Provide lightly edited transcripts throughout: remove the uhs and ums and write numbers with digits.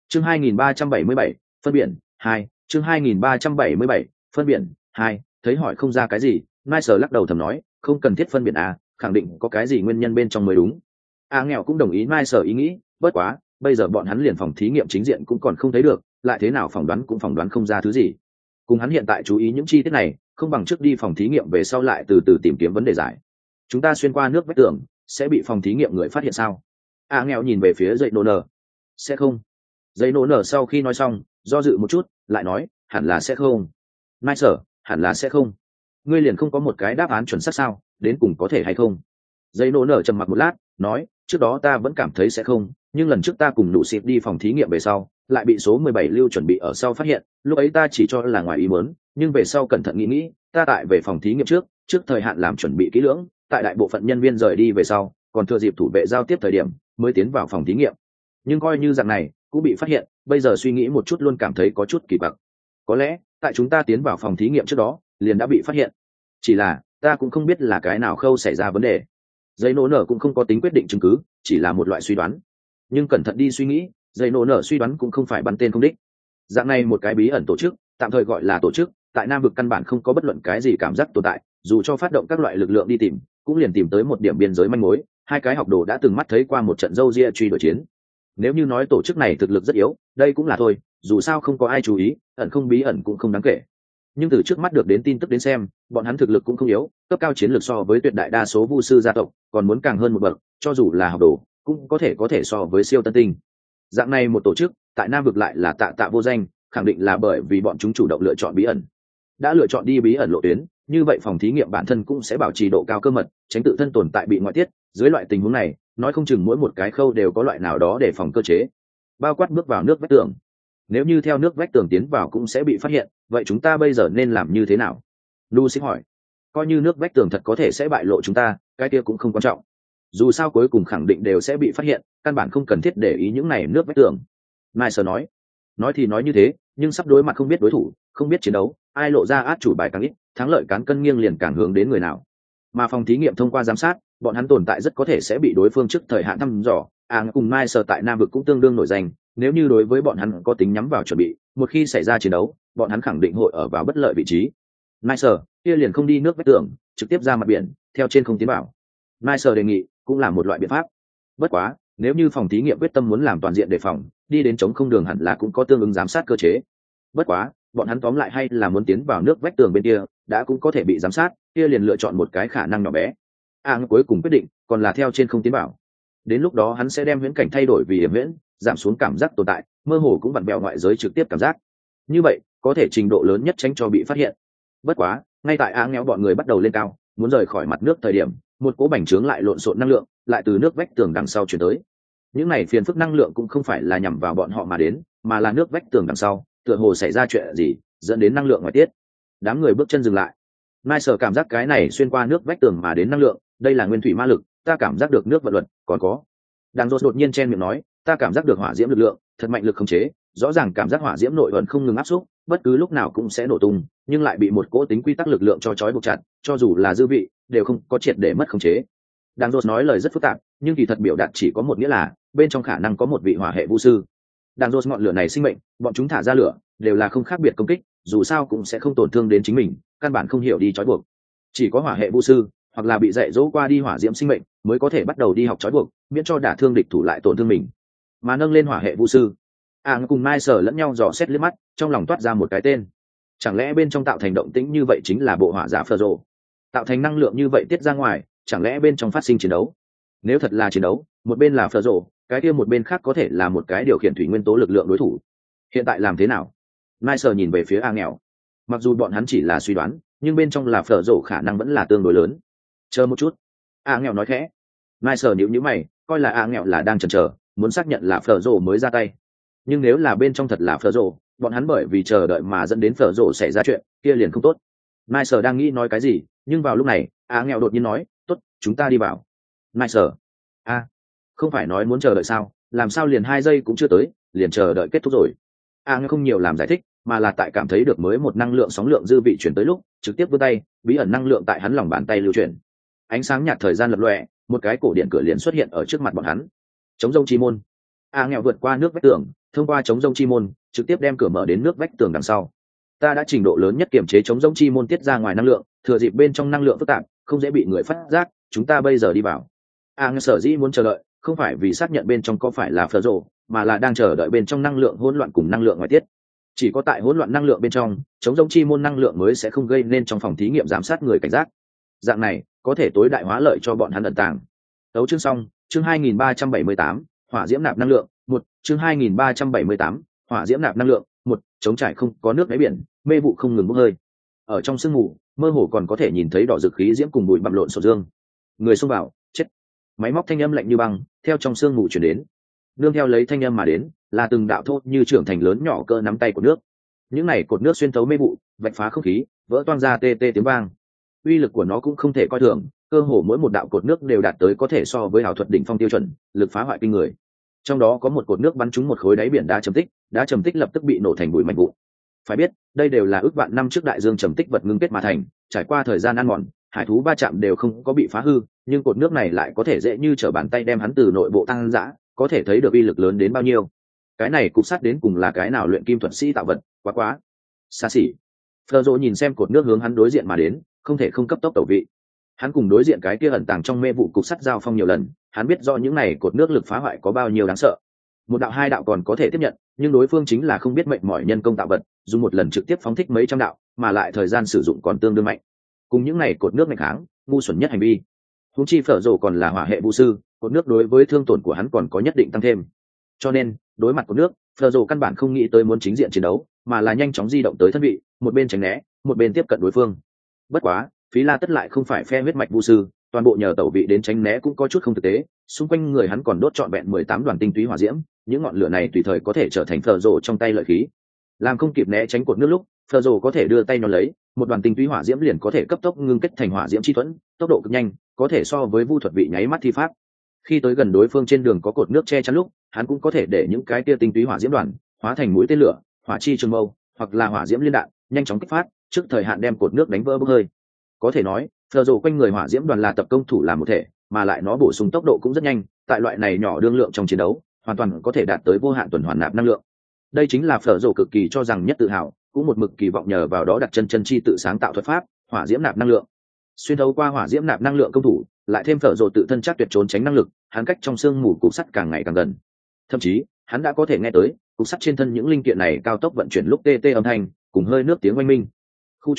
Chương 2377, phân biển 2, chương 2377, phân biển 2, thấy hỏi không ra cái gì, Nice lắc đầu thầm nói, không cần thiết phân biệt à, khẳng định có cái gì nguyên nhân bên trong mới đúng. Nghèo cũng đồng ý Nice ý nghĩ, bất quá, bây giờ bọn hắn liền phòng thí nghiệm chính diện cũng còn không thấy được, lại thế nào phỏng đoán cũng phỏng đoán không ra thứ gì. Cùng hắn hiện tại chú ý những chi tiết này, không bằng trước đi phòng thí nghiệm về sau lại từ từ tìm kiếm vấn đề giải. Chúng ta xuyên qua nước vách tường, sẽ bị phòng thí nghiệm người phát hiện sao? Nghèo nhìn về phía dậy nổ nở. Sẽ không. Dậy nổ nở sau khi nói xong, do dự một chút, lại nói, hẳn là sẽ không. Nice, hẳn là sẽ không. Ngươi liền không có một cái đáp án chuẩn xác sao, đến cùng có thể hay không? Dậy nổ nở trầm mặc một lát, nói, trước đó ta vẫn cảm thấy sẽ không, nhưng lần trước ta cùng nụ xịp đi phòng thí nghiệm về sau, lại bị số 17 lưu chuẩn bị ở sau phát hiện, lúc ấy ta chỉ cho là ngoài ý muốn, nhưng về sau cẩn thận nghĩ, ta tại về phòng thí nghiệm trước thời hạn làm chuẩn bị kỹ lưỡng, tại đại bộ phận nhân viên rời đi về sau, còn thừa dịp thủ vệ giao tiếp thời điểm, mới tiến vào phòng thí nghiệm. Nhưng coi như dạng này, cũng bị phát hiện, bây giờ suy nghĩ một chút luôn cảm thấy có chút kỳ quặc. Có lẽ, tại chúng ta tiến vào phòng thí nghiệm trước đó, liền đã bị phát hiện. Chỉ là, ta cũng không biết là cái nào khâu xảy ra vấn đề. Dây nổ nở cũng không có tính quyết định chứng cứ, chỉ là một loại suy đoán. Nhưng cẩn thận đi suy nghĩ, dây nổ nở suy đoán cũng không phải bắn tên không đích. Dạng này một cái bí ẩn tổ chức, tạm thời gọi là tổ chức, tại Nam vực căn bản không có bất luận cái gì cảm giác tồn tại, dù cho phát động các loại lực lượng đi tìm, cũng liền tìm tới một điểm biên giới manh mối. Hai cái học đồ đã từng mắt thấy qua một trận dâu ria truy đuổi chiến. Nếu như nói tổ chức này thực lực rất yếu, đây cũng là thôi, dù sao không có ai chú ý, ẩn không bí ẩn cũng không đáng kể. Nhưng từ trước mắt được đến tin tức đến xem, bọn hắn thực lực cũng không yếu, cấp cao chiến lược so với tuyệt đại đa số vu sư gia tộc còn muốn càng hơn một bậc, cho dù là học đồ cũng có thể so với siêu tân tinh. Dạng này một tổ chức tại Nam vực lại là tạ vô danh, khẳng định là bởi vì bọn chúng chủ động lựa chọn bí ẩn. Đã lựa chọn đi bí ẩn lộ tuyến, như vậy phòng thí nghiệm bản thân cũng sẽ bảo trì độ cao cơ mật, tránh tự thân tồn tại bị ngoại tiết. Dưới loại tình huống này, nói không chừng mỗi một cái khâu đều có loại nào đó để phòng cơ chế, bao quát bước vào nước vách tường. Nếu như theo nước vách tường tiến vào cũng sẽ bị phát hiện, vậy chúng ta bây giờ nên làm như thế nào? Lucy hỏi. Coi như nước vách tường thật có thể sẽ bại lộ chúng ta, cái kia cũng không quan trọng. Dù sao cuối cùng khẳng định đều sẽ bị phát hiện, căn bản không cần thiết để ý những này nước vách tường. Nice nói. Nói thì nói như thế, nhưng sắp đối mặt không biết đối thủ, không biết chiến đấu, ai lộ ra át chủ bài càng ít, thắng lợi cán cân nghiêng liền càng hướng đến người nào. Mà phòng thí nghiệm thông qua giám sát, bọn hắn tồn tại rất có thể sẽ bị đối phương trước thời hạn thăm dò. Cùng Nice tại Nam vực cũng tương đương nổi danh, nếu như đối với bọn hắn có tính nhắm vào chuẩn bị, một khi xảy ra chiến đấu, bọn hắn khẳng định hội ở vào bất lợi vị trí. Nice, kia liền không đi nước vách tường, trực tiếp ra mặt biển, theo trên không tiến vào. Nice đề nghị cũng là một loại biện pháp. Bất quá, nếu như phòng thí nghiệm quyết tâm muốn làm toàn diện đề phòng, đi đến chống không đường hẳn là cũng có tương ứng giám sát cơ chế. Bất quá, bọn hắn tóm lại hay là muốn tiến vào nước vách tường bên kia, đã cũng có thể bị giám sát, kia liền lựa chọn một cái khả năng nhỏ bé. Cuối cùng quyết định, còn là theo trên không tiến vào. Đến lúc đó hắn sẽ đem huyễn cảnh thay đổi vì hiểm huyễn, giảm xuống cảm giác tồn tại, mơ hồ cũng vặn vẹo ngoại giới trực tiếp cảm giác. Như vậy, có thể trình độ lớn nhất tránh cho bị phát hiện. Bất quá, ngay tại nghèo bọn người bắt đầu lên cao, muốn rời khỏi mặt nước thời điểm, một cỗ bành trướng lại lộn xộn năng lượng, lại từ nước vách tường đằng sau chuyển tới. Những này phiền phức năng lượng cũng không phải là nhằm vào bọn họ mà đến, mà là nước vách tường đằng sau, tựa hồ xảy ra chuyện gì, dẫn đến năng lượng ngoại tiết. Đám người bước chân dừng lại. Nice cảm giác cái này xuyên qua nước vách tường mà đến năng lượng, đây là nguyên thủy ma lực, ta cảm giác được nước vận luật, còn có. Đang đột nhiên chen miệng nói, ta cảm giác được hỏa diễm lực lượng, thật mạnh lực khống chế, rõ ràng cảm giác hỏa diễm nội vận không ngừng áp xúc, bất cứ lúc nào cũng sẽ nổ tung, nhưng lại bị một cỗ tính quy tắc lực lượng cho trói buộc chặt, cho dù là dư vị, đều không có triệt để mất khống chế. Đang nói lời rất phức tạp, nhưng kỳ thật biểu đạt chỉ có một nghĩa là, bên trong khả năng có một vị hỏa hệ vũ sư. Đang ngọn lửa này sinh mệnh, bọn chúng thả ra lửa, đều là không khác biệt công kích, dù sao cũng sẽ không tổn thương đến chính mình, căn bản không hiểu đi trói buộc. Chỉ có hỏa hệ vũ sư, hoặc là bị dạy dỗ qua đi hỏa diễm sinh mệnh, mới có thể bắt đầu đi học trói buộc, miễn cho đả thương địch thủ lại tổn thương mình. Mà nâng lên hỏa hệ vũ sư, cùng Mai Sở lẫn nhau dò xét liếc mắt, trong lòng toát ra một cái tên. Chẳng lẽ bên trong tạo thành động tĩnh như vậy chính là bộ hỏa giả Phở Rồ? Tạo thành năng lượng như vậy tiết ra ngoài, chẳng lẽ bên trong phát sinh chiến đấu? Nếu thật là chiến đấu, một bên là Phở Rồ, cái kia một bên khác có thể là một cái điều khiển thủy nguyên tố lực lượng đối thủ. Hiện tại làm thế nào? Mai Sở nhìn về phía nghèo. Mặc dù bọn hắn chỉ là suy đoán, nhưng bên trong là Phở Rồ khả năng vẫn là tương đối lớn. Chờ một chút. Nghèo nói khẽ. Mai Sở nhíu mày, coi là nghèo là đang chần chờ, muốn xác nhận là Phở Rồ mới ra tay. Nhưng nếu là bên trong thật là Phở Rồ, bọn hắn bởi vì chờ đợi mà dẫn đến Phở Rồ xảy ra chuyện, kia liền không tốt. Mai Sở đang nghĩ nói cái gì, nhưng vào lúc này, nghèo đột nhiên nói, "Tốt, chúng ta đi vào." Mai Sở, không phải nói muốn chờ đợi sao? Làm sao liền 2 giây cũng chưa tới, liền chờ đợi kết thúc rồi? Nghèo không nhiều làm giải thích, mà là tại cảm thấy được mới một năng lượng sóng lượng dư vị chuyển tới lúc, trực tiếp vươn tay, bí ẩn năng lượng tại hắn lòng bàn tay lưu chuyển. Ánh sáng nhạt thời gian lập lòe, một cái cổ điện cửa liền xuất hiện ở trước mặt bọn hắn. Chống rông chi môn. Nghèo vượt qua nước vách tường, thông qua chống rông chi môn trực tiếp đem cửa mở đến nước vách tường đằng sau. Ta đã trình độ lớn nhất kiểm chế chống rông chi môn tiết ra ngoài năng lượng, thừa dịp bên trong năng lượng phức tạp không dễ bị người phát giác. Chúng ta bây giờ đi vào. Sở dĩ muốn chờ đợi không phải vì xác nhận bên trong có phải là phở rồ, mà là đang chờ đợi bên trong năng lượng hỗn loạn cùng năng lượng ngoại tiết. Chỉ có tại hỗn loạn năng lượng bên trong, chống rông chi môn năng lượng mới sẽ không gây nên trong phòng thí nghiệm giám sát người cảnh giác. Dạng này có thể tối đại hóa lợi cho bọn hắn ẩn tàng. Tấu chương xong, chương 2378, hỏa diễm nạp năng lượng, 1, chương 2378, hỏa diễm nạp năng lượng, 1, chống trải không có nước đáy biển, mê vụ không ngừng bốc hơi. Ở trong sương mù, mơ hồ còn có thể nhìn thấy đỏ rực khí diễm cùng bụi bặm lộn xộn dương. Người xông vào, chết. Máy móc thanh âm lạnh như băng, theo trong sương mù truyền đến. Nương theo lấy thanh âm mà đến, là từng đạo thô như trưởng thành lớn nhỏ cỡ nắm tay của nước. Những này cột nước xuyên thấu mê vụ, vạch phá không khí, vỡ toang ra tê tê tiếng vang. Uy lực của nó cũng không thể coi thường, cơ hồ mỗi một đạo cột nước đều đạt tới có thể so với ảo thuật đỉnh phong tiêu chuẩn, lực phá hoại kinh người. Trong đó có một cột nước bắn trúng một khối đáy biển đá trầm tích lập tức bị nổ thành bụi mảnh vụn. Phải biết, đây đều là ước vạn năm trước đại dương trầm tích vật ngưng kết mà thành, trải qua thời gian ăn mòn, hải thú va chạm đều không có bị phá hư, nhưng cột nước này lại có thể dễ như trở bàn tay đem hắn từ nội bộ tăng dã, có thể thấy được uy lực lớn đến bao nhiêu. Cái này cục sắt đến cùng là cái nào luyện kim thuật sĩ tạo vật, quá xa xỉ. Phở Rộ nhìn xem cột nước hướng hắn đối diện mà đến, không thể không cấp tốc tẩu vị. Hắn cùng đối diện cái kia ẩn tàng trong mê vụ cục sắt giao phong nhiều lần, hắn biết rõ những này cột nước lực phá hoại có bao nhiêu đáng sợ. Một đạo hai đạo còn có thể tiếp nhận, nhưng đối phương chính là không biết mệnh mỏi nhân công tạo vật, dùng một lần trực tiếp phóng thích mấy trăm đạo, mà lại thời gian sử dụng còn tương đương mạnh. Cùng những này cột nước mạnh kháng, ngu xuẩn nhất hành vi. Huống chi Phở Rộ còn là hỏa hệ vũ sư, cột nước đối với thương tổn của hắn còn có nhất định tăng thêm. Cho nên, đối mặt cột nước, Phở Rộ căn bản không nghĩ tới muốn chính diện chiến đấu, mà là nhanh chóng di động tới thân vị, một bên tránh né, một bên tiếp cận đối phương. Bất quá, Phí La Tất lại không phải phe huyết mạch vũ sư, toàn bộ nhờ tẩu vị đến tránh né cũng có chút không thực tế, xung quanh người hắn còn đốt trọn vẹn 18 đoàn tinh túy hỏa diễm, những ngọn lửa này tùy thời có thể trở thành Phở Rộ trong tay lợi khí. Làm không kịp né tránh cột nước lúc, Phở Rộ có thể đưa tay nó lấy, một đoàn tinh túy hỏa diễm liền có thể cấp tốc ngưng kết thành hỏa diễm chi thuẫn, tốc độ cực nhanh, có thể so với vu thuật vị nháy mắt thi pháp. Khi tới gần đối phương trên đường có cột nước che chắn lúc, hắn cũng có thể để những cái tia tinh túy hỏa diễm đoàn hóa thành mũi tên lửa, hỏa chi trường mâu, hoặc là hỏa diễm liên đạn, nhanh chóng kích phát, trước thời hạn đem cột nước đánh vỡ bốc hơi. Có thể nói, Phở Rộ quanh người hỏa diễm đoàn là tập công thủ làm một thể, mà lại nó bổ sung tốc độ cũng rất nhanh, tại loại này nhỏ đương lượng trong chiến đấu, hoàn toàn có thể đạt tới vô hạn tuần hoàn nạp năng lượng. Đây chính là Phở Rộ cực kỳ cho rằng nhất tự hào, cũng một mực kỳ vọng nhờ vào đó đặt chân chi tự sáng tạo thuật pháp, hỏa diễm nạp năng lượng. Xuyên thấu qua hỏa diễm nạp năng lượng công thủ, lại thêm Phở Rộ tự thân chắc tuyệt trốn tránh năng lực, hắn cách trong xương mù cục sắt càng ngày càng gần. Thậm chí, hắn đã có thể nghe tới cục sắt trên thân những linh kiện này cao tốc vận chuyển lúc tê tê âm thanh, cùng hơi nước tiếng oanh minh. Khu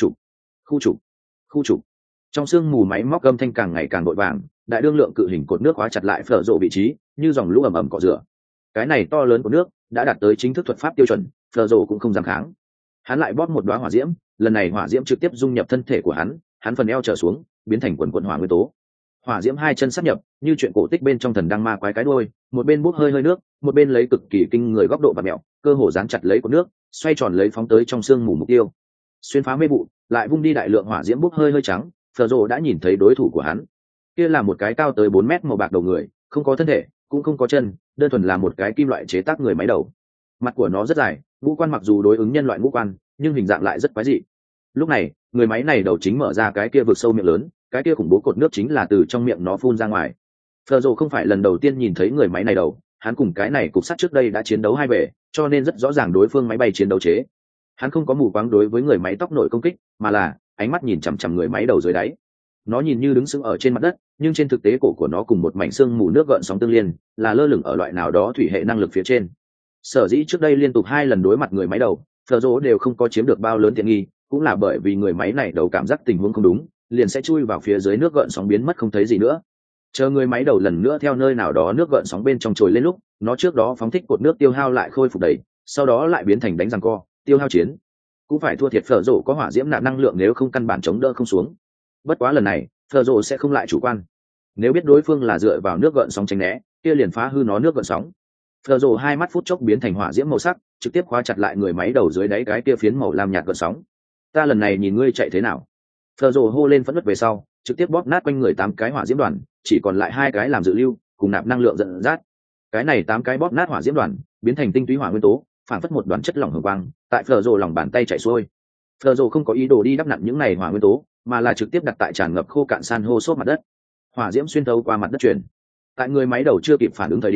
trục. Trong xương mù máy móc âm thanh càng ngày càng vội vàng, đại đương lượng cự hình cột nước khóa chặt lại Phở Rộ vị trí, như dòng lũ ầm ầm cọ rửa. Cái này to lớn của nước đã đạt tới chính thức thuật pháp tiêu chuẩn, Phở Rộ cũng không dám kháng. Hắn lại bóp một đóa hỏa diễm, lần này hỏa diễm trực tiếp dung nhập thân thể của hắn phần eo trở xuống, biến thành quần quần hỏa nguyên tố. Hỏa diễm hai chân sát nhập, như chuyện cổ tích bên trong thần đăng ma quái cái đuôi, một bên bốc hơi nước, một bên lấy cực kỳ kinh người góc độ và mẹo, cơ hồ dán chặt lấy cột nước, xoay tròn lấy phóng tới trong xương mù mục tiêu. Xuyên phá mê vụ, lại vung đi đại lượng hỏa diễm bốc hơi trắng, Phở Rộ đã nhìn thấy đối thủ của hắn. Kia là một cái cao tới 4 mét màu bạc đầu người, không có thân thể, cũng không có chân, đơn thuần là một cái kim loại chế tác người máy đầu. Mặt của nó rất dài, ngũ quan mặc dù đối ứng nhân loại ngũ quan, nhưng hình dạng lại rất quái dị. Lúc này, người máy này đầu chính mở ra cái kia vực sâu miệng lớn, cái kia khủng bố cột nước chính là từ trong miệng nó phun ra ngoài. Phở Rộ không phải lần đầu tiên nhìn thấy người máy này đầu, hắn cùng cái này cục sắt trước đây đã chiến đấu hai bề, cho nên rất rõ ràng đối phương máy bay chiến đấu chế. Hắn không có mù quáng đối với người máy tóc nổi công kích, mà là ánh mắt nhìn chằm chằm người máy đầu dưới đáy. Nó nhìn như đứng sững ở trên mặt đất, nhưng trên thực tế cổ của nó cùng một mảnh xương mù nước gợn sóng tương liên, là lơ lửng ở loại nào đó thủy hệ năng lực phía trên. Sở dĩ trước đây liên tục 2 lần đối mặt người máy đầu, Phở Rộ đều không có chiếm được bao lớn tiện nghi, cũng là bởi vì người máy này đầu cảm giác tình huống không đúng, liền sẽ chui vào phía dưới nước gợn sóng biến mất không thấy gì nữa. Chờ người máy đầu lần nữa theo nơi nào đó nước gợn sóng bên trong trồi lên lúc, nó trước đó phóng thích cột nước tiêu hao lại khôi phục đầy, sau đó lại biến thành đánh giằng co, tiêu hao chiến. Cũng phải thua thiệt Phở Rộ có hỏa diễm nạp năng lượng, nếu không căn bản chống đỡ không xuống. Bất quá lần này, Phở Rộ sẽ không lại chủ quan. Nếu biết đối phương là dựa vào nước gợn sóng tránh né, kia liền phá hư nó nước gợn sóng. Phở Rộ hai mắt phút chốc biến thành hỏa diễm màu sắc, trực tiếp khóa chặt lại người máy đầu dưới đáy cái kia phiến màu lam nhạt gợn sóng. Ta lần này nhìn ngươi chạy thế nào? Phở Rộ hô lên phẫn nộ về sau, trực tiếp bóp nát quanh người 8 cái hỏa diễm đoàn, chỉ còn lại 2 cái làm dự lưu, cùng nạp năng lượng dẫn dắt. Cái này 8 cái bóp nát hỏa diễm đoàn, biến thành tinh túy hỏa nguyên tố, phản phất một đoàn chất lỏng hồng quang, tại Phở Rộ lòng bàn tay chảy xuôi. Phở Rộ không có ý đồ đi đắp nặn những này hỏa nguyên tố, mà là trực tiếp đặt tại tràn ngập khô cạn san hô xốp mặt đất. Hỏa diễm xuyên thấu qua mặt đất truyền. Tại người máy đầu chưa kịp phản ứng thời điểm,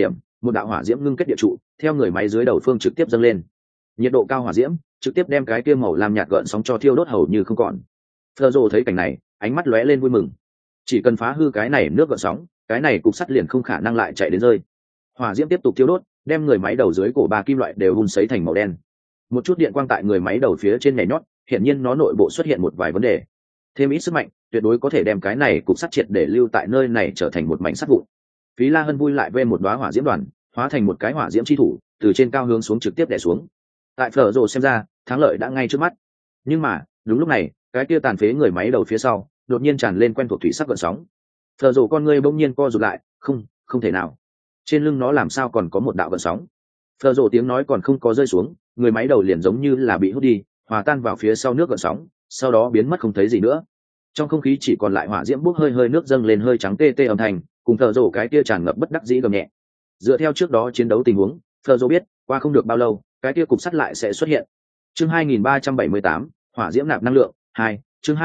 một đạo hỏa diễm ngưng kết địa trụ theo người máy dưới đầu phương trực tiếp dâng lên. Nhiệt độ cao hỏa diễm trực tiếp đem cái kia màu làm nhạt gợn sóng cho thiêu đốt hầu như không còn. Phở rồ thấy cảnh này, ánh mắt lóe lên vui mừng. Chỉ cần phá hư cái này nước gợn sóng, cái này cục sắt liền không khả năng lại chạy đến rơi. Hỏa diễm tiếp tục thiêu đốt, đem người máy đầu dưới cổ ba kim loại đều hun sấy thành màu đen. Một chút điện quang tại người máy đầu phía trên nhảy nhót, hiển nhiên nó nội bộ xuất hiện một vài vấn đề. Thêm ít sức mạnh, tuyệt đối có thể đem cái này cục sắt triệt để lưu tại nơi này trở thành một mảnh sắt vụn. Phí La Hân vui lại vê một đóa hỏa diễm đoàn, hóa thành một cái hỏa diễm chi thủ, từ trên cao hướng xuống trực tiếp đè xuống. Tại Phở Rồ xem ra, thắng lợi đã ngay trước mắt. Nhưng mà, đúng lúc này, cái kia tàn phế người máy đầu phía sau, đột nhiên tràn lên quen thuộc thủy sắc gợn sóng. Phở Rồ con ngươi bỗng nhiên co rụt lại, không thể nào. Trên lưng nó làm sao còn có một đạo gợn sóng? Phở Rồ tiếng nói còn không có rơi xuống, người máy đầu liền giống như là bị hút đi, hòa tan vào phía sau nước gợn sóng, sau đó biến mất không thấy gì nữa. Trong không khí chỉ còn lại hỏa diễm bốc hơi hơi nước dâng lên hơi trắng tê tê âm thanh, cùng Phở Rồ cái kia tràn ngập bất đắc dĩ gầm nhẹ. Dựa theo trước đó chiến đấu tình huống, Phở Rồ biết, qua không được bao lâu, cái kia cục sắt lại sẽ xuất hiện. Chương 2378, hỏa diễm nạp năng lượng 2, chương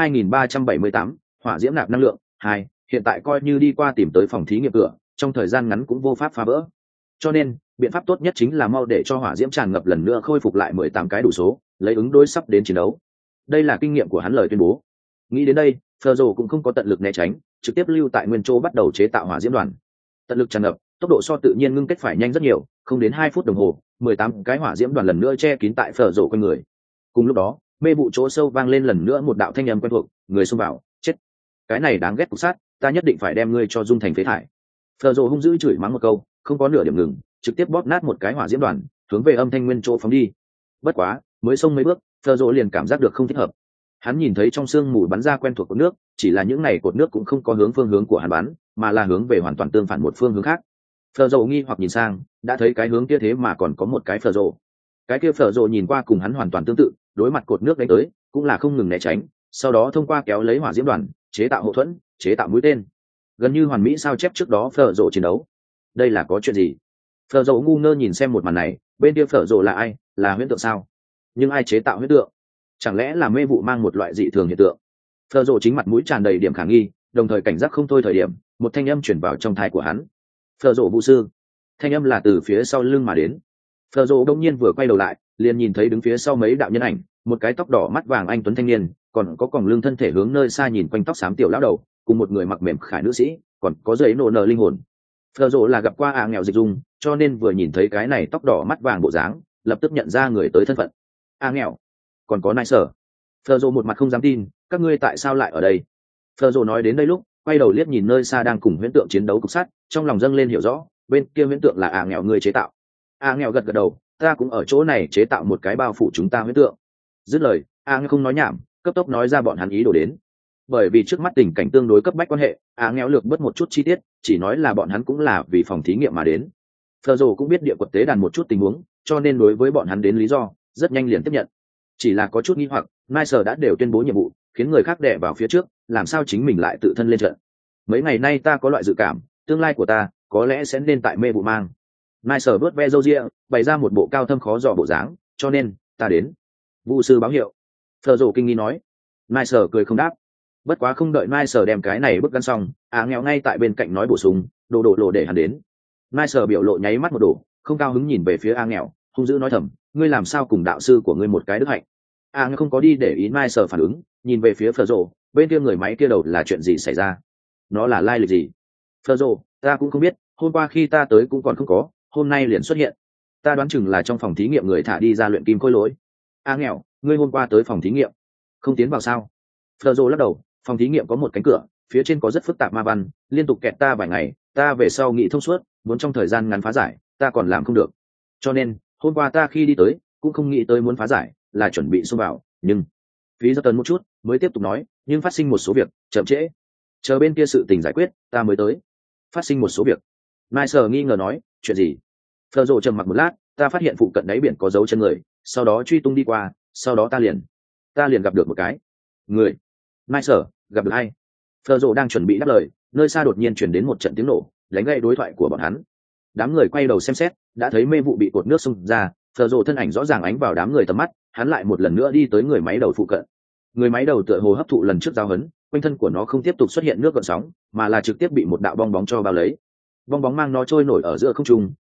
2378, hỏa diễm nạp năng lượng 2, hiện tại coi như đi qua tìm tới phòng thí nghiệm cửa, trong thời gian ngắn cũng vô pháp phá vỡ. Cho nên, biện pháp tốt nhất chính là mau để cho hỏa diễm tràn ngập lần nữa khôi phục lại 18 cái đủ số, lấy ứng đối sắp đến chiến đấu. Đây là kinh nghiệm của hắn lời tuyên bố. Nghĩ đến đây, Phở Rồ cũng không có tận lực né tránh, trực tiếp lưu tại nguyên chỗ bắt đầu chế tạo hỏa diễm đoàn. Tận lực tràn ngập, tốc độ so tự nhiên ngưng kết phải nhanh rất nhiều, không đến 2 phút đồng hồ, 18 cái hỏa diễm đoàn lần nữa che kín tại Phở Rồ quanh người. Cùng lúc đó, mê vụ chỗ sâu vang lên lần nữa một đạo thanh âm quen thuộc, người xông vào, chết. Cái này đáng ghét cục sắt, ta nhất định phải đem ngươi cho dung thành phế thải. Phở Rồ hung dữ chửi mắng một câu, không có nửa điểm ngừng, trực tiếp bóp nát một cái hỏa diễm đoàn, hướng về âm thanh nguyên chỗ phóng đi. Bất quá, mới xông mấy bước, Phở Rồ liền cảm giác được không thích hợp. Hắn nhìn thấy trong sương mù bắn ra quen thuộc cột nước, chỉ là những này cột nước cũng không có hướng phương hướng của hắn bắn, mà là hướng về hoàn toàn tương phản một phương hướng khác. Phở Rồ nghi hoặc nhìn sang, đã thấy cái hướng kia thế mà còn có một cái Phở Rồ. Cái kia Phở Rồ nhìn qua cùng hắn hoàn toàn tương tự, đối mặt cột nước đánh tới, cũng là không ngừng né tránh, sau đó thông qua kéo lấy hỏa diễm đoàn, chế tạo hậu thuẫn, chế tạo mũi tên, gần như hoàn mỹ sao chép trước đó Phở Rồ chiến đấu. Đây là có chuyện gì? Phở Rồ ngu ngơ nhìn xem một màn này, bên kia Phở Rồ là ai? Là huyễn tượng sao? Nhưng ai chế tạo huyễn tượng? Chẳng lẽ là mê vụ mang một loại dị thường hiện tượng? Phở Rồ chính mặt mũi tràn đầy điểm khả nghi, đồng thời cảnh giác không thôi thời điểm, một thanh âm truyền vào trong tai của hắn. Phở Rồ vũ sư. Thanh âm là từ phía sau lưng mà đến. Phở Rồ đông nhiên vừa quay đầu lại, liền nhìn thấy đứng phía sau mấy đạo nhân ảnh, một cái tóc đỏ mắt vàng anh tuấn thanh niên, còn có còng lưng thân thể hướng nơi xa nhìn quanh tóc xám tiểu lão đầu, cùng một người mặc mềm khải nữ sĩ, còn có giấy nổ nở linh hồn. Phở Rồ là gặp qua nghèo dịch dung, cho nên vừa nhìn thấy cái này tóc đỏ mắt vàng bộ dáng, lập tức nhận ra người tới thân phận. Nghèo, còn có nai sở. Phở Rồ một mặt không dám tin, các ngươi tại sao lại ở đây? Phở Rồ nói đến đây lúc, quay đầu liếc nhìn nơi xa đang cùng huyễn tượng chiến đấu cục sắt, trong lòng dâng lên hiểu rõ, bên kia huyễn tượng là nghèo người chế tạo. Nghèo gật gật đầu, ta cũng ở chỗ này chế tạo một cái bao phủ chúng ta huyễn tượng. Dứt lời, nghèo không nói nhảm, cấp tốc nói ra bọn hắn ý đồ đến. Bởi vì trước mắt tình cảnh tương đối cấp bách quan hệ, nghèo lược bớt một chút chi tiết, chỉ nói là bọn hắn cũng là vì phòng thí nghiệm mà đến. Phở Rồ cũng biết địa quật tế đàn một chút tình huống, cho nên đối với bọn hắn đến lý do, rất nhanh liền tiếp nhận. Chỉ là có chút nghi hoặc, Nicer đã đều tuyên bố nhiệm vụ, khiến người khác đè vào phía trước, làm sao chính mình lại tự thân lên trận? Mấy ngày nay ta có loại dự cảm, tương lai của ta có lẽ sẽ nên tại mê vụ mang. Nicer vớt ve râu ria, bày ra một bộ cao thâm khó dò bộ dáng, cho nên ta đến. Vu sư báo hiệu. Phở Rồ kinh nghi nói. Nicer cười không đáp. Bất quá không đợi Nicer đem cái này bức gắn xong, nghèo ngay tại bên cạnh nói bổ sung, đồ lộ để hắn đến. Nicer biểu lộ nháy mắt một đổ, không cao hứng nhìn về phía nghèo, hung dữ nói thầm, ngươi làm sao cùng đạo sư của ngươi một cái đức hạnh? Nghèo không có đi để ý Nicer phản ứng, nhìn về phía Phở Rồ, bên kia người máy kia đầu là chuyện gì xảy ra? Nó là lai lịch gì? Phở Rồ, ta cũng không biết, hôm qua khi ta tới cũng còn không có, hôm nay liền xuất hiện. Ta đoán chừng là trong phòng thí nghiệm người thả đi ra luyện kim khối lỗi. Nghèo, ngươi hôm qua tới phòng thí nghiệm, không tiến vào sao? Phở Rồ lắc đầu, phòng thí nghiệm có một cánh cửa, phía trên có rất phức tạp ma văn, liên tục kẹt ta vài ngày, ta về sau nghĩ thông suốt, muốn trong thời gian ngắn phá giải, ta còn làm không được. Cho nên, hôm qua ta khi đi tới, cũng không nghĩ tới muốn phá giải, là chuẩn bị xông vào, nhưng phí rất tần một chút, mới tiếp tục nói, nhưng phát sinh một số việc, chậm trễ. Chờ bên kia sự tình giải quyết, ta mới tới. Phát sinh một số việc. Nicer nghi ngờ nói, chuyện gì? Phở Rồ trầm mặc một lát, ta phát hiện phụ cận đáy biển có dấu chân người, sau đó truy tung đi qua, sau đó ta liền gặp được một cái người. Nicer, gặp được ai? Phở Rồ đang chuẩn bị đáp lời, nơi xa đột nhiên chuyển đến một trận tiếng nổ, đánh gãy đối thoại của bọn hắn. Đám người quay đầu xem xét, đã thấy mê vụ bị cột nước xông ra, Phở Rồ thân ảnh rõ ràng ánh vào đám người tầm mắt, hắn lại một lần nữa đi tới người máy đầu phụ cận. Người máy đầu tựa hồ hấp thụ lần trước giao hấn, quanh thân của nó không tiếp tục xuất hiện nước gợn sóng, mà là trực tiếp bị một đạo bong bóng cho bao lấy. Bong bóng mang nó trôi nổi ở giữa không trung,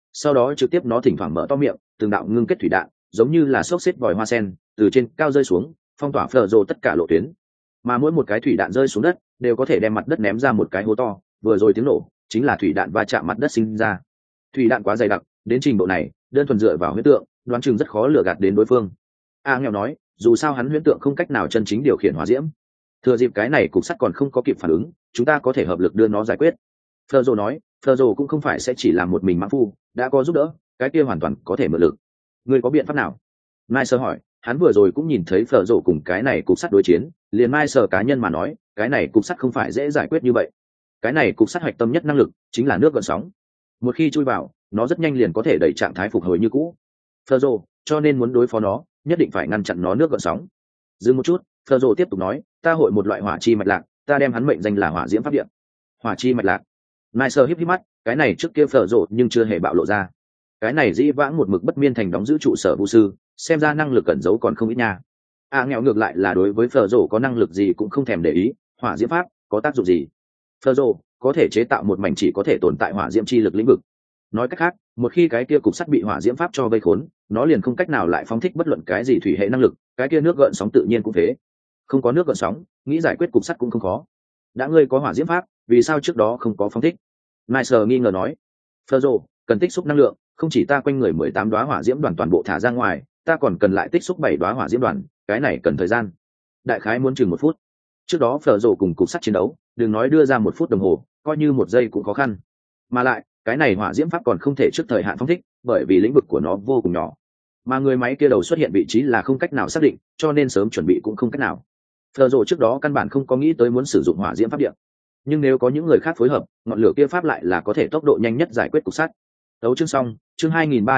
sau đó trực tiếp nó thỉnh thoảng mở to miệng, từng đạo ngưng kết thủy đạn giống như là xốc xếp vòi hoa sen từ trên cao rơi xuống, phong tỏa phở rồ tất cả lộ tuyến. Mà mỗi một cái thủy đạn rơi xuống đất đều có thể đem mặt đất ném ra một cái hố to, vừa rồi tiếng nổ chính là thủy đạn va chạm mặt đất sinh ra. Thủy đạn quá dày đặc đến trình độ này, đơn thuần dựa vào huyễn tượng đoán chừng rất khó lừa gạt đến đối phương. Nghèo nói, dù sao hắn huyễn tượng không cách nào chân chính điều khiển hỏa diễm. Thừa dịp cái này cục sắt còn không có kịp phản ứng, chúng ta có thể hợp lực đưa nó giải quyết. Phở rồ nói, Phở rồ cũng không phải sẽ chỉ làm một mình mãng phu, đã có giúp đỡ, cái kia hoàn toàn có thể mượn lực. Ngươi có biện pháp nào? Mai Sơ hỏi, hắn vừa rồi cũng nhìn thấy Phở rồ cùng cái này cục sắt đối chiến, liền Mai Sơ cá nhân mà nói, cái này cục sắt không phải dễ giải quyết như vậy. Cái này cục sắt hoạch tâm nhất năng lực chính là nước gợn sóng. Một khi chui vào, nó rất nhanh liền có thể đẩy trạng thái phục hồi như cũ. Phở rồ, cho nên muốn đối phó nó, nhất định phải ngăn chặn nó nước gợn sóng. Dừng một chút, Phở rồ tiếp tục nói, ta hội một loại hỏa chi mạch lạc, ta đem hắn mệnh danh là hỏa diễm pháp điện. Hỏa chi mạch lạc. Mai Sơ híp híp mắt, cái này trước kia Phở rồ nhưng chưa hề bạo lộ ra. Cái này dĩ vãng một mực bất miên thành đóng giữ trụ sở vũ sư, xem ra năng lực cẩn giấu còn không ít nha. Nghèo ngược lại là đối với Phở rồ có năng lực gì cũng không thèm để ý, hỏa diễm pháp có tác dụng gì? Phở rồ có thể chế tạo một mảnh chỉ có thể tồn tại hỏa diễm chi lực lĩnh vực. Nói cách khác, một khi cái kia cục sắt bị hỏa diễm pháp cho vây khốn, nó liền không cách nào lại phóng thích bất luận cái gì thủy hệ năng lực, cái kia nước gợn sóng tự nhiên cũng thế. Không có nước gợn sóng, nghĩ giải quyết cục sắt cũng không khó. Đã ngươi có hỏa diễm pháp, vì sao trước đó không có phóng thích? Mai Sơ nghi ngờ nói, Phở rồ cần tích xúc năng lượng, không chỉ ta quanh người 18 đóa hỏa diễm đoàn toàn bộ thả ra ngoài, ta còn cần lại tích xúc 7 đóa hỏa diễm đoàn, cái này cần thời gian. Đại khái muốn chừng 1 phút. Trước đó Phở rồ cùng cục sắt chiến đấu, đừng nói đưa ra 1 phút đồng hồ, coi như 1 giây cũng khó khăn. Mà lại, cái này hỏa diễm pháp còn không thể trước thời hạn phóng thích, bởi vì lĩnh vực của nó vô cùng nhỏ. Mà người máy kia đầu xuất hiện vị trí là không cách nào xác định, cho nên sớm chuẩn bị cũng không cách nào. Phở rồ trước đó căn bản không có nghĩ tới muốn sử dụng hỏa diễm pháp điện. Nhưng nếu có những người khác phối hợp, ngọn lửa kia pháp lại là có thể tốc độ nhanh nhất giải quyết cục sắt. Đấu chương xong, chương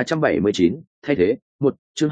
2379, thay thế, 1, chương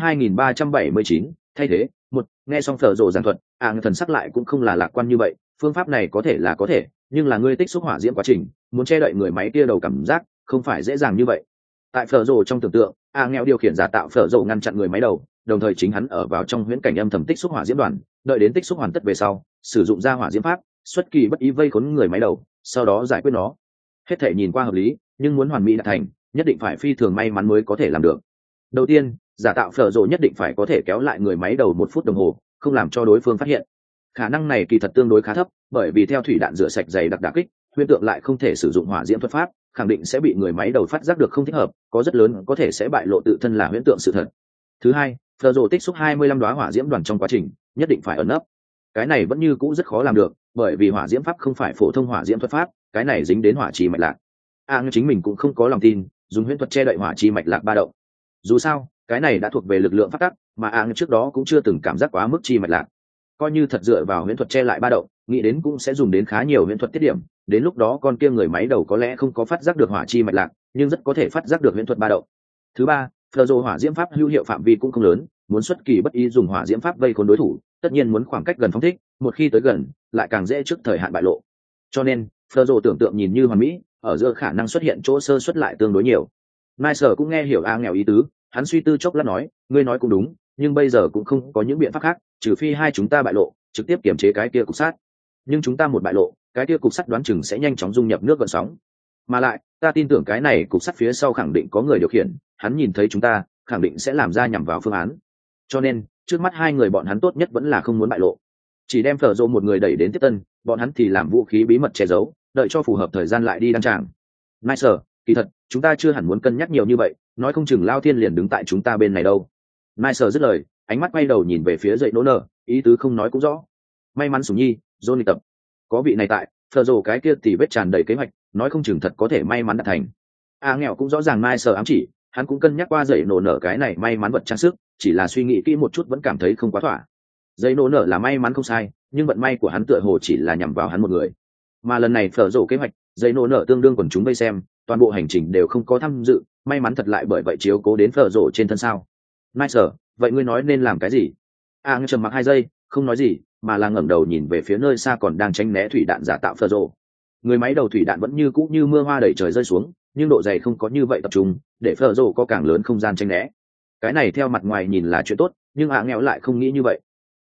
2379, thay thế, 1, nghe xong Phở rồ giảng thuật, thần sắc lại cũng không là lạc quan như vậy, phương pháp này có thể là có thể, nhưng là ngươi tích xúc hỏa diễm quá trình, muốn che đậy người máy kia đầu cảm giác, không phải dễ dàng như vậy. Tại Phở rồ trong tưởng tượng, nghèo điều khiển giả tạo Phở rồ ngăn chặn người máy đầu, đồng thời chính hắn ở vào trong huyễn cảnh âm thầm tích xúc hỏa diễm đoàn, đợi đến tích xúc hoàn tất về sau, sử dụng ra hỏa diễm pháp, xuất kỳ bất ý vây khốn người máy đầu, sau đó giải quyết nó. Hết thể nhìn qua hợp lý, nhưng muốn hoàn mỹ đạt thành, nhất định phải phi thường may mắn mới có thể làm được. Đầu tiên, giả tạo Phở rồ nhất định phải có thể kéo lại người máy đầu 1 phút đồng hồ, không làm cho đối phương phát hiện. Khả năng này kỳ thật tương đối khá thấp, bởi vì theo thủy đạn rửa sạch dày đặc đả kích, huyễn tượng lại không thể sử dụng hỏa diễm thuật pháp, khẳng định sẽ bị người máy đầu phát giác được không thích hợp, có rất lớn có thể sẽ bại lộ tự thân là huyễn tượng sự thật. Thứ hai, Phở rồ tích xúc 25 đóa hỏa diễm đoàn trong quá trình, nhất định phải ẩn nấp. Cái này vẫn như cũ rất khó làm được, bởi vì hỏa diễm pháp không phải phổ thông hỏa diễm thuật pháp, cái này dính đến hỏa chi mạch lạc. Nhưng chính mình cũng không có lòng tin dùng huyễn thuật che đậy hỏa chi mạch lạc ba động. Dù sao, cái này đã thuộc về lực lượng pháp tắc, mà trước đó cũng chưa từng cảm giác quá mức chi mạch lạc. Coi như thật dựa vào huyễn thuật che lại ba động, nghĩ đến cũng sẽ dùng đến khá nhiều huyễn thuật tiết điểm, đến lúc đó con kia người máy đầu có lẽ không có phát giác được hỏa chi mạch lạc, nhưng rất có thể phát giác được huyễn thuật ba động. Thứ ba, Phở rồ hỏa diễm pháp hữu hiệu phạm vi cũng không lớn, muốn xuất kỳ bất ý dùng hỏa diễm pháp vây khốn đối thủ, tất nhiên muốn khoảng cách gần phóng thích, một khi tới gần, lại càng dễ trước thời hạn bại lộ. Cho nên, Phở rồ tưởng tượng nhìn như hoàn mỹ, ở giữa khả năng xuất hiện chỗ sơ suất lại tương đối nhiều. Mai Sở cũng nghe hiểu nghèo ý tứ, hắn suy tư chốc lát nói, ngươi nói cũng đúng, nhưng bây giờ cũng không có những biện pháp khác, trừ phi hai chúng ta bại lộ, trực tiếp kiểm chế cái kia cục sắt. Nhưng chúng ta một bại lộ, cái kia cục sắt đoán chừng sẽ nhanh chóng dung nhập nước gợn sóng. Mà lại, ta tin tưởng cái này cục sắt phía sau khẳng định có người điều khiển, hắn nhìn thấy chúng ta, khẳng định sẽ làm ra nhằm vào phương án. Cho nên, trước mắt hai người bọn hắn tốt nhất vẫn là không muốn bại lộ, chỉ đem Phở rồ một người đẩy đến tiếp tân, bọn hắn thì làm vũ khí bí mật che giấu, đợi cho phù hợp thời gian lại đi đăng tràng. Mai Sở, kỳ thật, chúng ta chưa hẳn muốn cân nhắc nhiều như vậy, nói không chừng Lao Thiên liền đứng tại chúng ta bên này đâu. Mai Sở dứt lời, ánh mắt quay đầu nhìn về phía dậy nỗ nở, ý tứ không nói cũng rõ. May mắn Sủng Nhi, Johnny tập, có vị này tại, Phở rồ cái kia thì vết tràn đầy kế hoạch, nói không chừng thật có thể may mắn đạt thành. Nghèo cũng rõ ràng Mai Sở ám chỉ, hắn cũng cân nhắc qua dậy nổ nở cái này may mắn vật trang sức, chỉ là suy nghĩ kỹ một chút vẫn cảm thấy không quá thỏa. Dậy nổ nở là may mắn không sai, nhưng vận may của hắn tựa hồ chỉ là nhằm vào hắn một người. Mà lần này Phở rồ kế hoạch, dậy nổ nở tương đương quần chúng vây xem, toàn bộ hành trình đều không có tham dự, may mắn thật lại bởi vậy chiếu cố đến Phở rồ trên thân sao. Mai Sở, vậy ngươi nói nên làm cái gì? Ngươi trầm mặc 2 giây, không nói gì, mà là ngẩng đầu nhìn về phía nơi xa còn đang tránh né thủy đạn giả tạo Phở rồ. Người máy đầu thủy đạn vẫn như cũ như mưa hoa đầy trời rơi xuống, nhưng độ dày không có như vậy tập trung, để Phở rồ có càng lớn không gian tránh né. Cái này theo mặt ngoài nhìn là chuyện tốt, nhưng nghèo lại không nghĩ như vậy.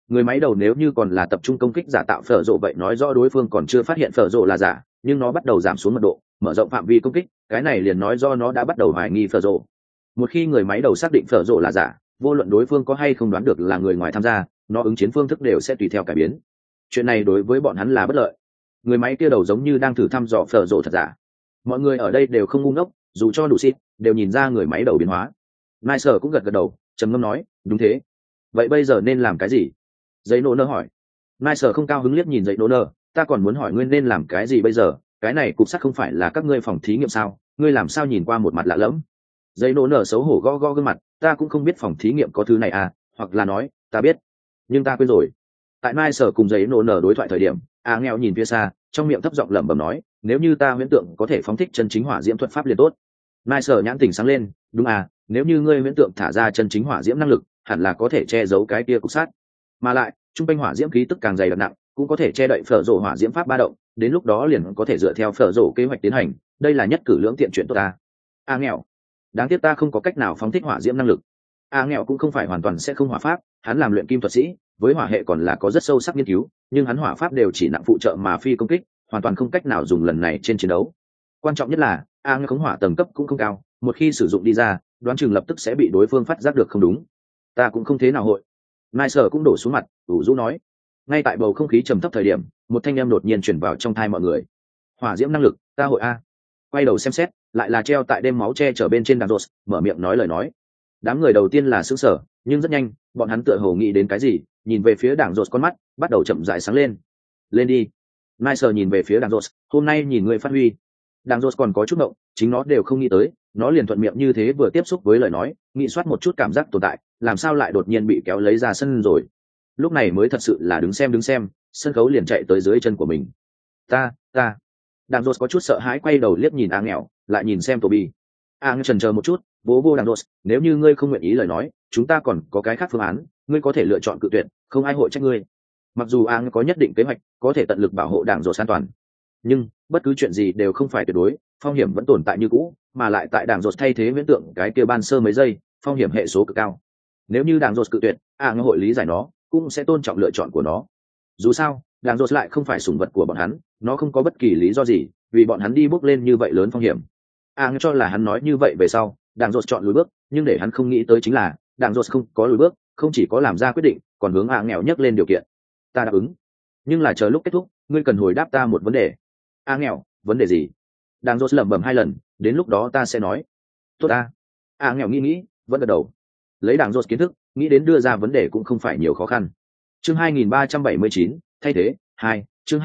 Người máy đầu nếu như còn là tập trung công kích giả tạo phở rộ, vậy nói rõ đối phương còn chưa phát hiện phở rộ là giả, nhưng nó bắt đầu giảm xuống mật độ, mở rộng phạm vi công kích, cái này liền nói do nó đã bắt đầu hoài nghi phở rộ. Một khi người máy đầu xác định phở rộ là giả, vô luận đối phương có hay không đoán được là người ngoài tham gia, nó ứng chiến phương thức đều sẽ tùy theo cải biến. Chuyện này đối với bọn hắn là bất lợi. Người máy kia đầu giống như đang thử thăm dò phở rộ thật giả. Mọi người ở đây đều không ngu ngốc, dù cho đủ xịt đều nhìn ra người máy đầu biến hóa. Nice cũng gật gật đầu, trầm ngâm nói, đúng thế. Vậy bây giờ nên làm cái gì? Giấy nô nơ hỏi. Nice không cao hứng liếc nhìn giấy nô nơ, ta còn muốn hỏi ngươi nên làm cái gì bây giờ, cái này cục sắt không phải là các ngươi phòng thí nghiệm sao, ngươi làm sao nhìn qua một mặt lạ lẫm? Giấy nô nơ xấu hổ gõ gõ gương mặt, ta cũng không biết phòng thí nghiệm có thứ này à, hoặc là nói, ta biết, nhưng ta quên rồi. Tại Nice cùng giấy nô nơ đối thoại thời điểm, nghèo nhìn phía xa, trong miệng thấp giọng lẩm bẩm nói, nếu như ta huyễn tượng có thể phóng thích chân chính hỏa diễm thuật pháp liền tốt. Nice nhãn tỉnh sáng lên, đúng à, nếu như ngươi huyễn tượng thả ra chân chính hỏa diễm năng lực, hẳn là có thể che giấu cái kia cục sắt. Mà lại, trung quanh hỏa diễm khí tức càng dày đặc nặng, cũng có thể che đậy phở rộ hỏa diễm pháp ba động, đến lúc đó liền có thể dựa theo phở rộ kế hoạch tiến hành, đây là nhất cử lưỡng tiện chuyện tốt ta. Nghèo, đáng tiếc ta không có cách nào phóng thích hỏa diễm năng lực. Nghèo cũng không phải hoàn toàn sẽ không hỏa pháp, hắn làm luyện kim thuật sĩ, với hỏa hệ còn là có rất sâu sắc nghiên cứu, nhưng hắn hỏa pháp đều chỉ nặng phụ trợ mà phi công kích, hoàn toàn không cách nào dùng lần này trên chiến đấu. Quan trọng nhất là nghèo khống hỏa tầng cấp cũng không cao, một khi sử dụng đi ra, đoán chừng lập tức sẽ bị đối phương phát giác được không đúng. Ta cũng không thế nào hội. Nice cũng đổ xuống mặt, ủ rũ nói. Ngay tại bầu không khí trầm thấp thời điểm, một thanh âm đột nhiên chuyển vào trong tai mọi người. Hỏa diễm năng lực, ta hội a. Quay đầu xem xét, lại là treo tại đêm máu che chở bên trên đàn rột, mở miệng nói lời nói. Đám người đầu tiên là sững sờ, nhưng rất nhanh, bọn hắn tựa hồ nghĩ đến cái gì, nhìn về phía đảng rột, con mắt bắt đầu chậm rãi sáng lên. Lên đi. Nice nhìn về phía đảng rột, hôm nay nhìn người phát huy. Đảng rột còn có chút ngộng, chính nó đều không nghĩ tới, nó liền thuận miệng như thế vừa tiếp xúc với lời nói, nghĩ soát một chút cảm giác tồn tại, làm sao lại đột nhiên bị kéo lấy ra sân rồi. Lúc này mới thật sự là đứng xem, sân khấu liền chạy tới dưới chân của mình. Ta. Đảng rột có chút sợ hãi, quay đầu liếc nhìn nghèo, lại nhìn xem Toby. Chần chờ một chút, vô đảng rột, nếu như ngươi không nguyện ý lời nói, chúng ta còn có cái khác phương án, ngươi có thể lựa chọn cự tuyệt, không ai hội trách ngươi. Mặc dù có nhất định kế hoạch, có thể tận lực bảo hộ đảng rột an toàn, nhưng bất cứ chuyện gì đều không phải tuyệt đối, phong hiểm vẫn tồn tại như cũ, mà lại tại đảng rột thay thế viễn tượng cái kia ban sơ mấy giây, phong hiểm hệ số cực cao. Nếu như đảng rột cự tuyệt, hội lý giải nó, cũng sẽ tôn trọng lựa chọn của nó. Dù sao, đảng rột lại không phải sủng vật của bọn hắn, nó không có bất kỳ lý do gì vì bọn hắn đi bước lên như vậy lớn phong hiểm. Cho là hắn nói như vậy về sau, đảng rột chọn lùi bước, nhưng để hắn không nghĩ tới chính là đảng rột không có lùi bước, không chỉ có làm ra quyết định, còn hướng nghèo nhấc lên điều kiện. Ta đáp ứng, nhưng là chờ lúc kết thúc, ngươi cần hồi đáp ta một vấn đề. Nghèo, vấn đề gì? Đảng rột lẩm bẩm 2 lần, đến lúc đó ta sẽ nói. Tốt ta. Nghèo nghĩ, vẫn gật đầu. Lấy đảng rột kiến thức, nghĩ đến đưa ra vấn đề cũng không phải nhiều khó khăn. Chương 2379, thay thế 2, chương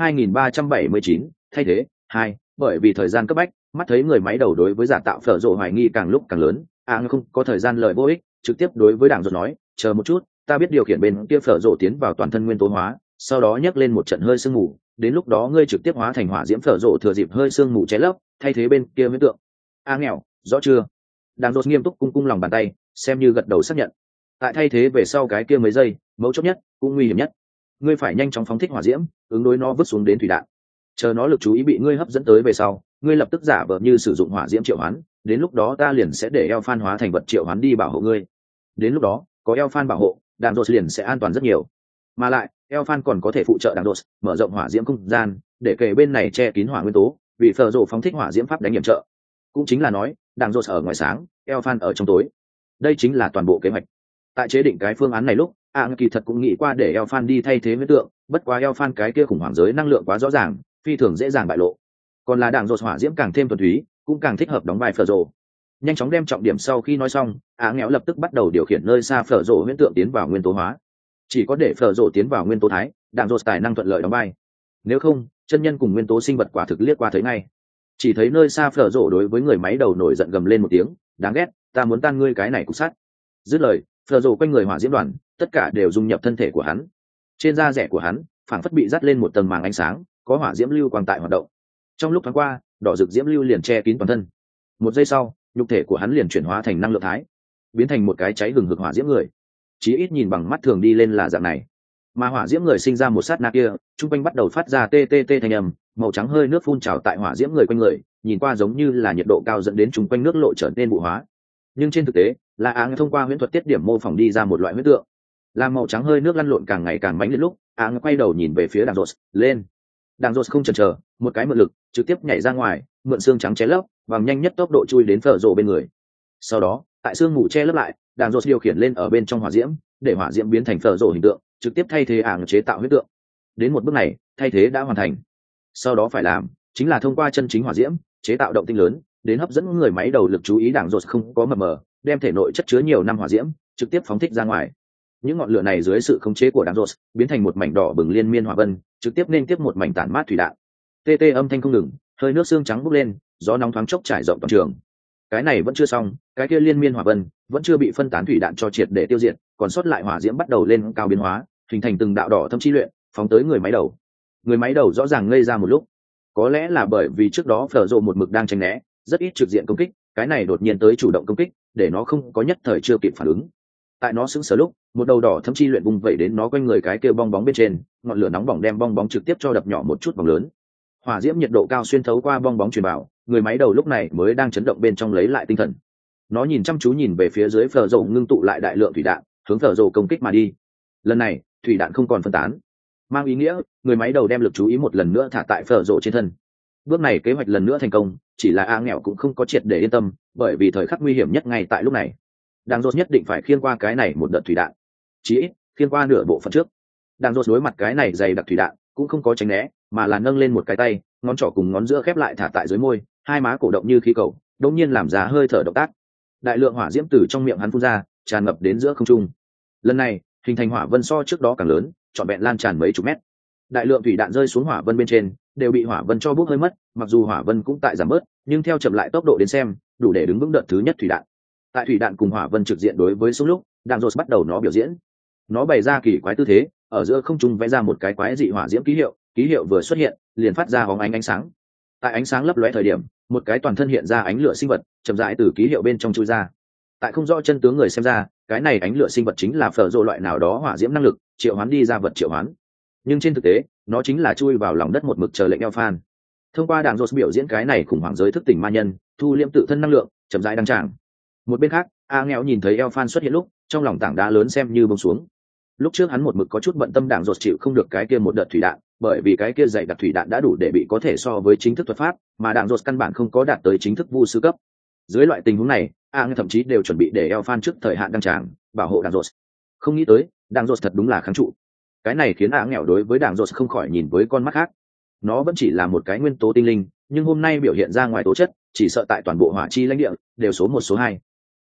2379, thay thế 2, bởi vì thời gian cấp bách, mắt thấy người máy đầu đối với giả tạo phở rộ hoài nghi càng lúc càng lớn, không có thời gian lời vô ích, trực tiếp đối với đảng rột nói, chờ một chút, ta biết điều khiển bên kia phở rộ tiến vào toàn thân nguyên tố hóa, sau đó nhấc lên một trận hơi sương mù, đến lúc đó ngươi trực tiếp hóa thành hỏa diễm phở rộ thừa dịp hơi sương mù che lấp, thay thế bên kia huyễn tượng. Nghèo, rõ chưa? Đảng rột nghiêm túc cung lòng bàn tay, xem như gật đầu xác nhận. Tại thay thế về sau cái kia mấy giây, mấu chốt nhất, cũng nguy hiểm nhất. Ngươi phải nhanh chóng phóng thích hỏa diễm, ứng đối nó vứt xuống đến thủy đạn. Chờ nó lực chú ý bị ngươi hấp dẫn tới về sau, ngươi lập tức giả vờ như sử dụng hỏa diễm triệu hoán, đến lúc đó ta liền sẽ để Elphan hóa thành vật triệu hoán đi bảo hộ ngươi. Đến lúc đó, có Elphan bảo hộ, đạn rột liền sẽ an toàn rất nhiều. Mà lại, Elphan còn có thể phụ trợ đạn rột, mở rộng hỏa diễm không gian, để kề bên này che kín hỏa nguyên tố, vì phở rộ phóng thích hỏa diễm pháp đánh nhiệm trợ. Cũng chính là nói, đạn rột ở ngoài sáng, Elphan ở trong tối. Đây chính là toàn bộ kế hoạch. Tại chế định cái phương án này lúc, kỳ thật cũng nghĩ qua để Elphan đi thay thế huyễn tượng, bất quá Elphan cái kia khủng hoảng giới năng lượng quá rõ ràng, phi thường dễ dàng bại lộ. Còn là đảng rột hỏa diễm càng thêm thuần túy, cũng càng thích hợp đóng vai phở rộ. Nhanh chóng đem trọng điểm sau khi nói xong, nghèo lập tức bắt đầu điều khiển nơi xa phở rộ huyễn tượng tiến vào nguyên tố hóa. Chỉ có để phở rộ tiến vào nguyên tố thái, đảng rột tài năng thuận lợi đóng vai. Nếu không, chân nhân cùng nguyên tố sinh vật quả thực liếc qua thấy ngay. Chỉ thấy nơi xa phở rộ đối với người máy đầu nổi giận gầm lên một tiếng, đáng ghét, ta muốn tan ngươi cái này cục sắt. Dứt lời, phở rộ quanh người hỏa diễm đoàn, tất cả đều dung nhập thân thể của hắn. Trên da rẻ của hắn, phảng phất bị dắt lên một tầng màng ánh sáng, có hỏa diễm lưu quang tại hoạt động. Trong lúc thoáng qua, đỏ rực diễm lưu liền che kín toàn thân. Một giây sau, nhục thể của hắn liền chuyển hóa thành năng lượng thái, biến thành một cái cháy hừng hực hỏa diễm người. Chí ít nhìn bằng mắt thường đi lên là dạng này. Mà hỏa diễm người sinh ra một sát na kia, trung quanh bắt đầu phát ra tê tê tê thanh âm, màu trắng hơi nước phun trào tại hỏa diễm người quanh người, nhìn qua giống như là nhiệt độ cao dẫn đến trung quanh nước lộ trở nên vụ hóa. Nhưng trên thực tế, là thông qua huyễn thuật tiết điểm mô phỏng đi ra một loại huyễn tượng. làm màu trắng hơi nước lăn lộn càng ngày càng mãnh liệt lúc quay đầu nhìn về phía đàng rột lên. Đàng rột không chần chờ, một cái mượn lực trực tiếp nhảy ra ngoài, mượn xương trắng che lấp, bằng nhanh nhất tốc độ chui đến phở rộ bên người. Sau đó tại xương mù che lấp lại, đàng rột điều khiển lên ở bên trong hỏa diễm, để hỏa diễm biến thành phở rộ hình tượng, trực tiếp thay thế chế tạo huyết tượng. Đến một bước này thay thế đã hoàn thành, sau đó phải làm chính là thông qua chân chính hỏa diễm chế tạo động tinh lớn, đến hấp dẫn người máy đầu lực chú ý. Đàng rột không có mập mờ, đem thể nội chất chứa nhiều năm hỏa diễm trực tiếp phóng thích ra ngoài. Những ngọn lửa này dưới sự khống chế của đàng rột biến thành một mảnh đỏ bừng liên miên hỏa vân, trực tiếp nên tiếp một mảnh tản mát thủy đạn. Tê tê âm thanh không ngừng, hơi nước xương trắng bốc lên, gió nóng thoáng chốc trải rộng toàn trường. Cái này vẫn chưa xong, cái kia liên miên hỏa vân vẫn chưa bị phân tán thủy đạn cho triệt để tiêu diệt, còn sót lại hỏa diễm bắt đầu lên cao biến hóa, hình thành từng đạo đỏ thâm chi luyện, phóng tới người máy đầu. Người máy đầu rõ ràng ngây ra một lúc, có lẽ là bởi vì trước đó phở rộ một mực đang tránh né, rất ít trực diện công kích, cái này đột nhiên tới chủ động công kích, để nó không có nhất thời chưa kịp phản ứng. Tại nó sững sờ lúc, một đầu đỏ thâm chi luyện vùng vẩy đến nó quanh người cái kia bong bóng bên trên, ngọn lửa nóng bỏng đem bong bóng trực tiếp cho đập nhỏ một chút vòng lớn. Hỏa diễm nhiệt độ cao xuyên thấu qua bong bóng truyền vào, người máy đầu lúc này mới đang chấn động bên trong lấy lại tinh thần. Nó nhìn chăm chú nhìn về phía dưới phở rộ ngưng tụ lại đại lượng thủy đạn, hướng phở rộ công kích mà đi. Lần này thủy đạn không còn phân tán, mang ý nghĩa người máy đầu đem lực chú ý một lần nữa thả tại phở rộ trên thân. Bước này kế hoạch lần nữa thành công, chỉ là nghèo cũng không có triệt để yên tâm, bởi vì thời khắc nguy hiểm nhất ngay tại lúc này. Đàng rột nhất định phải khiêng qua cái này một đợt thủy đạn, chí ít khiêng qua nửa bộ phận trước. Đàng rột đối mặt cái này dày đặc thủy đạn cũng không có tránh né, mà là nâng lên một cái tay, ngón trỏ cùng ngón giữa khép lại thả tại dưới môi, hai má cổ động như khí cầu, đột nhiên làm ra hơi thở động tác. Đại lượng hỏa diễm từ trong miệng hắn phun ra, tràn ngập đến giữa không trung. Lần này hình thành hỏa vân so trước đó càng lớn, trọn vẹn lan tràn mấy chục mét. Đại lượng thủy đạn rơi xuống hỏa vân bên trên, đều bị hỏa vân cho bốc hơi mất, mặc dù hỏa vân cũng tại giảm bớt, nhưng theo chậm lại tốc độ đến xem, đủ để đứng vững đợt thứ nhất thủy đạn. Tại thủy đạn cùng hỏa vân trực diện đối với súng lúc, Đàng rột bắt đầu nó biểu diễn. Nó bày ra kỳ quái tư thế, ở giữa không trung vẽ ra một cái quái dị hỏa diễm ký hiệu vừa xuất hiện liền phát ra hóng ánh sáng. Tại ánh sáng lấp lóe thời điểm, một cái toàn thân hiện ra ánh lửa sinh vật chậm rãi từ ký hiệu bên trong chui ra. Tại không rõ chân tướng người xem ra, cái này ánh lửa sinh vật chính là phở rộ loại nào đó hỏa diễm năng lực triệu hoán đi ra vật triệu hoán, nhưng trên thực tế nó chính là chui vào lòng đất một mực chờ lệnh Elfan. Thông qua Đàng rột biểu diễn cái này khủng hoảng giới thức tỉnh ma nhân, thu liễm tự thân năng lượng, chậm rãi đăng tràng. Một bên khác, nghèo nhìn thấy Elfan xuất hiện lúc, trong lòng tảng đá lớn xem như bông xuống. Lúc trước hắn một mực có chút bận tâm Đàng rột chịu không được cái kia một đợt thủy đạn, bởi vì cái kia dày đặc thủy đạn đã đủ để bị có thể so với chính thức thuật pháp, mà Đàng rột căn bản không có đạt tới chính thức vu sư cấp. Dưới loại tình huống này, thậm chí đều chuẩn bị để Elfan trước thời hạn đăng tràng, bảo hộ Đàng rột. Không nghĩ tới, Đàng rột thật đúng là kháng trụ. Cái này khiến nghèo đối với Đàng rột không khỏi nhìn với con mắt khác. Nó vẫn chỉ là một cái nguyên tố tinh linh, nhưng hôm nay biểu hiện ra ngoài tố chất, chỉ sợ tại toàn bộ hỏa chi lãnh địa đều số 1 số 2.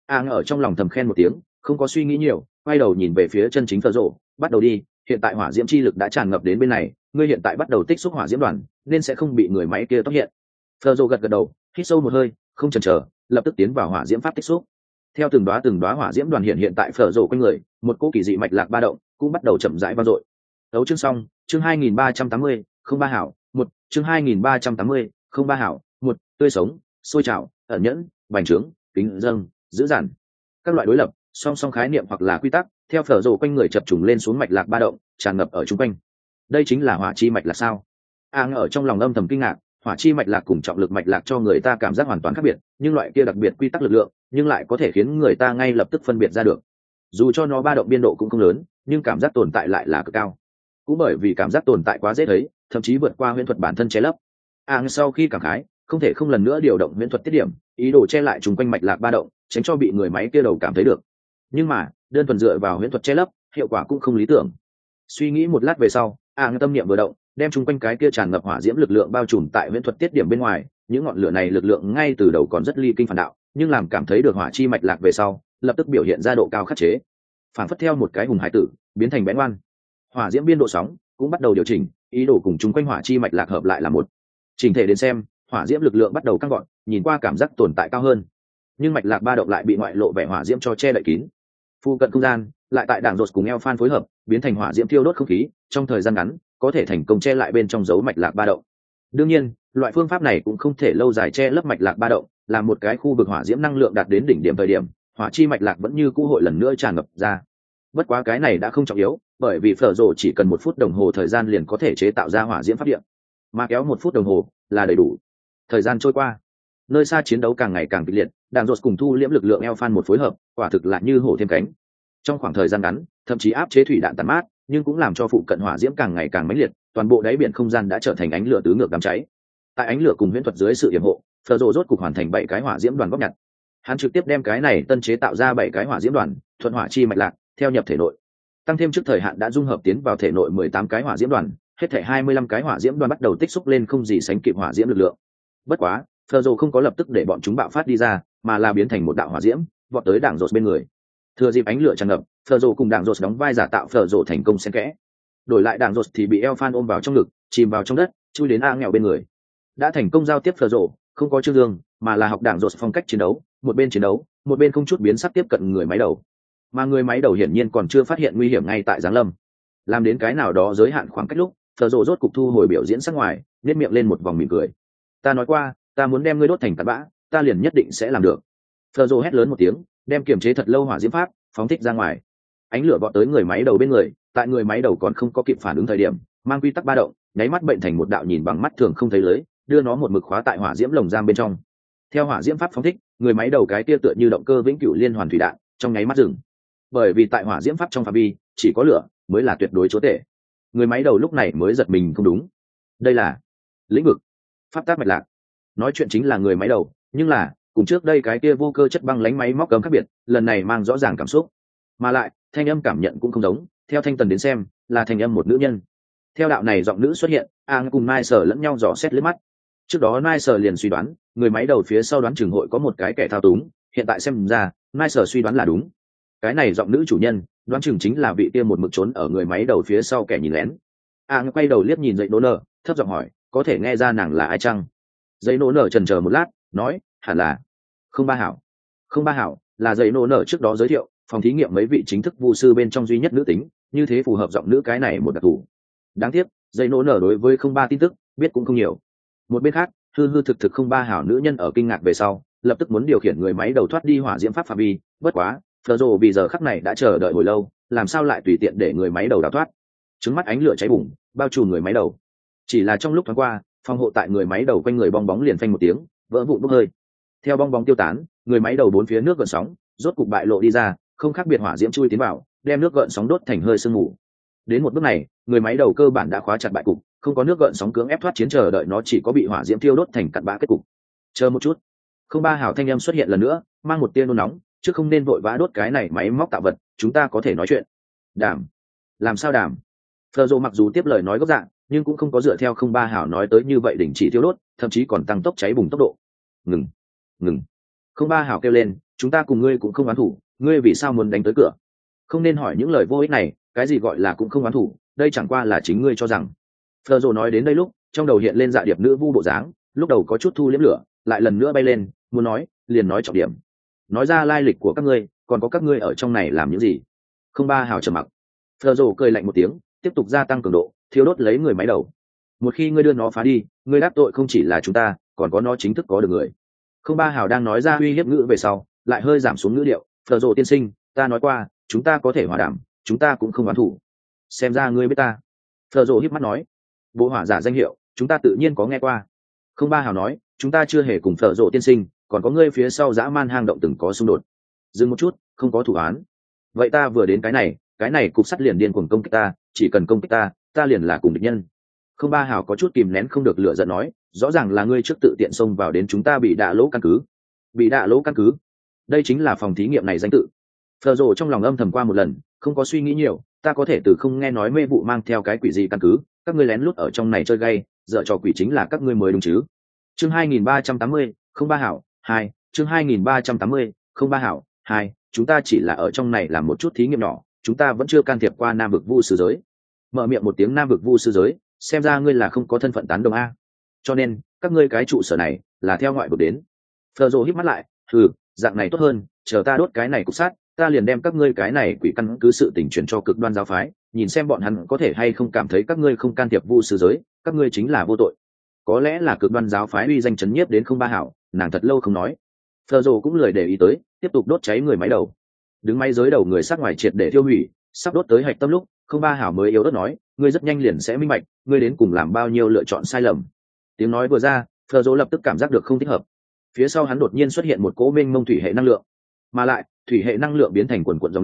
Ở trong lòng thầm khen một tiếng, không có suy nghĩ nhiều, quay đầu nhìn về phía chân chính Phở rộ, bắt đầu đi, hiện tại hỏa diễm chi lực đã tràn ngập đến bên này, ngươi hiện tại bắt đầu tích xúc hỏa diễm đoàn, nên sẽ không bị người máy kia tốc hiện. Phở rộ gật gật đầu, hít sâu một hơi, không chần chờ, lập tức tiến vào hỏa diễm pháp tích xúc. Theo từng đóa hỏa diễm đoàn hiện tại Phở rộ quanh người, một cỗ kỳ dị mạch lạc ba động cũng bắt đầu chậm rãi vang dội. Đấu chương xong, chương 2380, không ba hảo, một chương 2380, không ba hảo, một tươi sống, sôi trào, ẩn nhẫn, bành trướng, kính dâng, dữ dằn. Các loại đối lập, song song khái niệm hoặc là quy tắc, theo Phở rộ quanh người chập trùng lên xuống mạch lạc ba động, tràn ngập ở chung quanh. Đây chính là hỏa chi mạch lạc sao? Ở trong lòng âm thầm kinh ngạc, hỏa chi mạch lạc cùng trọng lực mạch lạc cho người ta cảm giác hoàn toàn khác biệt, nhưng loại kia đặc biệt quy tắc lực lượng, nhưng lại có thể khiến người ta ngay lập tức phân biệt ra được. Dù cho nó ba động biên độ cũng không lớn, nhưng cảm giác tồn tại lại là cực cao. Cũng bởi vì cảm giác tồn tại quá dễ thấy, thậm chí vượt qua huyễn thuật bản thân che lấp. Sau khi cảm khái, không thể không lần nữa điều động huyễn thuật tiết điểm, ý đồ che lại chung quanh mạch lạc ba động, tránh cho bị người máy kia đầu cảm thấy được. Nhưng mà đơn thuần dựa vào huyễn thuật che lấp, hiệu quả cũng không lý tưởng. Suy nghĩ một lát về sau, tâm niệm vừa động, đem chung quanh cái kia tràn ngập hỏa diễm lực lượng bao trùm tại huyễn thuật tiết điểm bên ngoài. Những ngọn lửa này lực lượng ngay từ đầu còn rất ly kinh phản đạo, nhưng làm cảm thấy được hỏa chi mạch lạc về sau, lập tức biểu hiện ra độ cao khắc chế, phản phất theo một cái hùng hải tử biến thành bén ngoan. Hỏa diễm biên độ sóng cũng bắt đầu điều chỉnh, ý đồ cùng chung quanh hỏa chi mạch lạc hợp lại là một chỉnh thể. Đến xem, hỏa diễm lực lượng bắt đầu căng gọn, nhìn qua cảm giác tồn tại cao hơn, nhưng mạch lạc ba động lại bị ngoại lộ vẻ hỏa diễm cho che đậy kín. Phu cận không gian lại tại Đàng rột cùng Elfan phối hợp, biến thành hỏa diễm thiêu đốt không khí, trong thời gian ngắn có thể thành công che lại bên trong dấu mạch lạc ba động. Đương nhiên, loại phương pháp này cũng không thể lâu dài che lấp mạch lạc ba động, làm một cái khu vực hỏa diễm năng lượng đạt đến đỉnh điểm thời điểm, hỏa chi mạch lạc vẫn như cũ hội lần nữa tràn ngập ra. Bất quá cái này đã không trọng yếu, bởi vì Phở rộ chỉ cần 1 phút đồng hồ thời gian liền có thể chế tạo ra hỏa diễm pháp điện, mà kéo 1 phút đồng hồ là đầy đủ. Thời gian trôi qua, nơi xa chiến đấu càng ngày càng kịch liệt, Đàng rột cùng thu liễm lực lượng Elfan một phối hợp, quả thực là như hổ thêm cánh. trong khoảng thời gian ngắn thậm chí áp chế thủy đạn tàn mát, nhưng cũng làm cho phụ cận hỏa diễm càng ngày càng mãnh liệt, toàn bộ đáy biển không gian đã trở thành ánh lửa tứ ngược đám cháy. Tại ánh lửa cùng huyễn thuật dưới sự yểm hộ, Phở rồ rốt cục hoàn thành 7 cái hỏa diễm đoàn góp nhặt. Hắn trực tiếp đem cái này tân chế tạo ra 7 cái hỏa diễm đoàn thuận hỏa chi mạch lạc theo nhập thể nội, tăng thêm trước thời hạn đã dung hợp tiến vào thể nội 18 cái hỏa diễm đoàn, hết thể 25 cái hỏa diễm đoàn bắt đầu tích xúc lên không gì sánh kịp hỏa diễm lực lượng. Bất quá Phở rồ không có lập tức để bọn chúng bạo phát đi ra, mà là biến thành một đạo hỏa diễm vọt tới đảng rột bên người. Thừa dịp ánh lửa tràn ngập, Phở rồ cùng đảng rột đóng vai giả tạo Phở rồ thành công xen kẽ. Đổi lại đảng rột thì bị Elfan ôm vào trong ngực, chìm vào trong đất, chui đến A nghèo bên người. Đã thành công giao tiếp Phở rồ, không có trương dương, mà là học đảng rột phong cách chiến đấu, một bên chiến đấu, một bên không chút biến sắc tiếp cận người máy đầu. Mà người máy đầu hiển nhiên còn chưa phát hiện nguy hiểm ngay tại giáng lâm. Làm đến cái nào đó giới hạn khoảng cách lúc, Phở rồ rốt cục thu hồi biểu diễn sắc ngoài, nhếch miệng lên một vòng mỉm cười. Ta nói qua, ta muốn đem ngươi đốt thành tạt bã, ta liền nhất định sẽ làm được. Phở rồ hét lớn một tiếng, đem kiềm chế thật lâu hỏa diễm pháp phóng thích ra ngoài. Ánh lửa vọt tới người máy đầu bên người, tại người máy đầu còn không có kịp phản ứng thời điểm, mang quy tắc ba động, nháy mắt bệnh thành một đạo nhìn bằng mắt thường không thấy lưới, đưa nó một mực khóa tại hỏa diễm lồng giam bên trong. Theo hỏa diễm pháp phóng thích, người máy đầu cái tia tựa như động cơ vĩnh cửu liên hoàn thủy đạn, trong nháy mắt dừng. Bởi vì tại hỏa diễm pháp trong phạm vi chỉ có lửa mới là tuyệt đối chúa tể. Người máy đầu lúc này mới giật mình không đúng. Đây là lĩnh vực pháp tác mạch lạc. Nói chuyện chính là người máy đầu, nhưng là cùng trước đây cái kia vô cơ chất băng lánh máy móc cấm khác biệt, lần này mang rõ ràng cảm xúc, mà lại thanh âm cảm nhận cũng không giống. Theo thanh tần đến xem, là thanh âm một nữ nhân. Theo đạo này giọng nữ xuất hiện, Ang cùng Nai Sở lẫn nhau dò xét lướt mắt. Trước đó Nai Sở liền suy đoán, người máy đầu phía sau đoán chừng hội có một cái kẻ thao túng, hiện tại xem ra, Nai Sở suy đoán là đúng. Cái này giọng nữ chủ nhân, đoán chừng chính là vị kia một mực trốn ở người máy đầu phía sau kẻ nhìn lén. Ang quay đầu liếc nhìn dậy nổ nở, thấp giọng hỏi, có thể nghe ra nàng là ai chăng? Dậy nổ nở chần chờ một lát, nói, hẳn là không ba hảo. Không ba hảo là dậy nổ nở trước đó giới thiệu phòng thí nghiệm mấy vị chính thức vu sư bên trong duy nhất nữ tính, như thế phù hợp giọng nữ cái này một đặc thù. Đáng tiếc dậy nổ nở đối với không ba tin tức biết cũng không nhiều. Một bên khác, hư hư thực thực không ba hảo nữ nhân ở kinh ngạc về sau, lập tức muốn điều khiển người máy đầu thoát đi hỏa diễm pháp phạm vi. Bất quá Phở rồ vì giờ khắc này đã chờ đợi hồi lâu, làm sao lại tùy tiện để người máy đầu đào thoát. Trứng mắt ánh lửa cháy bùng bao trùm người máy đầu. Chỉ là trong lúc thoáng qua, phòng hộ tại người máy đầu quanh người bong bóng liền phanh một tiếng vỡ vụn bốc hơi. Theo bong bóng tiêu tán, người máy đầu bốn phía nước gợn sóng rốt cục bại lộ đi ra, không khác biệt hỏa diễm chui tiến vào, đem nước gợn sóng đốt thành hơi sương mù. Đến một bước này, người máy đầu cơ bản đã khóa chặt bại cục, không có nước gợn sóng cưỡng ép thoát chiến, chờ đợi nó chỉ có bị hỏa diễm thiêu đốt thành cặn bã kết cục. Chờ một chút. Không ba hảo thanh âm xuất hiện lần nữa, mang một tia nôn nóng, chứ không nên vội vã đốt cái này máy móc tạo vật, chúng ta có thể nói chuyện. Đảm? Làm sao đảm? Phở rồ mặc dù tiếp lời nói gốc dạng, nhưng cũng không có dựa theo không ba hảo nói tới như vậy đình chỉ thiêu đốt, thậm chí còn tăng tốc cháy bùng tốc độ. Ngừng, ngừng. Không ba hảo kêu lên, chúng ta cùng ngươi cũng không oán thủ, ngươi vì sao muốn đánh tới cửa? Không nên hỏi những lời vô ích này, cái gì gọi là cũng không oán thủ, đây chẳng qua là chính ngươi cho rằng. Phở rồ nói đến đây lúc, trong đầu hiện lên dạ điệp nữ vu bộ dáng, lúc đầu có chút thu liếm lửa, lại lần nữa bay lên, muốn nói, liền nói trọng điểm. Nói ra lai lịch của các ngươi, còn có các ngươi ở trong này làm những gì? Không ba hảo trầm mặc. Phở rồ cười lạnh một tiếng, tiếp tục gia tăng cường độ, thiêu đốt lấy người máy đầu. Một khi ngươi đưa nó phá đi, ngươi đáp tội không chỉ là chúng ta, còn có nó chính thức có được người. Không ba hảo đang nói ra uy hiếp ngữ về sau, lại hơi giảm xuống ngữ điệu. Phở rồ tiên sinh, ta nói qua, chúng ta có thể hòa đàm, chúng ta cũng không oán thủ. Xem ra ngươi biết ta. Phở rồ híp mắt nói, bộ hỏa giả danh hiệu, chúng ta tự nhiên có nghe qua. Không ba hảo nói, chúng ta chưa hề cùng Phở rồ tiên sinh, còn có ngươi phía sau dã man hang động từng có xung đột. Dừng một chút, không có thủ án. Vậy ta vừa đến cái này cục sắt liền điên cuồng công kích ta, chỉ cần công kích ta, ta liền là cùng địch nhân. Không ba hảo có chút kìm nén không được lửa giận nói, rõ ràng là ngươi trước tự tiện xông vào đến chúng ta bị đạ lỗ căn cứ. Bị đạ lỗ căn cứ? Đây chính là phòng thí nghiệm này danh tự. Phở rồ trong lòng âm thầm qua một lần, không có suy nghĩ nhiều, ta có thể từ không nghe nói mê vụ mang theo cái quỷ gì căn cứ, các ngươi lén lút ở trong này chơi gay, dở trò quỷ chính là các ngươi mới đúng chứ. Chương 2380, không ba hảo, 2, chương 2380, không ba hảo, 2, chúng ta chỉ là ở trong này làm một chút thí nghiệm nhỏ, chúng ta vẫn chưa can thiệp qua Nam vực vu sư giới. Mở miệng một tiếng Nam vực vu sư giới, xem ra ngươi là không có thân phận tán đồng a. Cho nên, các ngươi cái trụ sở này là theo ngoại vực đến. Phở rồ híp mắt lại, dạng này tốt hơn, chờ ta đốt cái này cục sát, ta liền đem các ngươi cái này quỷ căn cứ sự tình chuyển cho cực đoan giáo phái, nhìn xem bọn hắn có thể hay không cảm thấy các ngươi không can thiệp vu sư giới, các ngươi chính là vô tội. Có lẽ là cực đoan giáo phái uy danh chấn nhiếp đến không ba hảo, nàng thật lâu không nói. Phở rồ cũng lười để ý tới, tiếp tục đốt cháy người máy đầu. Đứng máy giới đầu người sát ngoài triệt để tiêu hủy, sắp đốt tới hạch tâm lúc, không ba hảo mới yếu ớt nói, ngươi rất nhanh liền sẽ minh bạch, ngươi đến cùng làm bao nhiêu lựa chọn sai lầm. Tiếng nói vừa ra, Phở rồ lập tức cảm giác được không thích hợp. Phía sau hắn đột nhiên xuất hiện một cỗ mênh mông thủy hệ năng lượng, mà lại thủy hệ năng lượng biến thành quần quần dòng lũ,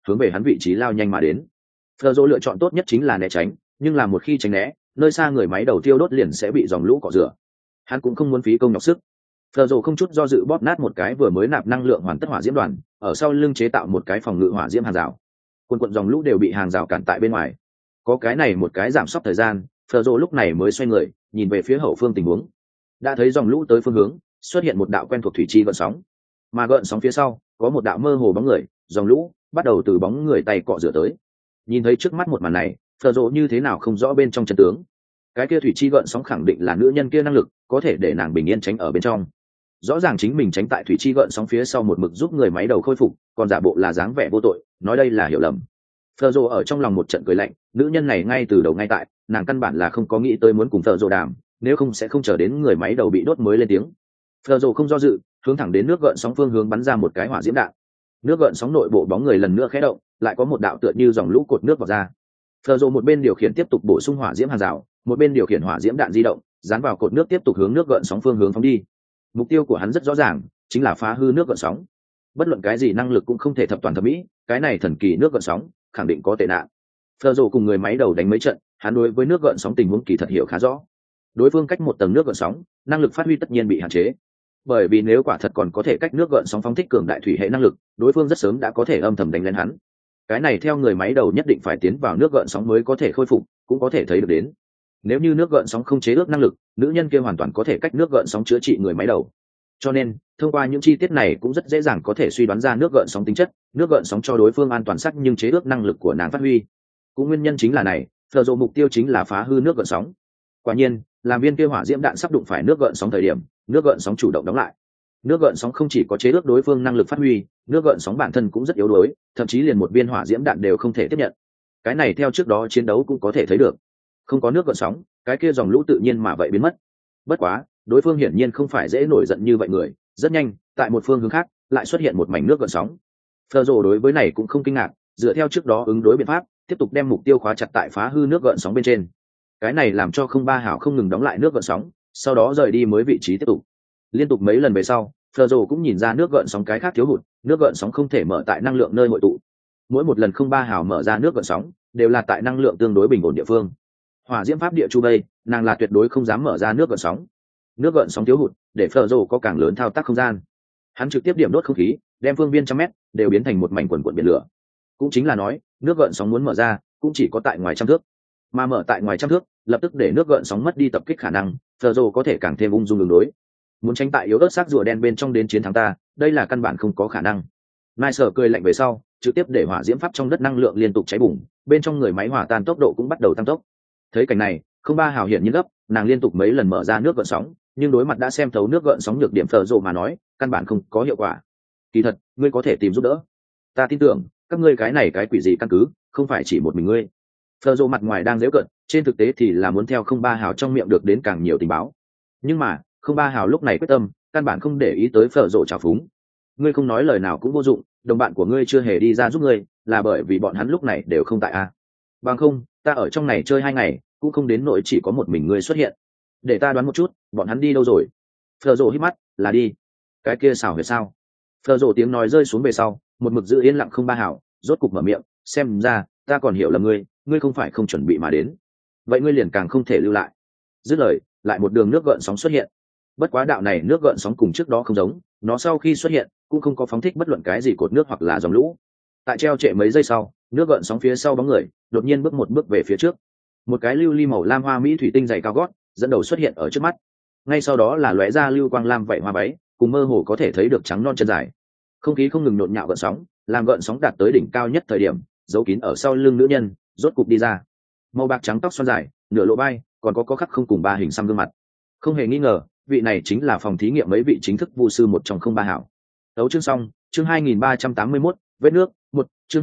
hướng về hắn vị trí lao nhanh mà đến. Phờ rồ lựa chọn tốt nhất chính là né tránh, nhưng là một khi tránh né, nơi xa người máy đầu tiêu đốt liền sẽ bị dòng lũ cọ rửa. Hắn cũng không muốn phí công nhọc sức. Phờ rồ không chút do dự bóp nát một cái vừa mới nạp năng lượng hoàn tất hỏa diễm đoàn, ở sau lưng chế tạo một cái phòng ngự hỏa diễm hàng rào. Quần quần dòng lũ đều bị hàng rào cản tại bên ngoài. Có cái này một cái giảm sốc thời gian, Phờ rồ lúc này mới xoay người, nhìn về phía hậu phương tình huống. Đã thấy dòng lũ tới phương hướng, xuất hiện một đạo quen thuộc thủy chi gợn sóng, mà gợn sóng phía sau có một đạo mơ hồ bóng người, dòng lũ bắt đầu từ bóng người tay cọ rửa tới. Nhìn thấy trước mắt một màn này, Phờ rồ như thế nào không rõ bên trong chân tướng. Cái kia thủy chi gợn sóng khẳng định là nữ nhân kia năng lực, có thể để nàng bình yên tránh ở bên trong. Rõ ràng chính mình tránh tại thủy chi gợn sóng phía sau một mực giúp người máy đầu khôi phục, còn giả bộ là dáng vẻ vô tội, nói đây là hiểu lầm. Phờ rồ ở trong lòng một trận cười lạnh, nữ nhân này ngay từ đầu ngay tại, nàng căn bản là không có nghĩ tới muốn cùng Phờ rồ đàm, nếu không sẽ không chờ đến người máy đầu bị đốt mới lên tiếng. Phờ rồ không do dự, hướng thẳng đến nước gợn sóng phương hướng bắn ra một cái hỏa diễm đạn. Nước gợn sóng nội bộ bóng người lần nữa khẽ động, lại có một đạo tựa như dòng lũ cột nước vào ra. Phờ rồ một bên điều khiển tiếp tục bổ sung hỏa diễm hàng rào, một bên điều khiển hỏa diễm đạn di động, dán vào cột nước tiếp tục hướng nước gợn sóng phương hướng phóng đi. Mục tiêu của hắn rất rõ ràng, chính là phá hư nước gợn sóng. Bất luận cái gì năng lực cũng không thể thập toàn thẩm mỹ, cái này thần kỳ nước gợn sóng khẳng định có tệ nạn. Phờ rồ cùng người máy đầu đánh mấy trận, hắn đối với nước gợn sóng tình huống kỳ thật hiểu khá rõ. Đối phương cách một tầng nước gợn sóng, năng lực phát huy tất nhiên bị hạn chế. Bởi vì nếu quả thật còn có thể cách nước gợn sóng phóng thích cường đại thủy hệ năng lực, đối phương rất sớm đã có thể âm thầm đánh lên hắn. Cái này theo người máy đầu nhất định phải tiến vào nước gợn sóng mới có thể khôi phục, cũng có thể thấy được đến. Nếu như nước gợn sóng không chế ước năng lực, nữ nhân kia hoàn toàn có thể cách nước gợn sóng chữa trị người máy đầu. Cho nên, thông qua những chi tiết này cũng rất dễ dàng có thể suy đoán ra nước gợn sóng tính chất, nước gợn sóng cho đối phương an toàn sắc nhưng chế ước năng lực của nàng phát huy. Cũng nguyên nhân chính là này, Phờ rồ mục tiêu chính là phá hư nước gợn sóng. Quả nhiên, làm viên kia hỏa diễm đạn sắp đụng phải nước gợn sóng thời điểm, nước gợn sóng chủ động đóng lại. Nước gợn sóng không chỉ có chế ước đối phương năng lực phát huy, nước gợn sóng bản thân cũng rất yếu đuối, thậm chí liền một viên hỏa diễm đạn đều không thể tiếp nhận. Cái này theo trước đó chiến đấu cũng có thể thấy được. Không có nước gợn sóng, cái kia dòng lũ tự nhiên mà vậy biến mất. Bất quá, đối phương hiển nhiên không phải dễ nổi giận như vậy người, rất nhanh, tại một phương hướng khác, lại xuất hiện một mảnh nước gợn sóng. Phờ rồ đối với này cũng không kinh ngạc, dựa theo trước đó ứng đối biện pháp, tiếp tục đem mục tiêu khóa chặt tại phá hư nước gợn sóng bên trên. Cái này làm cho không ba hảo không ngừng đóng lại nước gợn sóng, sau đó rời đi mới vị trí tiếp tục. Liên tục mấy lần về sau, Phờ rồ cũng nhìn ra nước gợn sóng cái khác thiếu hụt, nước gợn sóng không thể mở tại năng lượng nơi hội tụ. Mỗi một lần không ba hảo mở ra nước gợn sóng, đều là tại năng lượng tương đối bình ổn địa phương. Hỏa diễm pháp địa chu bây, nàng là tuyệt đối không dám mở ra nước gợn sóng. Nước gợn sóng thiếu hụt, để Phờ rồ có càng lớn thao tác không gian. Hắn trực tiếp điểm đốt không khí, đem phương viên trăm mét đều biến thành một mảnh quần quần biển lửa. Cũng chính là nói, nước gợn sóng muốn mở ra, cũng chỉ có tại ngoài trăm thước. Mà mở tại ngoài trăm thước, lập tức để nước gợn sóng mất đi tập kích khả năng, Phờ rồ có thể càng thêm ung dung đường đối. Muốn tránh tại yếu ớt xác rùa đen bên trong đến chiến thắng ta, đây là căn bản không có khả năng. Nai sở cười lạnh về sau, trực tiếp để hỏa diễm pháp trong đất năng lượng liên tục cháy bùng, bên trong người máy hòa tan tốc độ cũng bắt đầu tăng tốc. Thấy cảnh này, không ba hào hiển nhiên gấp, nàng liên tục mấy lần mở ra nước gợn sóng, nhưng đối mặt đã xem thấu nước gợn sóng nhược điểm Phờ rồ mà nói, căn bản không có hiệu quả. Kỳ thật, ngươi có thể tìm giúp đỡ. Ta tin tưởng, các ngươi cái này cái quỷ gì căn cứ, không phải chỉ một mình ngươi. Phờ rồ mặt ngoài đang giễu cợt, trên thực tế thì là muốn theo không ba hào trong miệng được đến càng nhiều tình báo. Nhưng mà, không ba hào lúc này quyết tâm, căn bản không để ý tới Phờ rồ trào phúng. Ngươi không nói lời nào cũng vô dụng, đồng bạn của ngươi chưa hề đi ra giúp ngươi, là bởi vì bọn hắn lúc này đều không tại a. Bằng không, ta ở trong này chơi 2 ngày, cũng không đến nỗi chỉ có một mình ngươi xuất hiện. Để ta đoán một chút, bọn hắn đi đâu rồi? Phờ rồ hít mắt, là đi. Cái kia xảo huyệt sao? Phờ rồ tiếng nói rơi xuống về sau, một mực giữ yên lặng không ba hào, rốt cục mở miệng, xem ra, ta còn hiểu là ngươi không phải không chuẩn bị mà đến. Vậy ngươi liền càng không thể lưu lại. Dứt lời, lại một đường nước gợn sóng xuất hiện. Bất quá đạo này nước gợn sóng cùng trước đó không giống, nó sau khi xuất hiện cũng không có phóng thích bất luận cái gì cột nước hoặc là dòng lũ. Tại treo trệ mấy giây sau, nước gợn sóng phía sau bóng người đột nhiên bước một bước về phía trước. Một cái lưu ly màu lam hoa mỹ thủy tinh dày cao gót dẫn đầu xuất hiện ở trước mắt. Ngay sau đó là lóe ra lưu quang lam vậy hoa váy, cùng mơ hồ có thể thấy được trắng non chân dài. Không khí không ngừng nhộn nhạo gợn sóng, làm gợn sóng đạt tới đỉnh cao nhất thời điểm, giấu kín ở sau lưng nữ nhân rốt cục đi ra. Màu bạc trắng tóc xoăn dài, nửa lộ vai, còn có khắc không cùng ba hình xăm gương mặt. Không hề nghi ngờ, vị này chính là phòng thí nghiệm mấy vị chính thức vu sư một trong không ba hảo. Đấu chương xong, chương 2381, vết nước, một chương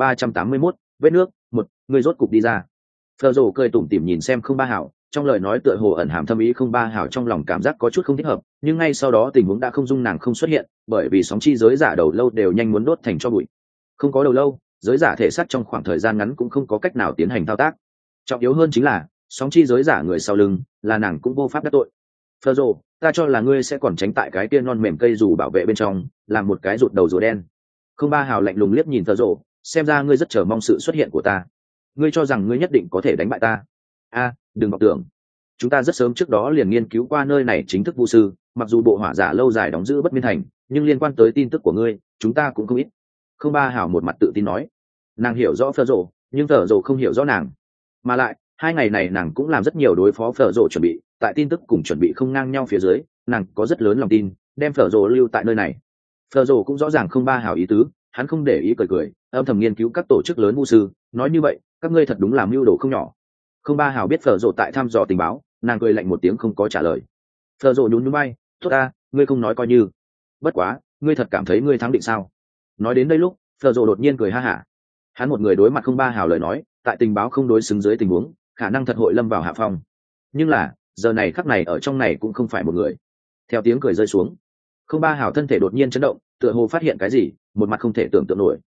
2381, vết nước, một người rốt cục đi ra. Phờ rồ cười tủm tỉm nhìn xem không ba hảo, trong lời nói tựa hồ ẩn hàm thâm ý không ba hảo trong lòng cảm giác có chút không thích hợp, nhưng ngay sau đó tình huống đã không dung nàng không xuất hiện, bởi vì sóng chi giới giả đầu lâu đều nhanh muốn đốt thành tro bụi. Không có đầu lâu, giới giả thể xác trong khoảng thời gian ngắn cũng không có cách nào tiến hành thao tác. Trọng yếu hơn chính là, sóng chi giới giả người sau lưng, là nàng cũng vô pháp đắc tội. Phờ rồ, ta cho là ngươi sẽ còn tránh tại cái kia non mềm cây dù bảo vệ bên trong, làm một cái rụt đầu rùa đen. Không ba hào lạnh lùng liếc nhìn Phờ rồ, xem ra ngươi rất chờ mong sự xuất hiện của ta. Ngươi cho rằng ngươi nhất định có thể đánh bại ta? Đừng vọng tưởng. Chúng ta rất sớm trước đó liền nghiên cứu qua nơi này chính thức vu sư, mặc dù bộ hỏa giả lâu dài đóng giữ bất miên thành, nhưng liên quan tới tin tức của ngươi chúng ta cũng không ít. Không ba hảo một mặt tự tin nói. Nàng hiểu rõ Phở Rồ, nhưng Phở Rồ không hiểu rõ nàng. Mà lại 2 ngày này nàng cũng làm rất nhiều đối phó Phở Rồ chuẩn bị, tại tin tức cùng chuẩn bị không ngang nhau phía dưới, nàng có rất lớn lòng tin đem Phở Rồ lưu tại nơi này. Phở Rồ cũng rõ ràng không ba hảo ý tứ, hắn không để ý cười cười, âm thầm nghiên cứu các tổ chức lớn vu sư, nói như vậy các ngươi thật đúng làm mưu đồ không nhỏ. Không ba hảo biết Phở Rồ tại thăm dò tình báo, nàng cười lạnh một tiếng không có trả lời. Phở Rồ nhún nhún vai, tốt ta, ngươi không nói coi như. Bất quá ngươi thật cảm thấy ngươi thắng định sao? Nói đến đây lúc Phở Rồ đột nhiên cười ha hả. Hắn một người đối mặt không ba hảo lời nói, tại tình báo không đối xứng dưới tình huống, khả năng thật hội lâm vào hạ phong. Nhưng là giờ này khắc này ở trong này cũng không phải một người. Theo tiếng cười rơi xuống, không ba hảo thân thể đột nhiên chấn động, tựa hồ phát hiện cái gì, một mặt không thể tưởng tượng nổi.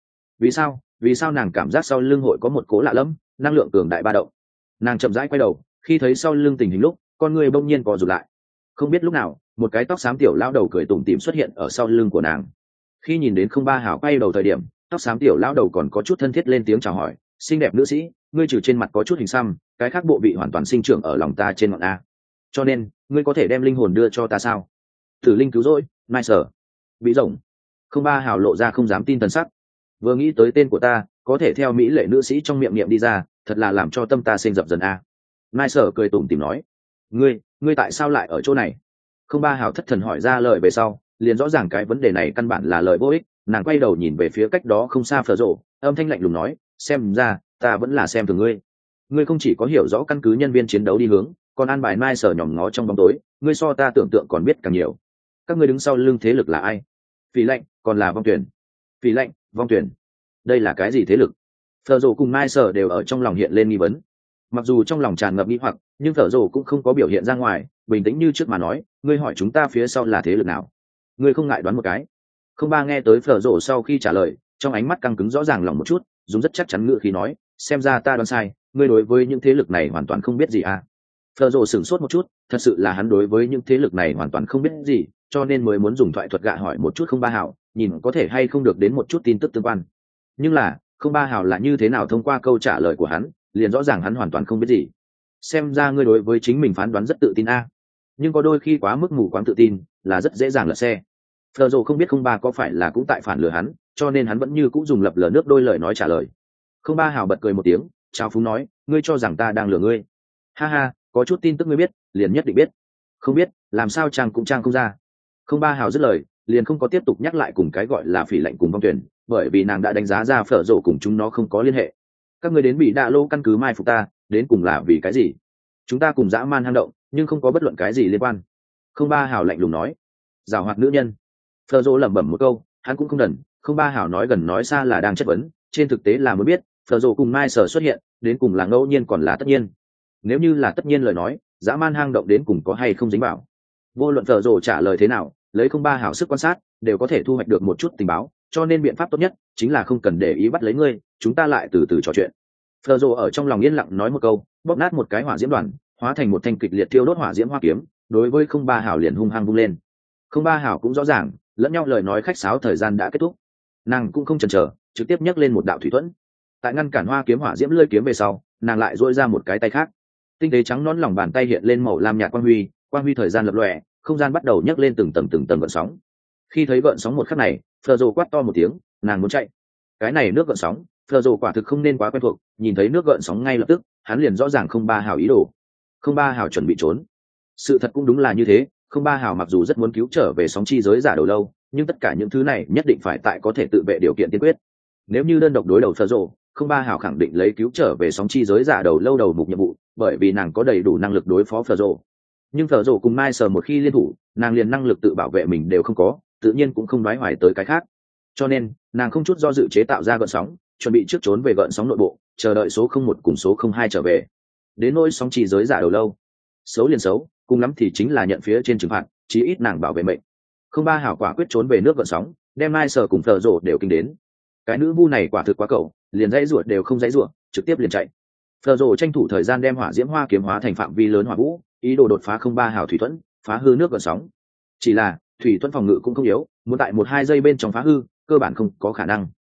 Vì sao nàng cảm giác sau lưng hội có một cố lạ lẫm năng lượng cường đại ba động. Nàng chậm rãi quay đầu, khi thấy sau lưng tình hình lúc con người bỗng nhiên co rụt lại. Không biết lúc nào một cái tóc xám tiểu lão đầu cười tủm tỉm xuất hiện ở sau lưng của nàng. Khi nhìn đến không ba hảo quay đầu thời điểm, tóc xám tiểu lão đầu còn có chút thân thiết lên tiếng chào hỏi, xinh đẹp nữ sĩ, ngươi trừ trên mặt có chút hình xăm, cái khác bộ vị hoàn toàn sinh trưởng ở lòng ta trên ngọn a, cho nên ngươi có thể đem linh hồn đưa cho ta sao? Tử linh cứu rỗi, nai sở bị rồng. Không ba hào lộ ra không dám tin thần sắc. Vừa nghĩ tới tên của ta có thể theo mỹ lệ nữ sĩ trong miệng niệm đi ra, thật là làm cho tâm ta sinh dập dần a. Nai sở cười tủm tỉm nói, ngươi tại sao lại ở chỗ này? Không ba hào thất thần hỏi ra lời về sau, liền rõ ràng cái vấn đề này căn bản là lời vô ích. Nàng quay đầu nhìn về phía cách đó không xa Phở Rồ, âm thanh lạnh lùng nói, xem ra ta vẫn là xem thường ngươi. Ngươi không chỉ có hiểu rõ căn cứ nhân viên chiến đấu đi hướng, còn an bài Nai sở nhòm ngó trong bóng tối, ngươi so ta tưởng tượng còn biết càng nhiều. Các ngươi đứng sau lưng thế lực là ai? Phỉ lệnh còn là vong tuyển? Phỉ lệnh, vong tuyển, đây là cái gì thế lực? Phở Rồ cùng Nai sở đều ở trong lòng hiện lên nghi vấn. Mặc dù trong lòng tràn ngập nghi hoặc, nhưng Phở Rồ cũng không có biểu hiện ra ngoài, bình tĩnh như trước mà nói, ngươi hỏi chúng ta phía sau là thế lực nào? Ngươi không ngại đoán một cái? Không ba nghe tới Phở Rồ sau khi trả lời, trong ánh mắt căng cứng rõ ràng lòng một chút, dùng rất chắc chắn ngữ khí nói, xem ra ta đoán sai, ngươi đối với những thế lực này hoàn toàn không biết gì à? Phở Rồ sửng sốt một chút, thật sự là hắn đối với những thế lực này hoàn toàn không biết gì, cho nên mới muốn dùng thoại thuật gạ hỏi một chút không ba hảo, nhìn có thể hay không được đến một chút tin tức tương quan. Nhưng là không ba hảo là như thế nào thông qua câu trả lời của hắn, liền rõ ràng hắn hoàn toàn không biết gì. Xem ra ngươi đối với chính mình phán đoán rất tự tin a, nhưng có đôi khi quá mức mù quáng tự tin là rất dễ dàng lật xe. Phở Rồ không biết không ba có phải là cũng tại phản lừa hắn, cho nên hắn vẫn như cũng dùng lập lờ nước đôi lời nói trả lời. Không ba hảo bật cười một tiếng, chào phúng nói, ngươi cho rằng ta đang lừa ngươi? Ha ha, có chút tin tức ngươi biết liền nhất định biết, không biết làm sao trang cũng trang không ra. Không ba hào dứt lời liền không có tiếp tục nhắc lại cùng cái gọi là phỉ lệnh cùng vong tuyển, bởi vì nàng đã đánh giá ra Phở Rồ cùng chúng nó không có liên hệ. Các người đến bị đạ lô căn cứ mai phục ta đến cùng là vì cái gì? Chúng ta cùng dã man hang động nhưng không có bất luận cái gì liên quan. Không ba hào lạnh lùng nói. Giảo hoạt nữ nhân. Phở Rồ lẩm bẩm một câu, hắn cũng không đần. Không ba hào nói gần nói xa là đang chất vấn, trên thực tế là muốn biết Phở Rồ cùng mai sở xuất hiện đến cùng là ngẫu nhiên còn là tất nhiên. Nếu như là tất nhiên lời nói, dã man hang động đến cùng có hay không dính vào. Vô luận Phở Rồ trả lời thế nào, lấy không ba hảo sức quan sát đều có thể thu hoạch được một chút tình báo, cho nên biện pháp tốt nhất chính là không cần để ý bắt lấy ngươi, chúng ta lại từ từ trò chuyện. Phở Rồ ở trong lòng yên lặng nói một câu, bóp nát một cái hỏa diễm đoàn, hóa thành một thanh kịch liệt thiêu đốt hỏa diễm hoa kiếm, đối với không ba hảo liền hung hăng vung lên. Không ba hảo cũng rõ ràng, lẫn nhau lời nói khách sáo thời gian đã kết thúc, nàng cũng không chần chờ, trực tiếp nhấc lên một đạo thủy thuẫn. Tại ngăn cản hoa kiếm hỏa diễm lưỡi kiếm về sau, nàng lại duỗi ra một cái tay khác, tinh tế trắng nõn lòng bàn tay hiện lên màu lam nhạt quang huy thời gian lập lòe, không gian bắt đầu nhấc lên từng tầng gợn sóng. Khi thấy gợn sóng một khắc này, Phở Rồ quát to một tiếng, nàng muốn chạy. Cái này nước gợn sóng, Phở Rồ quả thực không nên quá quen thuộc, nhìn thấy nước gợn sóng ngay lập tức, hắn liền rõ ràng không ba hào ý đồ. Không ba hào chuẩn bị trốn. Sự thật cũng đúng là như thế, không ba hào mặc dù rất muốn cứu trở về sóng chi giới giả đầu lâu, nhưng tất cả những thứ này nhất định phải tại có thể tự vệ điều kiện tiên quyết. Nếu như đơn độc đối đầu Phở Rồ, không ba hào khẳng định lấy cứu trở về sóng chi giới giả đầu lâu đầu mục nhiệm vụ, bởi vì nàng có đầy đủ năng lực đối phó Phở Rồ. Nhưng Phở Rồ cùng Mai Sở một khi liên thủ, nàng liền năng lực tự bảo vệ mình đều không có, tự nhiên cũng không đoái hoài tới cái khác. Cho nên nàng không chút do dự chế tạo ra gợn sóng, chuẩn bị trước trốn về gợn sóng nội bộ, chờ đợi số 01 cùng số 02 trở về. Đến nỗi sóng chi giới giả đầu lâu, xấu liền xấu, cùng lắm thì chính là nhận phía trên trừng phạt, chí ít nàng bảo vệ mệnh. Không ba hảo quả quyết trốn về nước gợn sóng, đem Mai Sở cùng Phở Rồ đều kinh đến. Cái nữ vu này quả thực quá cẩu, liền dãy ruột đều không dãy ruột, trực tiếp liền chạy. Phở Rồ tranh thủ thời gian đem hỏa diễm hoa kiếm hóa thành phạm vi lớn hỏa vũ, ý đồ đột phá không ba hào thủy thuẫn, phá hư nước gợn sóng. Chỉ là thủy thuẫn phòng ngự cũng không yếu, muốn tại 1-2 giây bên trong phá hư, cơ bản không có khả năng.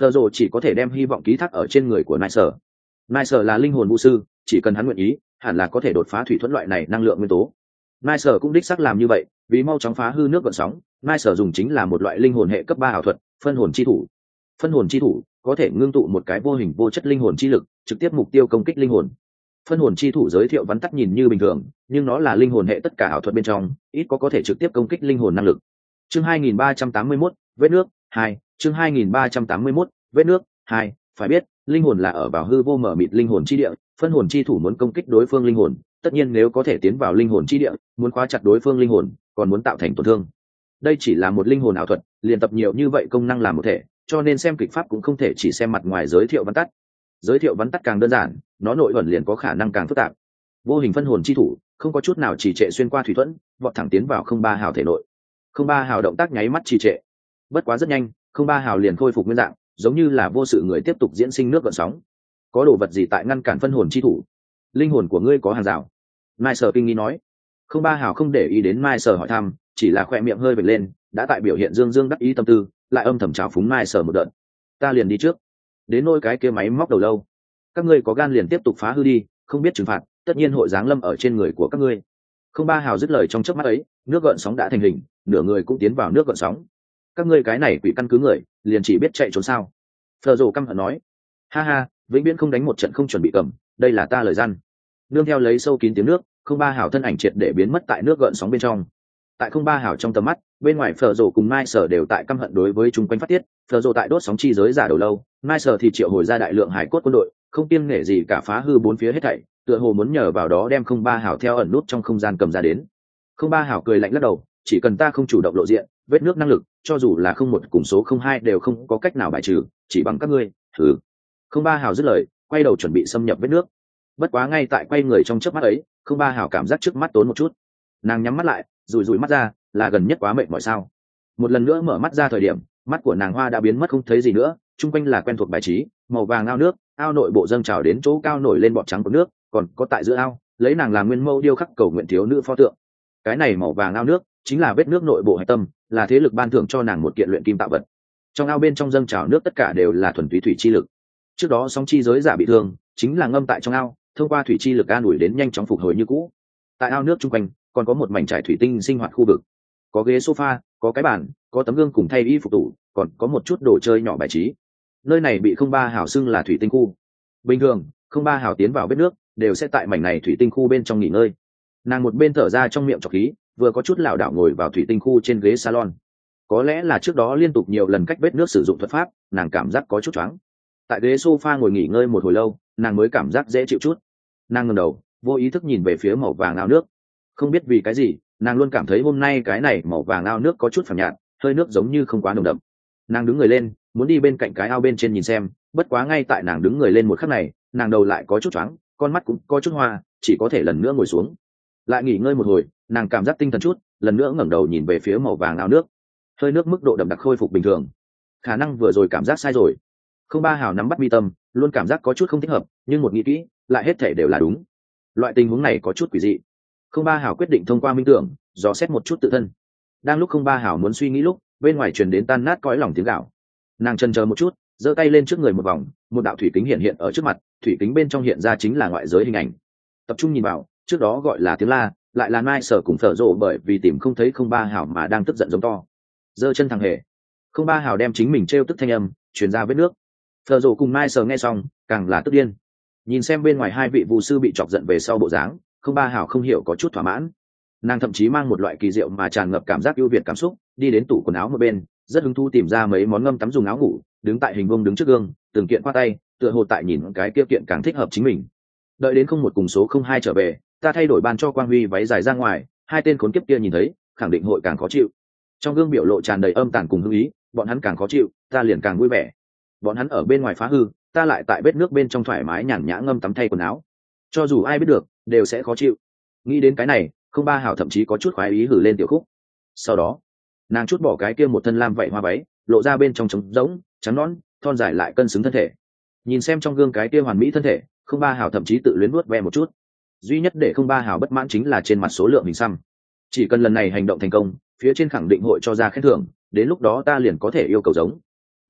Phở rồ chỉ có thể đem hy vọng ký thác ở trên người của Nicer. Nicer là linh hồn vũ sư, chỉ cần hắn nguyện ý, hẳn là có thể đột phá thủy thuẫn loại này năng lượng nguyên tố. Nicer cũng đích xác làm như vậy, vì mau chóng phá hư nước gợn sóng, Nicer dùng chính là một loại linh hồn hệ cấp 3 ảo thuật, phân hồn chi thủ. Phân hồn chi thủ có thể ngưng tụ một cái vô hình vô chất linh hồn chi lực, trực tiếp mục tiêu công kích linh hồn. Phân hồn chi thủ giới thiệu vắn tắt nhìn như bình thường, nhưng nó là linh hồn hệ tất cả ảo thuật bên trong, ít có thể trực tiếp công kích linh hồn năng lực. Chương 2381, vết nước 2, chương 2381, vết nước 2, phải biết, linh hồn là ở vào hư vô mở mịt linh hồn chi địa, phân hồn chi thủ muốn công kích đối phương linh hồn, tất nhiên nếu có thể tiến vào linh hồn chi địa, muốn khóa chặt đối phương linh hồn, còn muốn tạo thành tổn thương. Đây chỉ là một linh hồn ảo thuật, liền tập nhiều như vậy công năng làm một thể, cho nên xem kịch pháp cũng không thể chỉ xem mặt ngoài giới thiệu vắn tắt. Giới thiệu vắn tắt càng đơn giản, nó nội ẩn liền có khả năng càng phức tạp. Vô hình phân hồn chi thủ không có chút nào trì trệ xuyên qua thủy thuẫn, vọt thẳng tiến vào không ba hào thể nội. Không ba hào động tác nháy mắt trì trệ, bất quá rất nhanh, không ba hào liền khôi phục nguyên dạng, giống như là vô sự người tiếp tục diễn sinh nước gợn sóng. Có đồ vật gì tại ngăn cản phân hồn chi thủ? Linh hồn của ngươi có hàng rào. Mai Sở kinh nghi nói. Không ba hào không để ý đến Mai Sở hỏi thăm, chỉ là khoe miệng hơi vệt lên, đã tại biểu hiện dương dương đắc ý tâm tư, lại âm thầm trào phúng Mai Sở một đợt. Ta liền đi trước. Đến nôi cái kia máy móc đầu lâu, các ngươi có gan liền tiếp tục phá hư đi, không biết trừng phạt, tất nhiên hội giáng lâm ở trên người của các ngươi. Không ba hào dứt lời trong chớp mắt ấy, nước gợn sóng đã thành hình, nửa người cũng tiến vào nước gợn sóng. Các ngươi cái này quỷ căn cứ người, liền chỉ biết chạy trốn sao? Phở rồ căm hận nói. Ha ha, vĩnh viễn không đánh một trận không chuẩn bị cầm, đây là ta lời răn. Nương theo lấy sâu kín tiếng nước, không ba hào thân ảnh triệt để biến mất tại nước gợn sóng bên trong. Tại không ba hào trong tầm mắt, bên ngoài Phở rồ cùng Mai Sở đều tại căm hận đối với chúng quanh phát tiết. Phở rồ tại đốt sóng chi giới giả đầu lâu, Mai Sở thì triệu hồi ra đại lượng hải cốt quân đội, không kiêng nể gì cả phá hư bốn phía hết thảy, tựa hồ muốn nhờ vào đó đem không ba hào theo ẩn nút trong không gian cầm ra đến. Không ba hào cười lạnh lắc đầu, chỉ cần ta không chủ động lộ diện, vết nước năng lực, cho dù là không một cùng số không hai đều không có cách nào bài trừ, chỉ bằng các ngươi. Thử. Không ba hào dứt lời, quay đầu chuẩn bị xâm nhập vết nước. Bất quá ngay tại quay người trong chớp mắt ấy, không ba hào cảm giác trước mắt tốn một chút. Nàng nhắm mắt lại, rủi rủi mắt ra, là gần nhất quá mệt mỏi sao? Một lần nữa mở mắt ra thời điểm, mắt của nàng hoa đã biến mất không thấy gì nữa, chung quanh là quen thuộc bài trí, màu vàng ao nước, ao nội bộ dâng trào đến chỗ cao nổi lên bọt trắng của nước, còn có tại giữa ao, lấy nàng làm nguyên mẫu điêu khắc cầu nguyện thiếu nữ pho tượng. Cái này màu vàng ao nước chính là vết nước nội bộ hạch tâm, là thế lực ban thưởng cho nàng một kiện luyện kim tạo vật. Trong ao bên trong dâng trào nước tất cả đều là thuần túy thủy chi lực. Trước đó song chi giới giả bị thương, chính là ngâm tại trong ao, thông qua thủy chi lực an ủi đến nhanh chóng phục hồi như cũ. Tại ao nước chung quanh còn có một mảnh trải thủy tinh sinh hoạt khu vực, có ghế sofa, có cái bàn, có tấm gương cùng thay y phục tủ, còn có một chút đồ chơi nhỏ bài trí. Nơi này bị không ba hào xưng là thủy tinh khu. Bình thường không ba hào tiến vào vết nước đều sẽ tại mảnh này thủy tinh khu bên trong nghỉ ngơi. Nàng một bên thở ra trong miệng trọc khí, vừa có chút lảo đảo ngồi vào thủy tinh khu trên ghế salon. Có lẽ là trước đó liên tục nhiều lần cách vết nước sử dụng thuật pháp, nàng cảm giác có chút choáng. Tại ghế sofa ngồi nghỉ ngơi một hồi lâu, nàng mới cảm giác dễ chịu chút. Nàng ngẩng đầu, vô ý thức nhìn về phía màu vàng ao nước. Không biết vì cái gì, nàng luôn cảm thấy hôm nay cái này màu vàng ao nước có chút phẳng nhạt, hơi nước giống như không quá nồng đậm. Nàng đứng người lên, muốn đi bên cạnh cái ao bên trên nhìn xem, bất quá ngay tại nàng đứng người lên một khắc này, nàng đầu lại có chút choáng, con mắt cũng có chút hoa, chỉ có thể lần nữa ngồi xuống. Lại nghỉ ngơi một hồi, nàng cảm giác tinh thần chút, lần nữa ngẩng đầu nhìn về phía màu vàng ao nước. Hơi nước mức độ đậm đặc khôi phục bình thường. Khả năng vừa rồi cảm giác sai rồi. Không ba hào nắm bắt mi tâm, luôn cảm giác có chút không thích hợp, nhưng một nghĩ kỹ, lại hết thể đều là đúng. Loại tình huống này có chút quỷ dị. Không ba hào quyết định thông qua minh tưởng, dò xét một chút tự thân. Đang lúc không ba hào muốn suy nghĩ lúc, bên ngoài truyền đến tan nát cõi lòng tiếng gạo. Nàng chần chờ một chút, giơ tay lên trước người một vòng, một đạo thủy kính hiện hiện ở trước mặt, thủy kính bên trong hiện ra chính là ngoại giới hình ảnh. Tập trung nhìn vào, trước đó gọi là tiếng la, lại là Mai Sở cùng Phở Rộ bởi vì tìm không thấy không ba hào mà đang tức giận giống to. Giơ chân thằng hề. Không ba hào đem chính mình trêu tức thanh âm truyền ra vết nước. Phở Rộ cùng Mai Sở nghe xong, càng là tức điên. Nhìn xem bên ngoài hai vị vu sư bị chọc giận về sau bộ dáng, không ba hào không hiểu có chút thỏa mãn. Nàng thậm chí mang một loại kỳ diệu mà tràn ngập cảm giác ưu việt cảm xúc, đi đến tủ quần áo một bên, rất hứng thú tìm ra mấy món ngâm tắm dùng áo ngủ, đứng tại hình vuông đứng trước gương, từng kiện qua tay, tựa hồ tại nhìn cái kia kiện càng thích hợp chính mình. Đợi đến không một cùng số không hai trở về, ta thay đổi ban cho Quang Huy váy dài ra ngoài, hai tên khốn kiếp kia nhìn thấy, khẳng định hội càng khó chịu. Trong gương biểu lộ tràn đầy âm tàn cùng hư ý, bọn hắn càng khó chịu, ta liền càng vui vẻ. Bọn hắn ở bên ngoài phá hư, ta lại tại vết nước bên trong thoải mái nhàn nhã ngâm tắm thay quần áo. Cho dù ai biết được, đều sẽ khó chịu. Nghĩ đến cái này, không ba hảo thậm chí có chút khoái ý hử lên tiểu khúc. Sau đó, nàng chút bỏ cái kia một thân lam vậy hoa váy, lộ ra bên trong trống rỗng, trắng nõn, thon dài lại cân xứng thân thể. Nhìn xem trong gương cái kia hoàn mỹ thân thể, không ba hảo thậm chí tự luyến nuốt ve một chút. Duy nhất để không ba hảo bất mãn chính là trên mặt số lượng hình xăm. Chỉ cần lần này hành động thành công, phía trên khẳng định hội cho ra khen thưởng, đến lúc đó ta liền có thể yêu cầu giống.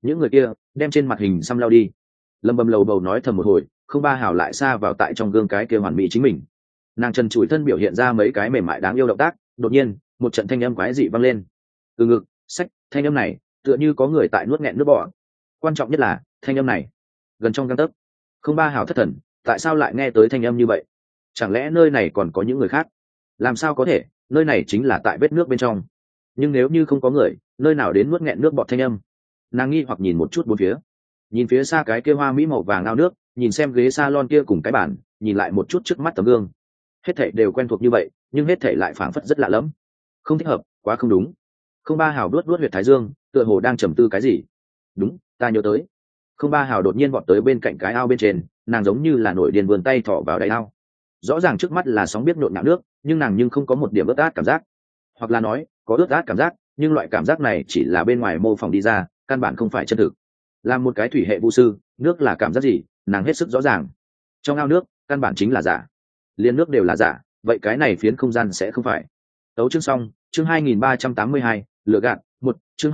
những người kia đem trên mặt hình xăm lao đi. Lâm bầm lầu bầu nói thầm một hồi, không ba hào lại xa vào tại trong gương cái kia hoàn mỹ chính mình. Nàng trần trụi thân biểu hiện ra mấy cái mềm mại đáng yêu động tác, đột nhiên một trận thanh âm quái dị vang lên. Từ ngực sách, thanh âm này tựa như có người tại nuốt nghẹn nước bọt. Quan trọng nhất là thanh âm này gần trong gang tấc. Không ba hào thất thần, tại sao lại nghe tới thanh âm như vậy? Chẳng lẽ nơi này còn có những người khác? Làm sao có thể, nơi này chính là tại vết nước bên trong. Nhưng nếu như không có người, nơi nào đến nuốt nghẹn nước bọt thanh âm? Nàng nghi hoặc nhìn một chút bốn phía, nhìn phía xa cái kia hoa mỹ màu vàng ao nước, nhìn xem ghế salon kia cùng cái bàn, nhìn lại một chút trước mắt tấm gương. Hết thảy đều quen thuộc như vậy, nhưng hết thảy lại phảng phất rất lạ lẫm. Không thích hợp, quá không đúng. Không ba hào đuốt huyệt thái dương, tựa hồ đang trầm tư cái gì. Đúng, ta nhớ tới. Không ba hào đột nhiên vọt tới bên cạnh cái ao bên trên, nàng giống như là nổi điên vươn tay thọ vào đáy ao. Rõ ràng trước mắt là sóng biết nhộn nhạo nước, nhưng nàng nhưng không có một điểm ướt át cảm giác. Hoặc là nói, có ướt át cảm giác, nhưng loại cảm giác này chỉ là bên ngoài mô phỏng đi ra, căn bản không phải chân thực. Làm một cái thủy hệ vu sư, nước là cảm giác gì, nàng hết sức rõ ràng. Trong ao nước, căn bản chính là giả. Liên nước đều là giả, vậy cái này phiến không gian sẽ không phải. Tấu chương xong, chương 2382, lựa gạt, một chương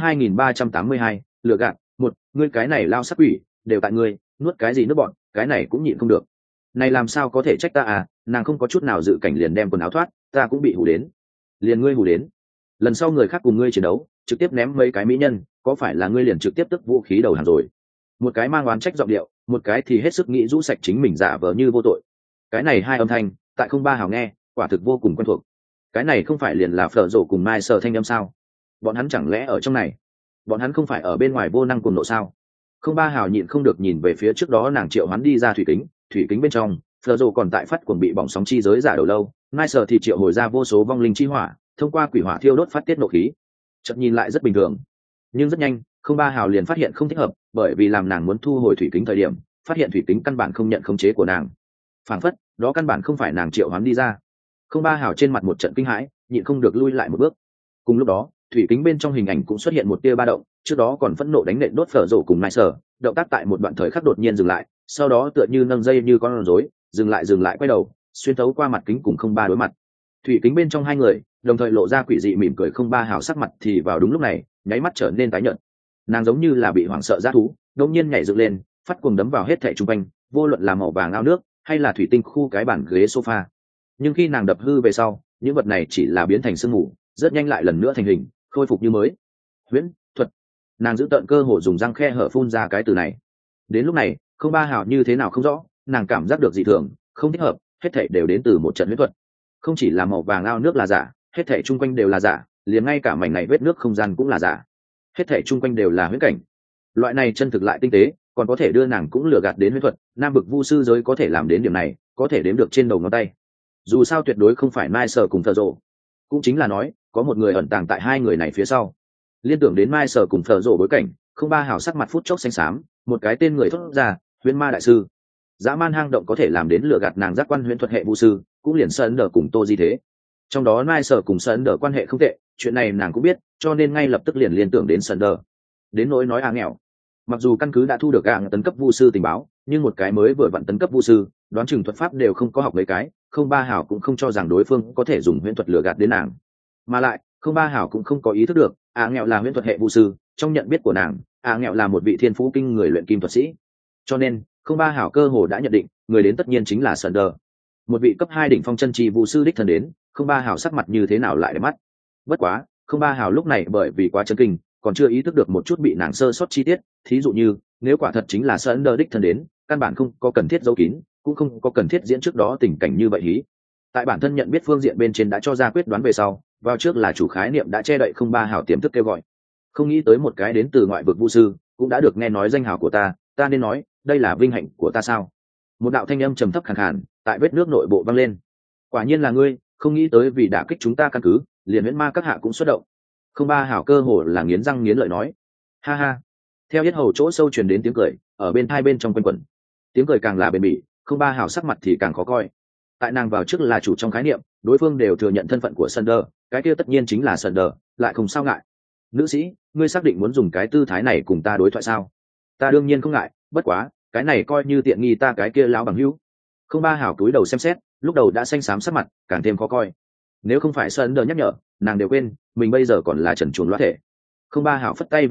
2382, lựa gạt, một ngươi cái này lao sắc quỷ, đều tại ngươi, nuốt cái gì nước bọn, cái này cũng nhịn không được. Này làm sao có thể trách ta à, nàng không có chút nào dự cảnh liền đem quần áo thoát, ta cũng bị hù đến. Liền ngươi hù đến. Lần sau người khác cùng ngươi chiến đấu, trực tiếp ném mấy cái mỹ nhân, có phải là ngươi liền trực tiếp tức vũ khí đầu hàng rồi? Một cái mang oán trách giọng điệu, một cái thì hết sức nghĩ rũ sạch chính mình giả vờ như vô tội. Cái này hai âm thanh, tại không ba hào nghe, quả thực vô cùng quen thuộc. Cái này không phải liền là Phở Rổ cùng Mai Sở thanh âm sao? Bọn hắn chẳng lẽ ở trong này? Bọn hắn không phải ở bên ngoài vô năng cùng nộ sao? Không ba hào nhịn không được nhìn về phía trước đó nàng triệu hắn đi ra thủy kính bên trong, Phở Rổ còn tại phát cuồng bị bỏng sóng chi giới giả đầu lâu, Mai Sở thì triệu hồi ra vô số vong linh chi hỏa, thông qua quỷ hỏa thiêu đốt phát tiết nộ khí. Chợt nhìn lại rất bình thường, nhưng rất nhanh, không ba hào liền phát hiện không thích hợp, bởi vì làm nàng muốn thu hồi thủy kính thời điểm, phát hiện thủy kính căn bản không nhận khống chế của nàng. Phảng phất, đó căn bản không phải nàng triệu hắn đi ra. Không ba hào trên mặt một trận kinh hãi, nhịn không được lui lại một bước. Cùng lúc đó, thủy kính bên trong hình ảnh cũng xuất hiện một tia ba động, trước đó còn phẫn nộ đánh nện đốt Phở Rổ cùng Mai Sở, động tác tại một đoạn thời khắc đột nhiên dừng lại, sau đó tựa như nâng dây như con rối, dừng lại quay đầu, xuyên thấu qua mặt kính cùng không ba đối mặt. Thủy kính bên trong hai người đồng thời lộ ra quỷ dị mỉm cười, không ba hào sắc mặt thì vào đúng lúc này nháy mắt trở nên tái nhợt. Nàng giống như là bị hoảng sợ dã thú, đột nhiên nhảy dựng lên, phát cuồng đấm vào hết thảy xung quanh, vô luận là màu vàng ao nước hay là thủy tinh khu cái bàn ghế sofa. Nhưng khi nàng đập hư về sau, những vật này chỉ là biến thành sương mù, rất nhanh lại lần nữa thành hình, khôi phục như mới. Huyễn thuật. Nàng giữ tận cơ hồ dùng răng khe hở phun ra cái từ này. Đến lúc này, không ba hào như thế nào không rõ, nàng cảm giác được dị thường, không thích hợp, hết thảy đều đến từ một trận huyễn thuật. Không chỉ là màu vàng ao nước là giả, hết thảy chung quanh đều là giả, liền ngay cả mảnh này vết nước không gian cũng là giả. Hết thảy chung quanh đều là huyễn cảnh. Loại này chân thực lại tinh tế, còn có thể đưa nàng cũng lừa gạt đến huyễn thuật, nam bực vu sư giới có thể làm đến điểm này, có thể đếm được trên đầu ngón tay. Dù sao tuyệt đối không phải Mai Sở cùng Phở Rổ, cũng chính là nói, có một người ẩn tàng tại hai người này phía sau. Liên tưởng đến Mai Sở cùng Phở Rổ bối cảnh, không ba hào sắc mặt phút chốc xanh xám, một cái tên người thốt ra, Huyễn Ma đại sư. Dã man hang động có thể làm đến lừa gạt nàng giác quan huyễn thuật hệ vu sư, cũng liền Sơn Đờ cùng Tô Di thế. Trong đó Mai Sở cùng Sơn Đờ quan hệ không tệ, chuyện này nàng cũng biết, cho nên ngay lập tức liền liên tưởng đến Sơn Đờ. Đến nỗi nói nghèo, mặc dù căn cứ đã thu được tấn cấp vu sư tình báo, nhưng một cái mới vừa vặn tấn cấp vu sư, đoán chừng thuật pháp đều không có học mấy cái, không ba hảo cũng không cho rằng đối phương có thể dùng huyễn thuật lừa gạt đến nàng. Mà lại, không ba hảo cũng không có ý thức được, nghèo là huyễn thuật hệ vu sư, trong nhận biết của nàng, nghèo là một vị thiên phú kinh người luyện kim thuật sĩ. Cho nên, không ba hảo cơ hồ đã nhận định, người đến tất nhiên chính là Sơn Đờ. Một vị cấp 2 đỉnh phong chân chi vu sư đích thân đến, không ba hảo sắc mặt như thế nào lại để mắt. Bất quá, không ba hảo lúc này bởi vì quá chấn kinh, còn chưa ý thức được một chút bị nàng sơ sót chi tiết, thí dụ như, nếu quả thật chính là Sơn Đờ đích thân đến, căn bản không có cần thiết giấu kín, cũng không có cần thiết diễn trước đó tình cảnh như vậy hí. Tại bản thân nhận biết phương diện bên trên đã cho ra quyết đoán về sau, vào trước là chủ khái niệm đã che đậy không ba hảo tiềm thức kêu gọi. Không nghĩ tới một cái đến từ ngoại vực vu sư, cũng đã được nghe nói danh hào của ta nên nói, đây là vinh hạnh của ta sao? Một đạo thanh âm trầm thấp khàn khàn, tại vết nước nội bộ vang lên. Quả nhiên là ngươi, không nghĩ tới vì đả kích chúng ta căn cứ, liền huyễn ma các hạ cũng xuất động. Không ba hảo cơ hồ là nghiến răng nghiến lợi nói. Ha ha. Theo yết hầu chỗ sâu truyền đến tiếng cười, ở bên hai bên trong quanh quẩn. Tiếng cười càng là bền bỉ, không ba hảo sắc mặt thì càng khó coi. Tại nàng vào trước là chủ trong khái niệm, đối phương đều thừa nhận thân phận của Sunder, cái kia tất nhiên chính là Sunder, lại không sao ngại. Nữ sĩ, ngươi xác định muốn dùng cái tư thái này cùng ta đối thoại sao? Ta đương nhiên không ngại, bất quá, cái này coi như tiện nghi ta cái kia lão bằng hữu. Không ba hảo túi đầu xem xét, lúc đầu đã xanh xám sắc mặt, càng thêm khó coi. Nếu không phải Sunder nhắc nhở, nàng đều quên, mình bây giờ còn là trần truồng loát thể. Không ba hảo phất tay vừa nhấc,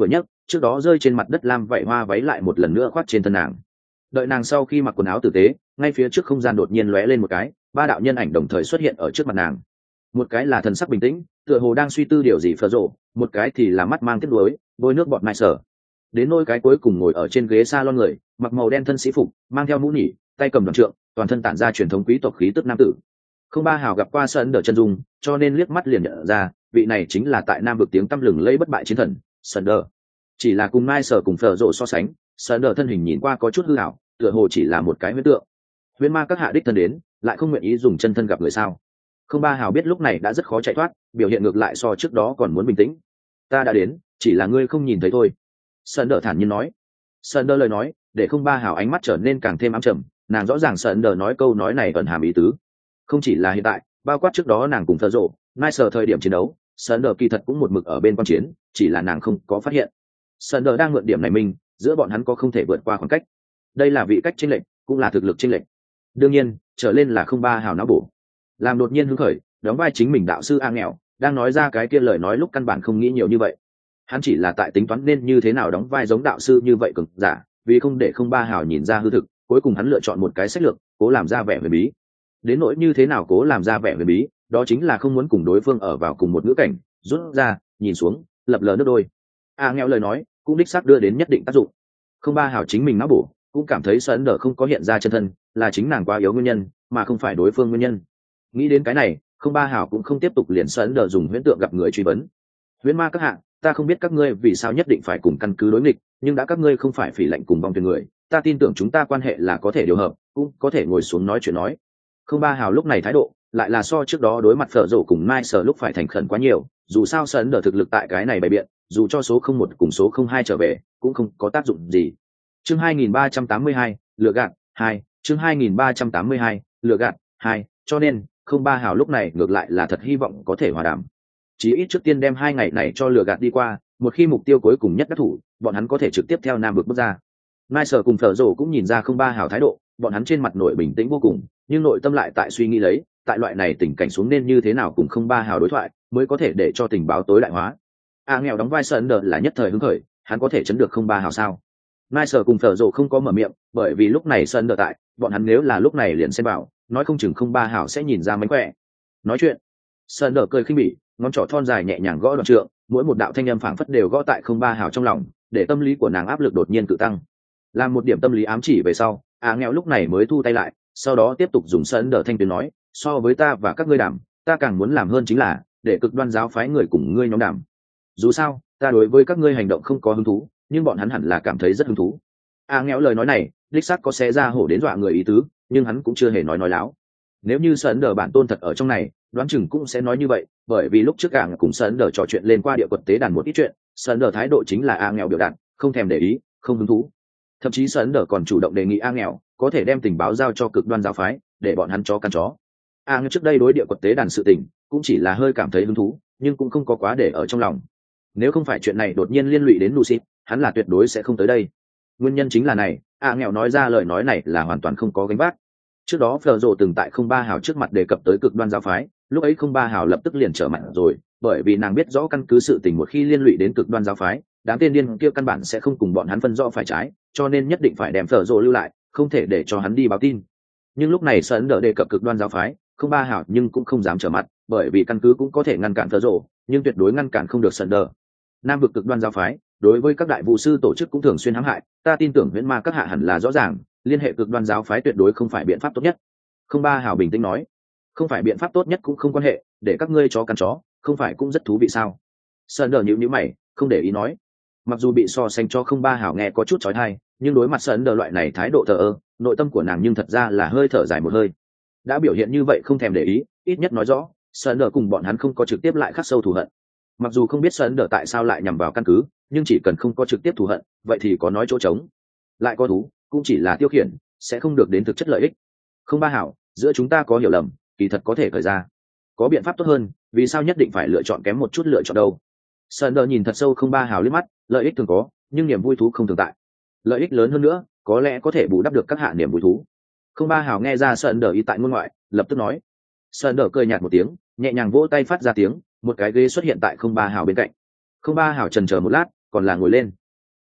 trước đó rơi trên mặt đất lam vảy hoa váy lại một lần nữa khoác trên thân nàng. Đợi nàng sau khi mặc quần áo tử tế, ngay phía trước không gian đột nhiên lóe lên một cái, ba đạo nhân ảnh đồng thời xuất hiện ở trước mặt nàng. Một cái là thần sắc bình tĩnh, tựa hồ đang suy tư điều gì phờ rộ, một cái thì là mắt mang tiếc nuối, bôi nước bọt nại sở. Đến nôi cái cuối cùng ngồi ở trên ghế salon người, mặc màu đen thân sĩ phục, mang theo mũ nhỉ, tay cầm đoàn trượng, toàn thân tản ra truyền thống quý tộc khí tức nam tử. Không ba hào gặp qua Sơn Đờ chân dung, cho nên liếc mắt liền nhận ra, vị này chính là tại Nam vực tiếng tăm lừng lẫy bất bại chiến thần, Sơn Đờ. Chỉ là cùng Mai Sở cùng Phở Rộ so sánh, Sơn Đờ thân hình nhìn qua có chút hư ảo, tựa hồ chỉ là một cái huyễn tượng. Huyễn ma các hạ đích thân đến, lại không nguyện ý dùng chân thân gặp người sao? Không ba hào biết lúc này đã rất khó chạy thoát, biểu hiện ngược lại so trước đó còn muốn bình tĩnh. Ta đã đến, chỉ là ngươi không nhìn thấy thôi. Sơn Đờ thản nhiên nói. Sơn Đờ lời nói, để không ba hào ánh mắt trở nên càng thêm ám trầm, nàng rõ ràng Sơn Đờ nói câu nói này ẩn hàm ý tứ. Không chỉ là hiện tại, bao quát trước đó nàng cùng Phở Rộ, Mai Sở thời điểm chiến đấu, Sơn Đờ kỳ thật cũng một mực ở bên quan chiến, chỉ là nàng không có phát hiện. Sơn Đờ đang mượn điểm này mình, giữa bọn hắn có không thể vượt qua khoảng cách. Đây là vị cách chênh lệch, cũng là thực lực chênh lệch. Đương nhiên, trở lên là không ba hào não bổ. Làm đột nhiên hứng khởi, đóng vai chính mình đạo sư A nghèo, đang nói ra cái kia lời nói lúc căn bản không nghĩ nhiều như vậy. Hắn chỉ là tại tính toán nên như thế nào đóng vai giống đạo sư như vậy cực giả, vì không để không ba hào nhìn ra hư thực, cuối cùng hắn lựa chọn một cái sách lược, cố làm ra vẻ huyền bí. Đến nỗi như thế nào cố làm ra vẻ huyền bí, đó chính là không muốn cùng đối phương ở vào cùng một ngữ cảnh, rút ra, nhìn xuống, lập lờ nước đôi. A nghèo lời nói, cũng đích xác đưa đến nhất định tác dụng. Không ba hào chính mình não bổ, cũng cảm thấy Sơn Đờ không có hiện ra chân thân, là chính nàng quá yếu nguyên nhân, mà không phải đối phương nguyên nhân. Nghĩ đến cái này, không ba hào cũng không tiếp tục liền Sơn Đờ dùng huyễn tượng gặp người truy vấn. Huyễn ma các hạ, ta không biết các ngươi vì sao nhất định phải cùng căn cứ đối nghịch, nhưng đã các ngươi không phải phỉ lệnh cùng vong tuyển người, ta tin tưởng chúng ta quan hệ là có thể điều hợp, cũng có thể ngồi xuống nói chuyện nói. Không ba hào lúc này thái độ lại là so trước đó đối mặt Phở Rộ cùng Mai Sở lúc phải thành khẩn quá nhiều, dù sao Sơn Đờ thực lực tại cái này bày biện, dù cho số 01 cùng số 02 trở về, cũng không có tác dụng gì. Chương 2382, lừa gạt 2, chương 2382, lừa gạt 2, cho nên, không ba hào lúc này ngược lại là thật hy vọng có thể hòa đàm. Chí ít trước tiên đem 2 ngày này cho lừa gạt đi qua, một khi mục tiêu cuối cùng nhất đắc thủ, bọn hắn có thể trực tiếp theo Nam vực bước ra. Mai Sở cùng Phở Rộ cũng nhìn ra không ba hào thái độ, bọn hắn trên mặt nội bình tĩnh vô cùng, nhưng nội tâm lại tại suy nghĩ lấy, tại loại này tình cảnh xuống nên như thế nào cùng không ba hào đối thoại, mới có thể để cho tình báo tối đại hóa. A nghèo đóng vai Sơn Đờ là nhất thời hứng khởi, hắn có thể chấn được không ba hào sao? Mai Sở cùng Phở Rộ không có mở miệng, bởi vì lúc này Sơn Đờ tại, bọn hắn nếu là lúc này liền xem bảo, nói không chừng không ba hào sẽ nhìn ra mánh khỏe. Nói chuyện, Sơn Đờ cười khinh bỉ, ngón trỏ thon dài nhẹ nhàng gõ đoạn trượng, mỗi một đạo thanh âm phảng phất đều gõ tại không ba hào trong lòng, để tâm lý của nàng áp lực đột nhiên tự tăng. Làm một điểm tâm lý ám chỉ về sau, A nghèo lúc này mới thu tay lại, sau đó tiếp tục dùng Sơn Đờ thanh tuyến nói, so với ta và các ngươi đàm, ta càng muốn làm hơn chính là để cực đoan giáo phái người cùng ngươi nhóm đàm. Dù sao, ta đối với các ngươi hành động không có hứng thú, nhưng bọn hắn hẳn là cảm thấy rất hứng thú. A nghèo lời nói này, đích xác có xé ra hổ đến dọa người ý tứ, nhưng hắn cũng chưa hề nói láo. Nếu như Sơn Đờ bản tôn thật ở trong này, đoán chừng cũng sẽ nói như vậy, bởi vì lúc trước cả cùng Sơn Đờ trò chuyện lên qua địa quật tế đàn một ít chuyện, Sơn Đờ thái độ chính là A nghèo biểu đạt, không thèm để ý, không hứng thú. Thậm chí Sơn Đờ còn chủ động đề nghị A nghèo có thể đem tình báo giao cho cực đoan giáo phái, để bọn hắn chó căn chó. A nghèo trước đây đối địa quật tế đàn sự tình, cũng chỉ là hơi cảm thấy hứng thú, nhưng cũng không có quá để ở trong lòng. Nếu không phải chuyện này đột nhiên liên lụy đến Lucy, hắn là tuyệt đối sẽ không tới đây. Nguyên nhân chính là này, A nghèo nói ra lời nói này là hoàn toàn không có gánh vác. Trước đó Phở Rộ từng tại không ba hào trước mặt đề cập tới cực đoan giáo phái, lúc ấy không ba hào lập tức liền trở mặt rồi, bởi vì nàng biết rõ căn cứ sự tình một khi liên lụy đến cực đoan giáo phái, đám tên điên kia căn bản sẽ không cùng bọn hắn phân rõ phải trái, cho nên nhất định phải đem Phở Rộ lưu lại, không thể để cho hắn đi báo tin. Nhưng lúc này Sơn Đờ đề cập cực đoan giáo phái, không ba hào nhưng cũng không dám trở mặt, bởi vì căn cứ cũng có thể ngăn cản Phở Rộ, nhưng tuyệt đối ngăn cản không được Sơn Đờ. Nam vực cực đoan giáo phái, đối với các đại vụ sư tổ chức cũng thường xuyên hãm hại, ta tin tưởng huyễn ma các hạ hẳn là rõ ràng, liên hệ cực đoan giáo phái tuyệt đối không phải biện pháp tốt nhất. Không ba hào bình tĩnh nói, không phải biện pháp tốt nhất cũng không quan hệ, để các ngươi chó cắn chó, không phải cũng rất thú vị sao? Sơn Đờ nhíu mày, không để ý nói. Mặc dù bị so sánh cho không ba hào nghe có chút chói tai, nhưng đối mặt Sơn Đờ loại này thái độ thờ ơ, nội tâm của nàng nhưng thật ra là hơi thở dài một hơi. Đã biểu hiện như vậy không thèm để ý, ít nhất nói rõ, Sơn Đờ cùng bọn hắn không có trực tiếp lại khắc sâu thù hận. Mặc dù không biết Sơn Đờ tại sao lại nhằm vào căn cứ, nhưng chỉ cần không có trực tiếp thù hận, vậy thì có nói chỗ trống. Lại có thú, cũng chỉ là tiêu khiển, sẽ không được đến thực chất lợi ích. Không ba hảo, giữa chúng ta có hiểu lầm, kỳ thật có thể khởi ra. Có biện pháp tốt hơn, vì sao nhất định phải lựa chọn kém một chút lựa chọn đâu? Sơn Đờ nhìn thật sâu không ba hảo liếc mắt, lợi ích thường có, nhưng niềm vui thú không thường tại. Lợi ích lớn hơn nữa, có lẽ có thể bù đắp được các hạ niềm vui thú. Không ba hảo nghe ra Sơn Đờ ý tại ngôn ngoại, lập tức nói. Sơn Đờ cười nhạt một tiếng, nhẹ nhàng vỗ tay phát ra tiếng, một cái ghế xuất hiện tại không ba hảo bên cạnh. Không ba hảo chần chờ một lát, còn là ngồi lên.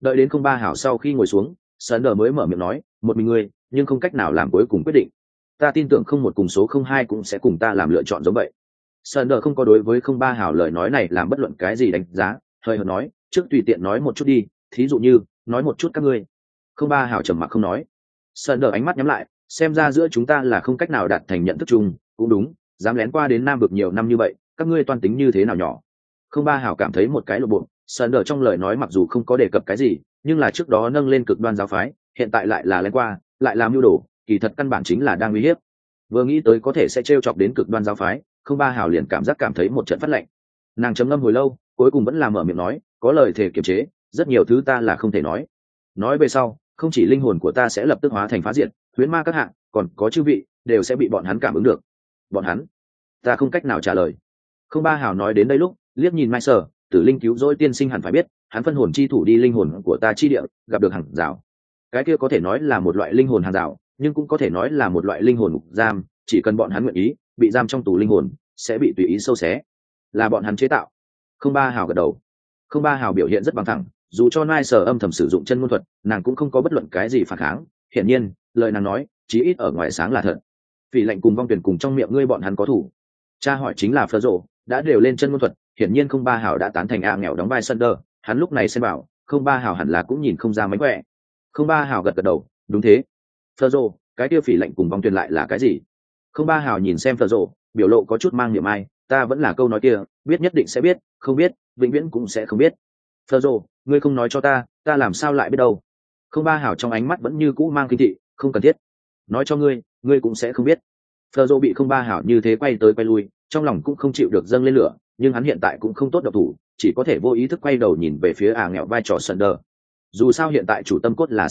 Đợi đến không ba hảo sau khi ngồi xuống, Sơn mới mở miệng nói, một mình ngươi nhưng không cách nào làm cuối cùng quyết định. Ta tin tưởng không một cùng số không hai cũng sẽ cùng ta làm lựa chọn giống vậy. Sơn không có đối với không ba hảo lời nói này làm bất luận cái gì đánh giá, hơi hợt nói, trước tùy tiện nói một chút đi, thí dụ như nói một chút các ngươi. Không ba hảo trầm mặc không nói. Sơn ánh mắt nhắm lại, xem ra giữa chúng ta là không cách nào đạt thành nhận thức chung, cũng đúng, dám lén qua đến Nam vực nhiều năm như vậy, các ngươi toan tính như thế nào nhỏ. Không ba hảo cảm thấy một cái lộ bộ, Sơn trong lời nói mặc dù không có đề cập cái gì, nhưng là trước đó nâng lên cực đoan giáo phái, hiện tại lại là lén qua, lại làm mưu đồ, kỳ thật căn bản chính là đang uy hiếp. Vừa nghĩ tới có thể sẽ trêu chọc đến cực đoan giáo phái, không ba hảo liền cảm thấy một trận phát lạnh. Nàng trầm ngâm hồi lâu, cuối cùng vẫn là mở miệng nói, có lời thể kiềm chế, rất nhiều thứ ta là không thể nói về sau, không chỉ linh hồn của ta sẽ lập tức hóa thành phá diệt, huyễn ma các hạng, còn có chư vị đều sẽ bị bọn hắn cảm ứng được. Bọn hắn? Ta không cách nào trả lời. Không ba hảo nói đến đây lúc liếc nhìn Mai Sở, Tử Linh cứu rỗi tiên sinh hẳn phải biết, hắn phân hồn chi thủ đi linh hồn của ta chi địa, gặp được hàng rào. Cái kia có thể nói là một loại linh hồn hàng rào, nhưng cũng có thể nói là một loại linh hồn ngục giam, chỉ cần bọn hắn nguyện ý, bị giam trong tù linh hồn sẽ bị tùy ý sâu xé. Là bọn hắn chế tạo. Không ba hảo gật đầu. Không ba hảo biểu hiện rất bằng thẳng, dù cho Mai Sở âm thầm sử dụng chân ngôn thuật, nàng cũng không có bất luận cái gì phản kháng. Hiển nhiên, lời nàng nói, chí ít ở ngoài sáng là thật. Vì lệnh cùng vong tuyển cùng trong miệng ngươi bọn hắn có thủ. Cha hỏi chính là Phơ Rộ, đã đều lên chân ngôn thuật, hiển nhiên không ba hảo đã tán thành nghèo đóng vai Sunder, hắn lúc này xem bảo, không ba hảo hẳn là cũng nhìn không ra mánh khỏe. Không ba hảo gật đầu, đúng thế. Phơ Rộ, cái kia phỉ lệnh cùng vong tuyển lại là cái gì? Không ba hảo nhìn xem Phơ Rộ, biểu lộ có chút mang niệm ai, ta vẫn là câu nói kia, biết nhất định sẽ biết, không biết, vĩnh viễn cũng sẽ không biết. Phơ Rộ, ngươi không nói cho ta làm sao lại biết đâu? Không ba hảo trong ánh mắt vẫn như cũ mang kinh thị, không cần thiết. Nói cho ngươi cũng sẽ không biết. Phơ Rộ bị không ba hảo như thế quay tới quay lui, trong lòng cũng không chịu được dâng lên lửa, nhưng hắn hiện tại cũng không tốt độc thủ, chỉ có thể vô ý thức quay đầu nhìn về phía nghèo vai trò Sunder. Dù sao hiện tại chủ tâm cốt là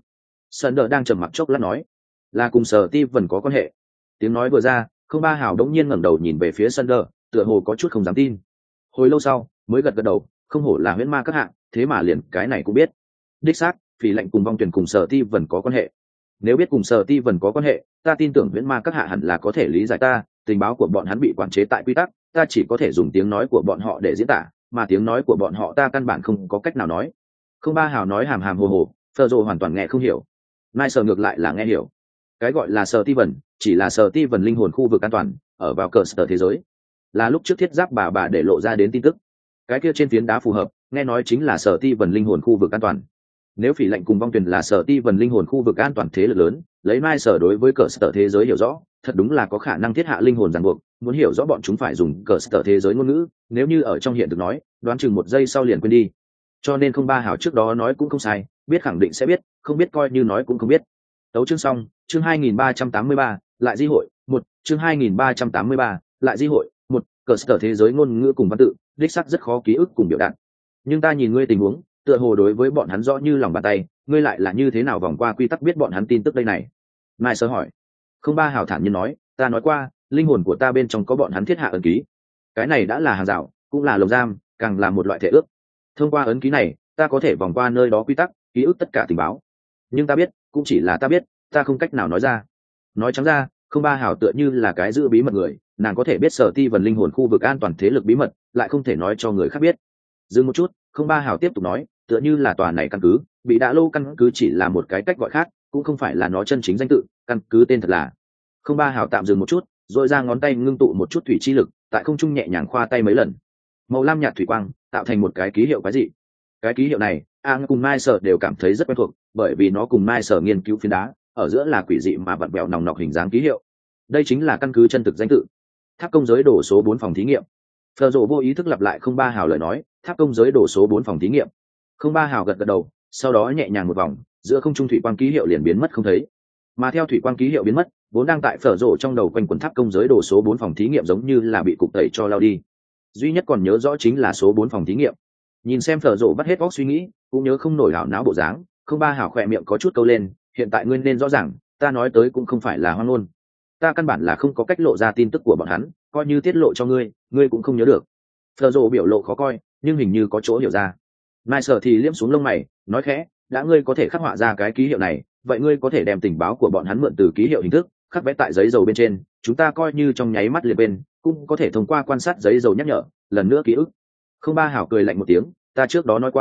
Sunder đang trầm mặc chốc lát nói, là cùng Sở Ti vẫn có quan hệ. Tiếng nói vừa ra, không ba hảo đống nhiên ngẩng đầu nhìn về phía Sunder, tựa hồ có chút không dám tin. Hồi lâu sau mới gật đầu, không hổ là huyễn ma các hạng, thế mà liền cái này cũng biết. Đích xác, Phỉ lệnh cùng vong tuyển cùng Sở Ti vẫn có quan hệ. Nếu biết cùng Sở Ti vẫn có quan hệ, ta tin tưởng huyễn ma các hạ hẳn là có thể lý giải ta, tình báo của bọn hắn bị quản chế tại quy tắc, ta chỉ có thể dùng tiếng nói của bọn họ để diễn tả, mà tiếng nói của bọn họ ta căn bản không có cách nào nói. Không ba hào nói hàm hàm hồ hồ, Phơ Rộ hoàn toàn nghe không hiểu. Mai Sở ngược lại là nghe hiểu. Cái gọi là Sở Ti Vân chỉ là Sở Ti Vân linh hồn khu vực an toàn, ở vào cờ sở thế giới. Là lúc trước thiết giáp bà để lộ ra đến tin tức. Cái kia trên phiến đá phù hợp, nghe nói chính là Sở Ti Vân linh hồn khu vực an toàn. Nếu Phỉ lệnh cùng vong tuyển là Sở Ti Vân linh hồn khu vực an toàn thế lực lớn, lấy Mai Sở đối với cờ sở thế giới hiểu rõ, thật đúng là có khả năng thiết hạ linh hồn ràng buộc, muốn hiểu rõ bọn chúng phải dùng cờ sở thế giới ngôn ngữ, nếu như ở trong hiện thực nói, đoán chừng một giây sau liền quên đi. Cho nên không ba hảo trước đó nói cũng không sai, biết khẳng định sẽ biết, không biết coi như nói cũng không biết. Tấu chương xong, chương 2383, lại di hội, chương 2383, lại di hội, cờ sở thế giới ngôn ngữ cùng văn tự, đích xác rất khó ký ức cùng biểu đạt. Nhưng ta nhìn ngươi tình huống, tựa hồ đối với bọn hắn rõ như lòng bàn tay, ngươi lại là như thế nào vòng qua quy tắc biết bọn hắn tin tức đây này? Mai Sơ hỏi. Không ba hảo thản nhiên nói, ta nói qua, linh hồn của ta bên trong có bọn hắn thiết hạ ấn ký. Cái này đã là hàng rào, cũng là lồng giam, càng là một loại thể ước. Thông qua ấn ký này, ta có thể vòng qua nơi đó quy tắc, ký ức tất cả tình báo. Nhưng ta biết, cũng chỉ là ta biết, ta không cách nào nói ra. Nói trắng ra, không ba hảo tựa như là cái giữ bí mật người, nàng có thể biết Sở Ti Vân linh hồn khu vực an toàn thế lực bí mật, lại không thể nói cho người khác biết. Dừng một chút, không ba hảo tiếp tục nói, tựa như là tòa này căn cứ, bị đã lâu căn cứ chỉ là một cái cách gọi khác, cũng không phải là nó chân chính danh tự, căn cứ tên thật là. Không ba hảo tạm dừng một chút, rồi ra ngón tay ngưng tụ một chút thủy chi lực, tại không trung nhẹ nhàng khoa tay mấy lần. Màu lam nhạt thủy quang tạo thành một cái ký hiệu quái dị. Cái ký hiệu này, cùng Mai Sở đều cảm thấy rất quen thuộc, bởi vì nó cùng Mai Sở nghiên cứu phiến đá, ở giữa là quỷ dị mà vặn vẹo nòng nọc hình dáng ký hiệu. Đây chính là căn cứ chân thực danh tự. Tháp công giới đổ số 4 phòng thí nghiệm. Phờ Rộ vô ý thức lặp lại không ba hảo lời nói, tháp công giới đổ số 4 phòng thí nghiệm. Không ba hảo gật đầu, sau đó nhẹ nhàng một vòng, giữa không trung thủy quang ký hiệu liền biến mất không thấy. Mà theo thủy quang ký hiệu biến mất, vốn đang tại Phở Rộ trong đầu quanh quần tháp công giới đồ số 4 phòng thí nghiệm giống như là bị cục tẩy cho lao đi. Duy nhất còn nhớ rõ chính là số 4 phòng thí nghiệm. Nhìn xem Phở Rộ bắt hết óc suy nghĩ, cũng nhớ không nổi hảo não bộ dáng, không ba hảo khỏe miệng có chút câu lên, hiện tại ngươi nên rõ ràng, ta nói tới cũng không phải là hoang ngôn. Ta căn bản là không có cách lộ ra tin tức của bọn hắn, coi như tiết lộ cho ngươi, ngươi cũng không nhớ được. Phở Rộ biểu lộ khó coi, nhưng hình như có chỗ hiểu ra. Mai Sở thì liếm xuống lông mày, nói khẽ, đã ngươi có thể khắc họa ra cái ký hiệu này, vậy ngươi có thể đem tình báo của bọn hắn mượn từ ký hiệu hình thức khắc vẽ tại giấy dầu bên trên, chúng ta coi như trong nháy mắt liền bên, cũng có thể thông qua quan sát giấy dầu nhắc nhở lần nữa ký ức. Không ba hảo cười lạnh một tiếng, ta trước đó nói qua,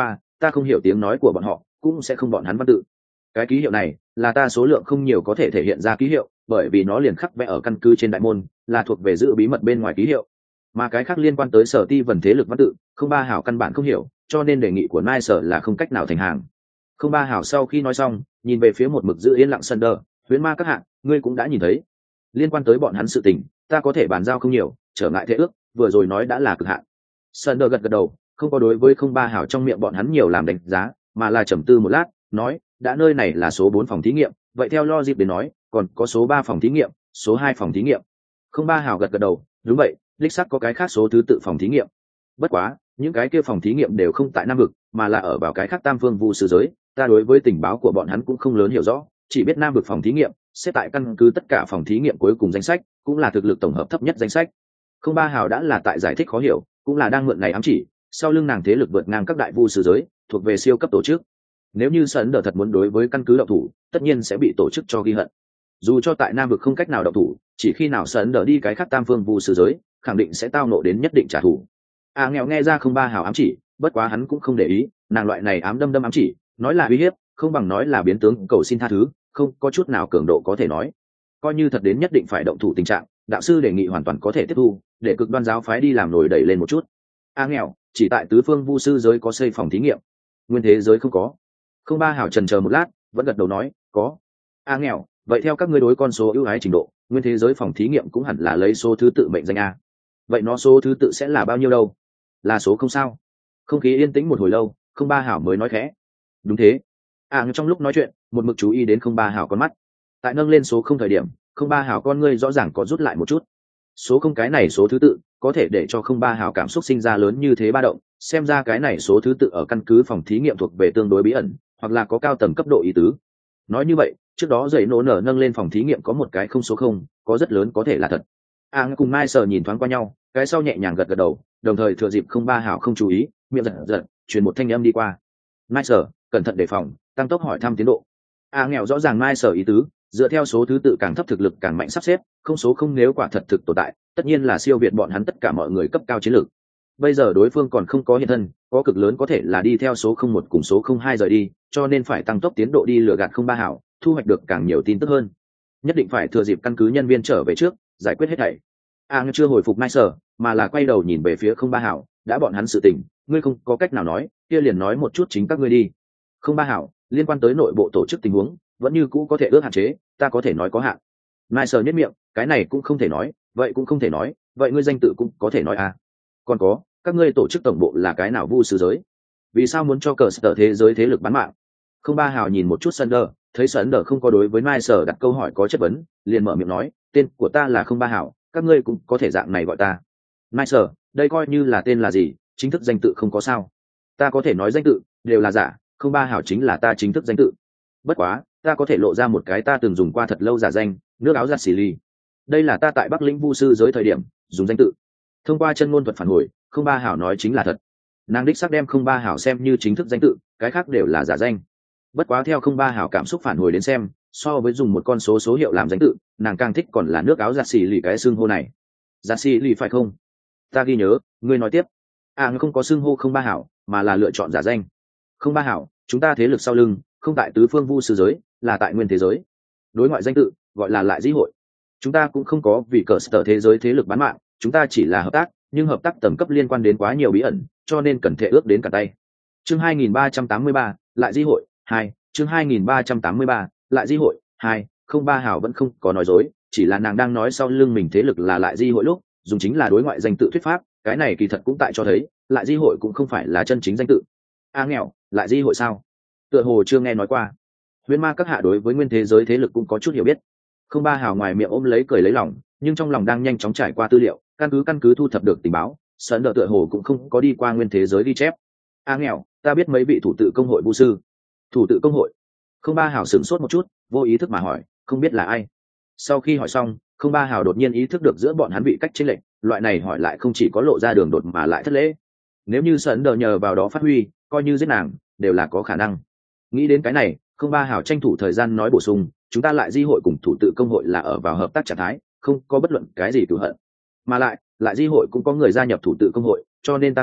ta không hiểu tiếng nói của bọn họ cũng sẽ không bọn hắn văn tự. Cái ký hiệu này là ta số lượng không nhiều có thể thể hiện ra ký hiệu, bởi vì nó liền khắc vẽ ở căn cứ trên đại môn, là thuộc về giữ bí mật bên ngoài ký hiệu. Mà cái khác liên quan tới sở ti vần thế lực văn tự, không ba hảo căn bản không hiểu, cho nên đề nghị của nai sở là không cách nào thành hàng. Không ba hảo sau khi nói xong, nhìn về phía một mực giữ yên lặng Sunder, huyễn ma các hạng, ngươi cũng đã nhìn thấy. Liên quan tới bọn hắn sự tình, ta có thể bàn giao không nhiều, trở ngại thế ước, vừa rồi nói đã là cực hạn. Sunder gật gật đầu, không có đối với không ba hảo trong miệng bọn hắn nhiều làm đánh giá, mà là trầm tư một lát, nói, đã nơi này là số 4 phòng thí nghiệm, vậy theo logic đến nói, còn có số 3 phòng thí nghiệm, số 2 phòng thí nghiệm. Không ba hảo gật gật đầu, đúng vậy, đích xác có cái khác số thứ tự phòng thí nghiệm. Bất quá, những cái kia phòng thí nghiệm đều không tại Nam vực, mà là ở vào cái khác tam phương vu sư giới, ta đối với tình báo của bọn hắn cũng không lớn hiểu rõ, chỉ biết Nam vực phòng thí nghiệm xếp tại căn cứ tất cả phòng thí nghiệm cuối cùng danh sách, cũng là thực lực tổng hợp thấp nhất danh sách. Không ba hào đã là tại giải thích khó hiểu, cũng là đang mượn này ám chỉ, sau lưng nàng thế lực vượt ngang các đại vu sư giới, thuộc về siêu cấp tổ chức. Nếu như Sơn Đờ thật muốn đối với căn cứ động thủ, tất nhiên sẽ bị tổ chức cho ghi hận. Dù cho tại Nam vực không cách nào động thủ, chỉ khi nào Sơn Đờ đi cái khác tam phương vu sư giới, khẳng định sẽ tao nộ đến nhất định trả thù. Nghèo nghe ra không ba hào ám chỉ, bất quá hắn cũng không để ý, nàng loại này ám đâm ám chỉ, nói là uy hiếp, không bằng nói là biến tướng cầu xin tha thứ, không có chút nào cường độ có thể nói. Coi như thật đến nhất định phải động thủ tình trạng, đạo sư đề nghị hoàn toàn có thể tiếp thu, để cực đoan giáo phái đi làm nổi đẩy lên một chút. Nghèo, chỉ tại tứ phương vu sư giới có xây phòng thí nghiệm, nguyên thế giới không có. Không ba hào trần chờ một lát, vẫn gật đầu nói, có. Nghèo, vậy theo các ngươi đối con số ưu ái trình độ, nguyên thế giới phòng thí nghiệm cũng hẳn là lấy số thứ tự mệnh danh a. Vậy nó số thứ tự sẽ là bao nhiêu đâu? Là số không sao? Không khí yên tĩnh một hồi lâu, không ba hảo mới nói khẽ. Đúng thế. Trong lúc nói chuyện, một mực chú ý đến không ba hảo con mắt. Tại nâng lên số không thời điểm, không ba hảo con ngươi rõ ràng có rút lại một chút. Số không cái này số thứ tự, có thể để cho không ba hảo cảm xúc sinh ra lớn như thế ba động, xem ra cái này số thứ tự ở căn cứ phòng thí nghiệm thuộc về tương đối bí ẩn, hoặc là có cao tầng cấp độ ý tứ. Nói như vậy, trước đó dậy nổ nở nâng lên phòng thí nghiệm có một cái không số không, có rất lớn có thể là thật. Cùng Mai Sở nhìn thoáng qua nhau, cái sau nhẹ nhàng gật gật đầu, đồng thời thừa dịp không ba hảo không chú ý, miệng giật giật, truyền một thanh âm đi qua. Mai Sở, cẩn thận đề phòng, tăng tốc hỏi thăm tiến độ. Nghèo rõ ràng Mai Sở ý tứ, dựa theo số thứ tự càng thấp thực lực càng mạnh sắp xếp, không số không nếu quả thật thực tồn tại, tất nhiên là siêu việt bọn hắn tất cả mọi người cấp cao chiến lược. Bây giờ đối phương còn không có hiện thân, có cực lớn có thể là đi theo số không một cùng số không hai rời đi, cho nên phải tăng tốc tiến độ đi lừa gạt không ba hảo, thu hoạch được càng nhiều tin tức hơn. Nhất định phải thừa dịp căn cứ nhân viên trở về trước, giải quyết hết thảy. Chưa hồi phục Mai Sở, mà là quay đầu nhìn về phía không ba hảo, đã bọn hắn sự tình, ngươi không có cách nào nói, kia liền nói một chút chính các ngươi đi. Không ba hảo, liên quan tới nội bộ tổ chức tình huống, vẫn như cũ có thể ước hạn chế, ta có thể nói có hạn. Mai Sở nhếch miệng, cái này cũng không thể nói, vậy cũng không thể nói, vậy ngươi danh tự cũng có thể nói à? Còn có, các ngươi tổ chức tổng bộ là cái nào vu sư giới? Vì sao muốn cho cờ sở thế giới thế lực bán mạng? Không ba hảo nhìn một chút Sunder, thấy Sunder không có đối với Mai Sở đặt câu hỏi có chất vấn, liền mở miệng nói, tên của ta là không ba hảo, các ngươi cũng có thể dạng này gọi ta. Mai Sở, đây coi như là tên là gì, chính thức danh tự không có sao. Ta có thể nói danh tự đều là giả, không ba hảo chính là ta chính thức danh tự. Bất quá, ta có thể lộ ra một cái ta từng dùng qua thật lâu giả danh, nước áo giặt xì ly. Đây là ta tại Bắc Lĩnh vu sư giới thời điểm dùng danh tự. Thông qua chân ngôn thuật phản hồi, không ba hảo nói chính là thật. Nàng đích xác đem không ba hảo xem như chính thức danh tự, cái khác đều là giả danh. Bất quá theo không ba hảo cảm xúc phản hồi đến xem, so với dùng một con số số hiệu làm danh tự, nàng càng thích còn là nước áo giặt xì lì cái xưng hô này. Giặt xì lì phải không? Ta ghi nhớ, ngươi nói tiếp. Không có xưng hô không ba hảo, mà là lựa chọn giả danh. Không ba hảo, chúng ta thế lực sau lưng, không tại tứ phương vu sư giới, là tại nguyên thế giới. Đối ngoại danh tự gọi là lại dĩ hội. Chúng ta cũng không có vì cờ sở thế giới thế lực bán mạng, chúng ta chỉ là hợp tác, nhưng hợp tác tầng cấp liên quan đến quá nhiều bí ẩn, cho nên cần thể ước đến cả tay. Chương 2383, lại dĩ hội 2, chương 2383, lại di hội 2, không ba hảo vẫn không có nói dối, chỉ là nàng đang nói sau lưng mình thế lực là lại di hội lúc, dùng chính là đối ngoại danh tự thuyết pháp, cái này kỳ thật cũng tại cho thấy, lại di hội cũng không phải là chân chính danh tự. Nghèo, lại di hội sao? Tựa hồ chưa nghe nói qua. Huyễn ma các hạ đối với nguyên thế giới thế lực cũng có chút hiểu biết. Không ba hảo ngoài miệng ôm lấy cười lấy lòng, nhưng trong lòng đang nhanh chóng trải qua tư liệu, căn cứ thu thập được tình báo, Sơn Đờ tựa hồ cũng không có đi qua nguyên thế giới ghi chép. Nghèo, ta biết mấy vị thủ tự công hội vu sư. Thủ tự công hội? Không ba hảo sửng sốt một chút, vô ý thức mà hỏi, không biết là ai. Sau khi hỏi xong, không ba hảo đột nhiên ý thức được giữa bọn hắn bị cách chênh lệch, loại này hỏi lại không chỉ có lộ ra đường đột mà lại thất lễ. Nếu như Sơn Đờ nhờ vào đó phát huy, coi như giết nàng đều là có khả năng. Nghĩ đến cái này, không ba hảo tranh thủ thời gian nói bổ sung, chúng ta lại di hội cùng thủ tự công hội là ở vào hợp tác trạng thái, không có bất luận cái gì cửu hận. Mà lại di hội cũng có người gia nhập thủ tự công hội, cho nên ta nghĩ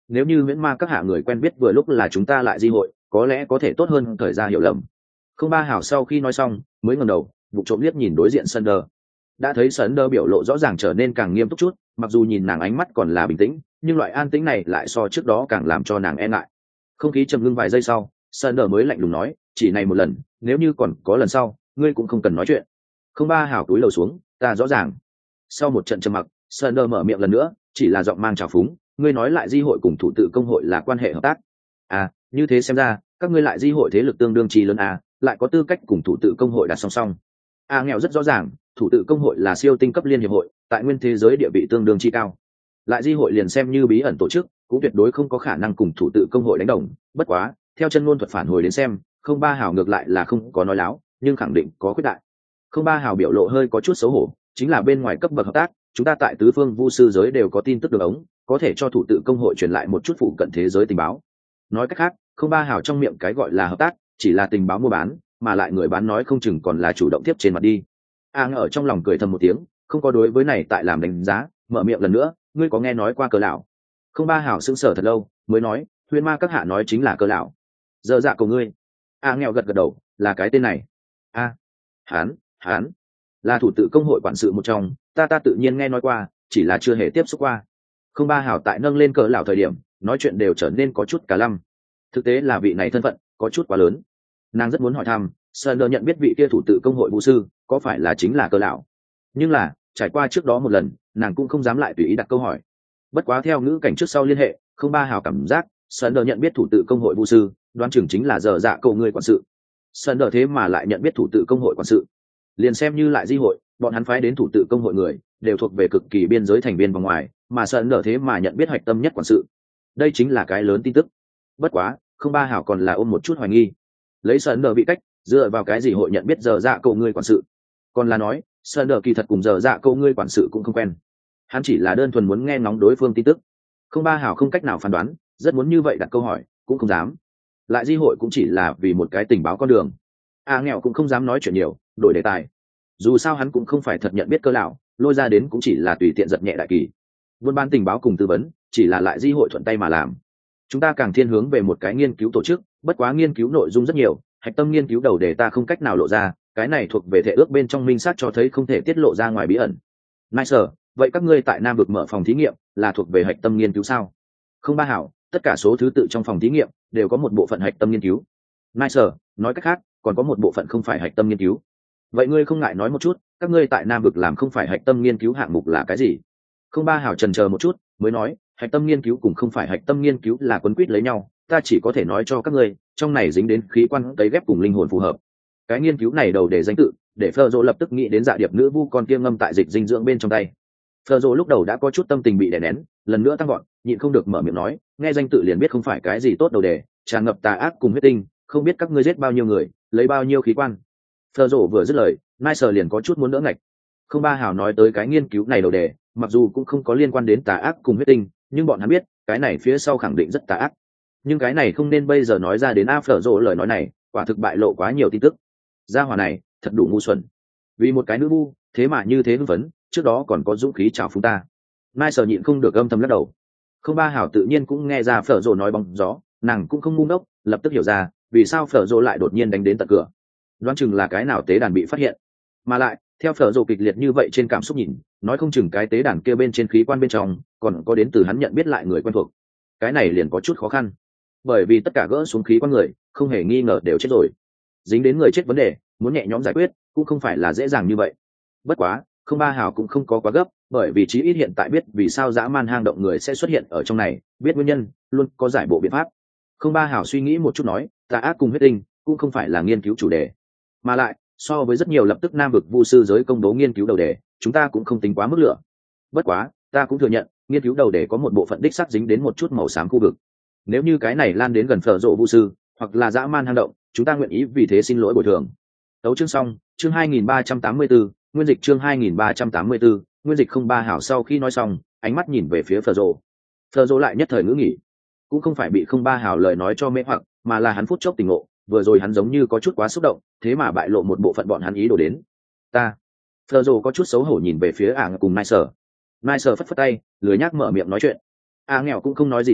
nếu như huyễn ma các hạ người quen biết vừa lúc là chúng ta lại di hội có lẽ có thể tốt hơn thời ra hiểu lầm. Không ba hảo sau khi nói xong mới ngẩng đầu vụ trộm liếc nhìn đối diện Sunder. Đã thấy Sunder biểu lộ rõ ràng trở nên càng nghiêm túc chút, mặc dù nhìn nàng ánh mắt còn là bình tĩnh nhưng loại an tĩnh này lại so trước đó càng làm cho nàng e ngại. Không khí trầm ngưng vài giây sau, Sunder mới lạnh lùng nói, chỉ này một lần, nếu như còn có lần sau ngươi cũng không cần nói chuyện. Không ba hảo túi lầu xuống, ta rõ ràng. Sau một trận trầm mặc, Sunder mở miệng lần nữa, chỉ là giọng mang trào phúng, ngươi nói lại di hội cùng thủ tự công hội là quan hệ hợp tác. À, như thế xem ra các ngươi lại di hội thế lực tương đương chi lớn à, lại có tư cách cùng thủ tự công hội đặt song song. À nghèo rất rõ ràng, thủ tự công hội là siêu tinh cấp liên hiệp hội, tại nguyên thế giới địa vị tương đương chi cao. Lại di hội liền xem như bí ẩn tổ chức, cũng tuyệt đối không có khả năng cùng thủ tự công hội đánh đồng. Bất quá, theo chân ngôn thuật phản hồi đến xem, không ba hào ngược lại là không có nói láo, nhưng khẳng định có khuyết đại. Không ba hào biểu lộ hơi có chút xấu hổ, chính là bên ngoài cấp bậc hợp tác, chúng ta tại tứ phương vu sư giới đều có tin tức được ống, có thể cho thủ tự công hội truyền lại một chút phụ cận thế giới tình báo. Nói cách khác, không ba hào trong miệng cái gọi là hợp tác chỉ là tình báo mua bán, mà lại người bán nói không chừng còn là chủ động tiếp trên mặt đi. A ở trong lòng cười thầm một tiếng, không có đối với này tại làm đánh giá, mở miệng lần nữa, ngươi có nghe nói qua Cờ lão? Không ba hào sững sờ thật lâu mới nói, huyên ma các hạ nói chính là Cờ lão. Giờ dạ của ngươi. A nghèo gật gật đầu, là cái tên này. A, hán là thủ tự công hội quản sự một trong, ta tự nhiên nghe nói qua, chỉ là chưa hề tiếp xúc qua. Không ba hào tại nâng lên Cờ lão thời điểm nói chuyện đều trở nên có chút cả lăm. Thực tế là vị này thân phận có chút quá lớn, nàng rất muốn hỏi thăm Sunder nhận biết vị kia thủ tự công hội vũ sư có phải là chính là Cờ lão, nhưng là trải qua trước đó một lần nàng cũng không dám lại tùy ý đặt câu hỏi. Bất quá theo ngữ cảnh trước sau liên hệ, không ba hào cảm giác Sunder nhận biết thủ tự công hội vũ sư đoán chừng chính là giờ dạ cầu người quản sự. Sunder thế mà lại nhận biết thủ tự công hội quản sự, liền xem như lại di hội bọn hắn phái đến thủ tự công hội người đều thuộc về cực kỳ biên giới thành viên vòng ngoài, mà Sunder thế mà nhận biết hạch tâm nhất quản sự, đây chính là cái lớn tin tức. Bất quá không ba hảo còn là ôm một chút hoài nghi, lấy Sunder bị cách dựa vào cái gì hội nhận biết giờ dạ cậu ngươi quản sự, còn là nói Sunder kỳ thật cùng giờ dạ cậu ngươi quản sự cũng không quen, hắn chỉ là đơn thuần muốn nghe ngóng đối phương tin tức. Không ba hảo không cách nào phán đoán, rất muốn như vậy đặt câu hỏi cũng không dám, lại di hội cũng chỉ là vì một cái tình báo con đường. Nghèo cũng không dám nói chuyện nhiều, đổi đề tài, dù sao hắn cũng không phải thật nhận biết Cơ lão, lôi ra đến cũng chỉ là tùy tiện giật nhẹ đại kỳ, buôn bán tình báo cùng tư vấn chỉ là lại di hội thuận tay mà làm. Chúng ta càng thiên hướng về một cái nghiên cứu tổ chức, bất quá nghiên cứu nội dung rất nhiều, hạch tâm nghiên cứu đầu đề ta không cách nào lộ ra, cái này thuộc về thể ước bên trong minh xác cho thấy không thể tiết lộ ra ngoài bí ẩn. Nice, vậy các ngươi tại Nam vực mở phòng thí nghiệm là thuộc về hạch tâm nghiên cứu sao? Không ba hảo, tất cả số thứ tự trong phòng thí nghiệm đều có một bộ phận hạch tâm nghiên cứu. Nice, nói cách khác, còn có một bộ phận không phải hạch tâm nghiên cứu. Vậy ngươi không ngại nói một chút, các ngươi tại Nam vực làm không phải hạch tâm nghiên cứu hạng mục là cái gì? Không ba hảo chần chờ một chút mới nói, hạch tâm nghiên cứu cùng không phải hạch tâm nghiên cứu là quấn quýt lấy nhau, ta chỉ có thể nói cho các ngươi, trong này dính đến khí quan cấy ghép cùng linh hồn phù hợp. Cái nghiên cứu này đầu để danh tự, để Fleur lập tức nghĩ đến dạ điệp nữ vu con kia ngâm tại dịch dinh dưỡng bên trong tay. Fleur lúc đầu đã có chút tâm tình bị đè nén, lần nữa tăng gọn, nhịn không được mở miệng nói, nghe danh tự liền biết không phải cái gì tốt đầu đề, tràn ngập tà ác cùng huyết tinh, không biết các ngươi giết bao nhiêu người, lấy bao nhiêu khí quan. Fleur vừa dứt lời, Nice liền có chút muốn đỡ ngạch. Không ba hào nói tới cái nghiên cứu này đầu đề, mặc dù cũng không có liên quan đến tà ác cùng huyết tinh, nhưng bọn hắn biết cái này phía sau khẳng định rất tà ác, nhưng cái này không nên bây giờ nói ra đến Fleur lời nói này quả thực bại lộ quá nhiều tin tức. Gia hỏa này thật đủ ngu xuẩn, vì một cái nữ vu thế mà như thế hưng phấn, trước đó còn có dũng khí chào phúng ta. Mai Sở nhịn không được âm thầm lắc đầu. Không ba hảo tự nhiên cũng nghe ra Fleur nói bóng gió, nàng cũng không ngu ngốc, lập tức hiểu ra vì sao Fleur lại đột nhiên đánh đến tận cửa, đoán chừng là cái nào tế đàn bị phát hiện, mà lại theo Fleur kịch liệt như vậy trên cảm xúc nhìn, nói không chừng cái tế đàn kia bên trên khí quan bên trong còn có đến từ hắn nhận biết lại người quen thuộc. Cái này liền có chút khó khăn, bởi vì tất cả gỡ xuống khí quan người không hề nghi ngờ đều chết rồi, dính đến người chết vấn đề muốn nhẹ nhõm giải quyết cũng không phải là dễ dàng như vậy. Bất quá không ba hào cũng không có quá gấp, bởi vì chí ít hiện tại biết vì sao dã man hang động người sẽ xuất hiện ở trong này, biết nguyên nhân luôn có giải bộ biện pháp. Không ba hào suy nghĩ một chút nói, tà ác cùng huyết tinh cũng không phải là nghiên cứu chủ đề, mà lại so với rất nhiều lập tức Nam vực vu sư giới công bố nghiên cứu đầu đề, chúng ta cũng không tính quá mức lửa. Bất quá ta cũng thừa nhận nghiên cứu đầu đề có một bộ phận đích xác dính đến một chút màu xám khu vực, nếu như cái này lan đến gần Phở Rộ vu sư hoặc là dã man hang động, chúng ta nguyện ý vì thế xin lỗi bồi thường. Tấu chương xong, chương 2384, nguyên dịch chương 2384, nguyên dịch không ba hảo. Sau khi nói xong ánh mắt nhìn về phía Phở Rộ lại nhất thời ngữ nghỉ, cũng không phải bị không ba hảo lời nói cho mê hoặc, mà là hắn phút chốc tỉnh ngộ, vừa rồi hắn giống như có chút quá xúc động, thế mà bại lộ một bộ phận bọn hắn ý đồ đến. Phở Rộ có chút xấu hổ nhìn về phía cùng Nice phất phất tay, lười nhác mở miệng nói chuyện. Nghèo cũng không nói gì thêm,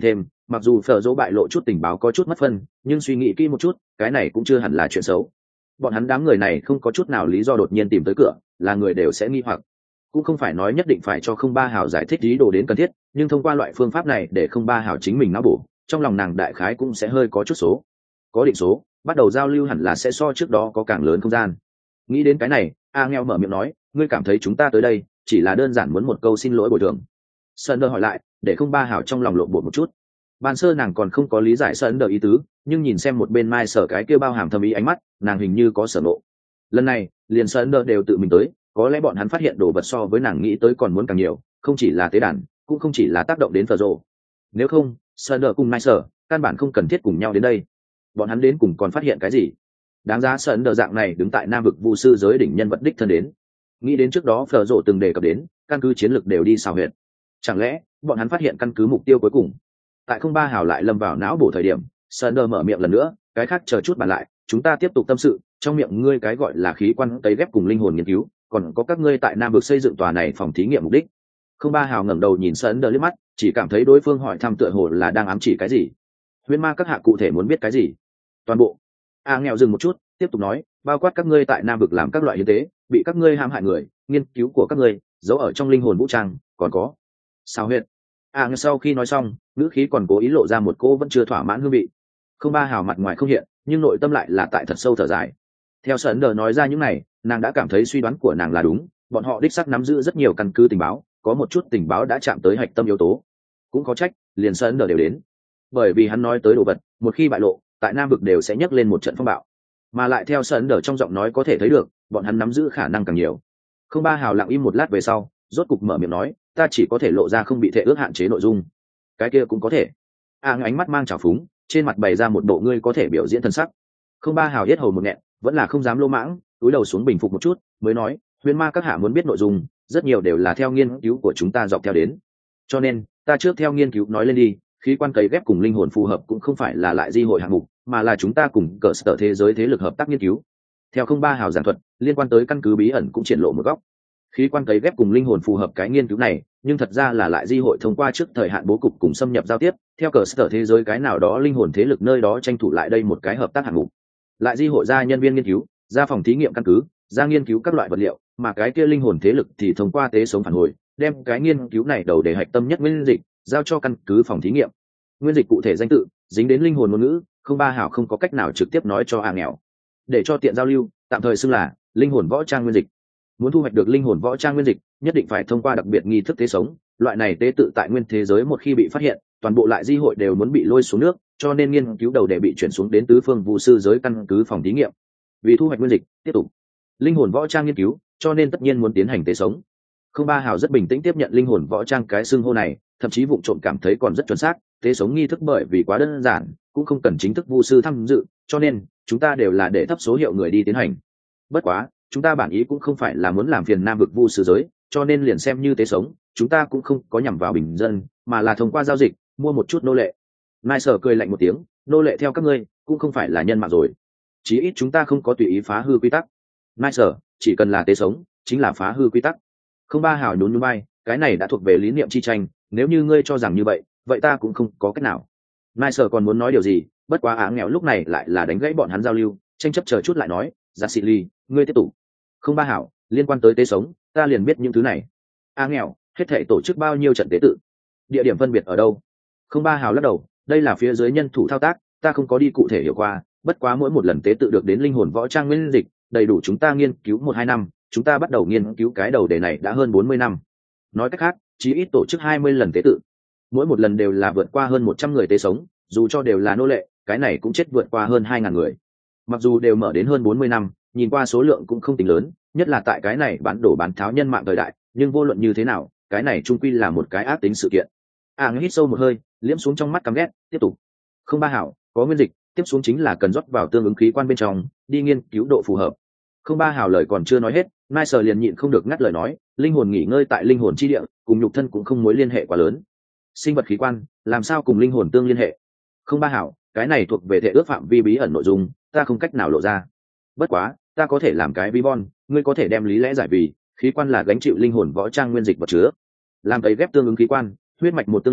mặc dù phở dỗ bại lộ chút tình báo có chút mất phân, nhưng suy nghĩ kỹ một chút, cái này cũng chưa hẳn là chuyện xấu. Bọn hắn đám người này không có chút nào lý do đột nhiên tìm tới cửa, là người đều sẽ nghi hoặc. Cũng không phải nói nhất định phải cho không ba hảo giải thích ý đồ đến cần thiết, nhưng thông qua loại phương pháp này để không ba hảo chính mình não bổ, trong lòng nàng đại khái cũng sẽ hơi có chút số. Có định số, bắt đầu giao lưu hẳn là sẽ so trước đó có càng lớn không gian. Nghĩ đến cái này, A Nghèo mở miệng nói, ngươi cảm thấy chúng ta tới đây chỉ là đơn giản muốn một câu xin lỗi bồi thường? Sơn đờ hỏi lại, để không ba hảo trong lòng lộn bột một chút. Ban sơ nàng còn không có lý giải Sơn đờ ý tứ, nhưng nhìn xem một bên Mai Sở cái kia bao hàm thâm ý ánh mắt, nàng hình như có sở nộ. Lần này liền Sơn đờ đều tự mình tới, có lẽ bọn hắn phát hiện đồ vật so với nàng nghĩ tới còn muốn càng nhiều, không chỉ là tế đàn, cũng không chỉ là tác động đến Phở rồ. Nếu không, Sơn đờ cùng Mai Sở căn bản không cần thiết cùng nhau đến đây. Bọn hắn đến cùng còn phát hiện cái gì? Đáng giá Sơn đờ dạng này đứng tại Nam vực vu sư giới đỉnh nhân vật đích thân đến. Nghĩ đến trước đó Phở rồ từng đề cập đến, căn cứ chiến lược đều đi xào huyệt. Chẳng lẽ bọn hắn phát hiện căn cứ mục tiêu cuối cùng? Tại không ba hào lại lâm vào não bổ thời điểm, Sơn đờ mở miệng lần nữa, cái khác chờ chút bàn lại, chúng ta tiếp tục tâm sự. Trong miệng ngươi cái gọi là khí quan tấy ghép cùng linh hồn nghiên cứu, còn có các ngươi tại Nam vực xây dựng tòa này phòng thí nghiệm mục đích. Không ba hào ngẩng đầu nhìn Sơn đờ liếc mắt, chỉ cảm thấy đối phương hỏi thăm tựa hồ là đang ám chỉ cái gì. Huyễn ma các hạ cụ thể muốn biết cái gì? Toàn bộ. Nghèo dừng một chút, tiếp tục nói, bao quát các ngươi tại Nam vực làm các loại hiến tế, bị các ngươi hãm hại người, nghiên cứu của các ngươi giấu ở trong linh hồn vũ trang, còn có sao huyệt. Sau khi nói xong, ngữ khí còn cố ý lộ ra một cô vẫn chưa thỏa mãn hương vị. Không ba hào mặt ngoài không hiện, nhưng nội tâm lại là tại thật sâu thở dài. Theo Sơn đờ nói ra những này, nàng đã cảm thấy suy đoán của nàng là đúng, bọn họ đích xác nắm giữ rất nhiều căn cứ tình báo, có một chút tình báo đã chạm tới hạch tâm yếu tố. Cũng có trách, liền Sơn đờ đều đến, bởi vì hắn nói tới đồ vật, một khi bại lộ, tại Nam vực đều sẽ nhấc lên một trận phong bạo, mà lại theo Sơn đờ trong giọng nói có thể thấy được, bọn hắn nắm giữ khả năng càng nhiều. Không ba hào lặng im một lát về sau, rốt cục mở miệng nói, ta chỉ có thể lộ ra không bị thể ước hạn chế nội dung. Cái kia cũng có thể. Ánh mắt mang trào phúng, trên mặt bày ra một bộ ngươi có thể biểu diễn thân sắc. Không ba hào yết hầu một nghẹn, vẫn là không dám lô mãng, cúi đầu xuống bình phục một chút, mới nói, Huyễn ma các hạ muốn biết nội dung, rất nhiều đều là theo nghiên cứu của chúng ta dọc theo đến. Cho nên, ta trước theo nghiên cứu nói lên đi, khí quan cấy ghép cùng linh hồn phù hợp cũng không phải là lại di hội hạng mục, mà là chúng ta cùng cỡ sở thế giới thế lực hợp tác nghiên cứu. Theo không ba hào giảng thuật, liên quan tới căn cứ bí ẩn cũng triển lộ một góc. Khí quan cấy ghép cùng linh hồn phù hợp cái nghiên cứu này, nhưng thật ra là lại di hội thông qua trước thời hạn bố cục cùng xâm nhập giao tiếp, theo cỡ sở thế giới cái nào đó linh hồn thế lực nơi đó tranh thủ lại đây một cái hợp tác hạng mục. Lại di hội ra nhân viên nghiên cứu, ra phòng thí nghiệm căn cứ, ra nghiên cứu các loại vật liệu, mà cái kia linh hồn thế lực thì thông qua tế sống phản hồi, đem cái nghiên cứu này đầu để hạch tâm nhất nguyên dịch giao cho căn cứ phòng thí nghiệm. Nguyên dịch cụ thể danh tự dính đến linh hồn ngôn ngữ, không ba hảo không có cách nào trực tiếp nói cho nghèo. Để cho tiện giao lưu, tạm thời xưng là linh hồn võ trang nguyên dịch. Muốn thu hoạch được linh hồn võ trang nguyên dịch, nhất định phải thông qua đặc biệt nghi thức tế sống, loại này tế tự tại nguyên thế giới một khi bị phát hiện, toàn bộ lại di hội đều muốn bị lôi xuống nước, cho nên nghiên cứu đầu để bị chuyển xuống đến tứ phương vu sư giới căn cứ phòng thí nghiệm. Vì thu hoạch nguyên dịch, tiếp tục linh hồn võ trang nghiên cứu, cho nên tất nhiên muốn tiến hành tế sống. Không ba hào rất bình tĩnh tiếp nhận linh hồn võ trang cái xưng hô này, thậm chí vụng trộm cảm thấy còn rất chuẩn xác, tế sống nghi thức bởi vì quá đơn giản, cũng không cần chính thức vu sư tham dự, cho nên chúng ta đều là để thấp số hiệu người đi tiến hành. Bất quá, chúng ta bản ý cũng không phải là muốn làm phiền Nam vực vu sư giới, cho nên liền xem như tế sống, chúng ta cũng không có nhằm vào bình dân, mà là thông qua giao dịch mua một chút nô lệ. Mai Sở cười lạnh một tiếng, nô lệ theo các ngươi cũng không phải là nhân mạng rồi, chí ít chúng ta không có tùy ý phá hư quy tắc. Mai Sở, chỉ cần là tế sống chính là phá hư quy tắc. Không ba hào nhún nhún vai, cái này đã thuộc về lý niệm chi tranh, nếu như ngươi cho rằng như vậy, vậy ta cũng không có cách nào. Mai Sở còn muốn nói điều gì, bất quá nghèo lúc này lại là đánh gãy bọn hắn giao lưu, tranh chấp chờ chút lại nói, Dạ Sĩ Ly, ngươi tiếp tục. Không ba hảo, liên quan tới tế sống, ta liền biết những thứ này. Nghèo, hết thảy tổ chức bao nhiêu trận tế tự, địa điểm phân biệt ở đâu? Không ba hào lắc đầu, đây là phía dưới nhân thủ thao tác, ta không có đi cụ thể hiểu qua, bất quá mỗi một lần tế tự được đến linh hồn võ trang nguyên dịch, đầy đủ chúng ta nghiên cứu 1-2 năm, chúng ta bắt đầu nghiên cứu cái đầu đề này đã hơn 40 năm. Nói cách khác, chí ít tổ chức 20 lần tế tự, mỗi một lần đều là vượt qua hơn 100 người tế sống, dù cho đều là nô lệ, cái này cũng chết vượt qua hơn 2.000 người. Mặc dù đều mở đến hơn 40 năm, nhìn qua số lượng cũng không tính lớn, nhất là tại cái này bán đổ bán tháo nhân mạng thời đại, nhưng vô luận như thế nào, cái này trung quy là một cái ác tính sự kiện. Hít sâu một hơi, liếm xuống trong mắt căm ghét, tiếp tục. Không ba hảo, có nguyên dịch, tiếp xuống chính là cần rót vào tương ứng khí quan bên trong, đi nghiên cứu độ phù hợp. Không ba hảo lời còn chưa nói hết, Mai Sở liền nhịn không được ngắt lời nói, linh hồn nghỉ ngơi tại linh hồn chi địa, cùng nhục thân cũng không mối liên hệ quá lớn. Sinh vật khí quan, làm sao cùng linh hồn tương liên hệ? Không ba hảo, cái này thuộc về thể ước phạm vi bí ẩn nội dung, ta không cách nào lộ ra. Bất quá, ta có thể làm cái vi von, ngươi có thể đem lý lẽ giải vì, khí quan là gánh chịu linh hồn võ trang nguyên dịch vật chứa. Làm cấy ghép tương ứng khí quan, huyết mạch một tương liên,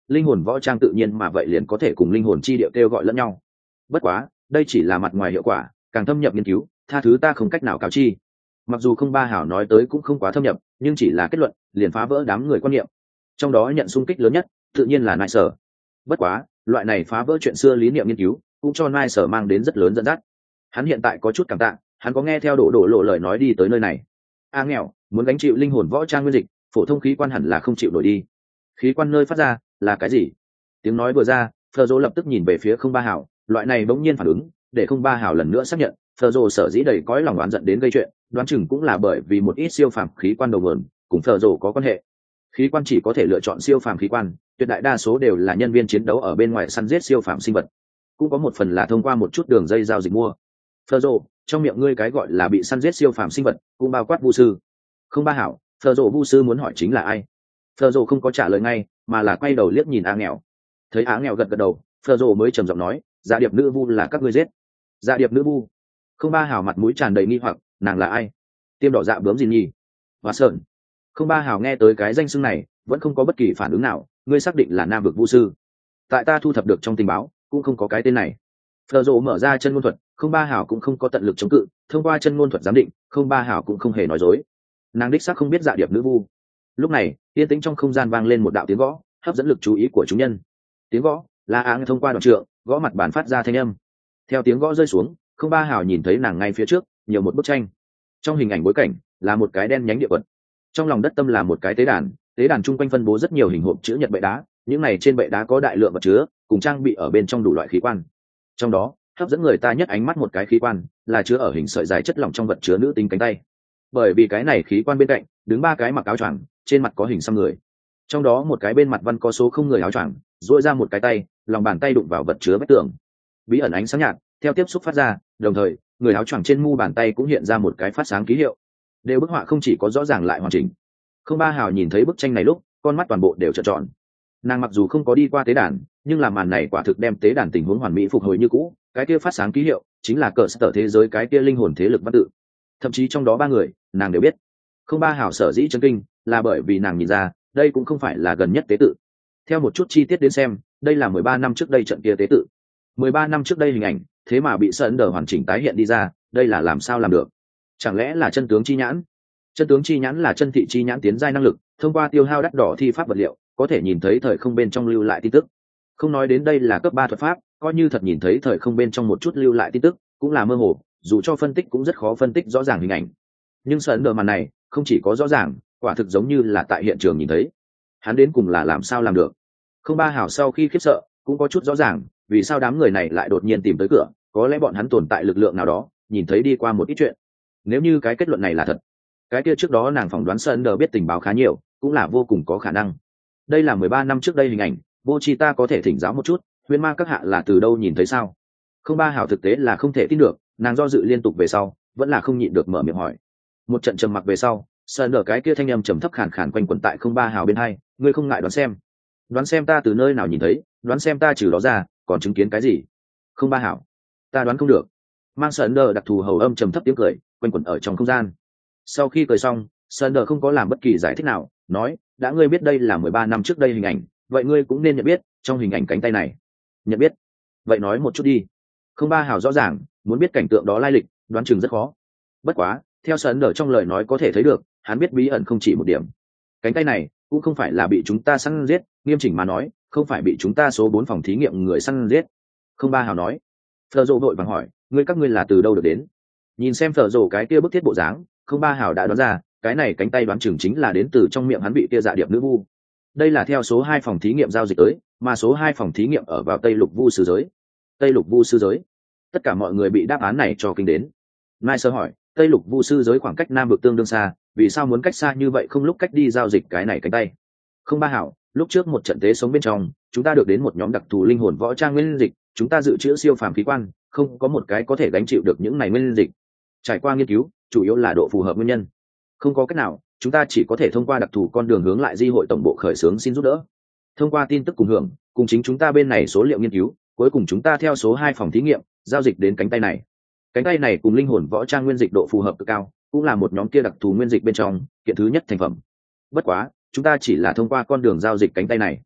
linh hồn võ trang tự nhiên mà vậy liền có thể cùng linh hồn chi địa kêu gọi lẫn nhau. Bất quá đây chỉ là mặt ngoài hiệu quả, càng thâm nhập nghiên cứu tha thứ ta không cách nào cáo chi. Mặc dù không ba hảo nói tới cũng không quá thâm nhập, nhưng chỉ là kết luận liền phá vỡ đám người quan niệm. Trong đó nhận xung kích lớn nhất tự nhiên là nại sở. Bất quá loại này phá vỡ chuyện xưa lý niệm nghiên cứu cũng cho nại sở mang đến rất lớn dẫn dắt. Hắn hiện tại có chút cảm tạ, hắn có nghe theo đổ lộ lời nói đi tới nơi này. Nghèo muốn gánh chịu linh hồn võ trang nguyên dịch, phổ thông khí quan hẳn là không chịu nổi đi. Khí quan nơi phát ra là cái gì? Tiếng nói vừa ra, Phở Dô lập tức nhìn về phía không ba hảo, loại này bỗng nhiên phản ứng để không ba hảo lần nữa xác nhận Phở Dô sở dĩ đầy cõi lòng oán giận đến gây chuyện, đoán chừng cũng là bởi vì một ít siêu phàm khí quan đầu nguồn cùng Phở Dô có quan hệ. Khí quan chỉ có thể lựa chọn siêu phàm khí quan, tuyệt đại đa số đều là nhân viên chiến đấu ở bên ngoài săn giết siêu phàm sinh vật, cũng có một phần là thông qua một chút đường dây giao dịch mua. Phở Dô, trong miệng ngươi cái gọi là bị săn giết siêu phàm sinh vật cũng bao quát vu sư. Không ba hảo, Phở Dô vu sư muốn hỏi chính là ai? Phở Dô không có trả lời ngay, mà là quay đầu liếc nhìn nghèo. Thấy nghèo gật gật đầu, Phở Dô mới trầm giọng nói, dạ điệp nữ vu là các ngươi giết. Dạ điệp nữ vu? Không ba hảo mặt mũi tràn đầy nghi hoặc, nàng là ai? Tiêm đỏ dạ bướm gì nhỉ? Hóa sơn. Không ba hảo nghe tới cái danh xưng này vẫn không có bất kỳ phản ứng nào. Ngươi xác định là nam vực vu sư? Tại ta thu thập được trong tình báo cũng không có cái tên này. Phở Dô mở ra chân ngôn thuật, không ba hảo cũng không có tận lực chống cự, thông qua chân ngôn thuật giám định, không ba hảo cũng không hề nói dối. Nàng đích xác không biết dạ điệp nữ vu. Lúc này yên tĩnh trong không gian vang lên một đạo tiếng gõ, hấp dẫn lực chú ý của chúng nhân. Tiếng gõ là thông qua đoạn trượng gõ mặt bàn phát ra thanh âm. Theo tiếng gõ rơi xuống, không ba hảo nhìn thấy nàng ngay phía trước nhiều một bức tranh. Trong hình ảnh bối cảnh là một cái đen nhánh địa vật, trong lòng đất tâm là một cái tế đàn chung quanh phân bố rất nhiều hình hộp chữ nhật bệ đá, những này trên bệ đá có đại lượng vật chứa cùng trang bị ở bên trong đủ loại khí quan. Trong đó hấp dẫn người ta nhất ánh mắt một cái khí quan là chứa ở hình sợi dài chất lỏng trong vật chứa nữ tính cánh tay, bởi vì cái này khí quan bên cạnh đứng ba cái mặc áo choàng, trên mặt có hình xăm người, trong đó một cái bên mặt văn có số không người áo choàng duỗi ra một cái tay, lòng bàn tay đụng vào vật chứa vách tường, bí ẩn ánh sáng nhạt theo tiếp xúc phát ra, đồng thời người áo choàng trên mu bàn tay cũng hiện ra một cái phát sáng ký hiệu. Đều bức họa không chỉ có rõ ràng lại hoàn chỉnh. Không ba hào nhìn thấy bức tranh này lúc con mắt toàn bộ đều trợn tròn. Nàng mặc dù không có đi qua tế đàn, nhưng làm màn này quả thực đem tế đàn tình huống hoàn mỹ phục hồi như cũ. Cái kia phát sáng ký hiệu chính là cờ sở thế giới cái kia linh hồn thế lực văn tự, thậm chí trong đó ba người nàng đều biết. Không ba hào sở dĩ chân kinh là bởi vì nàng nhìn ra đây cũng không phải là gần nhất tế tự. Theo một chút chi tiết đến xem, đây là 13 năm trước đây trận kia tế tự. 13 năm trước đây hình ảnh thế mà bị sơn đờ hoàn chỉnh tái hiện đi ra, đây là làm sao làm được? Chẳng lẽ là chân tướng chi nhãn? Chân tướng chi nhãn là chân thị chi nhãn tiến giai năng lực, thông qua tiêu hao đắt đỏ thi pháp vật liệu có thể nhìn thấy thời không bên trong lưu lại tin tức. Không nói đến đây là cấp 3 thuật pháp, coi như thật nhìn thấy thời không bên trong một chút lưu lại tin tức cũng là mơ hồ, dù cho phân tích cũng rất khó phân tích rõ ràng hình ảnh. Nhưng sơn đờ màn này không chỉ có rõ ràng, quả thực giống như là tại hiện trường nhìn thấy. Hắn đến cùng là làm sao làm được? Không ba hảo sau khi khiếp sợ cũng có chút rõ ràng vì sao đám người này lại đột nhiên tìm tới cửa, có lẽ bọn hắn tồn tại lực lượng nào đó nhìn thấy đi qua một ít chuyện. Nếu như cái kết luận này là thật, cái kia trước đó nàng phỏng đoán sơn đờ biết tình báo khá nhiều cũng là vô cùng có khả năng. Đây là 13 năm trước đây hình ảnh, vô chi ta có thể thỉnh giáo một chút, huyền ma các hạ là từ đâu nhìn thấy sao? Không ba hảo thực tế là không thể tin được, nàng do dự liên tục về sau vẫn là không nhịn được mở miệng hỏi. Một trận trầm mặc về sau, sơn đờ cái kia thanh âm trầm thấp khàn khàn quanh quẩn tại không ba hảo bên hai, ngươi không ngại đoán xem ta từ nơi nào nhìn thấy, đoán xem ta trừ đó ra còn chứng kiến cái gì? Không ba hảo, ta đoán không được. Mang sơn đờ đặc thù hầu âm trầm thấp tiếng cười quanh quẩn ở trong không gian. Sau khi cười xong, sơn đờ không có làm bất kỳ giải thích nào, nói, đã ngươi biết đây là 13 năm trước đây hình ảnh, vậy ngươi cũng nên nhận biết trong hình ảnh cánh tay này. Nhận biết? Vậy nói một chút đi. Không ba hảo rõ ràng muốn biết cảnh tượng đó lai lịch đoán chừng rất khó. Bất quá theo sơn đờ trong lời nói có thể thấy được hắn biết bí ẩn không chỉ một điểm. Cánh tay này cũng không phải là bị chúng ta săn giết, nghiêm chỉnh mà nói không phải bị chúng ta số 4 phòng thí nghiệm người săn giết. Không ba hảo nói. Phở Dô vội vàng hỏi, các ngươi là từ đâu được đến? Nhìn xem Phở Dô cái kia bức thiết bộ dáng, không ba hảo đã đoán ra cái này cánh tay đoán chừng chính là đến từ trong miệng hắn bị kia dạ điệp nữ vu. Đây là theo số 2 phòng thí nghiệm giao dịch tới, mà số 2 phòng thí nghiệm ở vào Tây Lục Vu sư giới. Tây Lục Vu sư giới? Tất cả mọi người bị đáp án này cho kinh đến. Mai sơ hỏi, Tây Lục Vu sư giới khoảng cách Nam vực tương đương xa, vì sao muốn cách xa như vậy không lúc cách đi giao dịch cái này cánh tay? Không ba hảo, lúc trước một trận tế sống bên trong, chúng ta được đến một nhóm đặc thù linh hồn võ trang nguyên dịch, chúng ta dự trữ siêu phàm khí quan, không có một cái có thể gánh chịu được những này nguyên dịch. Trải qua nghiên cứu, chủ yếu là độ phù hợp nguyên nhân. Không có cách nào, chúng ta chỉ có thể thông qua đặc thù con đường hướng lại di hội tổng bộ khởi xướng xin giúp đỡ. Thông qua tin tức cùng hưởng, cùng chính chúng ta bên này số liệu nghiên cứu, cuối cùng chúng ta theo số 2 phòng thí nghiệm, giao dịch đến cánh tay này. Cánh tay này cùng linh hồn võ trang nguyên dịch độ phù hợp cực cao, cũng là một nhóm kia đặc thù nguyên dịch bên trong kiện thứ nhất thành phẩm. Bất quá chúng ta chỉ là thông qua con đường giao dịch cánh tay này.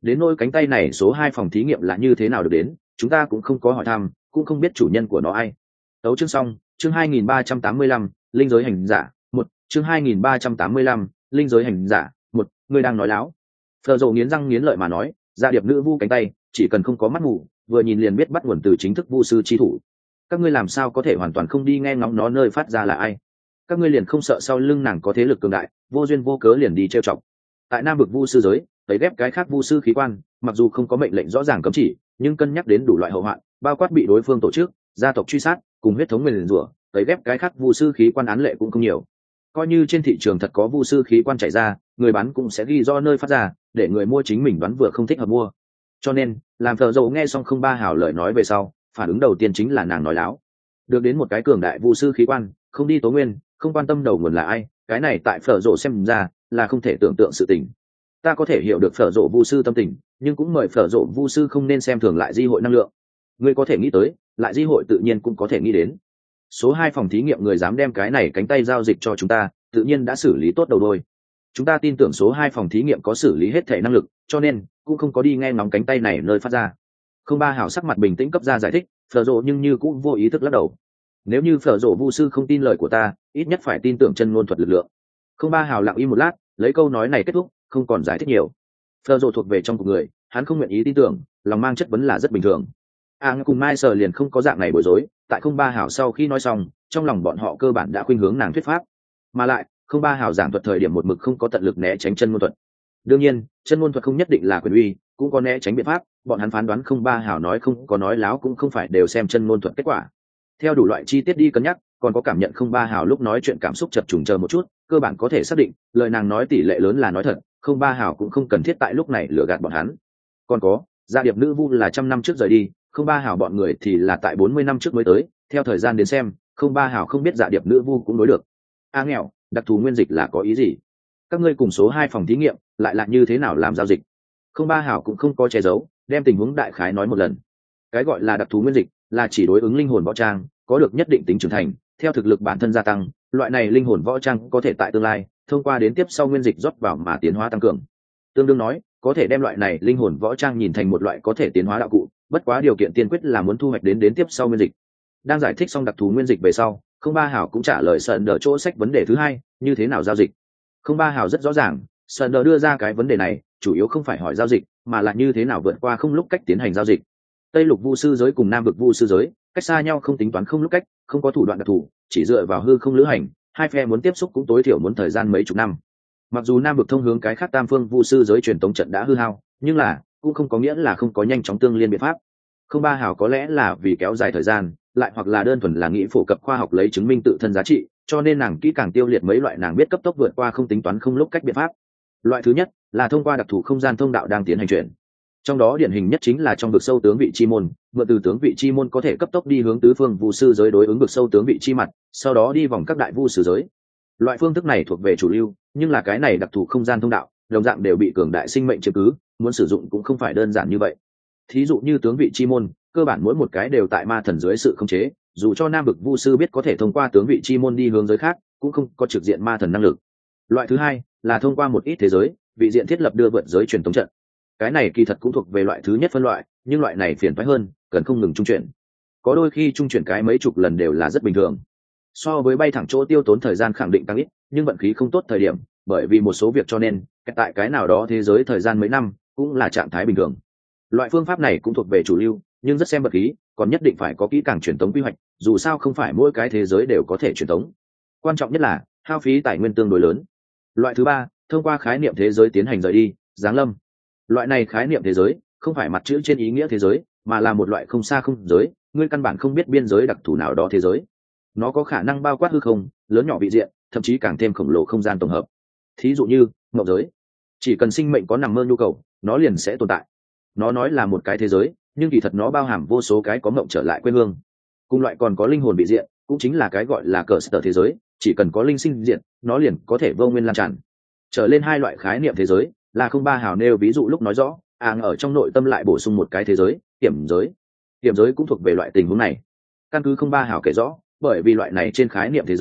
Đến nỗi cánh tay này số 2 phòng thí nghiệm là như thế nào được đến, chúng ta cũng không có hỏi thăm, cũng không biết chủ nhân của nó ai. Tấu chương xong, chương 2385, linh giới hành giả, 1, chương 2385, linh giới hành giả, 1, người đang nói láo. Phở Dầu nghiến răng nghiến lợi mà nói, dạ điệp nữ vu cánh tay, chỉ cần không có mắt mù, vừa nhìn liền biết bắt nguồn từ chính thức vu sư chi thủ. Các ngươi làm sao có thể hoàn toàn không đi nghe ngóng nó nơi phát ra là ai? Các ngươi liền không sợ sau lưng nàng có thế lực cường đại, vô duyên vô cớ liền đi trêu chọc. Tại Nam vực vu sư giới, tẩy ghép cái khác vu sư khí quan, mặc dù không có mệnh lệnh rõ ràng cấm chỉ, nhưng cân nhắc đến đủ loại hậu hoạn, bao quát bị đối phương tổ chức, gia tộc truy sát, cùng huyết thống nguyền rủa, tẩy ghép cái khác vu sư khí quan án lệ cũng không nhiều. Coi như trên thị trường thật có vu sư khí quan chảy ra, người bán cũng sẽ ghi do nơi phát ra, để người mua chính mình đoán vừa không thích hợp mua. Cho nên, làm Phở Dầu nghe xong không ba hảo lời nói về sau, phản ứng đầu tiên chính là nàng nói láo. Được đến một cái cường đại vu sư khí quan, không đi tố nguyên, không quan tâm đầu nguồn là ai, cái này tại Phở Dầu xem ra là không thể tưởng tượng sự tình. Ta có thể hiểu được Phở Dầu vu sư tâm tình, nhưng cũng mời Phở Dầu vu sư không nên xem thường lại di hội năng lượng. Ngươi có thể nghĩ tới, lại di hội tự nhiên cũng có thể nghĩ đến. Số 2 phòng thí nghiệm người dám đem cái này cánh tay giao dịch cho chúng ta, tự nhiên đã xử lý tốt đầu đôi. Chúng ta tin tưởng số 2 phòng thí nghiệm có xử lý hết thể năng lực, cho nên cũng không có đi nghe ngóng cánh tay này nơi phát ra. Không ba hảo sắc mặt bình tĩnh cấp ra giải thích, Phở Dầu nhưng như cũng vô ý thức lắc đầu. Nếu như Phở Dầu vu sư không tin lời của ta, ít nhất phải tin tưởng chân ngôn thuật lực lượng. Không ba hảo lặng im một lát, lấy câu nói này kết thúc, không còn giải thích nhiều. Phở Dầu thuộc về trong cuộc người, hắn không nguyện ý tin tưởng, lòng mang chất vấn là rất bình thường. Cùng Mai Sở liền không có dạng này bối rối, tại không ba hảo sau khi nói xong, trong lòng bọn họ cơ bản đã khuynh hướng nàng thuyết pháp. Mà lại, không ba hảo giảng thuật thời điểm một mực không có tận lực né tránh chân ngôn thuật. Đương nhiên, chân ngôn thuật không nhất định là quyền uy, cũng có né tránh biện pháp, bọn hắn phán đoán không ba hảo nói không có nói láo cũng không phải đều xem chân ngôn thuật kết quả. Theo đủ loại chi tiết đi cân nhắc, còn có cảm nhận không ba hảo lúc nói chuyện cảm xúc chập trùng chờ một chút, cơ bản có thể xác định, lời nàng nói tỷ lệ lớn là nói thật, không ba hảo cũng không cần thiết tại lúc này lừa gạt bọn hắn. Còn có, gia điệp nữ vu là 100 năm trước rời đi, không ba hảo bọn người thì là tại 40 năm trước mới tới, theo thời gian đến xem, không ba hảo không biết dạ điệp nữ vu cũng đối được. Nghèo, đặc thù nguyên dịch là có ý gì? Các ngươi cùng số 2 phòng thí nghiệm lại là như thế nào làm giao dịch? Không ba hảo cũng không có che giấu, đem tình huống đại khái nói một lần. Cái gọi là đặc thù nguyên dịch là chỉ đối ứng linh hồn võ trang, có được nhất định tính trưởng thành, theo thực lực bản thân gia tăng, loại này linh hồn võ trang có thể tại tương lai thông qua đến tiếp sau nguyên dịch rót vào mà tiến hóa tăng cường. Tương đương nói, có thể đem loại này linh hồn võ trang nhìn thành một loại có thể tiến hóa đạo cụ, bất quá điều kiện tiên quyết là muốn thu hoạch đến tiếp sau nguyên dịch. Đang giải thích xong đặc thù nguyên dịch về sau, không ba hảo cũng trả lời Sơn Đờ chỗ sách vấn đề thứ hai, như thế nào giao dịch. Không ba hảo rất rõ ràng, Sơn Đờ đưa ra cái vấn đề này chủ yếu không phải hỏi giao dịch, mà là như thế nào vượt qua không lúc cách tiến hành giao dịch. Tây lục vu sư giới cùng Nam vực vu sư giới cách xa nhau, không tính toán không lúc cách, không có thủ đoạn đặc thù, chỉ dựa vào hư không lữ hành, hai phe muốn tiếp xúc cũng tối thiểu muốn thời gian mấy chục năm. Mặc dù Nam vực thông hướng cái khác tam phương vu sư giới truyền tống trận đã hư hao, nhưng là cũng không có nghĩa là không có nhanh chóng tương liên biện pháp. Không ba hảo có lẽ là vì kéo dài thời gian, lại hoặc là đơn thuần là nghĩ phổ cập khoa học lấy chứng minh tự thân giá trị, cho nên nàng kỹ càng tiêu liệt mấy loại nàng biết cấp tốc vượt qua không tính toán không lúc cách biện pháp. Loại thứ nhất là thông qua đặc thù không gian thông đạo đang tiến hành chuyển. Trong đó điển hình nhất chính là trong vực sâu tướng vị chi môn, mượn từ tướng vị chi môn có thể cấp tốc đi hướng tứ phương vu sư giới đối ứng vực sâu tướng vị chi mặt, sau đó đi vòng các đại vu sư giới. Loại phương thức này thuộc về chủ lưu, nhưng là cái này đặc thù không gian thông đạo, đồng dạng đều bị cường đại sinh mệnh chiếm cứ, muốn sử dụng cũng không phải đơn giản như vậy. Thí dụ như tướng vị chi môn, cơ bản mỗi một cái đều tại ma thần dưới sự khống chế, dù cho Nam vực vu sư biết có thể thông qua tướng vị chi môn đi hướng giới khác, cũng không có trực diện ma thần năng lực. Loại thứ hai là thông qua một ít thế giới, vị diện thiết lập đưa vượt giới truyền tống trận. Cái này kỳ thật cũng thuộc về loại thứ nhất phân loại, nhưng loại này phiền toái hơn, cần không ngừng trung chuyển. Có đôi khi trung chuyển cái mấy chục lần đều là rất bình thường. So với bay thẳng chỗ tiêu tốn thời gian khẳng định tăng ít, nhưng vận khí không tốt thời điểm, bởi vì một số việc cho nên tại cái nào đó thế giới thời gian mấy năm cũng là trạng thái bình thường. Loại phương pháp này cũng thuộc về chủ lưu, nhưng rất xem vận khí, còn nhất định phải có kỹ càng truyền tống quy hoạch, dù sao không phải mỗi cái thế giới đều có thể truyền tống. Quan trọng nhất là hao phí tài nguyên tương đối lớn. Loại thứ ba, thông qua khái niệm thế giới tiến hành rời đi, giáng lâm. Loại này khái niệm thế giới không phải mặt chữ trên ý nghĩa thế giới, mà là một loại không xa không giới, ngươi căn bản không biết biên giới đặc thù nào đó thế giới. Nó có khả năng bao quát hư không, lớn nhỏ vị diện, thậm chí càng thêm khổng lồ không gian tổng hợp. Thí dụ như mộng giới, chỉ cần sinh mệnh có nằm mơ nhu cầu, nó liền sẽ tồn tại. Nó nói là một cái thế giới, nhưng kỳ thật nó bao hàm vô số cái có mộng trở lại quê hương. Cùng loại còn có linh hồn vị diện, cũng chính là cái gọi là cờ sở thế giới, chỉ cần có linh sinh diện, nó liền có thể vô nguyên lan tràn. Trở lên hai loại khái niệm thế giới là không ba hào nêu ví dụ lúc nói rõ, ở trong nội tâm lại bổ sung một cái thế giới, hiểm giới. Hiểm giới cũng thuộc về loại tình huống này. Căn cứ không ba hào kể rõ, bởi vì loại này trên khái niệm thế giới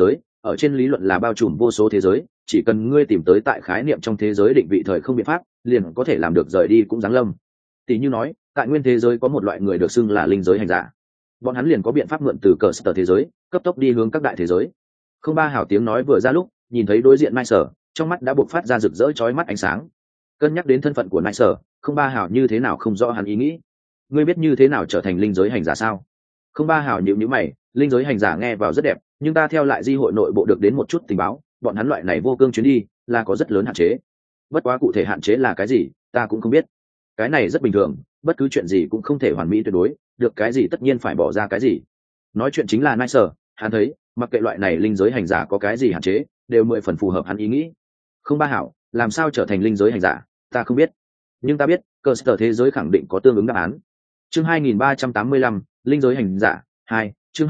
ở trên lý luận là bao trùm vô số thế giới, chỉ cần ngươi tìm tới tại khái niệm trong thế giới định vị thời không biện pháp, liền có thể làm được rời đi cũng giáng lâm. Tỷ như nói, tại nguyên thế giới có một loại người được xưng là linh giới hành giả, bọn hắn liền có biện pháp mượn từ cờ sở thế giới cấp tốc đi hướng các đại thế giới. Không ba hảo tiếng nói vừa ra lúc, nhìn thấy đối diện Nai Sở, trong mắt đã bộc phát ra rực rỡ chói mắt ánh sáng. Cân nhắc đến thân phận của Nai Sở, không ba hảo như thế nào không rõ hắn ý nghĩ. Ngươi biết như thế nào trở thành linh giới hành giả sao? Không ba hảo nhíu nhíu mày, linh giới hành giả nghe vào rất đẹp, nhưng ta theo lại di hội nội bộ được đến một chút tình báo, bọn hắn loại này vô cương chuyến đi là có rất lớn hạn chế. Bất quá cụ thể hạn chế là cái gì, ta cũng không biết. Cái này rất bình thường, bất cứ chuyện gì cũng không thể hoàn mỹ tuyệt đối, được cái gì tất nhiên phải bỏ ra cái gì. Nói chuyện chính là Nai Sở, hắn thấy mặc kệ loại này linh giới hành giả có cái gì hạn chế, đều 10 phần phù hợp hắn ý nghĩ. Không ba hảo, làm sao trở thành linh giới hành giả, ta không biết, nhưng ta biết cơ sở thế giới khẳng định có tương ứng đáp án. Chương 2385, linh giới hành giả 2, chương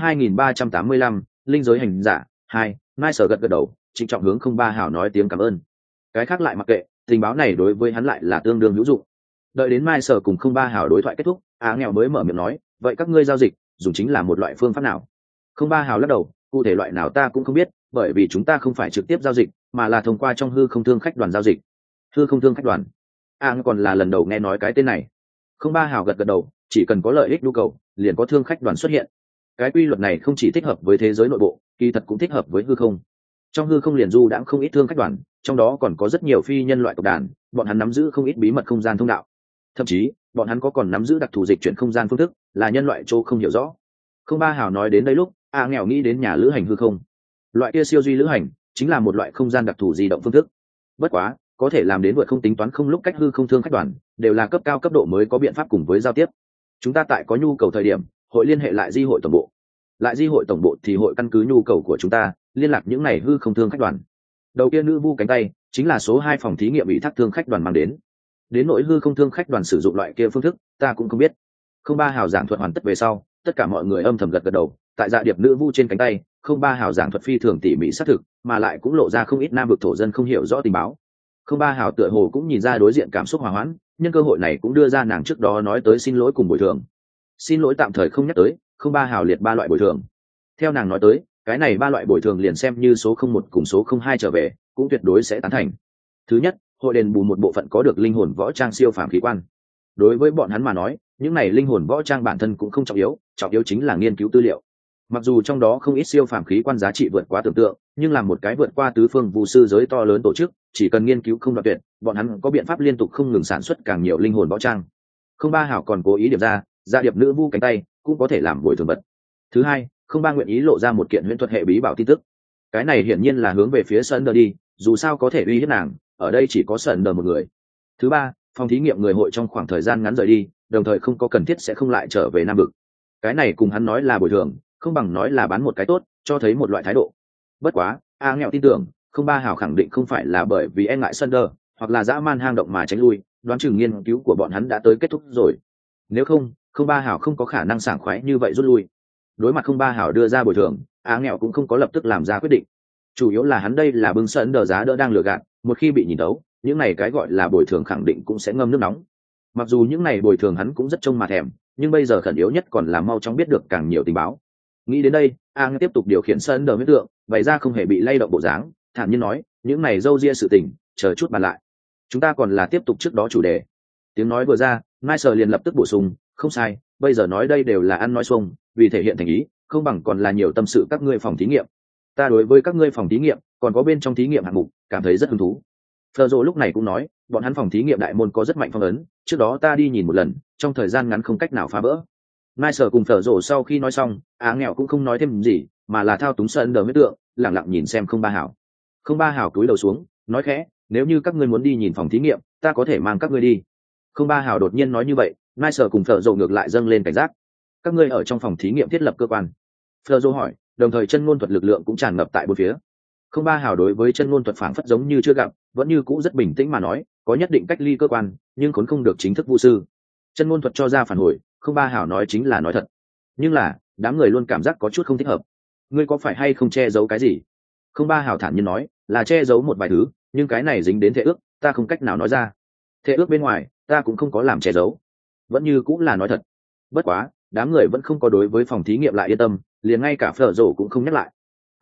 2385, linh giới hành giả 2. Nai Sở gật gật đầu, trịnh trọng hướng không ba hảo nói tiếng cảm ơn. Cái khác lại mặc kệ, tình báo này đối với hắn lại là tương đương hữu dụng. Đợi đến Nai Sở cùng không ba hảo đối thoại kết thúc, nghèo mới mở miệng nói, vậy các ngươi giao dịch dùng chính là một loại phương pháp nào? Không ba hảo lắc đầu, cụ thể loại nào ta cũng không biết, bởi vì chúng ta không phải trực tiếp giao dịch, mà là thông qua trong hư không thương khách đoàn giao dịch. Hư không thương khách đoàn? Còn là lần đầu nghe nói cái tên này. Không ba hảo gật gật đầu, chỉ cần có lợi ích nhu cầu, liền có thương khách đoàn xuất hiện. Cái quy luật này không chỉ thích hợp với thế giới nội bộ, kỳ thật cũng thích hợp với hư không. Trong hư không liền du đãng không ít thương khách đoàn, trong đó còn có rất nhiều phi nhân loại tộc đàn, bọn hắn nắm giữ không ít bí mật không gian thông đạo. Thậm chí, bọn hắn có còn nắm giữ đặc thù dịch chuyển không gian phương thức, là nhân loại chỗ không hiểu rõ. Không ba hảo nói đến đây lúc, nghèo nghĩ đến nhà lữ hành hư không. Loại kia siêu duy lữ hành chính là một loại không gian đặc thù di động phương thức. Bất quá, có thể làm đến vượt không tính toán không lúc cách hư không thương khách đoàn, đều là cấp cao cấp độ mới có biện pháp cùng với giao tiếp. Chúng ta tại có nhu cầu thời điểm, hội liên hệ lại di hội tổng bộ. Lại di hội tổng bộ thì hội căn cứ nhu cầu của chúng ta, liên lạc những này hư không thương khách đoàn. Đầu kia nữ vu cánh tay chính là số 2 phòng thí nghiệm ủy thác thương khách đoàn mang đến. Đến nỗi hư không thương khách đoàn sử dụng loại kia phương thức, ta cũng không biết. Không ba hào giảng thuật hoàn tất về sau, tất cả mọi người âm thầm gật gật đầu. Tại dạ điệp nữ vu trên cánh tay, không ba hào giảng thuật phi thường tỉ mỉ xác thực, mà lại cũng lộ ra không ít nam vực thổ dân không hiểu rõ tình báo. Không ba hào tựa hồ cũng nhìn ra đối diện cảm xúc hòa hoãn, nhân cơ hội này cũng đưa ra nàng trước đó nói tới xin lỗi cùng bồi thường. Xin lỗi tạm thời không nhắc tới, không ba hào liệt 3 loại bồi thường. Theo nàng nói tới, cái này 3 loại bồi thường liền xem như số 01 cùng số 02 trở về, cũng tuyệt đối sẽ tán thành. Thứ nhất, hội đền bù một bộ phận có được linh hồn võ trang siêu phàm khí quan. Đối với bọn hắn mà nói, những này linh hồn võ trang bản thân cũng không trọng yếu chính là nghiên cứu tư liệu. Mặc dù trong đó không ít siêu phàm khí quan giá trị vượt quá tưởng tượng, nhưng là một cái vượt qua tứ phương vu sư giới to lớn tổ chức, chỉ cần nghiên cứu không đoạn tuyệt, bọn hắn có biện pháp liên tục không ngừng sản xuất càng nhiều linh hồn võ trang. Không ba hảo còn cố ý điểm ra, gia điệp nữ vu cánh tay cũng có thể làm bồi thường vật. Thứ hai, không ba nguyện ý lộ ra một kiện huyễn thuật hệ bí bảo tin tức. Cái này hiển nhiên là hướng về phía Sunder đi, dù sao có thể uy hiếp nàng, ở đây chỉ có Sunder một người. Thứ ba, phòng thí nghiệm người hội trong khoảng thời gian ngắn rời đi, đồng thời không có cần thiết sẽ không lại trở về Nam Vực. Cái này cùng hắn nói là bồi thường, không bằng nói là bán một cái tốt, cho thấy một loại thái độ. Bất quá, nghèo tin tưởng, không ba hảo khẳng định không phải là bởi vì e ngại Sunder, hoặc là dã man hang động mà tránh lui, đoán chừng nghiên cứu của bọn hắn đã tới kết thúc rồi. Nếu không, không ba hảo không có khả năng sảng khoái như vậy rút lui. Đối mặt không ba hảo đưa ra bồi thường, nghèo cũng không có lập tức làm ra quyết định. Chủ yếu là hắn đây là bưng Sunder giá đỡ đang lừa gạt, một khi bị nhìn thấu, những này cái gọi là bồi thường khẳng định cũng sẽ ngâm nước nóng. Mặc dù những này bồi thường hắn cũng rất trông mà thèm, nhưng bây giờ khẩn yếu nhất còn là mau chóng biết được càng nhiều tình báo. Nghĩ đến đây, tiếp tục điều khiển Sunder huyết tượng, bày ra không hề bị lay động bộ dáng, thản nhiên nói, những này râu ria sự tình, chờ chút bàn lại. Chúng ta còn là tiếp tục trước đó chủ đề. Tiếng nói vừa ra, Nice liền lập tức bổ sung, không sai, bây giờ nói đây đều là ăn nói xuông, vì thể hiện thành ý, không bằng còn là nhiều tâm sự các ngươi phòng thí nghiệm. Ta đối với các ngươi phòng thí nghiệm, còn có bên trong thí nghiệm hạng mục, cảm thấy rất hứng thú. Fleur lúc này cũng nói, bọn hắn phòng thí nghiệm đại môn có rất mạnh phong ấn, trước đó ta đi nhìn một lần, trong thời gian ngắn không cách nào phá vỡ. Nice cùng Fleur sau khi nói xong, nghèo cũng không nói thêm gì, mà là thao túng Sunder huyết tượng, lặng lặng nhìn xem không ba hảo. Không ba hảo cúi đầu xuống, nói khẽ, nếu như các ngươi muốn đi nhìn phòng thí nghiệm, ta có thể mang các ngươi đi. Không ba hảo đột nhiên nói như vậy, Nice cùng Fleur ngược lại dâng lên cảnh giác. Các ngươi ở trong phòng thí nghiệm thiết lập cơ quan. Fleur hỏi, đồng thời chân ngôn thuật lực lượng cũng tràn ngập tại bốn phía. Không ba hảo đối với chân ngôn thuật phảng phất giống như chưa gặp, vẫn như cũ rất bình tĩnh mà nói, có nhất định cách ly cơ quan, nhưng khốn không được chính thức vu sư. Chân ngôn thuật cho ra phản hồi, không ba hảo nói chính là nói thật. Nhưng là, đám người luôn cảm giác có chút không thích hợp. Ngươi có phải hay không che giấu cái gì? Không ba hảo thản nhiên nói, là che giấu một vài thứ, nhưng cái này dính đến thệ ước, ta không cách nào nói ra. Thệ ước bên ngoài, ta cũng không có làm che giấu, vẫn như cũng là nói thật. Bất quá, đám người vẫn không có đối với phòng thí nghiệm lại yên tâm, liền ngay cả Fleur cũng không nhắc lại.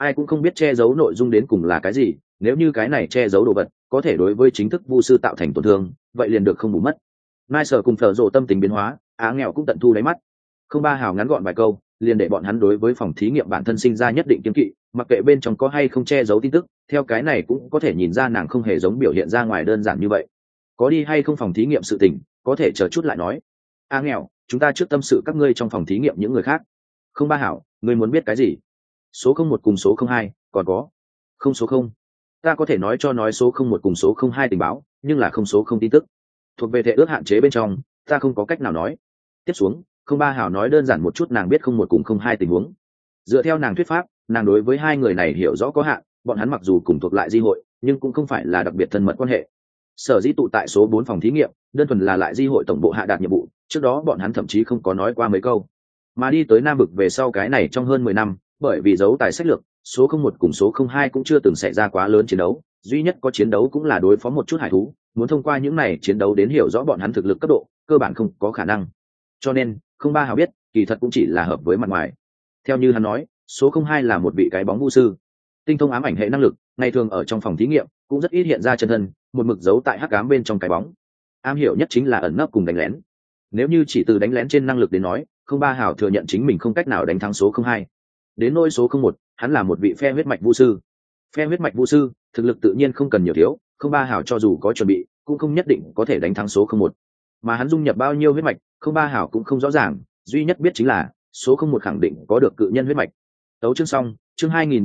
ai cũng không biết che giấu nội dung đến cùng là cái gì, nếu như cái này che giấu đồ vật có thể đối với chính thức vu sư tạo thành tổn thương, vậy liền được không bù mất. Mai sở cùng Phở Rộ tâm tình biến hóa, Á Nghèo cũng tận thu đáy mắt. Không ba hào ngắn gọn vài câu, liền để bọn hắn đối với phòng thí nghiệm bản thân sinh ra nhất định kiêng kỵ, mặc kệ bên trong có hay không che giấu tin tức, theo cái này cũng có thể nhìn ra nàng không hề giống biểu hiện ra ngoài đơn giản như vậy. Có đi hay không phòng thí nghiệm sự tình, có thể chờ chút lại nói. Á Nghèo, chúng ta trước tâm sự các ngươi trong phòng thí nghiệm những người khác. Không ba hảo, ngươi muốn biết cái gì? Số 01 cùng số 02, còn có không số 0. Ta có thể nói số 01 cùng số 02 tình báo, nhưng là không số 0 tin tức. Thuộc về thể ước hạn chế bên trong, ta không có cách nào nói. Tiếp xuống, không ba hảo nói đơn giản một chút nàng biết 01 cùng 02 tình huống. Dựa theo nàng thuyết pháp, nàng đối với hai người này hiểu rõ có hạn, bọn hắn mặc dù cùng thuộc lại di hội, nhưng cũng không phải là đặc biệt thân mật quan hệ. Sở dĩ tụ tại số 4 phòng thí nghiệm, đơn thuần là lại di hội tổng bộ hạ đạt nhiệm vụ, trước đó bọn hắn thậm chí không có nói qua mấy câu. Mà đi tới Nam vực về sau cái này trong hơn 10 năm, bởi vì giấu tài sách lược, số 01 cùng số 02 cũng chưa từng xảy ra quá lớn chiến đấu, duy nhất có chiến đấu cũng là đối phó một chút hải thú, muốn thông qua những này chiến đấu đến hiểu rõ bọn hắn thực lực cấp độ, cơ bản không có khả năng. Cho nên, không ba hào biết, kỳ thật cũng chỉ là hợp với mặt ngoài. Theo như hắn nói, số 02 là một vị cái bóng vu sư, tinh thông ám ảnh hệ năng lực, ngày thường ở trong phòng thí nghiệm cũng rất ít hiện ra chân thân, một mực giấu tại hắc ám bên trong cái bóng. Am hiểu nhất chính là ẩn nấp cùng đánh lén. Nếu như chỉ từ đánh lén trên năng lực đến nói, không ba hào thừa nhận chính mình không cách nào đánh thắng số 02. Đến nỗi số 01, hắn là một vị phe huyết mạch vu sư. Phe huyết mạch vu sư, thực lực tự nhiên không cần nhiều thiếu, không ba hào cho dù có chuẩn bị, cũng không nhất định có thể đánh thắng số 01. Mà hắn dung nhập bao nhiêu huyết mạch, không ba hào cũng không rõ ràng, duy nhất biết chính là số 01 khẳng định có được cự nhân huyết mạch. Tấu chương xong, chương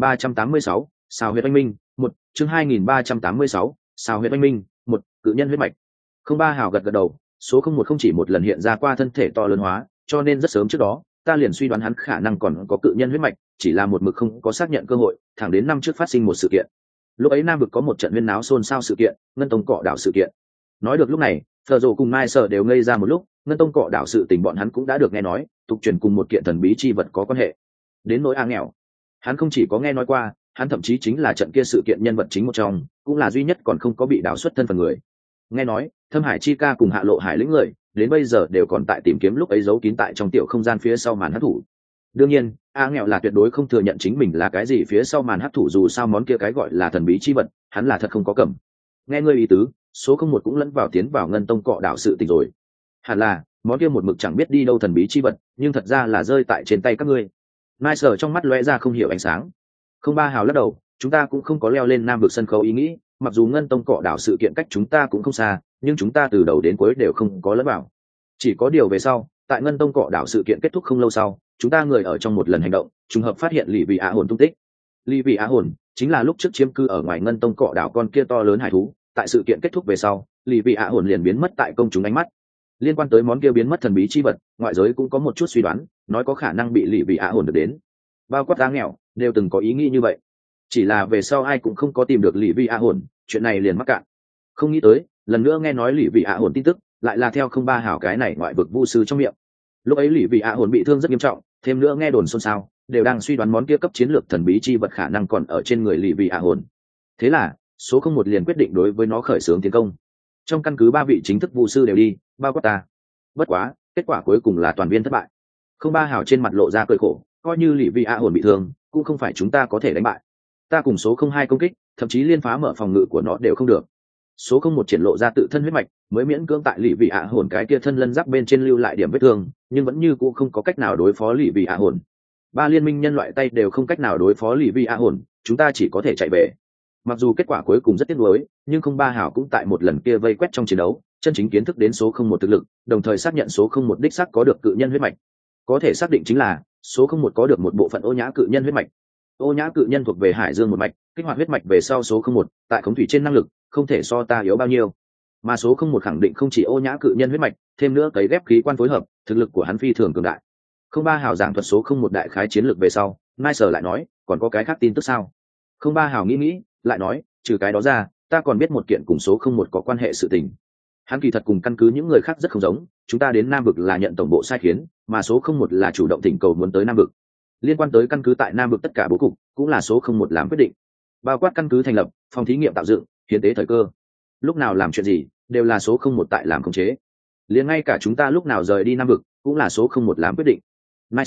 2386, Sào huyết anh minh, 1, chương 2386, Sào huyết anh minh, 1, cự nhân huyết mạch. Không ba hào gật gật đầu, số 01 không chỉ một lần hiện ra qua thân thể to lớn hóa, cho nên rất sớm trước đó, ta liền suy đoán hắn khả năng còn có cự nhân huyết mạch, chỉ là một mực không có xác nhận cơ hội, thẳng đến năm trước phát sinh một sự kiện. Lúc ấy Nam vực có một trận huyên náo xôn xao sự kiện, Ngân Tông cọ đảo sự kiện. Nói được lúc này, Phở Rồ cùng Mai Sở đều ngây ra một lúc, Ngân Tông cọ đảo sự tình bọn hắn cũng đã được nghe nói, tục truyền cùng một kiện thần bí chi vật có quan hệ. Đến nỗi A Nghèo, hắn không chỉ có nghe nói qua, hắn thậm chí chính là trận kia sự kiện nhân vật chính một trong, cũng là duy nhất còn không có bị đảo xuất thân phần người. Nghe nói, Thâm Hải Chi Ca cùng Hạ Lộ Hải lĩnh người, đến bây giờ đều còn tại tìm kiếm lúc ấy giấu kín tại trong tiểu không gian phía sau màn hắc thủ. Đương nhiên, A Nghèo là tuyệt đối không thừa nhận chính mình là cái gì phía sau màn hắc thủ, dù sao món kia cái gọi là thần bí chi vật, hắn là thật không có cầm. Nghe ngươi ý tứ, số 01 cũng lẫn vào tiến vào Ngân Tông cọ đảo sự tình rồi. Hẳn là, món kia một mực chẳng biết đi đâu thần bí chi vật, nhưng thật ra là rơi tại trên tay các ngươi. Mai Sở trong mắt lóe ra không hiểu ánh sáng. Không ba hào lắc đầu, chúng ta cũng không có leo lên Nam vực sân khấu ý nghĩ, mặc dù Ngân Tông cọ đảo sự kiện cách chúng ta cũng không xa, nhưng chúng ta từ đầu đến cuối đều không có lẫn vào. Chỉ có điều về sau, tại Ngân Tông cọ đảo sự kiện kết thúc không lâu sau, chúng ta người ở trong một lần hành động, trùng hợp phát hiện Lỷ Vị Á hồn tung tích. Lỷ Vị Á hồn chính là lúc trước chiếm cư ở ngoài Ngân Tông cọ đảo con kia to lớn hải thú, tại sự kiện kết thúc về sau, Lỷ Vị Á hồn liền biến mất tại công chúng ánh mắt. Liên quan tới món kia biến mất thần bí chi vật, ngoại giới cũng có một chút suy đoán, nói có khả năng bị Lỷ Vị Á hồn được đến. Bao quát A Nghèo đều từng có ý nghĩ như vậy, chỉ là về sau ai cũng không có tìm được Lỷ Vị Á hồn, chuyện này liền mắc cạn. Không nghĩ tới, lần nữa nghe nói Lỷ Vị Á hồn tin tức, lại là theo không ba hảo cái này ngoại vực vu sư trong miệng. Lúc ấy Lỷ Vị Á hồn bị thương rất nghiêm trọng, thêm nữa nghe đồn xôn xao, đều đang suy đoán món kia cấp chiến lược thần bí chi vật khả năng còn ở trên người Lỷ Vị Á hồn. Thế là, số 01 liền quyết định đối với nó khởi xướng tiến công. Trong căn cứ 3 vị chính thức vu sư đều đi, bao quát ta. Bất quá, kết quả cuối cùng là toàn viên thất bại. Không ba hảo trên mặt lộ ra cười khổ, coi như Lỷ Vị Á hồn bị thương, cũng không phải chúng ta có thể đánh bại. Ta cùng số 02 công kích, thậm chí liên phá mở phòng ngự của nó đều không được. Số 01 triển lộ ra tự thân huyết mạch, mới miễn cưỡng tại Lỷ Vị Á hồn cái kia thân lân giáp bên trên lưu lại điểm vết thương, nhưng vẫn như cũ không có cách nào đối phó Lỷ Vị Á hồn. 3 liên minh nhân loại tay đều không cách nào đối phó Lỷ Vị Á hồn, chúng ta chỉ có thể chạy về. Mặc dù kết quả cuối cùng rất tiếc nuối, nhưng không ba hảo cũng tại một lần kia vây quét trong chiến đấu, chân chính kiến thức đến số 01 thực lực, đồng thời xác nhận số 01 đích xác có được cự nhân huyết mạch. Có thể xác định chính là, số 01 có được một bộ phận Ô Nhã cự nhân huyết mạch. Ô Nhã cự nhân thuộc về Hải Dương một mạch, kích hoạt huyết mạch về sau số 01, tại khống thủy trên năng lực, không thể so ta yếu bao nhiêu. Mà số 01 khẳng định không chỉ Ô Nhã cự nhân huyết mạch, thêm nữa cấy ghép khí quan phối hợp, thực lực của hắn phi thường cường đại. Không ba hào giảng thuật số 01 đại khái chiến lược về sau, Mai Sở lại nói, còn có cái khác tin tức sao? Không ba hào nghĩ, lại nói, trừ cái đó ra, ta còn biết một kiện cùng số 01 có quan hệ sự tình. Hắn kỳ thật cùng căn cứ những người khác rất không giống, chúng ta đến Nam vực là nhận tổng bộ sai khiến, mà số 01 là chủ động thỉnh cầu muốn tới Nam vực. Liên quan tới căn cứ tại Nam vực tất cả bố cục, cũng là số 01 làm quyết định. Bao quát căn cứ thành lập, phòng thí nghiệm tạo dựng, hiến tế thời cơ. Lúc nào làm chuyện gì, đều là số 01 tại làm khống chế. Liền ngay cả chúng ta lúc nào rời đi Nam vực, cũng là số 01 làm quyết định. Mai Sở,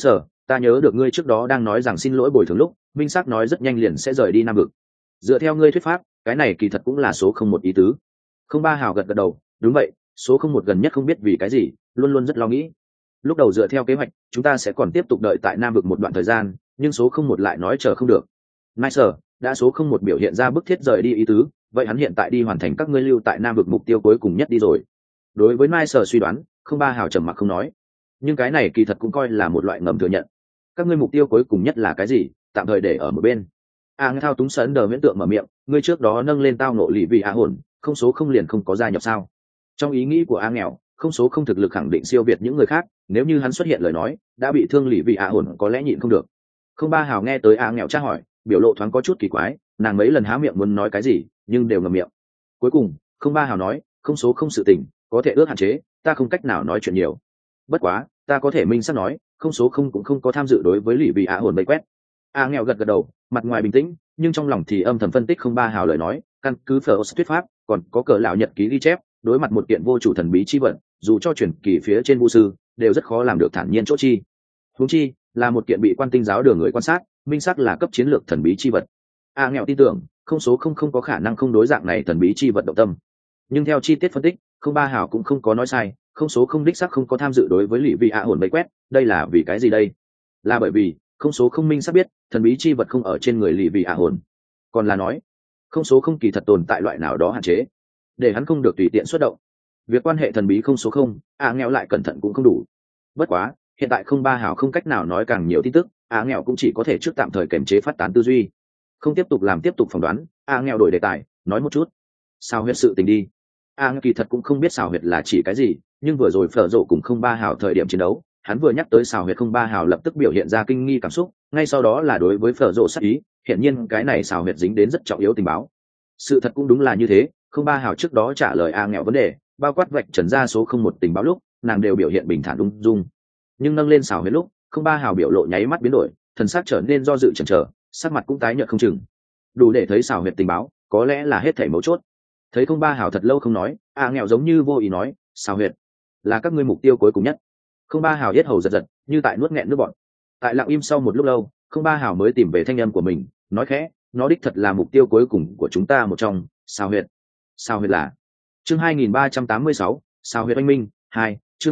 ta nhớ được ngươi trước đó đang nói rằng xin lỗi bồi thường lúc minh xác nói rất nhanh liền sẽ rời đi nam vực. Dựa theo ngươi thuyết pháp cái này kỳ thật cũng là số không một ý tứ. Không ba hào gật gật đầu, đúng vậy, số không một gần nhất không biết vì cái gì luôn luôn rất lo nghĩ. Lúc đầu dựa theo kế hoạch chúng ta sẽ còn tiếp tục đợi tại nam vực một đoạn thời gian, nhưng số không một lại nói chờ không được. Nice, đã số không một biểu hiện ra bức thiết rời đi ý tứ, vậy hắn hiện tại đi hoàn thành các ngươi lưu tại nam vực mục tiêu cuối cùng nhất đi rồi. Đối với Nice suy đoán, không ba hào trầm mặc không nói, nhưng cái này kỳ thật cũng coi là một loại ngầm thừa nhận. Các ngươi mục tiêu cuối cùng nhất là cái gì, tạm thời để ở một bên. Nghe thao túng sấn đờ miễn tượng mở miệng, ngươi trước đó nâng lên tao nộ lì vì hồn, không số không liền không có gia nhập sao? Trong ý nghĩ của nghèo, không số không thực lực khẳng định siêu việt những người khác, nếu như hắn xuất hiện lời nói đã bị thương lì vì hồn có lẽ nhịn không được. Không ba hào nghe tới nghèo tra hỏi, biểu lộ thoáng có chút kỳ quái, nàng mấy lần há miệng muốn nói cái gì nhưng đều ngậm miệng. Cuối cùng không ba hào nói, không số không sự tình có thể ước hạn chế, ta không cách nào nói chuyện nhiều. Bất quá ta có thể minh xác nói, không số không cũng không có tham dự đối với lì vì hồn vây quét. Nghèo gật gật đầu, mặt ngoài bình tĩnh nhưng trong lòng thì âm thầm phân tích không ba hào lời nói, căn cứ phở thuyết pháp còn có cờ lão nhật ký ghi chép, đối mặt một kiện vô chủ thần bí chi vật, dù cho truyền kỳ phía trên vũ sư đều rất khó làm được thản nhiên chỗ chi. Huống chi là một kiện bị quan tinh giáo đường người quan sát, minh xác là cấp chiến lược thần bí chi vật. Nghèo tin tưởng không số không có khả năng không đối dạng này thần bí chi vật động tâm. Nhưng theo chi tiết phân tích, không ba hào cũng không có nói sai, không số không đích xác không có tham dự đối với lì vị hồn vây quét. Đây là vì cái gì đây? Là bởi vì không số không minh xác biết thần bí chi vật không ở trên người lì vị hồn, còn là nói không số không kỳ thật tồn tại loại nào đó hạn chế để hắn không được tùy tiện xuất động. Việc quan hệ thần bí không số không, nghèo lại cẩn thận cũng không đủ. Bất quá hiện tại không ba hào không cách nào nói càng nhiều tin tức, nghèo cũng chỉ có thể trước tạm thời kiềm chế phát tán tư duy, không tiếp tục phỏng đoán. Nghèo đổi đề tài, nói một chút sao huyết sự tình đi. Nghèo kỳ thật cũng không biết sao huyết là chỉ cái gì, nhưng vừa rồi phở rộ cùng không ba hào thời điểm chiến đấu, hắn vừa nhắc tới xào huyệt không ba hào lập tức biểu hiện ra kinh nghi cảm xúc, ngay sau đó là đối với phở rộ sắc ý, hiển nhiên cái này xào huyệt dính đến rất trọng yếu tình báo. Sự thật cũng đúng là như thế, không ba hào trước đó trả lời nghèo vấn đề, bao quát vạch trần ra số không một tình báo lúc nàng đều biểu hiện bình thản ung dung, nhưng nâng lên xào huyệt lúc không ba hào biểu lộ nháy mắt biến đổi, thần sắc trở nên do dự chần chờ, sắc mặt cũng tái nhợt không chừng, đủ để thấy xào huyệt tình báo có lẽ là hết thảy mấu chốt. Thấy không ba hào thật lâu không nói, nghèo giống như vô ý nói, xào huyệt là các ngươi mục tiêu cuối cùng nhất. Không ba hào yết hầu giật giật như tại nuốt nghẹn nước bọt. Tại lặng im sau một lúc lâu, không ba hào mới tìm về thanh âm của mình, nói khẽ, nó đích thật là mục tiêu cuối cùng của chúng ta một trong. Sao huyệt là chương 2386, sao huyệt oanh minh 2, chương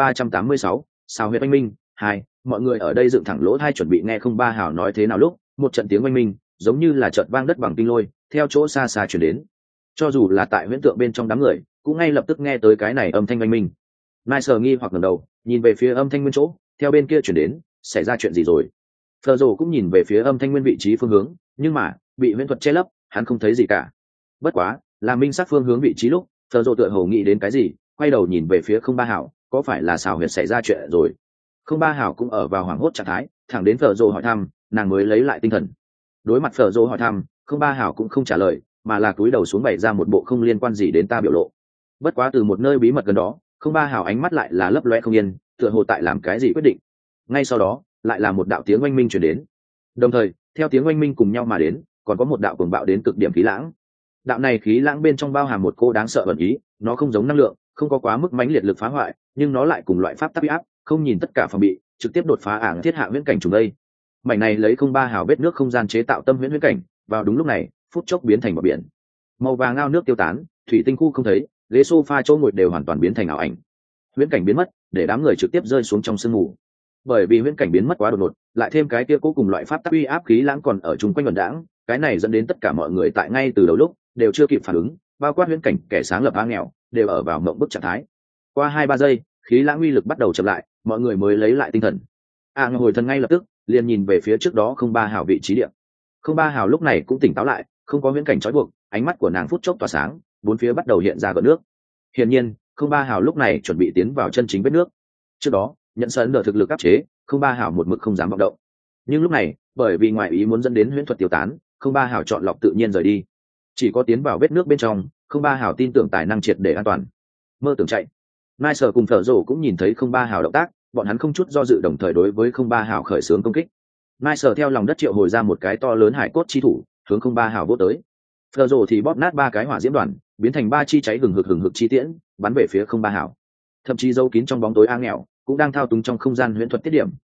2386, sao huyệt oanh minh 2. Mọi người ở đây dựng thẳng lỗ tai chuẩn bị nghe không ba hào nói thế nào lúc một trận tiếng oanh minh giống như là chợt vang đất bằng kinh lôi theo chỗ xa xa chuyển đến. Cho dù là tại huyễn tượng bên trong đám người cũng ngay lập tức nghe tới cái này âm thanh oanh minh. Mai sờ nghi hoặc ngẩng đầu nhìn về phía âm thanh nguyên chỗ, theo bên kia chuyển đến, xảy ra chuyện gì rồi? Phở rồ cũng nhìn về phía âm thanh nguyên vị trí phương hướng, nhưng mà bị huyễn thuật che lấp, hắn không thấy gì cả. Bất quá là minh xác phương hướng vị trí lúc Phở rồ tựa hồ nghĩ đến cái gì, quay đầu nhìn về phía không ba hảo, có phải là xào huyệt xảy ra chuyện rồi? Không ba hảo cũng ở vào hoảng hốt trạng thái, thẳng đến Phở rồ hỏi thăm nàng mới lấy lại tinh thần. Đối mặt Phở rồ hỏi thăm, không ba hảo cũng không trả lời, mà là cúi đầu xuống bày ra một bộ không liên quan gì đến ta biểu lộ. Bất quá từ một nơi bí mật gần đó, không ba hảo ánh mắt lại là lấp loe không yên, tựa hồ tại làm cái gì quyết định. Ngay sau đó lại là một đạo tiếng oanh minh truyền đến, đồng thời theo tiếng oanh minh cùng nhau mà đến còn có một đạo cuồng bạo đến cực điểm khí lãng. Đạo này khí lãng bên trong bao hàm một cô đáng sợ ẩn ý, nó không giống năng lượng, không có quá mức mãnh liệt lực phá hoại, nhưng nó lại cùng loại pháp tắc uy áp, không nhìn tất cả phòng bị, trực tiếp đột phá thiết hạ huyễn cảnh trùng đây. Mảnh này lấy không ba hào vết nước không gian chế tạo tâm huyễn cảnh, vào đúng lúc này phút chốc biến thành một biển màu vàng, ao nước tiêu tán, thủy tinh khu không thấy, ghế sofa chỗ ngồi đều hoàn toàn biến thành ảo ảnh. Huyễn cảnh biến mất, để đám người trực tiếp rơi xuống trong sương mù. Bởi vì huyễn cảnh biến mất quá đột ngột, lại thêm cái kia cố cùng loại pháp tắc uy áp khí lãng còn ở chung quanh vần đãng, cái này dẫn đến tất cả mọi người tại ngay từ đầu lúc đều chưa kịp phản ứng, bao quát huyễn cảnh kẻ sáng lập nghèo đều ở vào mộng bức trạng thái. Qua 2-3 giây, khí lãng uy lực bắt đầu chậm lại, mọi người mới lấy lại tinh thần. Hồi thần ngay lập tức liền nhìn về phía trước đó không ba hào vị trí địa. Không ba hào lúc này cũng tỉnh táo lại, không có huyễn cảnh trói buộc, ánh mắt của nàng phút chốc tỏa sáng, bốn phía bắt đầu hiện ra gợn nước. Hiển nhiên không ba hào lúc này chuẩn bị tiến vào chân chính vết nước. Trước đó nhận sân đỡ thực lực áp chế, không ba hào một mực không dám vọng động, nhưng lúc này bởi vì ngoại ý muốn dẫn đến huyễn thuật tiêu tán, không ba hào chọn lọc tự nhiên rời đi. Chỉ có tiến vào vết nước bên trong, không ba hào tin tưởng tài năng triệt để an toàn. Mơ tưởng chạy. Mai sở cùng Phở Rồ cũng nhìn thấy không ba hào động tác, bọn hắn không chút do dự đồng thời đối với không ba hào khởi xướng công kích. Mai sở theo lòng đất triệu hồi ra một cái to lớn hải cốt chi thủ, hướng không ba hào vỗ tới. Phở Rồ thì bóp nát 3 cái hỏa diễm đoàn, biến thành 3 chi cháy hừng hực chi tiễn, bắn về phía không ba hào. Thậm chí dấu kín trong bóng tối nghèo cũng đang thao túng trong không gian huyễn thuật tiết điểm,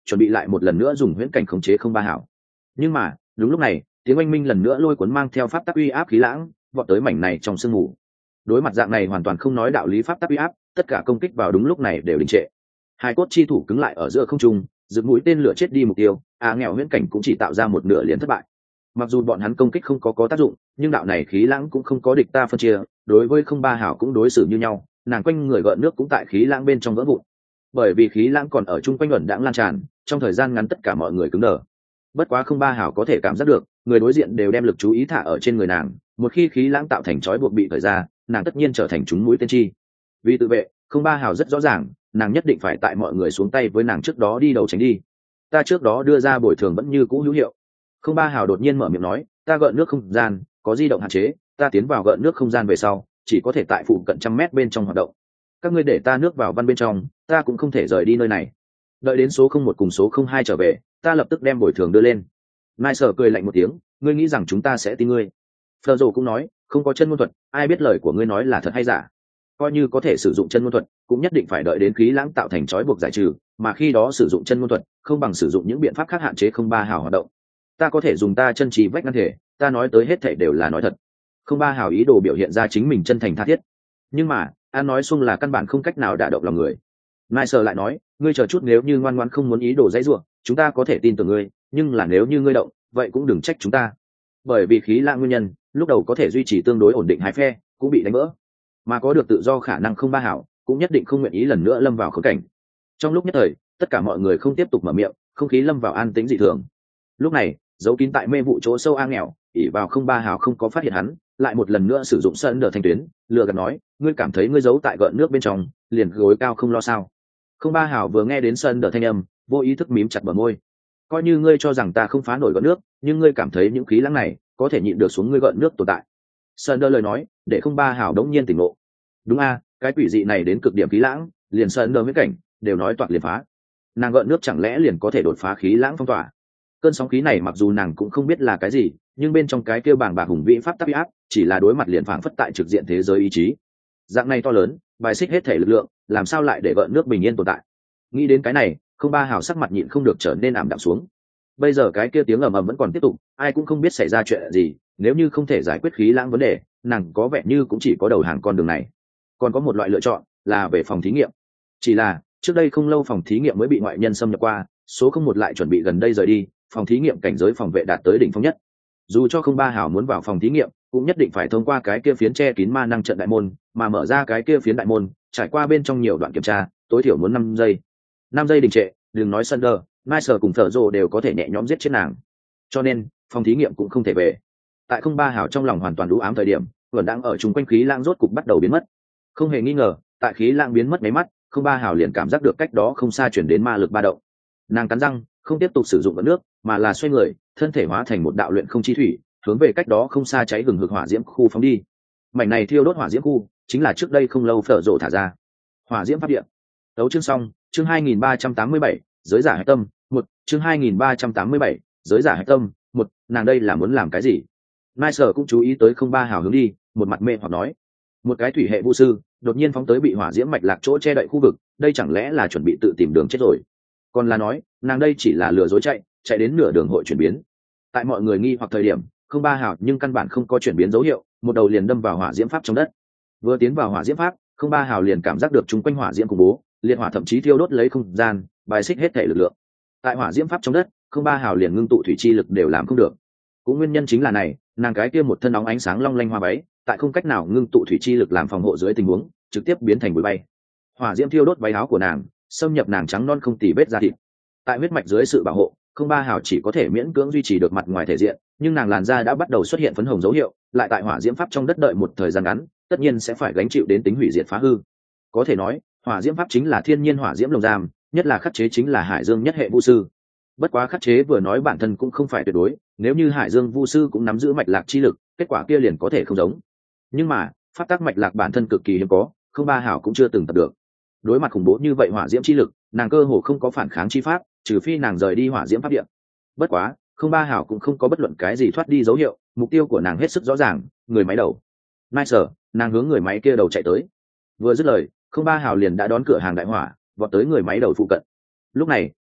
chuẩn bị lại một lần nữa dùng huyễn cảnh khống chế không ba hảo. Nhưng mà đúng lúc này tiếng oanh minh lần nữa lôi cuốn mang theo pháp tắc uy áp khí lãng vọt tới mảnh này trong sương mù. Đối mặt dạng này hoàn toàn không nói đạo lý pháp tắc uy áp, tất cả công kích vào đúng lúc này đều đình trệ. Hai cốt chi thủ cứng lại ở giữa không trung, dựng mũi tên lửa chết đi mục tiêu, nghèo huyễn cảnh cũng chỉ tạo ra một nửa liền thất bại. Mặc dù bọn hắn công kích không có tác dụng, nhưng đạo này khí lãng cũng không có địch ta phân chia, đối với không ba hảo cũng đối xử như nhau, nàng quanh người gợn nước cũng tại khí lãng bên trong vỡ vụn. Bởi vì khí lãng còn ở chung quanh ẩn đãng lan tràn, trong thời gian ngắn tất cả mọi người cứng đờ. Bất quá không ba hảo có thể cảm giác được, người đối diện đều đem lực chú ý thả ở trên người nàng, một khi khí lãng tạo thành trói buộc bị thời ra, nàng tất nhiên trở thành trúng mũi tên chi. Vì tự vệ, không ba hảo rất rõ ràng, nàng nhất định phải tại mọi người xuống tay với nàng trước đó đi đầu tránh đi. Ta trước đó đưa ra bồi thường vẫn như cũ hữu hiệu. Không ba hảo đột nhiên mở miệng nói, ta gợn nước không gian có di động hạn chế, ta tiến vào gợn nước không gian về sau chỉ có thể tại phụ cận trăm mét bên trong hoạt động. Các ngươi để ta nước vào văn bên trong, ta cũng không thể rời đi nơi này. Đợi đến số 01 cùng số 02 trở về, ta lập tức đem bồi thường đưa lên. Nai sở cười lạnh một tiếng, ngươi nghĩ rằng chúng ta sẽ tin ngươi? Phờ rồ cũng nói, không có chân ngôn thuật, ai biết lời của ngươi nói là thật hay giả? Coi như có thể sử dụng chân ngôn thuật, cũng nhất định phải đợi đến khí lãng tạo thành trói buộc giải trừ, mà khi đó sử dụng chân ngôn thuật, không bằng sử dụng những biện pháp khác hạn chế không ba hào hoạt động. Ta có thể dùng ta chân trì vách ngăn thể, ta nói tới hết thảy đều là nói thật. Không ba hào ý đồ biểu hiện ra chính mình chân thành tha thiết, nhưng mà an nói xung là căn bản không cách nào đả động lòng người. Nai sở lại nói, ngươi chờ chút, nếu như ngoan ngoãn không muốn ý đồ dãy ruộng, chúng ta có thể tin tưởng ngươi, nhưng là nếu như ngươi động, vậy cũng đừng trách chúng ta. Bởi vì khí lãng nguyên nhân, lúc đầu có thể duy trì tương đối ổn định hai phe cũng bị đánh vỡ, mà có được tự do khả năng không ba hảo cũng nhất định không nguyện ý lần nữa lâm vào khốn cảnh. Trong lúc nhất thời, tất cả mọi người không tiếp tục mở miệng, không khí lâm vào an tĩnh dị thường. Lúc này, giấu kín tại mê vụ chỗ sâu nghèo ỉ vào không ba hào không có phát hiện hắn, lại một lần nữa sử dụng sân đờ thanh tuyến lừa gạt nói, ngươi cảm thấy ngươi giấu tại gợn nước bên trong liền gối cao không lo sao? Không ba hào vừa nghe đến sân đờ thanh âm, vô ý thức mím chặt bờ môi. Coi như ngươi cho rằng ta không phá nổi gợn nước, nhưng ngươi cảm thấy những khí lãng này có thể nhịn được xuống ngươi gợn nước tồn tại. Sơn đơ lời nói để không ba hào đống nhiên tỉnh ngộ. Đúng a, cái quỷ dị này đến cực điểm khí lãng, liền Sơn đơ với cảnh đều nói toạc liền phá. Nàng gợn nước chẳng lẽ liền có thể đột phá khí lãng phong tỏa? Cơn sóng khí này mặc dù nàng cũng không biết là cái gì, nhưng bên trong cái kêu bảng bạc hùng vĩ pháp tắc uy áp, chỉ là đối mặt liền phảng phất tại trực diện thế giới ý chí. Dạng này to lớn, bài xích hết thể lực lượng, làm sao lại để gợn nước bình yên tồn tại? Nghĩ đến cái này, không ba hào sắc mặt nhịn không được trở nên ảm đạm xuống. Bây giờ cái kia tiếng ầm ầm vẫn còn tiếp tục, ai cũng không biết xảy ra chuyện gì, nếu như không thể giải quyết khí lãng vấn đề, nàng có vẻ như cũng chỉ có đầu hàng con đường này. Còn có một loại lựa chọn là về phòng thí nghiệm. Chỉ là trước đây không lâu phòng thí nghiệm mới bị ngoại nhân xâm nhập qua, số 01 lại chuẩn bị gần đây rời đi, phòng thí nghiệm cảnh giới phòng vệ đạt tới đỉnh phong nhất. Dù cho không ba hảo muốn vào phòng thí nghiệm, cũng nhất định phải thông qua cái kia phiến che kín ma năng trận đại môn, mà mở ra cái kia phiến đại môn, trải qua bên trong nhiều đoạn kiểm tra, tối thiểu muốn 5 giây. 5 giây đình trệ, đừng nói Sunder, Nice cùng Phở Rồ đều có thể nhẹ nhõm giết chết nàng. Cho nên, phòng thí nghiệm cũng không thể về. Tại không ba hảo trong lòng hoàn toàn đủ ám thời điểm, vẫn đang ở chung quanh khí lãng rốt cục bắt đầu biến mất. Không hề nghi ngờ, tại khí lãng biến mất mấy mắt, không ba hảo liền cảm giác được cách đó không xa chuyển đến ma lực ba động. Nàng cắn răng, không tiếp tục sử dụng vận nước, mà là xoay người, thân thể hóa thành một đạo luyện không chi thủy, hướng về cách đó không xa cháy hừng hực hỏa diễm khu phóng đi. Mảnh này thiêu đốt hỏa diễm khu, chính là trước đây không lâu Phở Rồ thả ra hỏa diễm pháp điện. Đấu chương xong, chương 2387, giới giả hạch tâm, một chương 2387, giới giả hạch tâm, một nàng đây là muốn làm cái gì? Nice cũng chú ý tới không ba hào hướng đi, một mặt mê hoặc nói, một cái thủy hệ vũ sư đột nhiên phóng tới bị hỏa diễm mạch lạc chỗ che đậy khu vực, đây chẳng lẽ là chuẩn bị tự tìm đường chết rồi? Còn là nói, nàng đây chỉ là lừa dối chạy đến nửa đường hội chuyển biến. Tại mọi người nghi hoặc thời điểm, không ba hào nhưng căn bản không có chuyển biến dấu hiệu, một đầu liền đâm vào hỏa diễm pháp trong đất. Vừa tiến vào hỏa diễm pháp, không ba hào liền cảm giác được chung quanh hỏa diễm khủng bố, liệt hỏa thậm chí thiêu đốt lấy không gian, bài xích hết thể lực lượng. Tại hỏa diễm pháp trong đất, không ba hào liền ngưng tụ thủy chi lực đều làm không được. Cũng nguyên nhân chính là này, nàng cái kia một thân óng ánh sáng long lanh hoa váy, tại không cách nào ngưng tụ thủy chi lực làm phòng hộ dưới tình huống, trực tiếp biến thành bụi bay. Hỏa diễm thiêu đốt váy áo của nàng, xâm nhập nàng trắng non không tì vết da thịt. Tại huyết mạch dưới sự bảo hộ, không ba hào chỉ có thể miễn cưỡng duy trì được mặt ngoài thể diện, nhưng nàng làn da đã bắt đầu xuất hiện phấn hồng dấu hiệu, lại tại hỏa diễm pháp trong đất đợi một thời gian ngắn, tất nhiên sẽ phải gánh chịu đến tính hủy diệt phá hư. Có thể nói, hỏa diễm pháp chính là thiên nhiên hỏa diễm lồng giam, nhất là khắc chế chính là hải dương nhất hệ vũ sư. Bất quá khắc chế vừa nói bản thân cũng không phải tuyệt đối, nếu như hải dương vũ sư cũng nắm giữ mạch lạc chi lực, kết quả kia liền có thể không giống. Nhưng mà pháp tắc mạch lạc bản thân cực kỳ hiếm có, không ba hảo cũng chưa từng tập được. Đối mặt khủng bố như vậy hỏa diễm chi lực, nàng cơ hồ không có phản kháng chi pháp, trừ phi nàng rời đi hỏa diễm pháp điện. Bất quá không ba hảo cũng không có bất luận cái gì thoát đi dấu hiệu, mục tiêu của nàng hết sức rõ ràng, người máy đầu. Nice, nàng hướng người máy kia đầu chạy tới. Vừa dứt lời, không ba hào liền đã đón cửa hàng đại hỏa, vọt tới người máy đầu phụ cận. Lúc này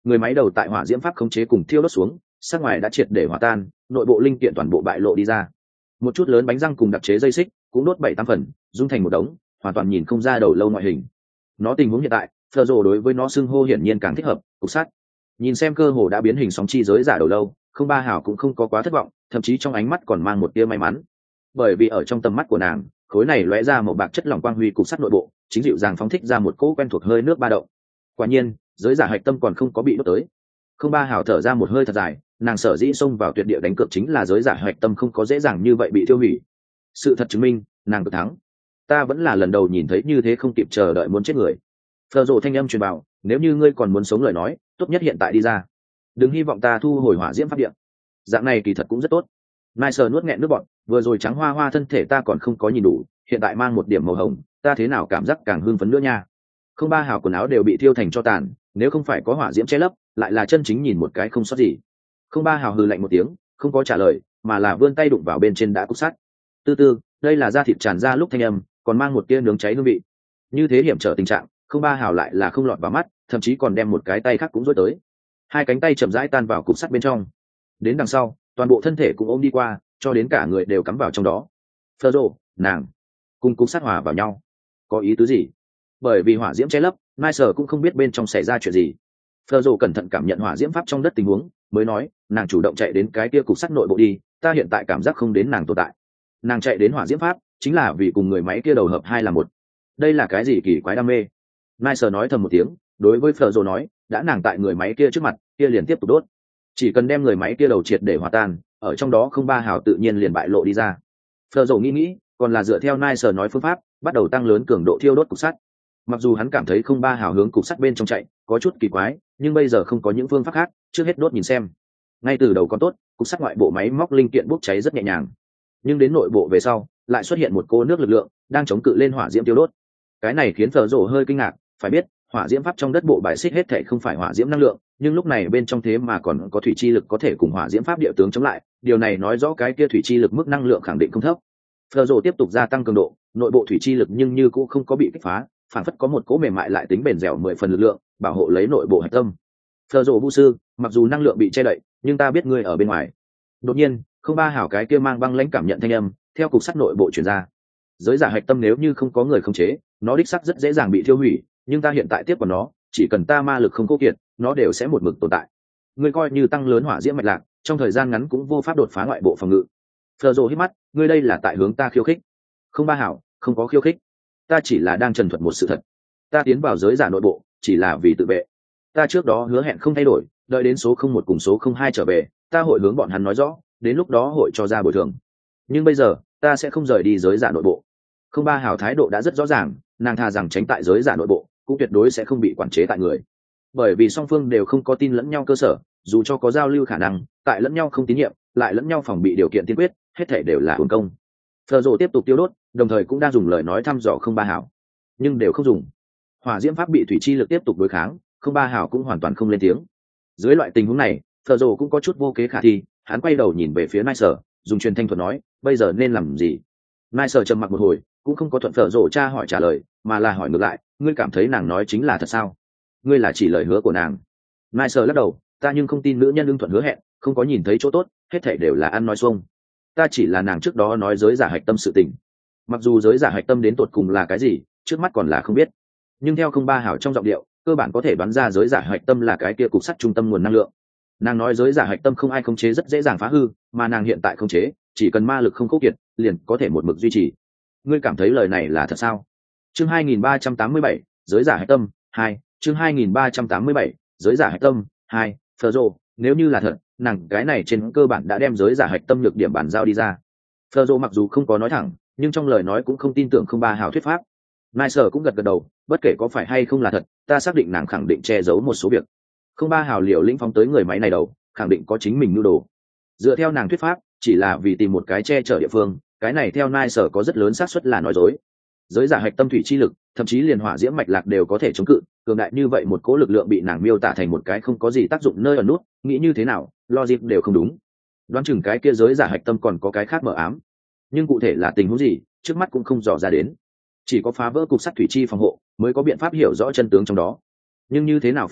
người máy đầu tại hỏa diễm pháp khống chế cùng thiêu đốt xuống, sát ngoài đã triệt để hòa tan, nội bộ linh kiện toàn bộ bại lộ đi ra. Một chút lớn bánh răng cùng đặc chế dây xích cũng đốt 7-8 phần, dung thành một đống, hoàn toàn nhìn không ra đầu lâu ngoại hình. Nó tình huống hiện tại, Phở Rồ đối với nó xưng hô hiển nhiên càng thích hợp, cục sắt. Nhìn xem cơ hồ đã biến hình sóng chi giới giả đầu lâu, không ba hảo cũng không có quá thất vọng, thậm chí trong ánh mắt còn mang một tia may mắn. Bởi vì ở trong tầm mắt của nàng, khối này lóe ra một bạc chất lỏng quang huy cục sắt nội bộ, chính dịu dàng phóng thích ra một cỗ quen thuộc hơi nước ba động. Quả nhiên, giới giả hạch tâm còn không có bị đốt tới. Không ba hảo thở ra một hơi thật dài, nàng sở dĩ xông vào tuyệt địa đánh cược chính là giới giả hạch tâm không có dễ dàng như vậy bị tiêu hủy. Sự thật chứng minh, nàng cực thắng. Ta vẫn là lần đầu nhìn thấy như thế, không kịp chờ đợi muốn chết người. Phở Rồ thanh âm truyền bảo, nếu như ngươi còn muốn sống lời nói, tốt nhất hiện tại đi ra. Đừng hy vọng ta thu hồi hỏa diễm pháp điện. Dạng này kỳ thật cũng rất tốt. Nai sờ nuốt nghẹn nước bọt, vừa rồi trắng hoa hoa thân thể ta còn không có nhìn đủ, hiện tại mang một điểm màu hồng, ta thế nào cảm giác càng hưng phấn nữa nha. Không ba hào quần áo đều bị thiêu thành cho tàn, nếu không phải có hỏa diễm che lấp, lại là chân chính nhìn một cái không sót gì. Không ba hào hừ lạnh một tiếng, không có trả lời, mà là vươn tay đụng vào bên trên đã cục sắt. Từ từ, đây là da thịt tràn ra lúc thanh âm, còn mang một tia nướng cháy hương vị. Như thế hiểm trở tình trạng, không ba hào lại là không lọt vào mắt, thậm chí còn đem một cái tay khác cũng dối tới. Hai cánh tay chậm rãi tan vào cục sắt bên trong. Đến đằng sau, toàn bộ thân thể cũng ôm đi qua, cho đến cả người đều cắm vào trong đó. Phở Rồ, nàng cùng cục sắt hòa vào nhau, có ý tứ gì? Bởi vì hỏa diễm che lấp, Mai Sở cũng không biết bên trong xảy ra chuyện gì. Phở Rồ cẩn thận cảm nhận hỏa diễm pháp trong đất tình huống, mới nói, nàng chủ động chạy đến cái kia cục sắt nội bộ đi, ta hiện tại cảm giác không đến nàng tồn tại. Nàng chạy đến hỏa diễm pháp, chính là vì cùng người máy kia đầu hợp hai là một. Đây là cái gì kỳ quái đam mê? Mai Sở nói thầm một tiếng, đối với Phở Rồ nói, đã nàng tại người máy kia trước mặt, kia liền tiếp tục đốt. Chỉ cần đem người máy kia đầu triệt để hòa tan, ở trong đó không ba hào tự nhiên liền bại lộ đi ra. Phở Rồ nghĩ, còn là dựa theo Nai Sở nói phương pháp, bắt đầu tăng lớn cường độ thiêu đốt cục sắt. Mặc dù hắn cảm thấy không ba hào hướng cục sắt bên trong chạy, có chút kỳ quái, nhưng bây giờ không có những phương pháp khác, trước hết đốt nhìn xem. Ngay từ đầu còn tốt, cục sắt ngoại bộ máy móc linh kiện bốc cháy rất nhẹ nhàng, nhưng đến nội bộ về sau, lại xuất hiện một cô nước lực lượng đang chống cự lên hỏa diễm tiêu đốt. Cái này khiến Phở Rồ hơi kinh ngạc, phải biết, hỏa diễm pháp trong đất bộ bài xích hết thể không phải hỏa diễm năng lượng, nhưng lúc này bên trong thế mà còn có thủy chi lực có thể cùng hỏa diễm pháp địa tướng chống lại, điều này nói rõ cái kia thủy chi lực mức năng lượng khẳng định không thấp. Phở Rồ tiếp tục gia tăng cường độ, nội bộ thủy chi lực nhưng như cũng không có bị kích phá, phản phất có một cỗ mềm mại lại tính bền dẻo 10 phần lực lượng bảo hộ lấy nội bộ hạch tâm. Phở Rồ vũ sư, mặc dù năng lượng bị che đậy, nhưng ta biết ngươi ở bên ngoài. Đột nhiên, không ba hảo cái kia mang băng lãnh cảm nhận thanh âm theo cục sắt nội bộ truyền ra. Giới giả hạch tâm nếu như không có người khống chế, nó đích xác rất dễ dàng bị thiêu hủy, nhưng ta hiện tại tiếp vào nó, chỉ cần ta ma lực không khô kiệt, nó đều sẽ một mực tồn tại. Ngươi coi như tăng lớn hỏa diễm mạch lạc, trong thời gian ngắn cũng vô pháp đột phá ngoại bộ phòng ngự. Phở Rồ hít mắt, ngươi đây là tại hướng ta khiêu khích. Không ba hảo, không có khiêu khích, ta chỉ là đang trần thuật một sự thật. Ta tiến vào giới giả nội bộ chỉ là vì tự vệ. Ta trước đó hứa hẹn không thay đổi, đợi đến số 01 cùng số 02 trở về, ta hội hướng bọn hắn nói rõ, đến lúc đó hội cho ra bồi thường. Nhưng bây giờ, ta sẽ không rời đi giới giả nội bộ. Không ba hảo thái độ đã rất rõ ràng, nàng thà rằng tránh tại giới giả nội bộ, cũng tuyệt đối sẽ không bị quản chế tại người. Bởi vì song phương đều không có tin lẫn nhau cơ sở, dù cho có giao lưu khả năng, tại lẫn nhau không tín nhiệm, lại lẫn nhau phòng bị điều kiện tiên quyết, hết thể đều là uổng công. Phở Rồ tiếp tục tiêu đốt, đồng thời cũng đang dùng lời nói thăm dò không ba hảo, nhưng đều không dùng. Hỏa diễm pháp bị thủy chi lực tiếp tục đối kháng, không ba hảo cũng hoàn toàn không lên tiếng. Dưới loại tình huống này, Phở Rồ cũng có chút vô kế khả thi, hắn quay đầu nhìn về phía Nai Sở, dùng truyền thanh thuật nói, bây giờ nên làm gì? Nai Sở trầm mặc một hồi, cũng không có thuận Phở Rồ tra hỏi trả lời, mà là hỏi ngược lại, ngươi cảm thấy nàng nói chính là thật sao? Ngươi là chỉ lời hứa của nàng? Nai Sở lắc đầu, ta nhưng không tin nữ nhân ưng thuận hứa hẹn, không có nhìn thấy chỗ tốt, hết thảy đều là ăn nói xuông. Ta chỉ là nàng trước đó nói giới giả hạch tâm sự tình. Mặc dù giới giả hạch tâm đến tột cùng là cái gì, trước mắt còn là không biết, nhưng theo không ba hảo trong giọng điệu, cơ bản có thể đoán ra giới giả hạch tâm là cái kia cục sắt trung tâm nguồn năng lượng. Nàng nói giới giả hạch tâm không ai khống chế rất dễ dàng phá hư, mà nàng hiện tại khống chế, chỉ cần ma lực không khô kiệt, liền có thể một mực duy trì. Ngươi cảm thấy lời này là thật sao? Chương 2387, giới giả hạch tâm 2, chương 2387, giới giả hạch tâm 2, Phở Rồ, nếu như là thật, nàng cái này trên cơ bản đã đem giới giả hạch tâm nhược điểm bản giao đi ra. Phở Rồ mặc dù không có nói thẳng, nhưng trong lời nói cũng không tin tưởng không ba hảo thuyết pháp. Nai Sở cũng gật gật đầu, bất kể có phải hay không là thật, ta xác định nàng khẳng định che giấu một số việc. Không ba hảo liều lĩnh phóng tới người máy này đầu, khẳng định có chính mình nhu đồ. Dựa theo nàng thuyết pháp, chỉ là vì tìm một cái che chở địa phương, cái này theo Nai Sở có rất lớn xác suất là nói dối. Giới giả hạch tâm thủy chi lực, thậm chí liền hỏa diễm mạch lạc đều có thể chống cự, cường đại như vậy một cỗ lực lượng bị nàng miêu tả thành một cái không có gì tác dụng nơi ẩn nút, nghĩ như thế nào, logic đều không đúng. Đoán chừng cái kia giới giả hạch tâm còn có cái khác mờ ám, nhưng cụ thể là tình huống gì, trước mắt cũng không dò ra đến. Chỉ có phá vỡ cục sắt thủy chi phòng hộ, mới có biện pháp hiểu rõ chân tướng trong đó. Nhưng như thế nào phá vỡ,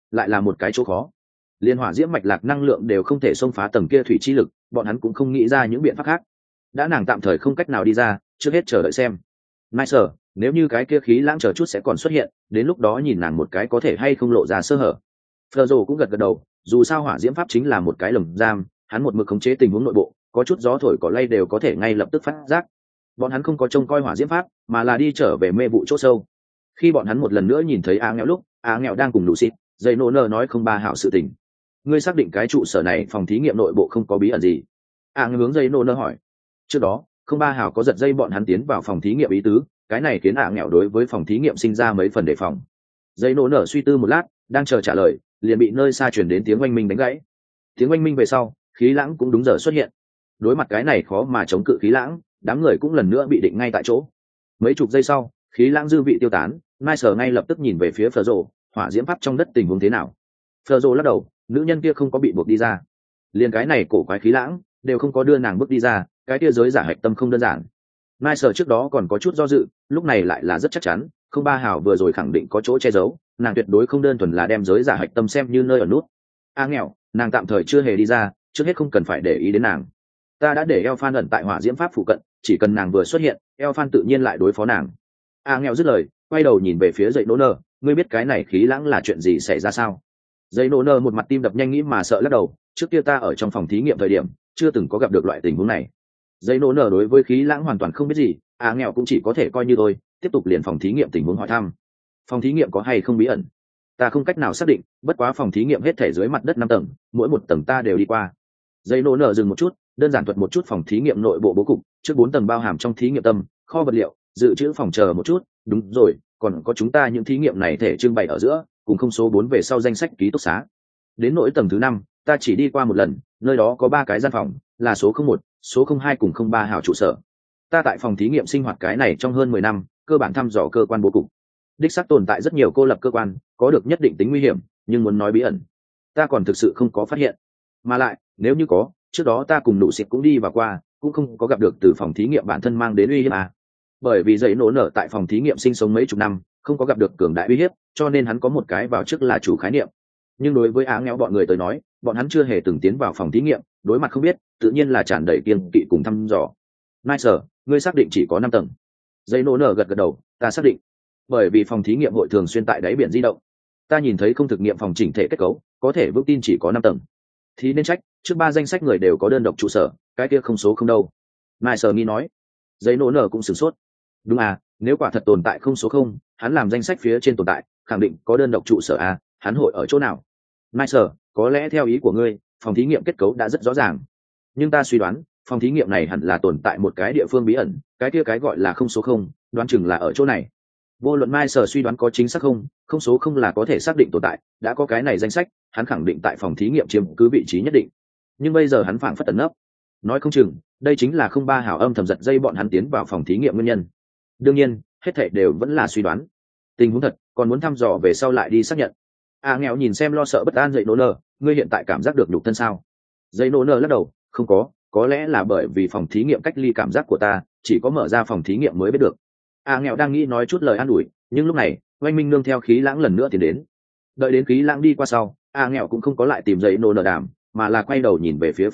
lại là một cái chỗ khó. Liên hỏa diễm mạch lạc năng lượng đều không thể xông phá tầng kia thủy chi lực, bọn hắn cũng không nghĩ ra những biện pháp khác. Đã nàng tạm thời không cách nào đi ra, trước hết chờ đợi xem. Nice, nếu như cái kia khí lãng chờ chút sẽ còn xuất hiện, đến lúc đó nhìn nàng một cái có thể hay không lộ ra sơ hở. Fleur cũng gật gật đầu, dù sao hỏa diễm pháp chính là một cái lồng giam, hắn một mực khống chế tình huống nội bộ, có chút gió thổi cỏ lay đều có thể ngay lập tức phát giác. Bọn hắn không có trông coi hỏa diễm pháp, mà là đi trở về mê vụ chỗ sâu. Khi bọn hắn một lần nữa nhìn thấy Á Nghèo lúc, Á Nghèo đang cùng Lũ Xịt, dây nổ nở nói không ba hảo sự tình. Ngươi xác định cái trụ sở này phòng thí nghiệm nội bộ không có bí ẩn gì? Á Nghèo hướng dây nổ nở hỏi. Trước đó, không ba hảo có giật dây bọn hắn tiến vào phòng thí nghiệm ý tứ, cái này khiến Á Nghèo đối với phòng thí nghiệm sinh ra mấy phần đề phòng. Dây nổ nở suy tư một lát, đang chờ trả lời, liền bị nơi xa truyền đến tiếng oanh minh đánh gãy. Tiếng oanh minh về sau, khí lãng cũng đúng giờ xuất hiện. Đối mặt cái này khó mà chống cự khí lãng, đám người cũng lần nữa bị định ngay tại chỗ. Mấy chục giây sau, khí lãng dư vị tiêu tán, Nice ngay lập tức nhìn về phía Fleur, hỏa diễm pháp trong đất tình huống thế nào? Fleur lắc đầu, nữ nhân kia không có bị buộc đi ra. Liên cái này cổ quái khí lãng đều không có đưa nàng bước đi ra, cái kia giới giả hạch tâm không đơn giản. Nice trước đó còn có chút do dự, lúc này lại là rất chắc chắn, không ba hào vừa rồi khẳng định có chỗ che giấu, nàng tuyệt đối không đơn thuần là đem giới giả hạch tâm xem như nơi ở nút. Nghèo, nàng tạm thời chưa hề đi ra, trước hết không cần phải để ý đến nàng. Ta đã để Elphan ẩn tại hỏa diễm pháp phụ cận, chỉ cần nàng vừa xuất hiện, Elphan tự nhiên lại đối phó nàng. Nghèo dứt lời, quay đầu nhìn về phía dậy nô nơ, ngươi biết cái này khí lãng là chuyện gì xảy ra sao? Dậy nô nơ một mặt tim đập nhanh nghĩ mà sợ lắc đầu, trước kia ta ở trong phòng thí nghiệm thời điểm, chưa từng có gặp được loại tình huống này. Dậy nô nơ đối với khí lãng hoàn toàn không biết gì, nghèo cũng chỉ có thể coi như tôi, tiếp tục liền phòng thí nghiệm tình huống hỏi thăm. Phòng thí nghiệm có hay không bí ẩn? Ta không cách nào xác định, bất quá phòng thí nghiệm hết thể dưới mặt đất 5 tầng, mỗi một tầng ta đều đi qua. Dậy nô nơ dừng một chút, đơn giản thuật một chút phòng thí nghiệm nội bộ bố cục, trước 4 tầng bao hàm trong thí nghiệm tâm, kho vật liệu, dự trữ phòng chờ một chút, đúng rồi, còn có chúng ta những thí nghiệm này thể trưng bày ở giữa, cùng không số 4 về sau danh sách ký túc xá. Đến nỗi tầng thứ 5, ta chỉ đi qua một lần, nơi đó có 3 cái gian phòng, là số 01, số 02 cùng 03 hào trụ sở. Ta tại phòng thí nghiệm sinh hoạt cái này trong hơn 10 năm, cơ bản thăm dò cơ quan bố cục. Đích xác tồn tại rất nhiều cô lập cơ quan, có được nhất định tính nguy hiểm, nhưng muốn nói bí ẩn, ta còn thực sự không có phát hiện. Mà lại, nếu như có, trước đó ta cùng Nụ Xịt cũng đi và qua, cũng không có gặp được từ phòng thí nghiệm bản thân mang đến uy hiếp à. Bởi vì dậy nổ nở tại phòng thí nghiệm sinh sống mấy chục năm, không có gặp được cường đại uy hiếp, cho nên hắn có một cái vào trước là chủ khái niệm. Nhưng đối với nghèo bọn người tới nói, bọn hắn chưa hề từng tiến vào phòng thí nghiệm, đối mặt không biết, tự nhiên là tràn đầy kiêng kỵ cùng thăm dò. Nice, ngươi xác định chỉ có 5 tầng? Dậy nổ nở gật gật đầu, ta xác định. Bởi vì phòng thí nghiệm hội thường xuyên tại đáy biển di động, ta nhìn thấy không thực nghiệm phòng chỉnh thể kết cấu, có thể vững tin chỉ có 5 tầng. Thì nên trách, trước 3 danh sách người đều có đơn độc trụ sở, cái kia không số không đâu. Nice nghi nói. Dậy nổ nở cũng sửng sốt. Đúng à, nếu quả thật tồn tại không số không, hắn làm danh sách phía trên tồn tại, khẳng định có đơn độc trụ sở à, hắn hội ở chỗ nào? Nice, có lẽ theo ý của ngươi, phòng thí nghiệm kết cấu đã rất rõ ràng. Nhưng ta suy đoán, phòng thí nghiệm này hẳn là tồn tại một cái địa phương bí ẩn, cái kia cái gọi là không số không, đoán chừng là ở chỗ này. Vô luận Nice suy đoán có chính xác không, không số không là có thể xác định tồn tại, đã có cái này danh sách, hắn khẳng định tại phòng thí nghiệm chiếm cứ vị trí nhất định. Nhưng bây giờ hắn phảng phất tẩn nấp, nói không chừng đây chính là không ba hảo âm thầm giật dây bọn hắn tiến vào phòng thí nghiệm nguyên nhân. Đương nhiên, hết thảy đều vẫn là suy đoán. Tình huống thật, còn muốn thăm dò về sau lại đi xác nhận. Nghèo nhìn xem lo sợ bất an dậy nổ nở, ngươi hiện tại cảm giác được nhục thân sao? Dậy nổ nở lắc đầu, không có lẽ là bởi vì phòng thí nghiệm cách ly cảm giác của ta, chỉ có mở ra phòng thí nghiệm mới biết được. Nghèo đang nghĩ nói chút lời an ủi, nhưng lúc này, oanh minh nương theo khí lãng lần nữa tiến đến. Đợi đến khí lãng đi qua sau, nghèo cũng không có lại tìm dậy nổ nở đàm, mà là quay đầu nhìn về phía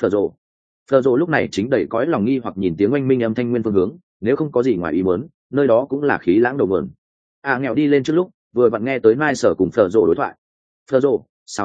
Fleur lúc này chính đầy cõi lòng nghi hoặc nhìn tiếng oanh minh âm thanh nguyên phương hướng, nếu không có gì ngoài ý muốn, nơi đó cũng là khí lãng đầu nguồn. Nghèo đi lên trước lúc, vừa vặn nghe tới Nice cùng Fleur đối thoại. Fleur,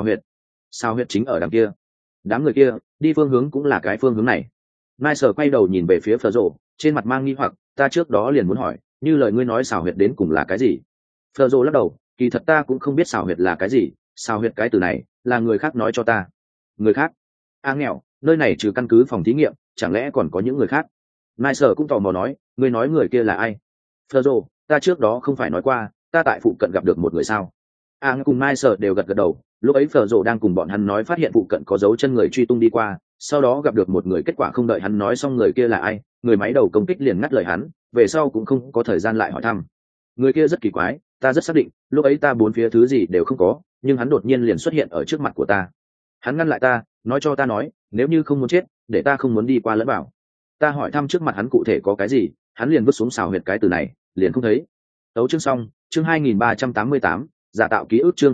sao huyệt chính ở đằng kia. Đám người kia, đi phương hướng cũng là cái phương hướng này. Nice quay đầu nhìn về phía Fleur, trên mặt mang nghi hoặc, ta trước đó liền muốn hỏi, như lời ngươi nói xào huyệt đến cùng là cái gì? Fleur lắc đầu, kỳ thật ta cũng không biết xào huyệt là cái gì, xào huyệt cái từ này, là người khác nói cho ta. Người khác? Nghèo, nơi này trừ căn cứ phòng thí nghiệm, chẳng lẽ còn có những người khác? Nice cũng tò mò nói, ngươi nói người kia là ai? Fleur, ta trước đó không phải nói qua, ta tại phụ cận gặp được một người sao? Cùng Nice đều gật gật đầu, lúc ấy Fleur đang cùng bọn hắn nói phát hiện phụ cận có dấu chân người truy tung đi qua, sau đó gặp được một người, kết quả không đợi hắn nói xong người kia là ai, người máy đầu công kích liền ngắt lời hắn, về sau cũng không có thời gian lại hỏi thăm. Người kia rất kỳ quái, ta rất xác định, lúc ấy ta bốn phía thứ gì đều không có, nhưng hắn đột nhiên liền xuất hiện ở trước mặt của ta. Hắn ngăn lại ta, nói cho ta nói, nếu như không muốn chết, để ta không muốn đi qua lẫn vào. Ta hỏi thăm trước mặt hắn cụ thể có cái gì, hắn liền vứt xuống xào huyệt cái từ này, liền không thấy. Tấu chương xong, chương 2388, giả tạo ký ức chương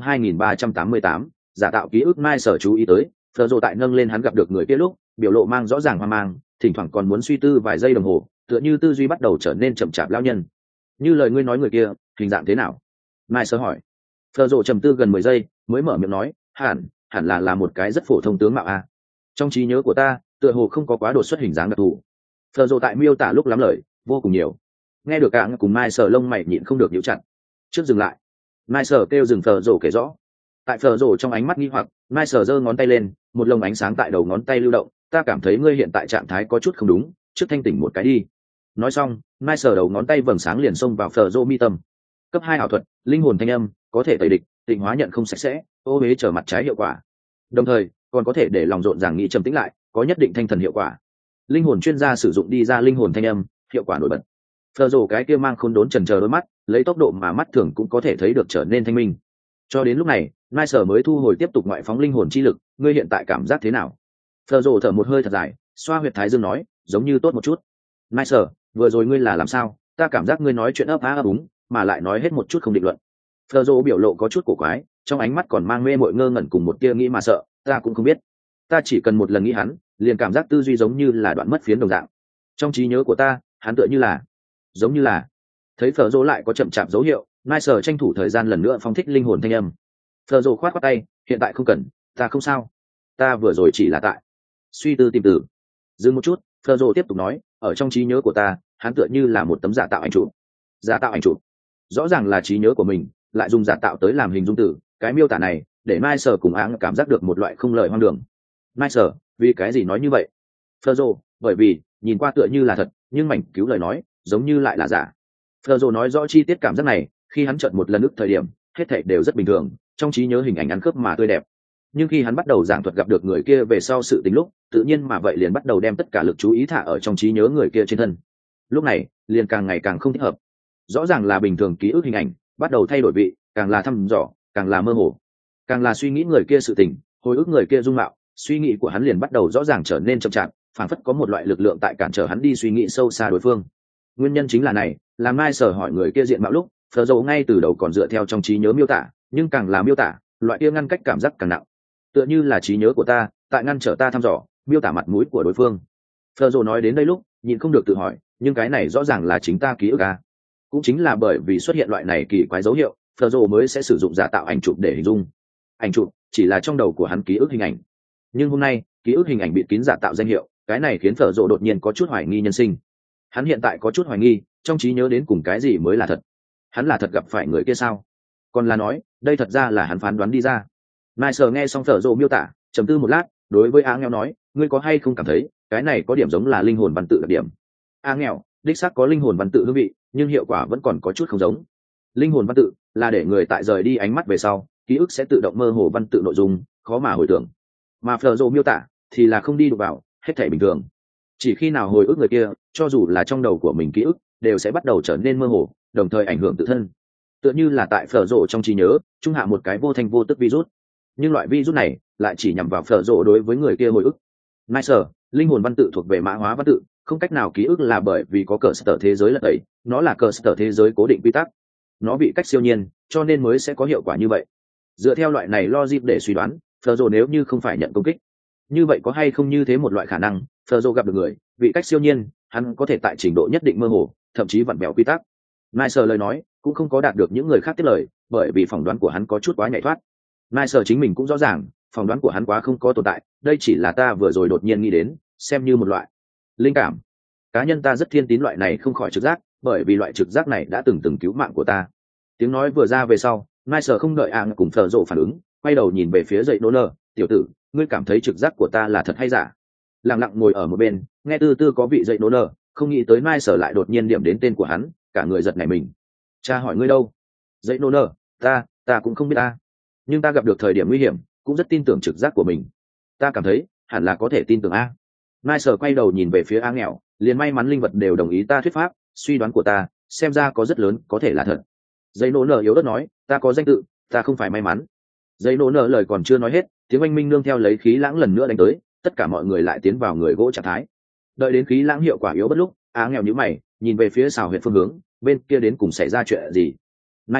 2388, giả tạo ký ức Mai Sở chú ý tới, Phở Rồ tại nâng lên hắn gặp được người kia lúc, biểu lộ mang rõ ràng hoang mang, thỉnh thoảng còn muốn suy tư vài giây đồng hồ, tựa như tư duy bắt đầu trở nên chậm chạp lão nhân. Như lời ngươi nói người kia, hình dạng thế nào? Mai Sở hỏi. Phở Rồ trầm tư gần 10 giây, mới mở miệng nói, hẳn là một cái rất phổ thông tướng mạo a. Trong trí nhớ của ta, tựa hồ không có quá đột xuất hình dáng đặc thù. Phở Rồ tại miêu tả lúc lắm lời, vô cùng nhiều. Nghe được cả cùng Mai Sở lông mày nhịn không được nhíu chặt. Trước dừng lại, Mai Sở kêu dừng Phở Rồ kể rõ. Tại Phở Rồ trong ánh mắt nghi hoặc, Mai Sở giơ ngón tay lên, một lồng ánh sáng tại đầu ngón tay lưu động. Ta cảm thấy ngươi hiện tại trạng thái có chút không đúng, trước thanh tỉnh một cái đi. Nói xong, Mai Sở đầu ngón tay vầng sáng liền xông vào Phở Rồ mi tâm. Cấp 2 ảo thuật, linh hồn thanh âm, có thể tẩy địch, tịnh hóa nhận không sạch sẽ, ô huế trở mặt trái hiệu quả. Đồng thời, còn có thể để lòng rộn ràng nghĩ trầm tĩnh lại, có nhất định thanh thần hiệu quả. Linh hồn chuyên gia sử dụng đi ra linh hồn thanh âm, hiệu quả nổi bật. Phở Rồ cái kia mang khôn đốn chần chờ đôi mắt, lấy tốc độ mà mắt thường cũng có thể thấy được trở nên thanh minh. Cho đến lúc này, Mai Sở mới thu hồi tiếp tục ngoại phóng linh hồn chi lực, ngươi hiện tại cảm giác thế nào? Phở Rồ thở một hơi thật dài, xoa huyệt thái dương nói, giống như tốt một chút. Mai Sở, vừa rồi ngươi là làm sao? Ta cảm giác ngươi nói chuyện ấp á ấp úng, mà lại nói hết một chút không định luận. Phở Rồ biểu lộ có chút cổ quái, trong ánh mắt còn mang mê mội ngơ ngẩn cùng một tia nghĩ mà sợ, ta cũng không biết. Ta chỉ cần một lần nghĩ hắn, liền cảm giác tư duy giống như là đoạn mất phiến đồng dạng. Trong trí nhớ của ta, hắn tựa như là, giống như là. Thấy Phở Rồ lại có chậm chạp dấu hiệu, Mai Sở tranh thủ thời gian lần nữa phóng thích linh hồn thanh âm. Phở Rồ khoát khoát tay, hiện tại không cần, ta không sao. Ta vừa rồi chỉ là tại suy tư tìm từ. Dừng một chút, Phở Rồ tiếp tục nói, ở trong trí nhớ của ta, hắn tựa như là một tấm giả tạo ảnh chụp. Giả tạo ảnh chụp, rõ ràng là trí nhớ của mình, lại dùng giả tạo tới làm hình dung từ. Cái miêu tả này, để Mai Sở cùng áng cảm giác được một loại không lời hoang đường. Mai Sở, vì cái gì nói như vậy? Phở Rồ, bởi vì nhìn qua tựa như là thật, nhưng mảnh cứu lời nói, giống như lại là giả. Phở Rồ nói rõ chi tiết cảm giác này, khi hắn chợt một lần ức thời điểm, hết thảy đều rất bình thường, trong trí nhớ hình ảnh ăn khớp mà tươi đẹp. Nhưng khi hắn bắt đầu giảng thuật gặp được người kia về sau sự tình lúc, tự nhiên mà vậy liền bắt đầu đem tất cả lực chú ý thả ở trong trí nhớ người kia trên thân. Lúc này, liền càng ngày càng không thích hợp. Rõ ràng là bình thường ký ức hình ảnh, bắt đầu thay đổi vị, càng là thăm dò, càng là mơ hồ, càng là suy nghĩ người kia sự tình, hồi ức người kia dung mạo, suy nghĩ của hắn liền bắt đầu rõ ràng trở nên chậm chạp, phảng phất có một loại lực lượng tại cản trở hắn đi suy nghĩ sâu xa đối phương. Nguyên nhân chính là này, làm Mai Sở hỏi người kia diện mạo lúc, Phở Rồ ngay từ đầu còn dựa theo trong trí nhớ miêu tả, nhưng càng là miêu tả, loại kia ngăn cách cảm giác càng nặng. Tựa như là trí nhớ của ta, tại ngăn trở ta thăm dò, miêu tả mặt mũi của đối phương. Phở Rồ nói đến đây lúc, nhịn không được tự hỏi, nhưng cái này rõ ràng là chính ta ký ức à? Cũng chính là bởi vì xuất hiện loại này kỳ quái dấu hiệu, Phở Rồ mới sẽ sử dụng giả tạo ảnh chụp để hình dung. Ảnh chụp chỉ là trong đầu của hắn ký ức hình ảnh, nhưng hôm nay ký ức hình ảnh bị kín giả tạo danh hiệu, cái này khiến Phở Rồ đột nhiên có chút hoài nghi nhân sinh. Hắn hiện tại có chút hoài nghi, trong trí nhớ đến cùng cái gì mới là thật. Hắn là thật gặp phải người kia sao? Còn là nói, đây thật ra là hắn phán đoán đi ra. Mai Sở nghe xong Phở Rồ miêu tả, trầm tư một lát, đối với A Nghèo nói, ngươi có hay không cảm thấy cái này có điểm giống là linh hồn văn tự đặc điểm? A Nghèo, đích xác có linh hồn văn tự hương vị, nhưng hiệu quả vẫn còn có chút không giống. Linh hồn văn tự là để người tại rời đi ánh mắt về sau, ký ức sẽ tự động mơ hồ văn tự nội dung, khó mà hồi tưởng. Mà Phở Rồ miêu tả thì là không đi đụng vào, hết thảy bình thường. Chỉ khi nào hồi ức người kia, cho dù là trong đầu của mình ký ức, đều sẽ bắt đầu trở nên mơ hồ, đồng thời ảnh hưởng tự thân. Tựa như là tại Phở Rồ trong trí nhớ, trung hạ một cái vô thanh vô tức virus. Nhưng loại virus này lại chỉ nhằm vào Phở Rồ đối với người kia hồi ức. Mai Sở, linh hồn văn tự thuộc về mã hóa văn tự, không cách nào ký ức là bởi vì có cờ sở thế giới là ấy, nó là cờ sở thế giới cố định quy tắc. Nó bị cách siêu nhiên, cho nên mới sẽ có hiệu quả như vậy. Dựa theo loại này logic để suy đoán, Phở Rồ nếu như không phải nhận công kích, như vậy có hay không như thế một loại khả năng, Phở Rồ gặp được người vị cách siêu nhiên, hắn có thể tại trình độ nhất định mơ hồ, thậm chí vặn bẹo quy tắc. Mai Sở lời nói cũng không có đạt được những người khác tiếp lời, bởi vì phỏng đoán của hắn có chút quá nhảy thoát. Mai Sở chính mình cũng rõ ràng, phỏng đoán của hắn quá không có tồn tại, đây chỉ là ta vừa rồi đột nhiên nghĩ đến, xem như một loại linh cảm. Cá nhân ta rất thiên tín loại này không khỏi trực giác, bởi vì loại trực giác này đã từng cứu mạng của ta. Tiếng nói vừa ra về sau, Mai Sở không đợi A cùng Phở Rồ phản ứng, quay đầu nhìn về phía dậy nô nơ, tiểu tử, ngươi cảm thấy trực giác của ta là thật hay giả? Lặng lặng ngồi ở một bên, nghe từ từ có vị dậy nô nơ, không nghĩ tới Mai Sở lại đột nhiên điểm đến tên của hắn, cả người giật nảy mình. Cha hỏi ngươi đâu? Dậy nô nơ, ta cũng không biết ta, nhưng ta gặp được thời điểm nguy hiểm, cũng rất tin tưởng trực giác của mình. Ta cảm thấy hẳn là có thể tin tưởng a. Mai Sở quay đầu nhìn về phía A Nghèo, liền may mắn linh vật đều đồng ý ta thuyết pháp, suy đoán của ta xem ra có rất lớn có thể là thật. Dây nổ nở yếu ớt nói, ta có danh tự, ta không phải may mắn. Dây nổ nở lời còn chưa nói hết, tiếng oanh minh nương theo lấy khí lãng lần nữa đánh tới, tất cả mọi người lại tiến vào người gỗ trạng thái. Đợi đến khí lãng hiệu quả yếu bất lúc, Á Nghèo nhíu mày, nhìn về phía xào huyệt phương hướng, bên kia đến cùng xảy ra chuyện gì. Mai Sở,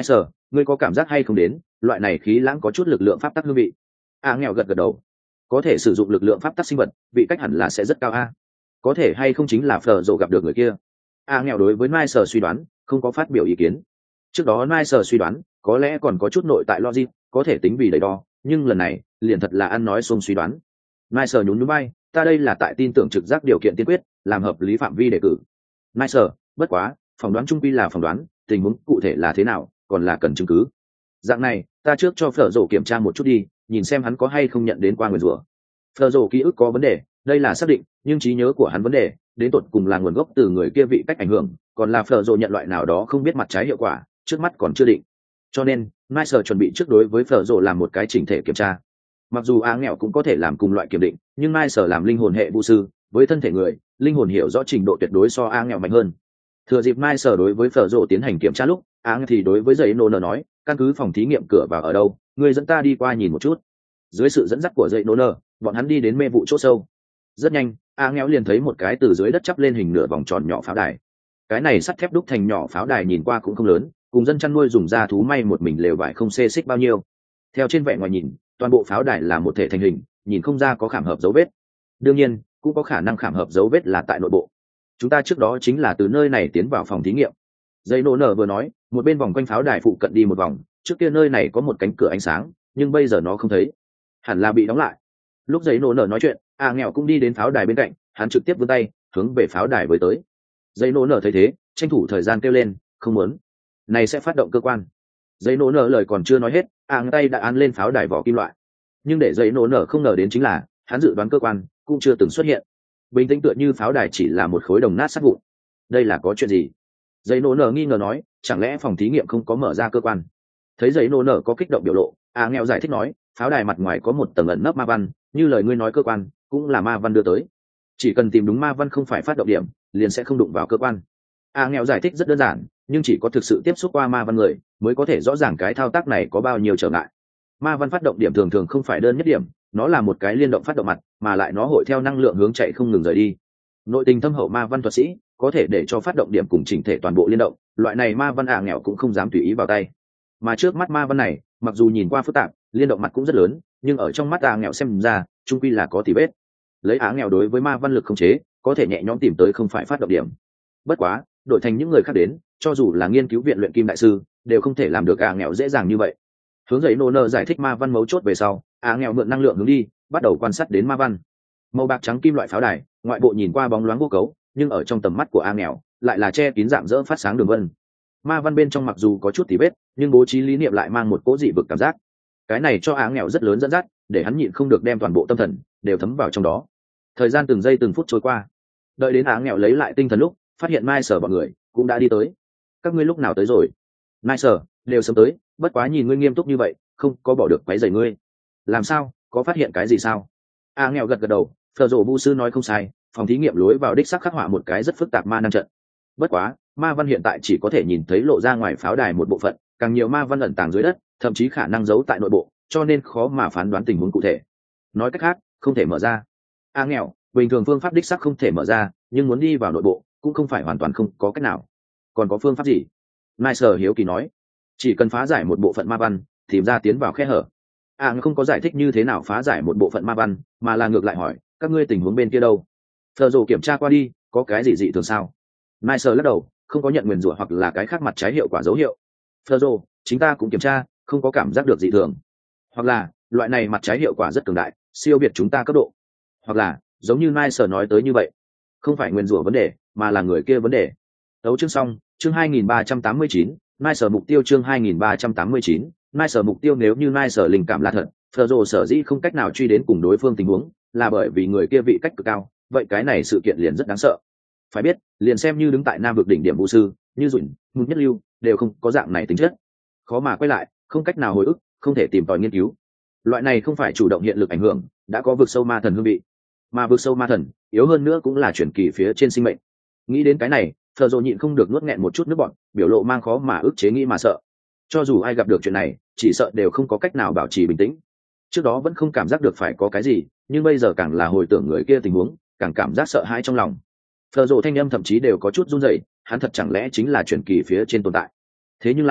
ngươi có cảm giác hay không đến loại này khí lãng có chút lực lượng pháp tắc hương vị? Nghèo gật gật đầu. Có thể sử dụng lực lượng pháp tắc sinh vật vị cách hẳn là sẽ rất cao a. Có thể hay không chính là phở rộ gặp được người kia? Nghèo đối với Mai Sở suy đoán không có phát biểu ý kiến. Trước đó Mai Sở suy đoán có lẽ còn có chút nội tại logic, có thể tính vì đầy đo, nhưng lần này liền thật là ăn nói xung suy đoán. Mai Sở nhún nhún vai, ta đây là tại tin tưởng trực giác điều kiện tiên quyết, làm hợp lý phạm vi đề cử. Mai Sở, bất quá, phỏng đoán trung quy là phỏng đoán, tình huống cụ thể là thế nào, còn là cần chứng cứ. Dạng này, ta trước cho phở rộ kiểm tra một chút đi, nhìn xem hắn có hay không nhận đến qua nguyền rủa. Phở rộ ký ức có vấn đề, đây là xác định, nhưng trí nhớ của hắn vấn đề, đến tột cùng là nguồn gốc từ người kia vị cách ảnh hưởng, còn là phở rộ nhận loại nào đó không biết mặt trái hiệu quả, trước mắt còn chưa định. Cho nên, Mai Sở chuẩn bị trước đối với phở rộ làm một cái chỉnh thể kiểm tra. Mặc dù nghèo cũng có thể làm cùng loại kiểm định, nhưng Mai Sở làm linh hồn hệ vu sư, với thân thể người, linh hồn hiểu rõ trình độ tuyệt đối so nghèo mạnh hơn. Thừa dịp Mai Sở đối với phở rộ tiến hành kiểm tra lúc, thì đối với giấy nô nơ nói, căn cứ phòng thí nghiệm cửa vào ở đâu, người dẫn ta đi qua nhìn một chút. Dưới sự dẫn dắt của giấy nô nơ, bọn hắn đi đến mê vụ chỗ sâu. Rất nhanh, nghèo liền thấy một cái từ dưới đất chắp lên hình nửa vòng tròn nhỏ pháo đài. Cái này sắt thép đúc thành nhỏ pháo đài nhìn qua cũng không lớn, cùng dân chăn nuôi dùng da thú may một mình lều vải không xê xích bao nhiêu. Theo trên vẻ ngoài nhìn, toàn bộ pháo đài là một thể thành hình, nhìn không ra có khảm hợp dấu vết. Đương nhiên, cũng có khả năng khảm hợp dấu vết là tại nội bộ. Chúng ta trước đó chính là từ nơi này tiến vào phòng thí nghiệm. Dây nổ nở vừa nói, một bên vòng quanh pháo đài phụ cận đi một vòng, trước kia nơi này có một cánh cửa ánh sáng, nhưng bây giờ nó không thấy, hẳn là bị đóng lại. Lúc giấy nổ nở nói chuyện, nghèo cũng đi đến pháo đài bên cạnh, hắn trực tiếp vươn tay hướng về pháo đài với tới. Dây nổ nở thấy thế, tranh thủ thời gian kêu lên, không muốn, này sẽ phát động cơ quan. Dây nổ nở lời còn chưa nói hết, tay đã án lên pháo đài vỏ kim loại. Nhưng để dây nổ nở không ngờ đến chính là, hắn dự đoán cơ quan cũng chưa từng xuất hiện. Bình tĩnh tựa như pháo đài chỉ là một khối đồng nát sắt vụn. Đây là có chuyện gì? Dây nổ nở nghi ngờ nói, chẳng lẽ phòng thí nghiệm không có mở ra cơ quan? Thấy giấy nổ nở có kích động biểu lộ, nghèo giải thích nói, pháo đài mặt ngoài có một tầng ẩn nấp ma văn, như lời ngươi nói cơ quan cũng là ma văn đưa tới. Chỉ cần tìm đúng ma văn không phải phát động điểm, liền sẽ không đụng vào cơ quan. Nghèo giải thích rất đơn giản, nhưng chỉ có thực sự tiếp xúc qua ma văn người mới có thể rõ ràng cái thao tác này có bao nhiêu trở ngại. Ma văn phát động điểm thường thường không phải đơn nhất điểm, nó là một cái liên động phát động mặt, mà lại nó hội theo năng lượng hướng chạy không ngừng rời đi. Nội tình thâm hậu ma văn thuật sĩ có thể để cho phát động điểm cùng chỉnh thể toàn bộ liên động, loại này ma văn nghèo cũng không dám tùy ý vào tay. Mà trước mắt ma văn này, mặc dù nhìn qua phức tạp, liên động mặt cũng rất lớn, nhưng ở trong mắt nghèo xem ra, chung quy là có tỉ vết. Lấy nghèo đối với ma văn lực không chế, có thể nhẹ nhõm tìm tới không phải phát động điểm. Bất quá, đổi thành những người khác đến, cho dù là nghiên cứu viện luyện kim đại sư, đều không thể làm được nghèo dễ dàng như vậy. Hướng giấy nô nơ giải thích ma văn mấu chốt về sau, nghèo mượn năng lượng hướng đi, bắt đầu quan sát đến ma văn. Màu bạc trắng kim loại pháo đài, ngoại bộ nhìn qua bóng loáng vô cấu, nhưng ở trong tầm mắt của nghèo lại là che kín dạng dỡ phát sáng đường vân. Ma văn bên trong mặc dù có chút tỉ vết, nhưng bố trí lý niệm lại mang một cỗ dị vực cảm giác. Cái này cho nghèo rất lớn dẫn dắt, để hắn nhịn không được đem toàn bộ tâm thần đều thấm vào trong đó. Thời gian từng giây từng phút trôi qua, đợi đến nghèo lấy lại tinh thần lúc, phát hiện Mai Sở bọn người cũng đã đi tới. Các ngươi lúc nào tới rồi? Mai Sở, đều sớm tới, bất quá nhìn ngươi nghiêm túc như vậy, không có bỏ được quấy rầy ngươi. Làm sao, có phát hiện cái gì sao? Nghèo gật gật đầu, phở rộ vu sư nói không sai, phòng thí nghiệm lối vào đích xác khắc họa một cái rất phức tạp ma năng trận. Bất quá, ma văn hiện tại chỉ có thể nhìn thấy lộ ra ngoài pháo đài một bộ phận, càng nhiều ma văn ẩn tàng dưới đất, thậm chí khả năng giấu tại nội bộ, cho nên khó mà phán đoán tình huống cụ thể. Nói cách khác, không thể mở ra. Nghèo, bình thường phương pháp đích xác không thể mở ra, nhưng muốn đi vào nội bộ cũng không phải hoàn toàn không có cách nào. Còn có phương pháp gì? Mai Sở hiếu kỳ nói, chỉ cần phá giải một bộ phận ma văn, tìm ra tiến vào khe hở. Không có giải thích như thế nào phá giải một bộ phận ma văn, mà là ngược lại hỏi, các ngươi tình huống bên kia đâu? Phở rồ kiểm tra qua đi, có cái gì dị thường sao? Mai Sở lắc đầu, không có nhận nguyền rủa hoặc là cái khác mặt trái hiệu quả dấu hiệu. Phở rồ, chính ta cũng kiểm tra, không có cảm giác được dị thường. Hoặc là, loại này mặt trái hiệu quả rất cường đại, siêu việt chúng ta cấp độ. Hoặc là, giống như Mai Sở nói tới như vậy, không phải nguyền rủa vấn đề, mà là người kia vấn đề. Đấu chương xong, chương 2389, Mai Sở mục tiêu chương 2389, Mai Sở mục tiêu nếu như Mai Sở linh cảm là thật, Phở rồ sở dĩ không cách nào truy đến cùng đối phương tình huống, là bởi vì người kia vị cách cực cao, vậy cái này sự kiện liền rất đáng sợ. Phải biết, liền xem như đứng tại Nam vực đỉnh điểm vũ sư, như Dụn, Mục Nhất Lưu, đều không có dạng này tính chất. Khó mà quay lại, không cách nào hồi ức, không thể tìm tòi nghiên cứu. Loại này không phải chủ động hiện lực ảnh hưởng, đã có vực sâu ma thần hương vị. Mà vực sâu ma thần, yếu hơn nữa cũng là chuyển kỳ phía trên sinh mệnh. Nghĩ đến cái này, Phở rồ nhịn không được nuốt nghẹn một chút nước bọt, biểu lộ mang khó mà ức chế nghĩ mà sợ. Cho dù ai gặp được chuyện này, chỉ sợ đều không có cách nào bảo trì bình tĩnh. Trước đó vẫn không cảm giác được phải có cái gì, nhưng bây giờ càng là hồi tưởng người kia tình huống, càng cảm giác sợ hãi trong lòng. Phở rồ thanh âm thậm chí đều có chút run rẩy, hắn thật chẳng lẽ chính là chuyển kỳ phía trên tồn tại. Thế nhưng là,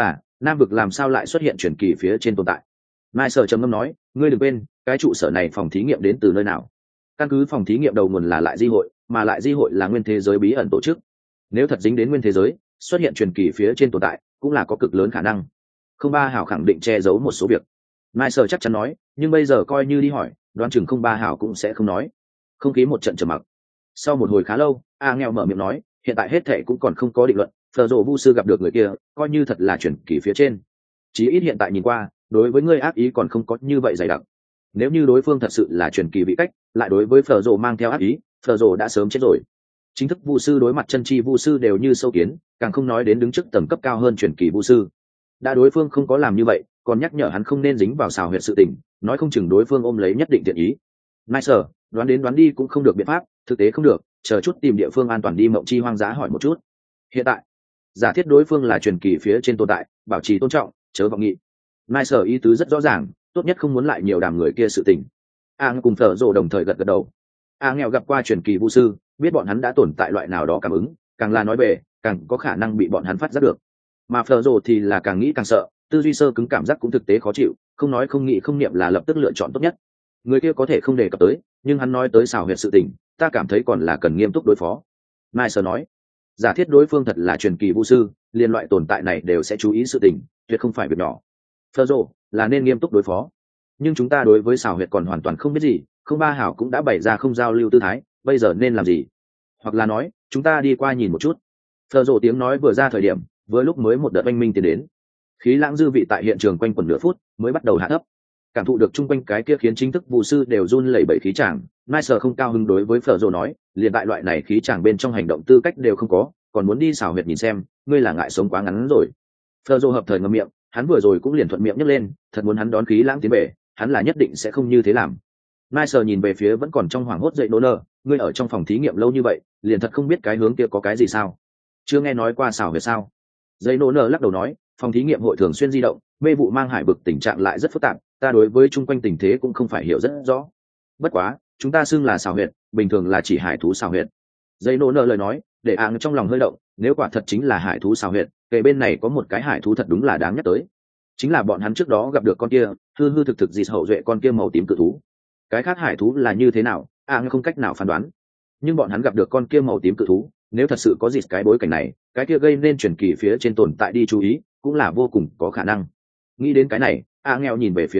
Nam vực làm sao lại xuất hiện truyền kỳ phía trên tồn tại? Mai Sở trầm ngâm nói, ngươi đừng quên, cái trụ sở này phòng thí nghiệm đến từ nơi nào? Căn cứ phòng thí nghiệm đầu nguồn là lại di hội, mà lại di hội là nguyên thế giới bí ẩn tổ chức. Nếu thật dính đến nguyên thế giới, xuất hiện truyền kỳ phía trên tồn tại, cũng là có cực lớn khả năng. Không ba hảo khẳng định che giấu một số việc. Mai Sở chắc chắn nói, nhưng bây giờ coi như đi hỏi, đoán chừng không ba hảo cũng sẽ không nói. Không khí một trận trầm mặc. Sau một hồi khá lâu, A Nghèo mở miệng nói, hiện tại hết thệ cũng còn không có định luận, Phở Dụ Vu sư gặp được người kia, coi như thật là truyền kỳ phía trên. Chí ít hiện tại nhìn qua, đối với ngươi ác ý còn không có như vậy dày đặc. Nếu như đối phương thật sự là truyền kỳ vị cách, lại đối với Phở Dụ mang theo ác ý, Phở Dụ đã sớm chết rồi. Chính thức Vu sư đối mặt chân chi Vu sư đều như sâu kiến, càng không nói đến đứng trước tầng cấp cao hơn truyền kỳ Vu sư. Đã đối phương không có làm như vậy, còn nhắc nhở hắn không nên dính vào xào huyệt sự tình, nói không chừng đối phương ôm lấy nhất định thiện ý. Mai Sở, đoán đến đoán đi cũng không được biện pháp, thực tế không được, chờ chút tìm địa phương an toàn đi mộng chi hoang dã hỏi một chút. Hiện tại, giả thiết đối phương là truyền kỳ phía trên tồn tại, bảo trì tôn trọng, chớ vọng nghị. Mai Sở ý tứ rất rõ ràng, tốt nhất không muốn lại nhiều đàm người kia sự tình. A cùng Phở Dụ đồng thời gật gật đầu. A nghèo gặp qua truyền kỳ Vu sư, biết bọn hắn đã tồn tại loại nào đó cảm ứng, càng là nói bề, càng có khả năng bị bọn hắn phát giác được. Mà Phở Dụ thì là càng nghĩ càng sợ, tư duy sơ cứng, cảm giác cũng thực tế khó chịu, không nói không nghĩ không niệm là lập tức lựa chọn tốt nhất. Người kia có thể không đề cập tới, nhưng hắn nói tới xảo huyệt sự tình, ta cảm thấy còn là cần nghiêm túc đối phó. Mai Sở nói, giả thiết đối phương thật là truyền kỳ Vu sư, liên loại tồn tại này đều sẽ chú ý sự tình, tuyệt không phải việc nhỏ. Phở Dụ là nên nghiêm túc đối phó, nhưng chúng ta đối với xảo huyệt còn hoàn toàn không biết gì, không ba hảo cũng đã bày ra không giao lưu tư thái, bây giờ nên làm gì? Hoặc là nói, chúng ta đi qua nhìn một chút. Phở Dụ tiếng nói vừa ra thời điểm, vừa lúc mới một đợt oanh minh tiến đến, khí lãng dư vị tại hiện trường quanh quẩn nửa phút mới bắt đầu hạ thấp. Cảm thụ được chung quanh cái kia khiến chính thức Vu sư đều run lẩy bẩy khí tràng, Mai Sở không cao hứng đối với Phở Dụ nói, liền tại loại này khí tràng bên trong hành động tư cách đều không có, còn muốn đi xảo huyệt nhìn xem, ngươi là ngại sống quá ngắn rồi. Phở Dụ hợp thời ngậm miệng, hắn vừa rồi cũng liền thuận miệng nhấc lên, thật muốn hắn đón khí lãng tiến về, hắn là nhất định sẽ không như thế làm. Mai Sở nhìn về phía vẫn còn trong hoảng hốt dậy nô nơ, ngươi ở trong phòng thí nghiệm lâu như vậy, liền thật không biết cái hướng kia có cái gì sao? Chưa nghe nói qua xảo huyệt sao? Dậy nô nơ lắc đầu nói, phòng thí nghiệm hội thường xuyên di động, mê vụ mang hải vực tình trạng lại rất phức tạp, ta đối với chung quanh tình thế cũng không phải hiểu rất rõ. Bất quá, chúng ta xưng là xảo huyệt, bình thường là chỉ hải thú xảo huyệt. Dây nô nợ lời nói, để áng trong lòng hơi động, nếu quả thật chính là hải thú xảo huyệt, kề bên này có một cái hải thú thật đúng là đáng nhắc tới. Chính là bọn hắn trước đó gặp được con kia, hư hư thực thực dịt hậu duệ con kia màu tím cự thú. Cái khác hải thú là như thế nào, áng không cách nào phán đoán. Nhưng bọn hắn gặp được con kia màu tím cự thú, nếu thật sự có dịt cái bối cảnh này, cái kia gây nên truyền kỳ phía trên tồn tại đi chú ý, cũng là vô cùng có khả năng. Nghĩ đến cái này, nghèo nhìn về phía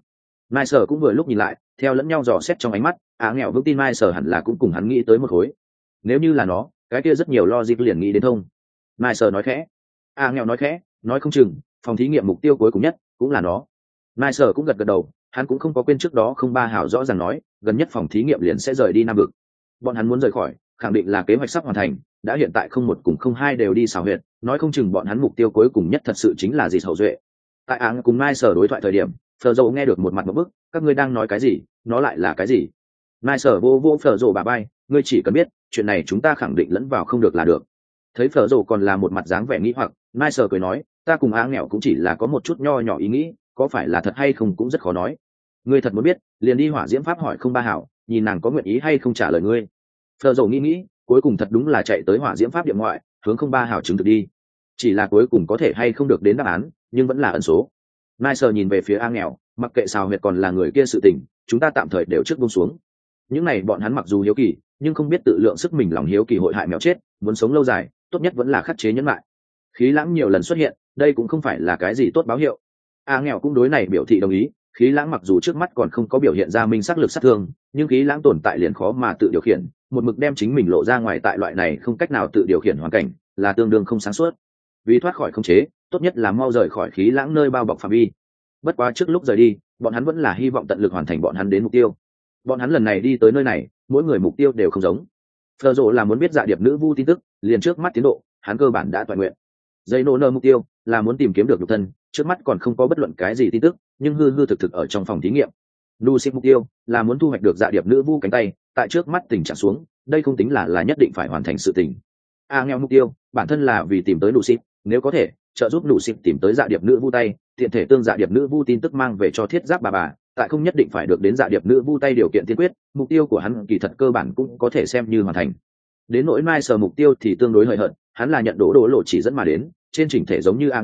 Mai Sở cũng vừa lúc nhìn lại, theo lẫn nhau dò xét trong ánh mắt, nghèo vững tin Mai Sở hẳn là cũng cùng hắn nghĩ tới một khối. Nếu như là nó, cái kia rất nhiều logic liền nghĩ đến thông. Mai Sở nói khẽ, nghèo nói khẽ, nói không chừng phòng thí nghiệm mục tiêu cuối cùng nhất cũng là nó. Mai Sở cũng gật gật đầu, hắn cũng không có quên trước đó không ba hảo rõ ràng nói, gần nhất phòng thí nghiệm liền sẽ rời đi Nam vực. Bọn hắn muốn rời khỏi, khẳng định là kế hoạch sắp hoàn thành, đã hiện tại không một cùng không hai đều đi xảo huyệt, nói không chừng bọn hắn mục tiêu cuối cùng nhất thật sự chính là gì hậu duệ. Tại áng cùng Mai Sở đối thoại thời điểm, Phở Dụ nghe được một mặt một bức, các ngươi đang nói cái gì, nó lại là cái gì? Mai Sở vô vô Phở Dụ bà bay, ngươi chỉ cần biết, chuyện này chúng ta khẳng định lẫn vào không được là được. Thấy Phở Dụ còn là một mặt dáng vẻ nghĩ hoặc, Mai Sở cười nói, ta cùng áng nghèo cũng chỉ là có một chút nho nhỏ ý nghĩ, có phải là thật hay không cũng rất khó nói. Ngươi thật muốn biết, liền đi hỏa diễm pháp hỏi không ba hảo, nhìn nàng có nguyện ý hay không trả lời ngươi. Phở Dụ nghĩ, cuối cùng thật đúng là chạy tới hỏa diễm pháp điểm ngoại, hướng không ba hảo chứng thực đi. Chỉ là cuối cùng có thể hay không được đến đáp án, nhưng vẫn là ẩn số. Mai Sở nhìn về phía A nghèo, mặc kệ xào huyệt còn là người kia sự tình, chúng ta tạm thời đều trước buông xuống. Những này bọn hắn mặc dù hiếu kỳ, nhưng không biết tự lượng sức mình, lòng hiếu kỳ hội hại mèo chết, muốn sống lâu dài, tốt nhất vẫn là khắc chế nhẫn lại. Khí lãng nhiều lần xuất hiện, đây cũng không phải là cái gì tốt báo hiệu. A nghèo cũng đối này biểu thị đồng ý, khí lãng mặc dù trước mắt còn không có biểu hiện ra minh sắc lực sát thương, nhưng khí lãng tồn tại liền khó mà tự điều khiển, một mực đem chính mình lộ ra ngoài tại loại này không cách nào tự điều khiển hoàn cảnh, là tương đương không sáng suốt. Vì thoát khỏi khống chế, tốt nhất là mau rời khỏi khí lãng nơi bao bọc phạm vi. Bất quá trước lúc rời đi, bọn hắn vẫn là hy vọng tận lực hoàn thành bọn hắn đến mục tiêu. Bọn hắn lần này đi tới nơi này, mỗi người mục tiêu đều không giống. Phở Dụ là muốn biết dạ điệp nữ vu tin tức, liền trước mắt tiến độ, hắn cơ bản đã toàn nguyện. Dây nô nơ mục tiêu là muốn tìm kiếm được nhục thân, trước mắt còn không có bất luận cái gì tin tức, nhưng hư hư thực thực ở trong phòng thí nghiệm. Lucy mục tiêu là muốn thu hoạch được dạ điệp nữ vu cánh tay, tại trước mắt tình trạng xuống, đây không tính là nhất định phải hoàn thành sự tình. Nghèo mục tiêu, bản thân là vì tìm tới Lucy, nếu có thể trợ giúp Lucy tìm tới dạ điệp nữ vu tay, tiện thể tương dạ điệp nữ vu tin tức mang về cho thiết giáp bà, tại không nhất định phải được đến dạ điệp nữ vu tay điều kiện tiên quyết, mục tiêu của hắn kỳ thật cơ bản cũng có thể xem như hoàn thành. Đến nỗi Mai Sở mục tiêu thì tương đối hời hợt, hắn là nhận đổ lộ chỉ dẫn mà đến, trên chỉnh thể giống như nghèo,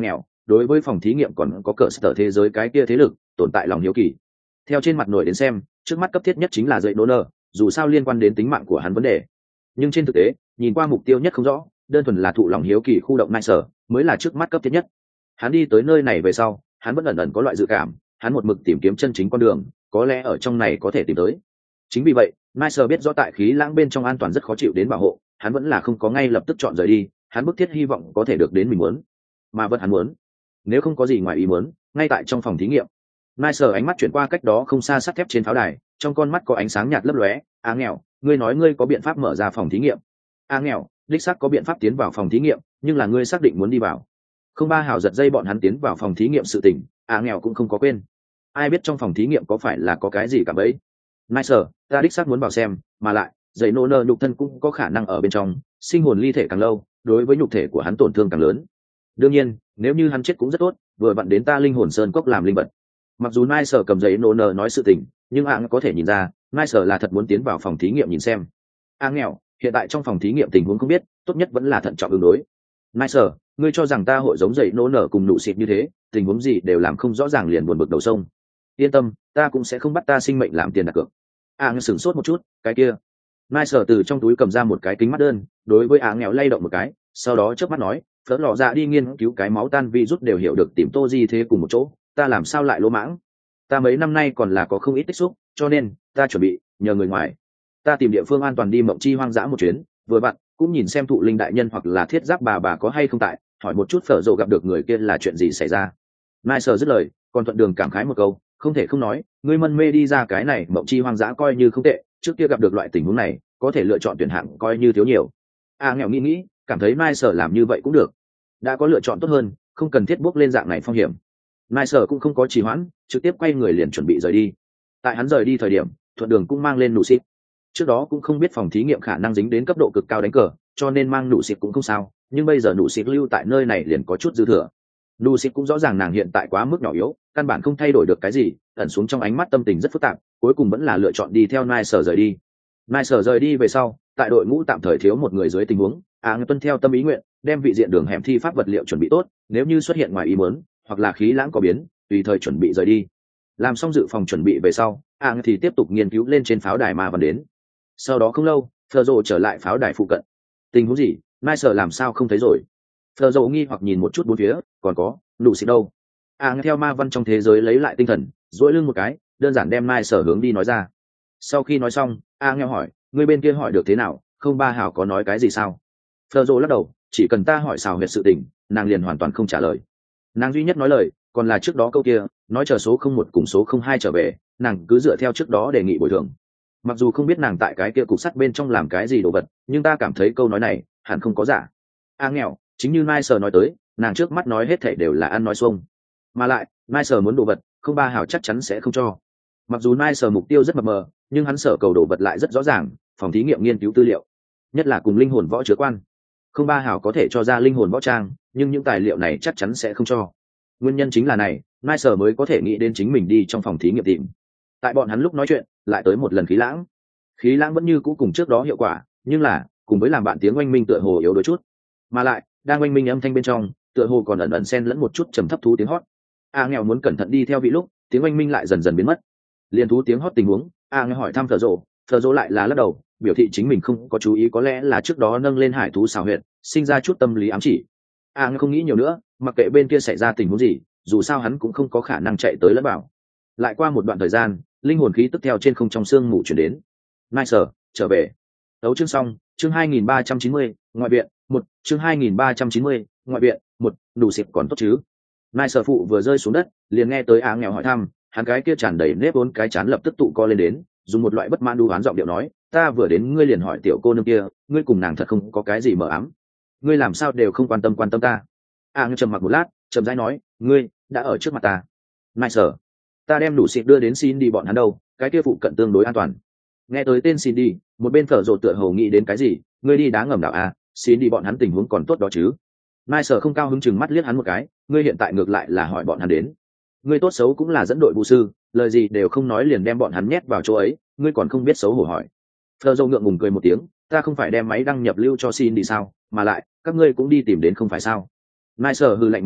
đối với phòng thí nghiệm còn có cỡ sở thế giới cái kia thế lực tồn tại lòng hiếu kỳ. Theo trên mặt nổi đến xem, trước mắt cấp thiết nhất chính là dậy nô nơ, dù sao liên quan đến tính mạng của hắn vấn đề. Nhưng trên thực tế, nhìn qua mục tiêu nhất không rõ, đơn thuần là thụ lòng hiếu kỳ khu động nai sở mới là trước mắt cấp thiết nhất. Hắn đi tới nơi này về sau, hắn vẫn ẩn ẩn có loại dự cảm, hắn một mực tìm kiếm chân chính con đường, có lẽ ở trong này có thể tìm tới. Chính vì vậy, nai sở biết rõ tại khí lãng bên trong an toàn rất khó chịu đến bảo hộ, hắn vẫn là không có ngay lập tức chọn rời đi, hắn bức thiết hy vọng có thể được đến mình muốn, mà vẫn hắn muốn. Nếu không có gì ngoài ý muốn, ngay tại trong phòng thí nghiệm, nai sở ánh mắt chuyển qua cách đó không xa sắt thép trên pháo đài, trong con mắt có ánh sáng nhạt lấp lóe. Á nghèo, ngươi nói ngươi có biện pháp mở ra phòng thí nghiệm? Á nghèo, đích xác có biện pháp tiến vào phòng thí nghiệm, nhưng là ngươi xác định muốn đi vào? Không ba hào giật dây bọn hắn tiến vào phòng thí nghiệm sự tình, Á nghèo cũng không có quên. Ai biết trong phòng thí nghiệm có phải là có cái gì cả bấy? Nai sở, ta đích xác muốn vào xem, mà lại dậy nô nơ nhục thân cũng có khả năng ở bên trong, sinh hồn ly thể càng lâu, đối với nhục thể của hắn tổn thương càng lớn. Đương nhiên, nếu như hắn chết cũng rất tốt, vừa vặn đến ta linh hồn sơn cốc làm linh vật. Mặc dù nai sở cầm giấy nô nơ nói sự tình, nhưng hạng có thể nhìn ra nai sở là thật muốn tiến vào phòng thí nghiệm nhìn xem. Nghèo, hiện tại trong phòng thí nghiệm tình huống không biết, tốt nhất vẫn là thận trọng ứng đối. Nai sở, ngươi cho rằng ta hội giống giấy nô nơ cùng nụ xịt như thế, tình huống gì đều làm không rõ ràng liền buồn bực đầu sông? Yên tâm, ta cũng sẽ không bắt ta sinh mệnh làm tiền đặt cược. Sửng sốt một chút, cái kia. Nai sở từ trong túi cầm ra một cái kính mắt đơn, đối với nghèo lay động một cái, sau đó chớp mắt nói, phớt lọ dạ đi nghiên cứu cái máu tan virus đều hiểu được tìm tô gì thế cùng một chỗ, ta làm sao lại lỗ mãng? Ta mấy năm nay còn là có không ít tích xúc, cho nên ta chuẩn bị nhờ người ngoài, ta tìm địa phương an toàn đi mộng chi hoang dã một chuyến, vừa vặn cũng nhìn xem thụ linh đại nhân hoặc là thiết giáp bà có hay không tại, hỏi một chút phở rộ gặp được người kia là chuyện gì xảy ra. Nai sở dứt lời, còn thuận đường cảm khái một câu, không thể không nói, ngươi mân mê đi ra cái này mộng chi hoang dã coi như không tệ, trước kia gặp được loại tình huống này có thể lựa chọn tuyển hạng coi như thiếu nhiều. Nghèo nghĩ cảm thấy Nai sở làm như vậy cũng được, đã có lựa chọn tốt hơn, không cần thiết bước lên dạng này phong hiểm. Nai sở cũng không có trì hoãn, trực tiếp quay người liền chuẩn bị rời đi. Tại hắn rời đi thời điểm, thuận đường cũng mang lên nụ xịt. Trước đó cũng không biết phòng thí nghiệm khả năng dính đến cấp độ cực cao đánh cờ, cho nên mang nụ xịt cũng không sao, nhưng bây giờ nụ xịt lưu tại nơi này liền có chút dư thừa. Nụ xịt cũng rõ ràng nàng hiện tại quá mức nhỏ yếu, căn bản không thay đổi được cái gì, ẩn xuống trong ánh mắt tâm tình rất phức tạp, cuối cùng vẫn là lựa chọn đi theo Nai sở rời đi. Nai sở rời đi về sau, tại đội ngũ tạm thời thiếu một người dưới tình huống, tuân theo tâm ý nguyện, đem vị diện đường hẻm thi pháp vật liệu chuẩn bị tốt, nếu như xuất hiện ngoài ý muốn hoặc là khí lãng có biến, tùy thời chuẩn bị rời đi. Làm xong dự phòng chuẩn bị về sau, thì tiếp tục nghiên cứu lên trên pháo đài mà vẫn đến. Sau đó không lâu, Phờ Rồ trở lại pháo đài phụ cận. Tình huống gì? Nai sở làm sao không thấy rồi? Phờ Rồ nghi hoặc nhìn một chút bốn phía, còn có nụ xịt đâu? Theo ma văn trong thế giới lấy lại tinh thần, duỗi lưng một cái, đơn giản đem Nai sở hướng đi nói ra. Sau khi nói xong, nghe hỏi, người bên kia hỏi được thế nào, không ba hảo có nói cái gì sao? Phờ Rồ lắc đầu, chỉ cần ta hỏi xào huyệt sự tình, nàng liền hoàn toàn không trả lời. Nàng duy nhất nói lời còn là trước đó câu kia, nói chờ số 01 cùng số 02 trở về, nàng cứ dựa theo trước đó đề nghị bồi thường. Mặc dù không biết nàng tại cái kia cục sắt bên trong làm cái gì đồ vật, nhưng ta cảm thấy câu nói này hẳn không có giả. Nghèo, chính như Nai sở nói tới, nàng trước mắt nói hết thảy đều là ăn nói xuông, mà lại Nai sở muốn đồ vật, không ba hảo chắc chắn sẽ không cho. Mặc dù Nai sở mục tiêu rất mập mờ, nhưng hắn sở cầu đồ vật lại rất rõ ràng, phòng thí nghiệm nghiên cứu tư liệu, nhất là cùng linh hồn võ chứa quan. Không ba hảo có thể cho ra linh hồn võ trang, nhưng những tài liệu này chắc chắn sẽ không cho. Nguyên nhân chính là này, Nai sở mới có thể nghĩ đến chính mình đi trong phòng thí nghiệm tìm. Tại bọn hắn lúc nói chuyện, lại tới một lần khí lãng. Khí lãng vẫn như cũ cùng trước đó hiệu quả, nhưng là cùng với làm bạn tiếng oanh minh tựa hồ yếu đôi chút, mà lại đang oanh minh âm thanh bên trong, tựa hồ còn ẩn ẩn xen lẫn một chút trầm thấp thú tiếng hót. Nghèo muốn cẩn thận đi theo vị lúc, tiếng oanh minh lại dần dần biến mất. Liên thú tiếng hót tình huống, nghe hỏi thăm Phở Rồ lại là lắc đầu, biểu thị chính mình không có chú ý, có lẽ là trước đó nâng lên hải thú xào huyệt, sinh ra chút tâm lý ám chỉ. Không nghĩ nhiều nữa, mặc kệ bên kia xảy ra tình huống gì, dù sao hắn cũng không có khả năng chạy tới lẫn bảo. Lại qua một đoạn thời gian, linh hồn khí tức theo trên không trong xương mù chuyển đến. Nai sở trở về. Tấu chương xong, chương 2390, ngoại viện, chương 2390, ngoại viện, đủ xịp còn tốt chứ? Nai sở phụ vừa rơi xuống đất, liền nghe tới nghèo hỏi thăm, hắn cái kia tràn đầy nếp vốn cái chán lập tức tụ co lên đến, dùng một loại bất mãn đu oán giọng điệu nói, ta vừa đến ngươi liền hỏi tiểu cô nương kia, ngươi cùng nàng thật không có cái gì mờ ám, ngươi làm sao đều không quan tâm ta? Nghèo trầm mặc một lát, trầm rãi nói, ngươi đã ở trước mặt ta. Nai sở, ta đem đủ xịp đưa đến xin đi bọn hắn đâu, cái kia phụ cận tương đối an toàn. Nghe tới tên xin đi, một bên Phở Rồ tựa hồ nghĩ đến cái gì, ngươi đi đá ngầm đảo xin đi bọn hắn tình huống còn tốt đó chứ? Nai sở không cao hứng chừng mắt liếc hắn một cái, ngươi hiện tại ngược lại là hỏi bọn hắn đến, ngươi tốt xấu cũng là dẫn đội vũ sư, lời gì đều không nói liền đem bọn hắn nhét vào chỗ ấy, ngươi còn không biết xấu hổ hỏi. Phở Rồ ngượng ngùng cười một tiếng, ta không phải đem máy đăng nhập lưu cho xin đi sao, mà lại các ngươi cũng đi tìm đến không phải sao? Nai sở hừ lạnh một tiếng,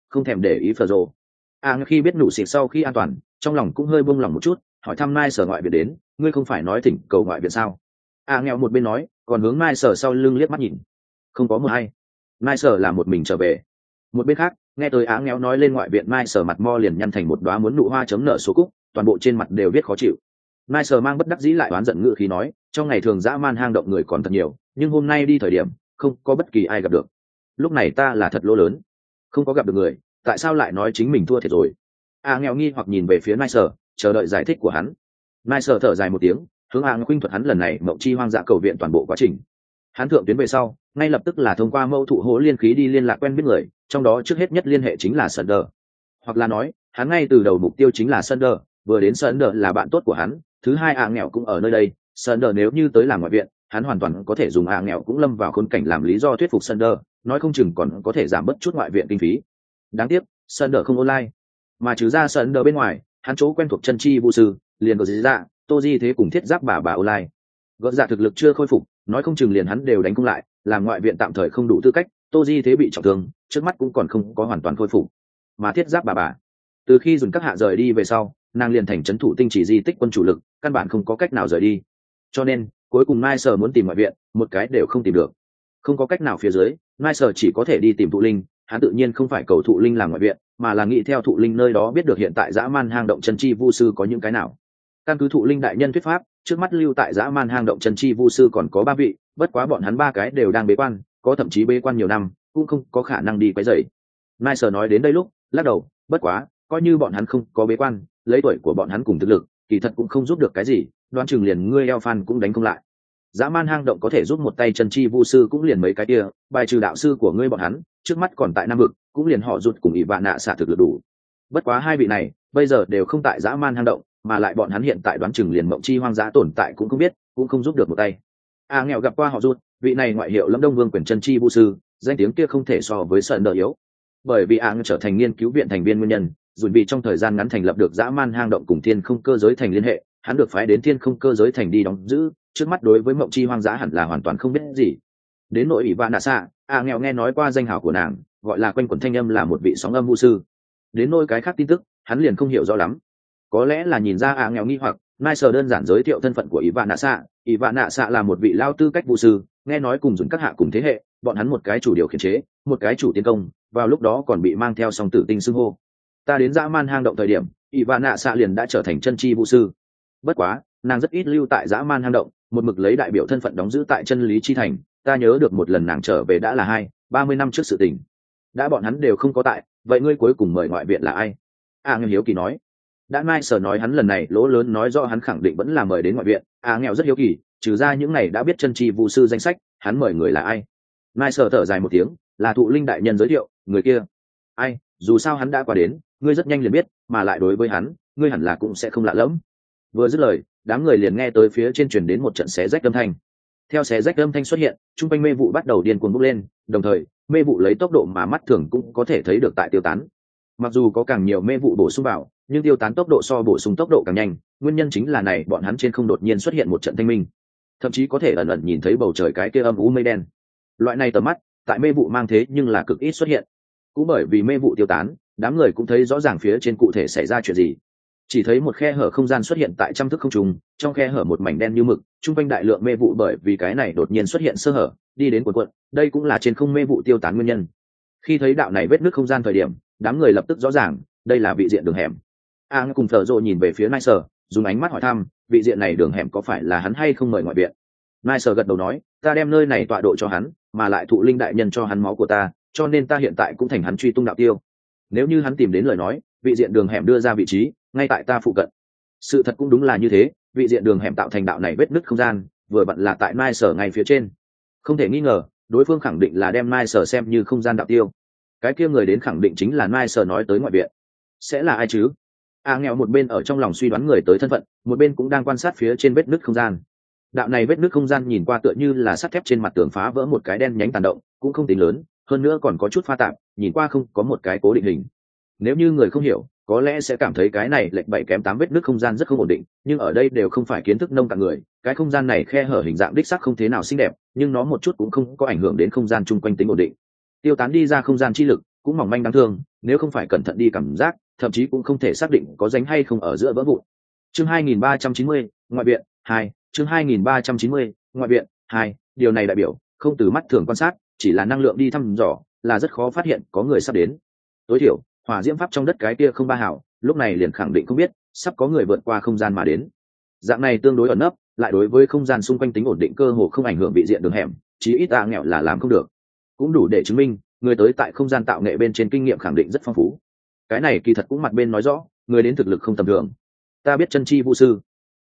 không thèm để ý phờ rồ. Khi biết nụ xịt sau khi an toàn, trong lòng cũng hơi buông lòng một chút, hỏi thăm Mai Sở ngoại viện đến, ngươi không phải nói thỉnh cầu ngoại viện sao? Nghèo một bên nói, còn hướng Mai Sở sau lưng liếc mắt nhìn. Không có một hay. Mai Sở là một mình trở về. Một bên khác, nghe tới nghèo nói lên ngoại viện, Mai Sở mặt mo liền nhăn thành một đóa muốn nụ hoa chấm nở số cúc, toàn bộ trên mặt đều viết khó chịu. Mai Sở mang bất đắc dĩ lại oán giận ngữ khí nói, trong ngày thường dã man hang động người còn thật nhiều, nhưng hôm nay đi thời điểm, không có bất kỳ ai gặp được. Lúc này ta là thật lỗ lớn, không có gặp được người, tại sao lại nói chính mình thua thiệt rồi? Nghèo nghi hoặc nhìn về phía Mai Sở, chờ đợi giải thích của hắn. Mai Sở thở dài một tiếng, hướng khuynh thuật hắn lần này mộng chi hoang dã cầu viện toàn bộ quá trình. Hắn thượng tuyến về sau, ngay lập tức là thông qua mâu thụ hố liên khí đi liên lạc quen biết người, trong đó trước hết nhất liên hệ chính là Sunder. Hoặc là nói, hắn ngay từ đầu mục tiêu chính là Sunder, vừa đến Sunder là bạn tốt của hắn, thứ hai nghèo cũng ở nơi đây, Sunder nếu như tới làm ngoại viện, hắn hoàn toàn có thể dùng nghèo cũng lâm vào khốn cảnh làm lý do thuyết phục Sunder, nói không chừng còn có thể giảm bớt chút ngoại viện kinh phí. Đáng tiếc, Sunder không online, mà trừ ra Sunder bên ngoài, hắn chỗ quen thuộc chân chi vũ sư, liền có gì ra, Tô Di thế cùng thiết giáp bà online. Gỡ dạ thực lực chưa khôi phục, nói không chừng liền hắn đều đánh không lại, làm ngoại viện tạm thời không đủ tư cách, Tô Di thế bị trọng thương, trước mắt cũng còn không có hoàn toàn khôi phục. Mà thiết giáp bà từ khi dùng các hạ rời đi về sau, nàng liền thành trấn thủ tinh chỉ di tích quân chủ lực, căn bản không có cách nào rời đi. Cho nên, cuối cùng Mai Sở muốn tìm ngoại viện, một cái đều không tìm được. Không có cách nào phía dưới, Mai Sở chỉ có thể đi tìm Thụ Linh, hắn tự nhiên không phải cầu Thụ Linh làm ngoại viện, mà là nghĩ theo Thụ Linh nơi đó biết được hiện tại dã man hang động chân chi vu sư có những cái nào. Căn cứ Thụ Linh đại nhân thuyết pháp, trước mắt lưu tại dã man hang động chân chi vu sư còn có 3 vị, bất quá bọn hắn 3 cái đều đang bế quan, có thậm chí bế quan nhiều năm, cũng không có khả năng đi quấy rầy. Mai Sở nói đến đây lúc, lắc đầu, bất quá, coi như bọn hắn không có bế quan, lấy tuổi của bọn hắn cùng thực lực, kỳ thật cũng không giúp được cái gì, đoán chừng liền ngươi eo phan cũng đánh không lại. Dã man hang động có thể giúp một tay chân chi vu sư cũng liền mấy cái kia, bài trừ đạo sư của ngươi bọn hắn, trước mắt còn tại Nam vực, cũng liền họ rụt cùng ỷ vạn nạ xạ thực lực đủ. Bất quá 2 vị này, bây giờ đều không tại dã man hang động, mà lại bọn hắn hiện tại đoán chừng liền mộng chi hoang dã tồn tại cũng không biết, cũng không giúp được một tay. Nghèo gặp qua họ rụt, vị này ngoại hiệu Lâm Đông Vương quyền chân chi vu sư, danh tiếng kia không thể so với sợ nợ yếu. Bởi vì trở thành nghiên cứu viện thành viên nguyên nhân, dù vì trong thời gian ngắn thành lập được dã man hang động cùng thiên không cơ giới thành liên hệ, hắn được phái đến thiên không cơ giới thành đi đóng giữ, trước mắt đối với mộng chi hoang dã hẳn là hoàn toàn không biết gì. Đến nội ủy vạn nạ xạ, nghèo nghe nói qua danh hào của nàng, gọi là quanh quẩn thanh âm là một vị sóng âm vu sư. Đến nôi cái khác tin tức, hắn liền không hiểu rõ lắm. Có lẽ là nhìn ra nghèo nghi hoặc, Mai Sở đơn giản giới thiệu thân phận của ỷ vạn nạ xạ là một vị lao tư cách vu sư, nghe nói cùng dùng các hạ cùng thế hệ, bọn hắn một cái chủ điều khiển chế, một cái chủ tiến công, vào lúc đó còn bị mang theo song tử tinh xưng hô. Ta đến dã man hang động thời điểm, ỷ vạn nạ xạ liền đã trở thành chân chi vu sư. Bất quá, nàng rất ít lưu tại dã man hang động, một mực lấy đại biểu thân phận đóng giữ tại chân lý chi thành. Ta nhớ được một lần nàng trở về đã là 20-30 năm trước sự tình. Đã bọn hắn đều không có tại, vậy ngươi cuối cùng mời ngoại viện là ai? Nghèo hiếu kỳ nói. Đã Mai Sở nói hắn lần này lỗ lớn, nói rõ hắn khẳng định vẫn là mời đến ngoại viện. Nghèo rất hiếu kỳ, trừ ra những này đã biết chân chi vu sư danh sách, hắn mời người là ai? Mai Sở thở dài một tiếng, là Thụ Linh đại nhân giới thiệu, người kia. Ai, dù sao hắn đã qua đến, ngươi rất nhanh liền biết, mà lại đối với hắn, ngươi hẳn là cũng sẽ không lạ lẫm. Vừa dứt lời, đám người liền nghe tới phía trên truyền đến một trận xé rách âm thanh. Theo xé rách âm thanh xuất hiện, trung quanh mê vụ bắt đầu điên cuồng bốc lên, đồng thời mê vụ lấy tốc độ mà mắt thường cũng có thể thấy được tại tiêu tán. Mặc dù có càng nhiều mê vụ bổ sung vào, nhưng tiêu tán tốc độ so bổ sung tốc độ càng nhanh, nguyên nhân chính là này bọn hắn trên không đột nhiên xuất hiện một trận thanh minh, thậm chí có thể ẩn ẩn nhìn thấy bầu trời cái kia âm u mây đen. Loại này tầm mắt tại mê vụ mang thế nhưng là cực ít xuất hiện. Cũng bởi vì mê vụ tiêu tán, đám người cũng thấy rõ ràng phía trên cụ thể xảy ra chuyện gì. Chỉ thấy một khe hở không gian xuất hiện tại trăm thước không trung, trong khe hở một mảnh đen như mực, trung quanh đại lượng mê vụ bởi vì cái này đột nhiên xuất hiện sơ hở, đi đến cuộn cuộn, đây cũng là trên không mê vụ tiêu tán nguyên nhân. Khi thấy đạo này vết nứt không gian thời điểm, đám người lập tức rõ ràng, đây là vị diện đường hẻm. Cùng Phở Rồ nhìn về phía Nai Sở, dùng ánh mắt hỏi thăm, vị diện này đường hẻm có phải là hắn hay không mời ngoại viện? Nai Sở gật đầu nói, ta đem nơi này tọa độ cho hắn, mà lại Thụ Linh đại nhân cho hắn máu của ta, cho nên ta hiện tại cũng thành hắn truy tung đạo tiêu. Nếu như hắn tìm đến lời nói, vị diện đường hẻm đưa ra vị trí ngay tại ta phụ cận. Sự thật cũng đúng là như thế, vị diện đường hẻm tạo thành đạo này vết nứt không gian, vừa vặn là tại Nai Sở ngay phía trên. Không thể nghi ngờ, đối phương khẳng định là đem Nai Sở xem như không gian đạo tiêu. Cái kia người đến khẳng định chính là Nai Sở nói tới ngoại viện. Sẽ là ai chứ? Nghèo một bên ở trong lòng suy đoán người tới thân phận, một bên cũng đang quan sát phía trên vết nứt không gian. Đạo này vết nứt không gian nhìn qua tựa như là sắt thép trên mặt tường phá vỡ một cái đen nhánh tàn động, cũng không tính lớn, hơn nữa còn có chút pha tạp, nhìn qua không có một cái cố định hình. Nếu như người không hiểu, có lẽ sẽ cảm thấy cái này lệch 7 kém 8 vết nứt không gian rất không ổn định, nhưng ở đây đều không phải kiến thức nông cạn người, cái không gian này khe hở hình dạng đích xác không thế nào xinh đẹp, nhưng nó một chút cũng không có ảnh hưởng đến không gian chung quanh tính ổn định. Tiêu tán đi ra không gian chi lực, cũng mỏng manh đáng thương, nếu không phải cẩn thận đi cảm giác, thậm chí cũng không thể xác định có dính hay không ở giữa vỡ vụn. Chương 2390, ngoại viện 2, chương 2390, ngoại viện 2, điều này đại biểu không từ mắt thường quan sát, chỉ là năng lượng đi thăm dò, là rất khó phát hiện có người sắp đến. Tối thiểu, hỏa diễm pháp trong đất cái kia không ba hảo, lúc này liền khẳng định không biết sắp có người vượt qua không gian mà đến. Dạng này tương đối ẩn nấp, lại đối với không gian xung quanh tính ổn định cơ hồ không ảnh hưởng vị diện đường hẻm, chí ít nghèo là làm không được. Cũng đủ để chứng minh, người tới tại không gian tạo nghệ bên trên kinh nghiệm khẳng định rất phong phú. Cái này kỳ thật cũng mặt bên nói rõ, người đến thực lực không tầm thường. Ta biết chân chi vũ sư.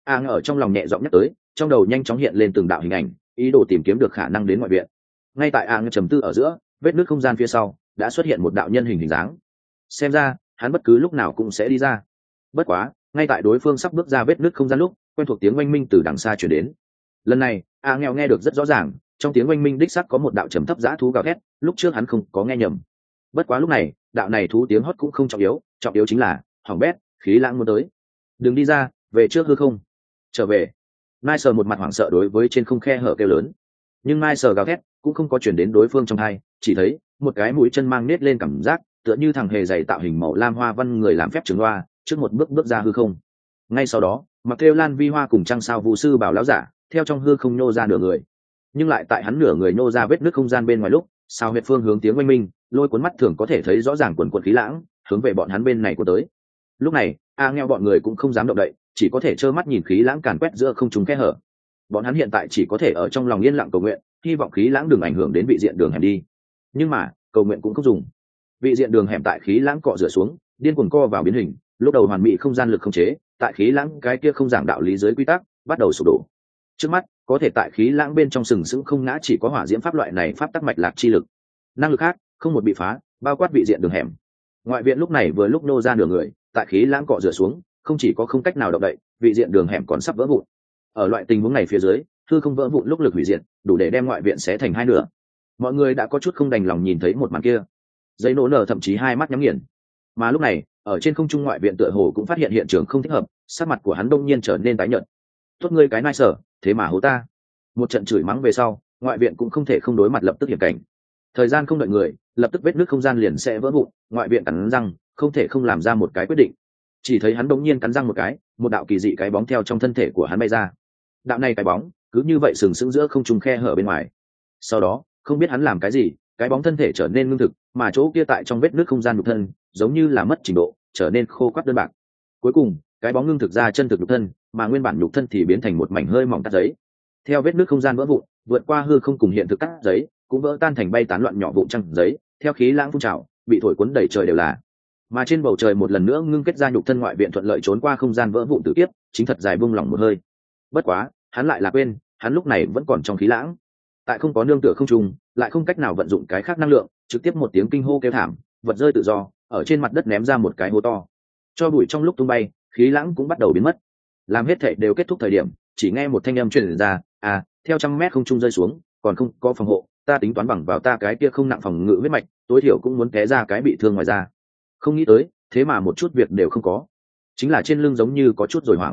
Ở trong lòng nhẹ giọng nhắc tới, trong đầu nhanh chóng hiện lên từng đạo hình ảnh, ý đồ tìm kiếm được khả năng đến ngoại viện. Ngay tại trầm tư ở giữa, vết nứt không gian phía sau đã xuất hiện một đạo nhân hình dáng. Xem ra, hắn bất cứ lúc nào cũng sẽ đi ra. Bất quá, ngay tại đối phương sắp bước ra vết nứt không gian lúc, quen thuộc tiếng oanh minh từ đằng xa truyền đến. Lần này, nghèo nghe được rất rõ ràng, trong tiếng oanh minh đích xác có một đạo trầm thấp dã thú gào thét, lúc trước hắn không có nghe nhầm. Bất quá lúc này, đạo này thú tiếng hót cũng không trọng yếu chính là hỏng bét, khí lãng muốn tới. Đừng đi ra, về trước hư không. Trở về. Mai Sở một mặt hoảng sợ đối với trên không khe hở kêu lớn. Nhưng Mai Sở gào thét cũng không có chuyển đến đối phương trong tai, chỉ thấy một cái mũi chân mang nết lên cảm giác, tựa như thằng hề dày tạo hình màu lam hoa văn người làm phép trường loa, trước một bước ra hư không. Ngay sau đó, mặc theo lan vi hoa cùng trăng sao vũ sư bảo lão giả, theo trong hư không nhô ra nửa người. Nhưng lại tại hắn nửa người nhô ra vết nứt không gian bên ngoài lúc, sao huyệt phương hướng tiếng oanh minh, lôi cuốn mắt thường có thể thấy rõ ràng quần khí lãng, hướng về bọn hắn bên này của tới. Lúc này, nghèo bọn người cũng không dám động đậy, chỉ có thể trơ mắt nhìn khí lãng càn quét giữa không trung kẽ hở. Bọn hắn hiện tại chỉ có thể ở trong lòng yên lặng cầu nguyện, hy vọng khí lãng đừng ảnh hưởng đến vị diện đường hẻm đi. Nhưng mà, cầu nguyện cũng không dùng. Vị diện đường hẻm tại khí lãng cọ rửa xuống, điên cuồng co vào biến hình, lúc đầu hoàn mỹ không gian lực không chế, tại khí lãng cái kia không giảng đạo lý dưới quy tắc, bắt đầu sụp đổ. Trước mắt, có thể tại khí lãng bên trong sừng sững không ngã chỉ có hỏa diễm pháp loại này pháp tắc mạch lạc chi lực. Năng lực khác, không một bị phá, bao quát vị diện đường hẻm. Ngoại viện lúc này vừa lúc nô ra nửa người, tại khí lãng cọ rửa xuống, không chỉ có không cách nào động đậy, vị diện đường hẻm còn sắp vỡ vụn. Ở loại tình huống này phía dưới, hư không vỡ vụn lúc lực hủy diệt, đủ để đem ngoại viện xé thành hai nửa. Mọi người đã có chút không đành lòng nhìn thấy một màn kia. Giấy nổ nở thậm chí hai mắt nhắm nghiền. Mà lúc này, ở trên không trung ngoại viện tựa hồ cũng phát hiện hiện trường không thích hợp, sắc mặt của hắn đông nhiên trở nên tái nhợt. Tốt ngươi cái nai sở, thế mà hố ta. Một trận chửi mắng về sau, ngoại viện cũng không thể không đối mặt lập tức hiểm cảnh. Thời gian không đợi người, lập tức vết nứt không gian liền sẽ vỡ vụn, ngoại viện cắn răng, không thể không làm ra một cái quyết định. Chỉ thấy hắn đống nhiên cắn răng một cái, một đạo kỳ dị cái bóng theo trong thân thể của hắn bay ra. Đạo này cái bóng, cứ như vậy sừng sững giữa không trung khe hở bên ngoài. Sau đó, không biết hắn làm cái gì, cái bóng thân thể trở nên ngưng thực, mà chỗ kia tại trong vết nứt không gian nhục thân, giống như là mất trình độ, trở nên khô quắt đơn bạc. Cuối cùng, cái bóng ngưng thực ra chân thực nhục thân, mà nguyên bản nhục thân thì biến thành một mảnh hơi mỏng cát giấy. Theo vết nứt không gian vỡ vụn, vượt qua hư không cùng hiện thực cát giấy, cũng vỡ tan thành bay tán loạn nhỏ vụn trăng giấy, theo khí lãng phun trào, bị thổi cuốn đầy trời đều là. Mà trên bầu trời một lần nữa ngưng kết ra nhục thân ngoại viện thuận lợi trốn qua không gian vỡ vụn tử tiếp, chính thật dài buông lỏng một hơi. Bất quá, hắn lại là quên, hắn lúc này vẫn còn trong khí lãng. Tại không có nương tựa không trùng, lại không cách nào vận dụng cái khác năng lượng, trực tiếp một tiếng kinh hô kêu thảm, vật rơi tự do, ở trên mặt đất ném ra một cái hố to. Cho bụi trong lúc tung bay, khí lãng cũng bắt đầu biến mất. Làm hết thảy đều kết thúc thời điểm, chỉ nghe một thanh âm truyền ra, theo 100 mét không trung rơi xuống, còn không có phòng hộ, ta tính toán bằng vào ta cái kia không nặng phòng ngự huyết mạch, tối thiểu cũng muốn té ra cái bị thương ngoài ra. Không nghĩ tới, thế mà một chút việc đều không có. Chính là trên lưng giống như có chút rồi hoảng.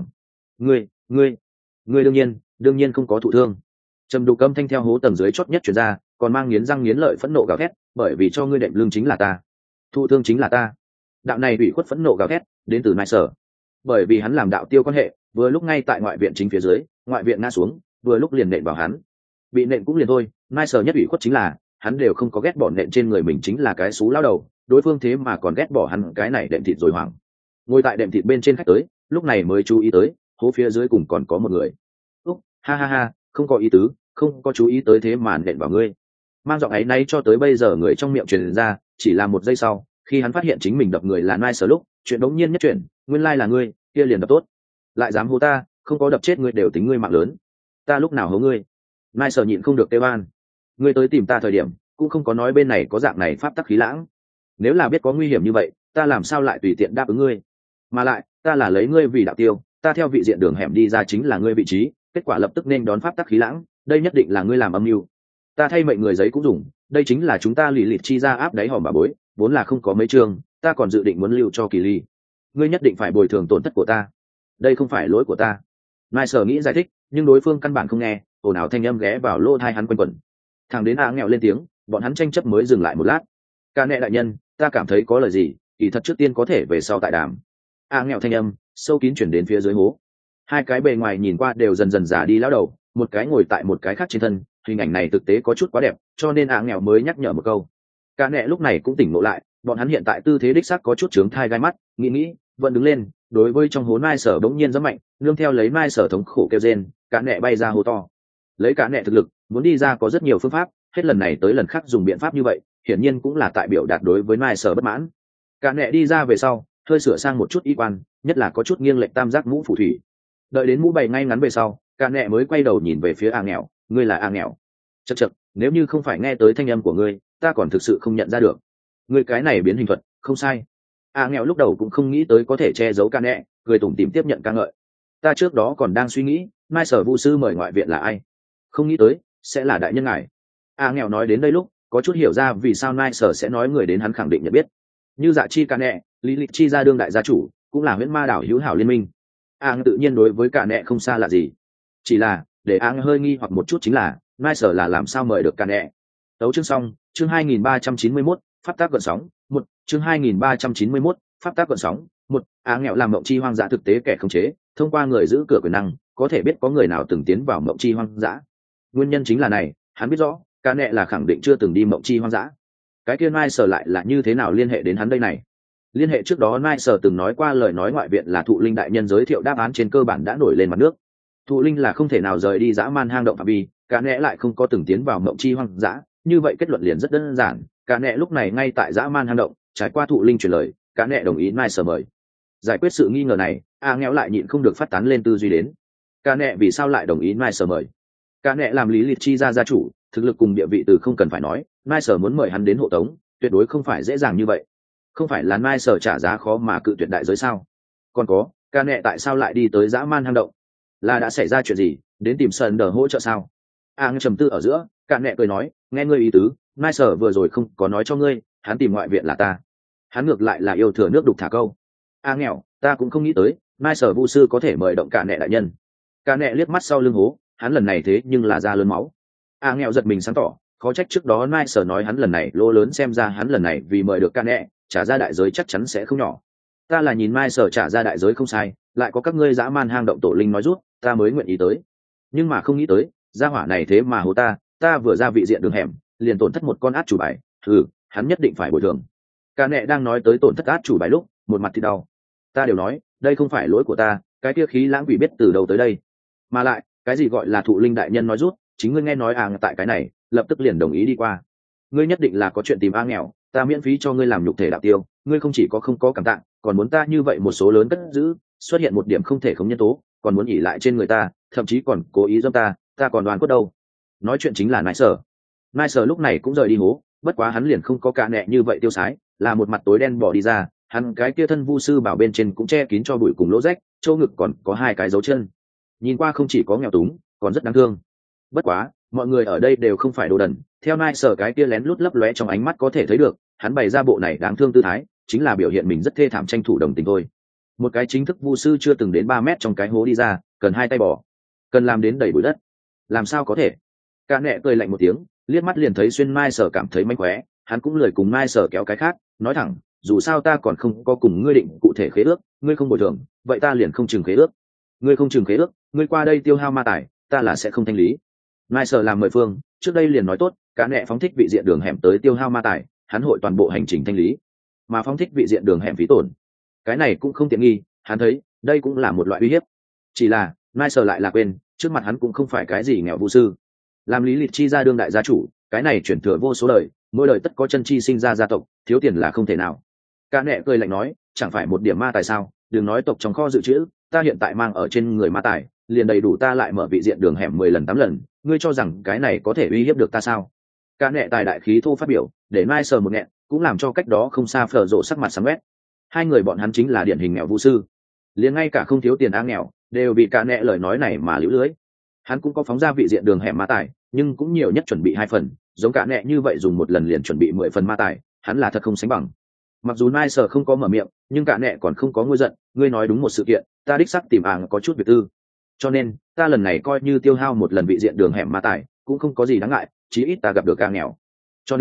Ngươi đương nhiên không có thụ thương. Trầm đục âm thanh theo hố tầng dưới chót nhất truyền ra, còn mang nghiến răng nghiến lợi phẫn nộ gào thét, bởi vì cho ngươi đệm lưng chính là ta, thụ thương chính là ta. Đạo này ủy khuất phẫn nộ gào thét, đến từ Nai Sở. Bởi vì hắn làm đạo tiêu quan hệ, vừa lúc ngay tại ngoại viện chính phía dưới, ngoại viện ngã xuống, vừa lúc liền nện vào hắn. Bị nện cũng liền thôi, Nai Sở nhất ủy khuất chính là, hắn đều không có ghét bỏ nện trên người mình chính là cái xú lao đầu, đối phương thế mà còn ghét bỏ hắn cái này đệm thịt rồi hoảng. Ngồi tại đệm thịt bên trên khách tới, lúc này mới chú ý tới, hố phía dưới cùng còn có một người. Ha, không có ý tứ, không có chú ý tới thế mà nện vào ngươi. Mang giọng ấy nay cho tới bây giờ người trong miệng truyền ra, chỉ là một giây sau, khi hắn phát hiện chính mình đập người là Nai Sở lúc, chuyện đống nhiên nhất chuyện, nguyên lai là ngươi, kia liền đập tốt. Lại dám hố ta, không có đập chết ngươi đều tính ngươi mạng lớn. Ta lúc nào hố ngươi? Nai Sở nhịn không được kêu van. Ngươi tới tìm ta thời điểm, cũng không có nói bên này có dạng này pháp tắc khí lãng. Nếu là biết có nguy hiểm như vậy, ta làm sao lại tùy tiện đáp ứng ngươi? Mà lại, ta là lấy ngươi vì đạo tiêu, ta theo vị diện đường hẻm đi ra chính là ngươi vị trí, kết quả lập tức nên đón pháp tắc khí lãng, đây nhất định là ngươi làm âm mưu. Ta thay mệnh người giấy cũng dùng, đây chính là chúng ta lì lịt chi ra áp đáy hòm bà bối, vốn là không có mấy chương, ta còn dự định muốn lưu cho Kỳ Ly. Ngươi nhất định phải bồi thường tổn thất của ta, đây không phải lỗi của ta. Nai Sở nghĩ giải thích, nhưng đối phương căn bản không nghe, ồn ào thanh âm ghé vào lỗ tai hắn quanh quẩn. Thằng đến nghèo lên tiếng, bọn hắn tranh chấp mới dừng lại một lát. Ca nẹ đại nhân, ta cảm thấy có lời gì kỳ thật trước tiên có thể về sau tại đàm. Nghèo thanh âm sâu kín chuyển đến phía dưới hố. Hai cái bề ngoài nhìn qua đều dần dần già đi lão đầu, một cái ngồi tại một cái khác trên thân, hình ảnh này thực tế có chút quá đẹp, cho nên nghèo mới nhắc nhở một câu. Ca nẹ lúc này cũng tỉnh ngộ lại, bọn hắn hiện tại tư thế đích xác có chút trướng thai gai mắt, nghĩ vẫn đứng lên. Đối với trong hố nai sở bỗng nhiên rất mạnh, nương theo lấy nai sở thống khổ kêu rên, cá nẹ bay ra hố to. Lấy cá nẹ thực lực muốn đi ra có rất nhiều phương pháp, hết lần này tới lần khác dùng biện pháp như vậy, hiển nhiên cũng là tại biểu đạt đối với nai sở bất mãn. Cá nẹ đi ra về sau hơi sửa sang một chút y quan, nhất là có chút nghiêng lệch tam giác mũ phù thủy. Đợi đến mũ bày ngay ngắn về sau, cá nẹ mới quay đầu nhìn về phía nghèo. Ngươi là nghèo? Chậc, nếu như không phải nghe tới thanh âm của ngươi, ta còn thực sự không nhận ra được. Ngươi cái này biến hình thuật không sai. Nghèo lúc đầu cũng không nghĩ tới có thể che giấu ca nẹ, cười tủm tỉm tiếp nhận ca ngợi. Ta trước đó còn đang suy nghĩ mai sở vu sư mời ngoại viện là ai, không nghĩ tới sẽ là đại nhân ngài. Nghèo nói đến đây lúc có chút hiểu ra vì sao mai sở sẽ nói người đến hắn khẳng định nhận biết. Như dạ chi ca nẹ, lý lịch chi ra đương đại gia chủ, cũng là huyễn ma đảo hữu hảo liên minh. Tự nhiên đối với ca nẹ không xa lạ gì, chỉ là để hơi nghi hoặc một chút chính là mai sở là làm sao mời được ca nẹ. Tấu chương xong, chương 2391, pháp tác gợn sóng một, chương 2391, pháp tác gợn sóng một. Nghèo làm mộng chi hoang dã thực tế kẻ khống chế, thông qua người giữ cửa quyền năng có thể biết có người nào từng tiến vào mộng chi hoang dã. Nguyên nhân chính là này, hắn biết rõ ca nẹ là khẳng định chưa từng đi mộng chi hoang dã. Cái kia nai sở lại là như thế nào liên hệ đến hắn đây này? Liên hệ trước đó nai sở từng nói qua lời nói ngoại viện là thụ linh đại nhân giới thiệu đáp án trên cơ bản đã nổi lên mặt nước. Thụ linh là không thể nào rời đi dã man hang động phạm vi, ca nẹ lại không có từng tiến vào mộng chi hoang dã, như vậy kết luận liền rất đơn giản. Cả nẹ lúc này ngay tại dã man hang động, trải qua thụ linh truyền lời, cả nẹ đồng ý nai sở mời. Giải quyết sự nghi ngờ này, nghèo lại nhịn không được phát tán lên tư duy đến. Cả nẹ vì sao lại đồng ý nai sở mời? Cả nẹ làm lý lịch chi ra gia chủ, thực lực cùng địa vị từ không cần phải nói, nai sở muốn mời hắn đến hộ tống, tuyệt đối không phải dễ dàng như vậy. Không phải là nai sở trả giá khó mà cự tuyệt đại giới sao? Còn có, cả nẹ tại sao lại đi tới dã man hang động? Là đã xảy ra chuyện gì, đến tìm Sơn Đờ hỗ trợ sao? Trầm tư ở giữa, cả nẹ cười nói, nghe ngươi ý tứ, nai sở vừa rồi không có nói cho ngươi hắn tìm ngoại viện là ta, hắn ngược lại là yêu thừa nước đục thả câu. Nghèo, ta cũng không nghĩ tới nai sở vu sư có thể mời động cả nẹ đại nhân. Cả nẹ liếc mắt sau lưng hố, hắn lần này thế nhưng là ra lớn máu. Nghèo giật mình sáng tỏ, khó trách trước đó nai sở nói hắn lần này lô lớn, xem ra hắn lần này vì mời được cả nẹ trả ra đại giới chắc chắn sẽ không nhỏ. Ta là nhìn nai sở trả ra đại giới không sai, lại có các ngươi dã man hang động tổ linh nói rút, ta mới nguyện ý tới. Nhưng mà không nghĩ tới gia hỏa này thế mà hố ta vừa ra vị diện đường hẻm liền tổn thất một con át chủ bài. Hắn nhất định phải bồi thường. Ca nẹ đang nói tới tổn thất át chủ bài lúc một mặt thì đau. Ta đều nói đây không phải lỗi của ta, cái kia khí lãng quỷ biết từ đầu tới đây. Mà lại cái gì gọi là thụ linh đại nhân nói rút, chính ngươi nghe nói tại cái này lập tức liền đồng ý đi qua. Ngươi nhất định là có chuyện tìm nghèo, ta miễn phí cho ngươi làm nhục thể đạo tiêu, ngươi không chỉ có không có cảm tạ, còn muốn ta như vậy một số lớn cất giữ, xuất hiện một điểm không thể không nhân tố, còn muốn ỉ lại trên người ta, thậm chí còn cố ý dâm ta còn đoán cốt đâu. Nói chuyện chính là nai sở lúc này cũng rời đi hố, bất quá hắn liền không có cả nẹ như vậy tiêu sái, là một mặt tối đen bỏ đi ra. Hắn cái kia thân vu sư bảo bên trên cũng che kín cho bụi cùng lỗ rách, chỗ ngực còn có hai cái dấu chân, nhìn qua không chỉ có nghèo túng, còn rất đáng thương. Bất quá mọi người ở đây đều không phải đồ đần, theo nai sở cái kia lén lút lấp lóe trong ánh mắt có thể thấy được, hắn bày ra bộ này đáng thương tư thái chính là biểu hiện mình rất thê thảm, tranh thủ đồng tình thôi. Một cái chính thức vu sư chưa từng đến 3 mét trong cái hố đi ra, cần 2 tay bỏ, cần làm đến đầy bụi đất, làm sao có thể? Cả nẹ cười lạnh một tiếng, liếc mắt liền thấy xuyên mai sở cảm thấy mánh khóe, hắn cũng lười cùng mai sở kéo cái khác, nói thẳng, dù sao ta còn không có cùng ngươi định cụ thể khế ước, ngươi không bồi thường, vậy ta liền không chừng khế ước. Ngươi không chừng khế ước, ngươi qua đây tiêu hao ma tài, ta là sẽ không thanh lý. Mai sở làm mời phương, trước đây liền nói tốt, cả nẹ phóng thích vị diện đường hẻm tới tiêu hao ma tài, hắn hội toàn bộ hành trình thanh lý, mà phóng thích vị diện đường hẻm phí tổn, cái này cũng không tiện nghi, hắn thấy đây cũng là một loại uy hiếp. Chỉ là mai sở lại là quên, trước mặt hắn cũng không phải cái gì nghèo vu sư, làm lý lịch chi ra đương đại gia chủ, cái này chuyển thừa vô số đời, mỗi đời tất có chân chi sinh ra gia tộc, thiếu tiền là không thể nào. Cả nẹ cười lạnh nói, chẳng phải một điểm ma tài sao, đừng nói tộc trong kho dự trữ, ta hiện tại mang ở trên người ma tài liền đầy đủ ta lại mở vị diện đường hẻm 10 lần 8 lần, ngươi cho rằng cái này có thể uy hiếp được ta sao? Cả nẹ tài đại khí thô phát biểu, để mai sờ một nghẹn, cũng làm cho cách đó không xa phở rộ sắc mặt sáng quét. Hai người bọn hắn chính là điển hình nghèo vu sư, liền ngay cả không thiếu tiền nghèo đều bị cả nẹ lời nói này mà liễu lưới. Hắn cũng có phóng ra vị diện đường hẻm ma tài, nhưng cũng nhiều nhất chuẩn bị 2 phần, giống cả nẹ như vậy dùng một lần liền chuẩn bị 10 phần ma tài, hắn là thật không sánh bằng. Mặc dù mai sờ không có mở miệng, nhưng cả nẹ còn không có ngôi giận, ngươi nói đúng một sự kiện, ta đích xác tìm có chút việc tư, cho nên ta lần này coi như tiêu hao một lần vị diện đường hẻm ma tài cũng không có gì đáng ngại, chí ít ta gặp được nghèo, cho nên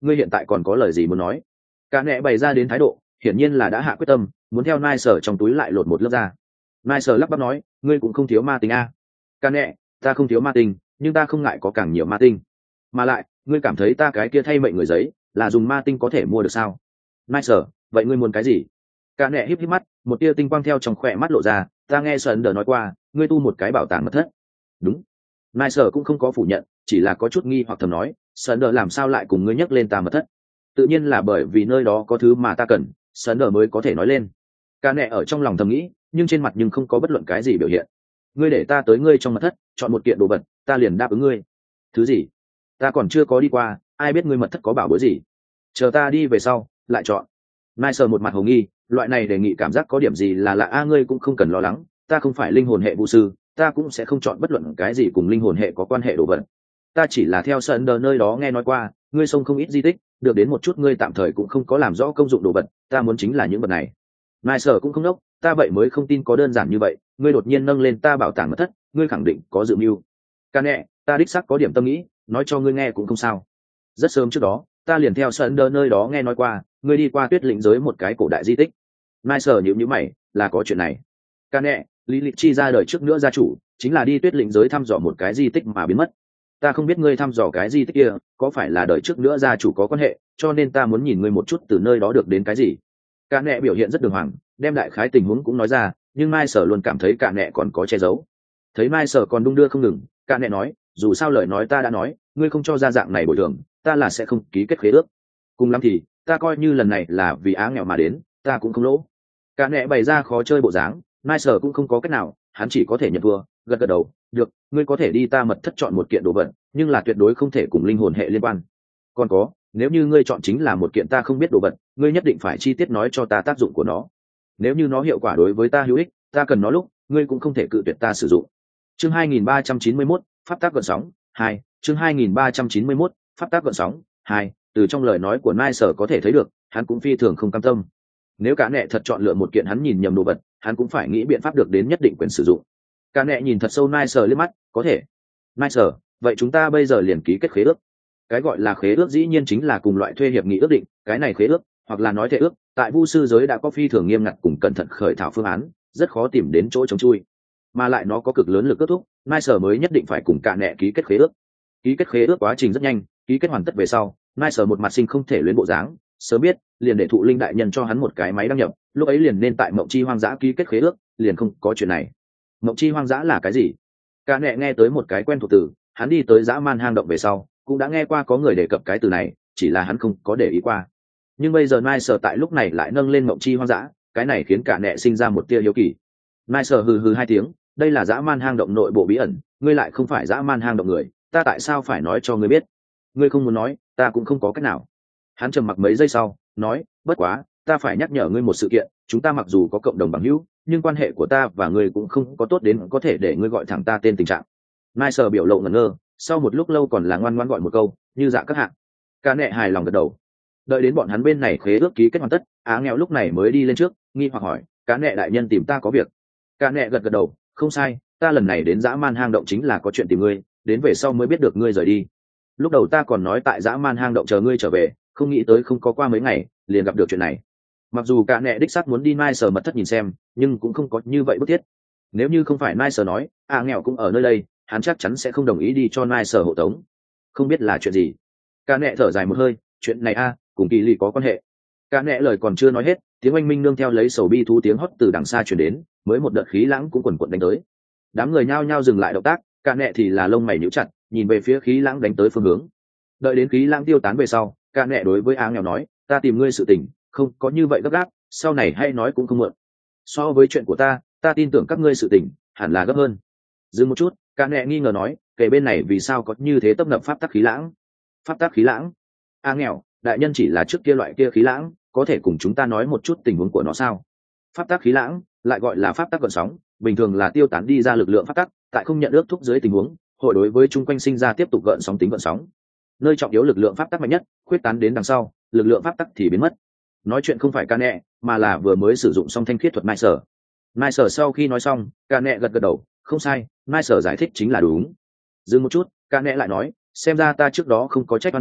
ngươi hiện tại còn có lời gì muốn nói? Cả nẹ bày ra đến thái độ hiển nhiên là đã hạ quyết tâm muốn theo nai sở trong túi lại lột một lớp ra. Nai sở lắp bắp nói, ngươi cũng không thiếu ma tinh a. Cả nẹ, ta không thiếu ma tinh, nhưng ta không ngại có càng nhiều ma tinh. Mà lại ngươi cảm thấy ta cái kia thay mệnh người giấy là dùng ma tinh có thể mua được sao? Nai sở, vậy ngươi muốn cái gì? Cả nẹ híp híp mắt, một tia tinh quang theo trong khỏe mắt lộ ra, ta nghe Sơn Đờ nói qua ngươi tu một cái bảo tàng mật thất. Đúng. Nai sở cũng không có phủ nhận, chỉ là có chút nghi hoặc thầm nói, Sơn Đờ làm sao lại cùng ngươi nhắc lên ta mật thất? Tự nhiên là bởi vì nơi đó có thứ mà ta cần, Sơn Đờ mới có thể nói lên. Cả nẹ ở trong lòng thầm nghĩ, nhưng trên mặt nhưng không có bất luận cái gì biểu hiện. Ngươi để ta tới ngươi trong mật thất chọn một kiện đồ vật, ta liền đáp ứng ngươi. Thứ gì? Ta còn chưa có đi qua, ai biết ngươi mật thất có bảo bối gì? Chờ ta đi về sau lại chọn. Nai sờ một mặt hồ nghi, loại này đề nghị cảm giác có điểm gì là lạ. Ngươi cũng không cần lo lắng, ta không phải linh hồn hệ vũ sư, ta cũng sẽ không chọn bất luận cái gì cùng linh hồn hệ có quan hệ đồ vật. Ta chỉ là theo Sơn Đờ nơi đó nghe nói qua ngươi xông không ít di tích, được đến một chút ngươi tạm thời cũng không có làm rõ công dụng đồ vật, ta muốn chính là những vật này. Nai sở cũng không đốc, ta vậy mới không tin có đơn giản như vậy, ngươi đột nhiên nâng lên ta bảo tàng mật thất, ngươi khẳng định có dự mưu. Ca nẹ, ta đích xác có điểm tâm nghĩ, nói cho ngươi nghe cũng không sao. Rất sớm trước đó ta liền theo Sơn Đờ nơi đó nghe nói qua ngươi đi qua Tuyết Lĩnh giới một cái cổ đại di tích. Nai sở nhíu mày, là có chuyện này. Ca nẹ, Lý Lịch Chi ra đời trước nữa gia chủ chính là đi Tuyết Lĩnh giới thăm dò một cái di tích mà biến mất. Ta không biết ngươi thăm dò cái di tích kia có phải là đời trước nữa gia chủ có quan hệ, cho nên ta muốn nhìn ngươi một chút từ nơi đó được đến cái gì. Cả nẹ biểu hiện rất đường hoàng, đem đại khái tình huống cũng nói ra, nhưng Mai Sở luôn cảm thấy cả nẹ còn có che giấu. Thấy Mai Sở còn đung đưa không ngừng, cả nẹ nói, dù sao lời nói ta đã nói, ngươi không cho ra dạng này bồi thường, ta là sẽ không ký kết khế ước. Cùng lắm thì ta coi như lần này là vì Á nghèo mà đến, ta cũng không lỗ. Cả nẹ bày ra khó chơi bộ dáng, Mai Sở cũng không có cách nào, hắn chỉ có thể nhận thua, gật gật đầu, được, ngươi có thể đi ta mật thất chọn một kiện đồ vật, nhưng là tuyệt đối không thể cùng linh hồn hệ liên quan. Còn có, nếu như ngươi chọn chính là một kiện ta không biết đồ vật, ngươi nhất định phải chi tiết nói cho ta tác dụng của nó. Nếu như nó hiệu quả đối với ta hữu ích, ta cần nó lúc, ngươi cũng không thể cự tuyệt ta sử dụng. Chương 2391, pháp tác gợn sóng 2, chương 2391, pháp tác gợn sóng 2, từ trong lời nói của Nai Sở có thể thấy được, hắn cũng phi thường không cam tâm. Nếu cả nẹ thật chọn lựa một kiện hắn nhìn nhầm đồ vật, hắn cũng phải nghĩ biện pháp được đến nhất định quyền sử dụng. Cả nẹ nhìn thật sâu Nai Sở liếc mắt, có thể. Nai Sở, vậy chúng ta bây giờ liền ký kết khế ước. Cái gọi là khế ước dĩ nhiên chính là cùng loại thuê hiệp nghị ước định, cái này khế ước hoặc là nói thệ ước, tại vu sư giới đã có phi thường nghiêm ngặt cùng cẩn thận khởi thảo phương án, rất khó tìm đến chỗ chống chui, mà lại nó có cực lớn lực kết thúc. Nai Sở mới nhất định phải cùng cả nẹ ký kết khế ước. Ký kết khế ước quá trình rất nhanh, ký kết hoàn tất về sau, Nai Sở một mặt sinh không thể luyến bộ dáng, sớm biết liền để thụ linh đại nhân cho hắn một cái máy đăng nhập, lúc ấy liền nên tại Mộng Chi Hoang Dã ký kết khế ước, liền không có chuyện này. Mộng Chi Hoang Dã là cái gì? Cả nẹ nghe tới một cái quen thuộc từ, hắn đi tới dã man hang động về sau cũng đã nghe qua có người đề cập cái từ này, chỉ là hắn không có để ý qua. Nhưng bây giờ Nai Sở tại lúc này lại nâng lên Mộng Chi Hoang Dã, cái này khiến cả nẹ sinh ra một tia hiếu kỳ. Nai Sở hừ hừ hai tiếng, đây là dã man hang động nội bộ bí ẩn, ngươi lại không phải dã man hang động người, ta tại sao phải nói cho ngươi biết? Ngươi không muốn nói, ta cũng không có cách nào. Hắn trầm mặc mấy giây sau nói, bất quá ta phải nhắc nhở ngươi một sự kiện, chúng ta mặc dù có cộng đồng bằng hữu, nhưng quan hệ của ta và ngươi cũng không có tốt đến có thể để ngươi gọi thẳng ta tên tình trạng. Nai Sở biểu lộ ngẩn ngơ, sau một lúc lâu còn là ngoan ngoãn gọi một câu, như dạ các hạng. Cả nẹ hài lòng gật đầu. Đợi đến bọn hắn bên này khế ước ký kết hoàn tất, Á nghèo lúc này mới đi lên trước, nghi hoặc hỏi, cá nẹ đại nhân tìm ta có việc? Cả nẹ gật gật đầu, không sai, ta lần này đến dã man hang động chính là có chuyện tìm ngươi, đến về sau mới biết được ngươi rời đi. Lúc đầu ta còn nói tại dã man hang động chờ ngươi trở về, không nghĩ tới không có qua mấy ngày liền gặp được chuyện này. Mặc dù cả nẹ đích xác muốn đi Nai Sở mật thất nhìn xem, nhưng cũng không có như vậy bức thiết. Nếu như không phải Nai Sở nói nghèo cũng ở nơi đây, hắn chắc chắn sẽ không đồng ý đi cho Nai Sở hộ tống. Không biết là chuyện gì. Cả nẹ thở dài một hơi, chuyện này cùng kỳ lì có quan hệ. Cả nẹ lời còn chưa nói hết, tiếng oanh minh nương theo lấy sầu bi thú tiếng hót từ đằng xa chuyển đến, mới một đợt khí lãng cũng quần quận đánh tới. Đám người nhao nhao dừng lại động tác, cả nẹ thì là lông mày nhíu chặt, nhìn về phía khí lãng đánh tới phương hướng. Đợi đến khí lãng tiêu tán về sau, cả nẹ đối với nghèo nói, ta tìm ngươi sự tình, không có như vậy gấp gáp, sau này hay nói cũng không muộn. So với chuyện của ta tin tưởng các ngươi sự tình hẳn là gấp hơn. Dừng một chút, cả nẹ nghi ngờ nói, kể bên này vì sao có như thế tấp nập pháp tắc khí lãng? Pháp tắc khí lãng? Nghèo, đại nhân chỉ là trước kia loại kia khí lãng, có thể cùng chúng ta nói một chút tình huống của nó sao? Pháp tắc khí lãng lại gọi là pháp tắc gợn sóng, bình thường là tiêu tán đi ra lực lượng pháp tắc, tại không nhận ước thúc dưới tình huống, hội đối với chung quanh sinh ra tiếp tục gợn sóng tính gợn sóng. Nơi trọng yếu lực lượng pháp tắc mạnh nhất, khuyết tán đến đằng sau, lực lượng pháp tắc thì biến mất. Nói chuyện không phải ca nẹ, mà là vừa mới sử dụng xong thanh khiết thuật Nai Sở. Nai Sở sau khi nói xong, ca nẹ gật gật đầu, không sai, Nai Sở giải thích chính là đúng. Dừng một chút, ca nẹ lại nói, xem ra ta trước đó không có trách oan ngươi,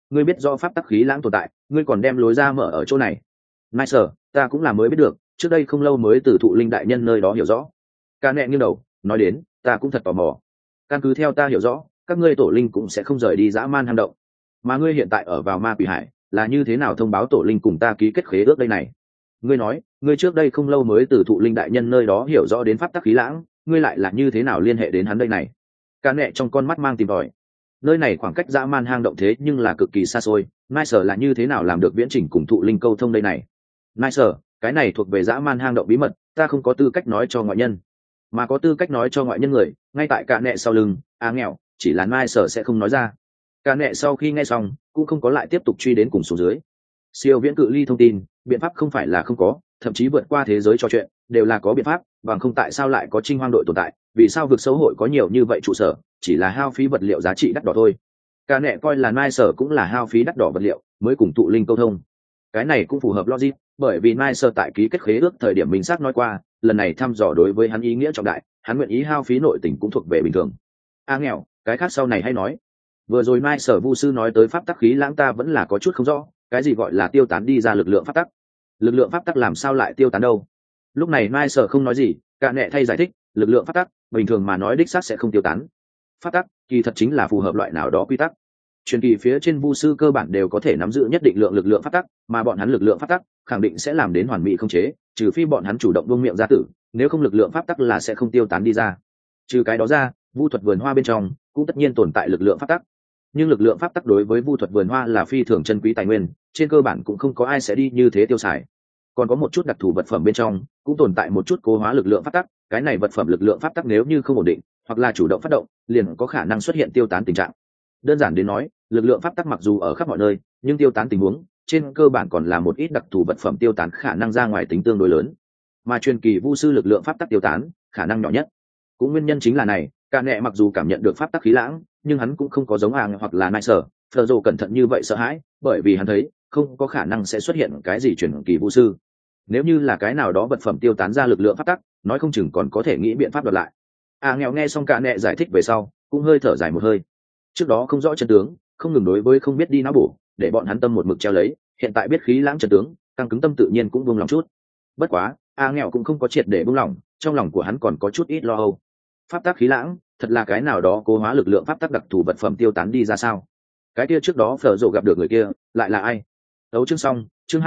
ngươi biết do pháp tắc khí lãng tồn tại, ngươi còn đem lối ra mở ở chỗ này. Nice, ta cũng là mới biết được, trước đây không lâu mới từ thụ linh đại nhân nơi đó hiểu rõ. Ca nẹ nghiêng đầu nói đến, ta cũng thật tò mò. Căn cứ theo ta hiểu rõ, các ngươi tổ linh cũng sẽ không rời đi dã man hang động, mà ngươi hiện tại ở vào ma quỷ hải, là như thế nào thông báo tổ linh cùng ta ký kết khế ước đây này? Ngươi nói, ngươi trước đây không lâu mới từ thụ linh đại nhân nơi đó hiểu rõ đến pháp tắc khí lãng, ngươi lại là như thế nào liên hệ đến hắn đây này? Ca nẹ trong con mắt mang tìm tòi. Nơi này khoảng cách dã man hang động thế nhưng là cực kỳ xa xôi, Nice là như thế nào làm được viễn trình cùng thụ linh câu thông đây này? Nice, cái này thuộc về dã man hang động bí mật, ta không có tư cách nói cho ngoại nhân, mà có tư cách nói cho ngoại nhân người ngay tại cả nẹ sau lưng. Nghèo, chỉ là Nice sẽ không nói ra. Cả nẹ sau khi nghe xong cũng không có lại tiếp tục truy đến cùng xuống dưới. Siêu viễn cự ly thông tin biện pháp không phải là không có, thậm chí vượt qua thế giới trò chuyện đều là có biện pháp, bằng không tại sao lại có Trinh Hoang đội tồn tại, vì sao vực xấu hội có nhiều như vậy trụ sở, chỉ là hao phí vật liệu giá trị đắt đỏ thôi. Cả nẹ coi là Nice cũng là hao phí đắt đỏ vật liệu mới cùng tụ linh câu thông. Cái này cũng phù hợp logic, bởi vì Nice tại ký kết khế ước thời điểm minh xác nói qua, lần này thăm dò đối với hắn ý nghĩa trọng đại, hắn nguyện ý hao phí nội tình cũng thuộc về bình thường. Nghèo, cái khác sau này hay nói. Vừa rồi Nice vu sư nói tới pháp tắc khí lãng ta vẫn là có chút không rõ, cái gì gọi là tiêu tán đi ra lực lượng pháp tắc? Lực lượng pháp tắc làm sao lại tiêu tán đâu? Lúc này Nice không nói gì, cả nẹ thay giải thích, lực lượng pháp tắc bình thường mà nói đích xác sẽ không tiêu tán. Pháp tắc kỳ thật chính là phù hợp loại nào đó quy tắc. Truyền kỳ phía trên vu sư cơ bản đều có thể nắm giữ nhất định lượng lực lượng pháp tắc, mà bọn hắn lực lượng pháp tắc khẳng định sẽ làm đến hoàn mỹ không chế, trừ phi bọn hắn chủ động buông miệng ra tử, nếu không lực lượng pháp tắc là sẽ không tiêu tán đi ra. Trừ cái đó ra, vu thuật vườn hoa bên trong cũng tất nhiên tồn tại lực lượng pháp tắc, nhưng lực lượng pháp tắc đối với vu thuật vườn hoa là phi thường chân quý tài nguyên, trên cơ bản cũng không có ai sẽ đi như thế tiêu xài. Còn có một chút đặc thù vật phẩm bên trong cũng tồn tại một chút cố hóa lực lượng pháp tắc, cái này vật phẩm lực lượng pháp tắc nếu như không ổn định hoặc là chủ động phát động liền có khả năng xuất hiện tiêu tán tình trạng. Đơn giản đến nói, lực lượng pháp tắc mặc dù ở khắp mọi nơi nhưng tiêu tán tình huống trên cơ bản còn là một ít đặc thù vật phẩm tiêu tán khả năng ra ngoài tính tương đối lớn, mà truyền kỳ vu sư lực lượng pháp tắc tiêu tán khả năng nhỏ nhất. Cũng nguyên nhân chính là này, cả nẹ mặc dù cảm nhận được pháp tắc khí lãng nhưng hắn cũng không có giống hoặc là Nice Phở Rồ cẩn thận như vậy sợ hãi, bởi vì hắn thấy không có khả năng sẽ xuất hiện cái gì truyền kỳ vu sư. Nếu như là cái nào đó vật phẩm tiêu tán ra lực lượng pháp tắc, nói không chừng còn có thể nghĩ biện pháp đoạt lại. Nghèo nghe xong cả nẹ giải thích về sau cũng hơi thở dài một hơi. Trước đó không rõ chân tướng, không ngừng đối với không biết đi não bổ, để bọn hắn tâm một mực treo lấy, hiện tại biết khí lãng chân tướng, căng cứng tâm tự nhiên cũng buông lòng chút. Bất quá nghèo cũng không có triệt để buông lòng, trong lòng của hắn còn có chút ít lo âu. Pháp tắc khí lãng thật là cái nào đó cố hóa lực lượng pháp tắc đặc thù vật phẩm tiêu tán đi ra sao? Cái kia trước đó Phở Rồ gặp được người kia lại là ai? Đấu chương xong, chương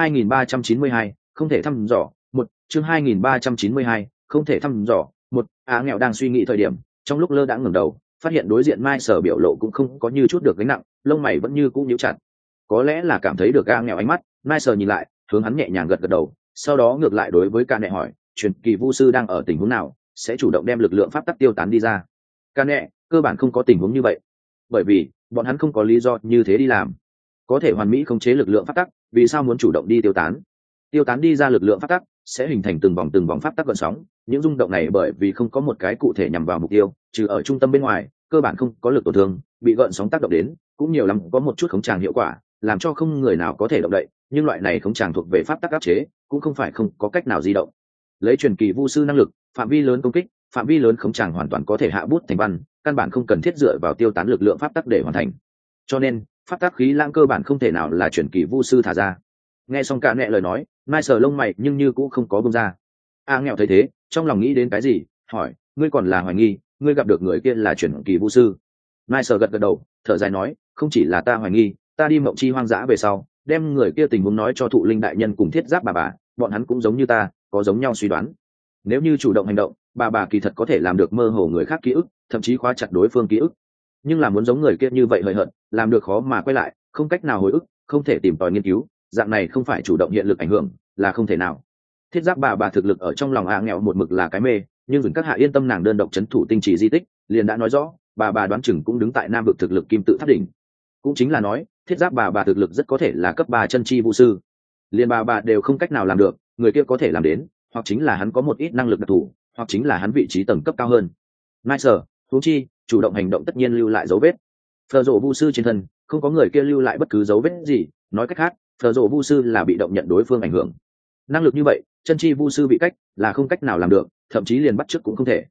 2392, không thể thăm dò, một chương 2392, không thể thăm dò, một. Nghèo đang suy nghĩ thời điểm, trong lúc lơ đãng ngẩng đầu, phát hiện đối diện Mai Sở biểu lộ cũng không có như chút được gánh nặng, lông mày vẫn như cũ nhíu chặt. Có lẽ là cảm thấy được Nghèo ánh mắt, Mai Sở nhìn lại, hướng hắn nhẹ nhàng gật gật đầu, sau đó ngược lại đối với Ca Nệ hỏi, truyền kỳ vu sư đang ở tình huống nào, sẽ chủ động đem lực lượng pháp tắc tiêu tán đi ra? Ca Nệ, cơ bản không có tình huống như vậy, bởi vì bọn hắn không có lý do như thế đi làm. Có thể hoàn mỹ khống chế lực lượng pháp tắc, vì sao muốn chủ động đi tiêu tán? Tiêu tán đi ra lực lượng pháp tắc sẽ hình thành từng vòng pháp tắc gợn sóng, những rung động này bởi vì không có một cái cụ thể nhằm vào mục tiêu, trừ ở trung tâm bên ngoài cơ bản không có lực tổn thương, bị gợn sóng tác động đến cũng nhiều lắm có một chút khống tràng hiệu quả, làm cho không người nào có thể động đậy, nhưng loại này khống tràng thuộc về pháp tắc áp chế, cũng không phải không có cách nào di động. Lấy truyền kỳ vu sư năng lực, phạm vi lớn công kích, phạm vi lớn khống tràng hoàn toàn có thể hạ bút thành văn, căn bản không cần thiết dựa vào tiêu tán lực lượng pháp tắc để hoàn thành. Cho nên pháp tắc khí lãng cơ bản không thể nào là truyền kỳ vu sư thả ra. Nghe xong Cả Nệ lời nói, Mai Sở lông mày nhưng như cũng không có buông ra. Nghèo thấy thế, trong lòng nghĩ đến cái gì, hỏi, ngươi còn là hoài nghi ngươi gặp được người kia là truyền kỳ vu sư? Mai Sở gật gật đầu, thở dài nói, không chỉ là ta hoài nghi, ta đi mộng chi hoang dã về sau, đem người kia tình huống nói cho thụ linh đại nhân cùng thiết giáp bà, bọn hắn cũng giống như ta, có giống nhau suy đoán. Nếu như chủ động hành động, bà kỳ thật có thể làm được mơ hồ người khác ký ức, thậm chí khóa chặt đối phương ký ức. Nhưng là muốn giống người kia như vậy hời hợt, làm được khó mà quay lại, không cách nào hồi ức, không thể tìm tòi nghiên cứu, dạng này không phải chủ động hiện lực ảnh hưởng, là không thể nào. Thiết giáp bà thực lực ở trong lòng nghèo một mực là cái mê, nhưng dừng các hạ yên tâm, nàng đơn độc chấn thủ tinh trì di tích, liền đã nói rõ, bà đoán chừng cũng đứng tại nam vực thực lực kim tự tháp đỉnh. Cũng chính là nói, thiết giáp bà thực lực rất có thể là cấp 3 chân chi vu sư. Liền bà đều không cách nào làm được, người kia có thể làm đến, hoặc chính là hắn có một ít năng lực đặc thù, hoặc chính là hắn vị trí tầng cấp cao hơn. Nice, huống chi, chủ động hành động tất nhiên lưu lại dấu vết. Phở Rồ vu sư trên thân, không có người kia lưu lại bất cứ dấu vết gì, nói cách khác, Phở Rồ vu sư là bị động nhận đối phương ảnh hưởng. Năng lực như vậy, chân chi vu sư bị cách là không cách nào làm được, thậm chí liền bắt chước cũng không thể.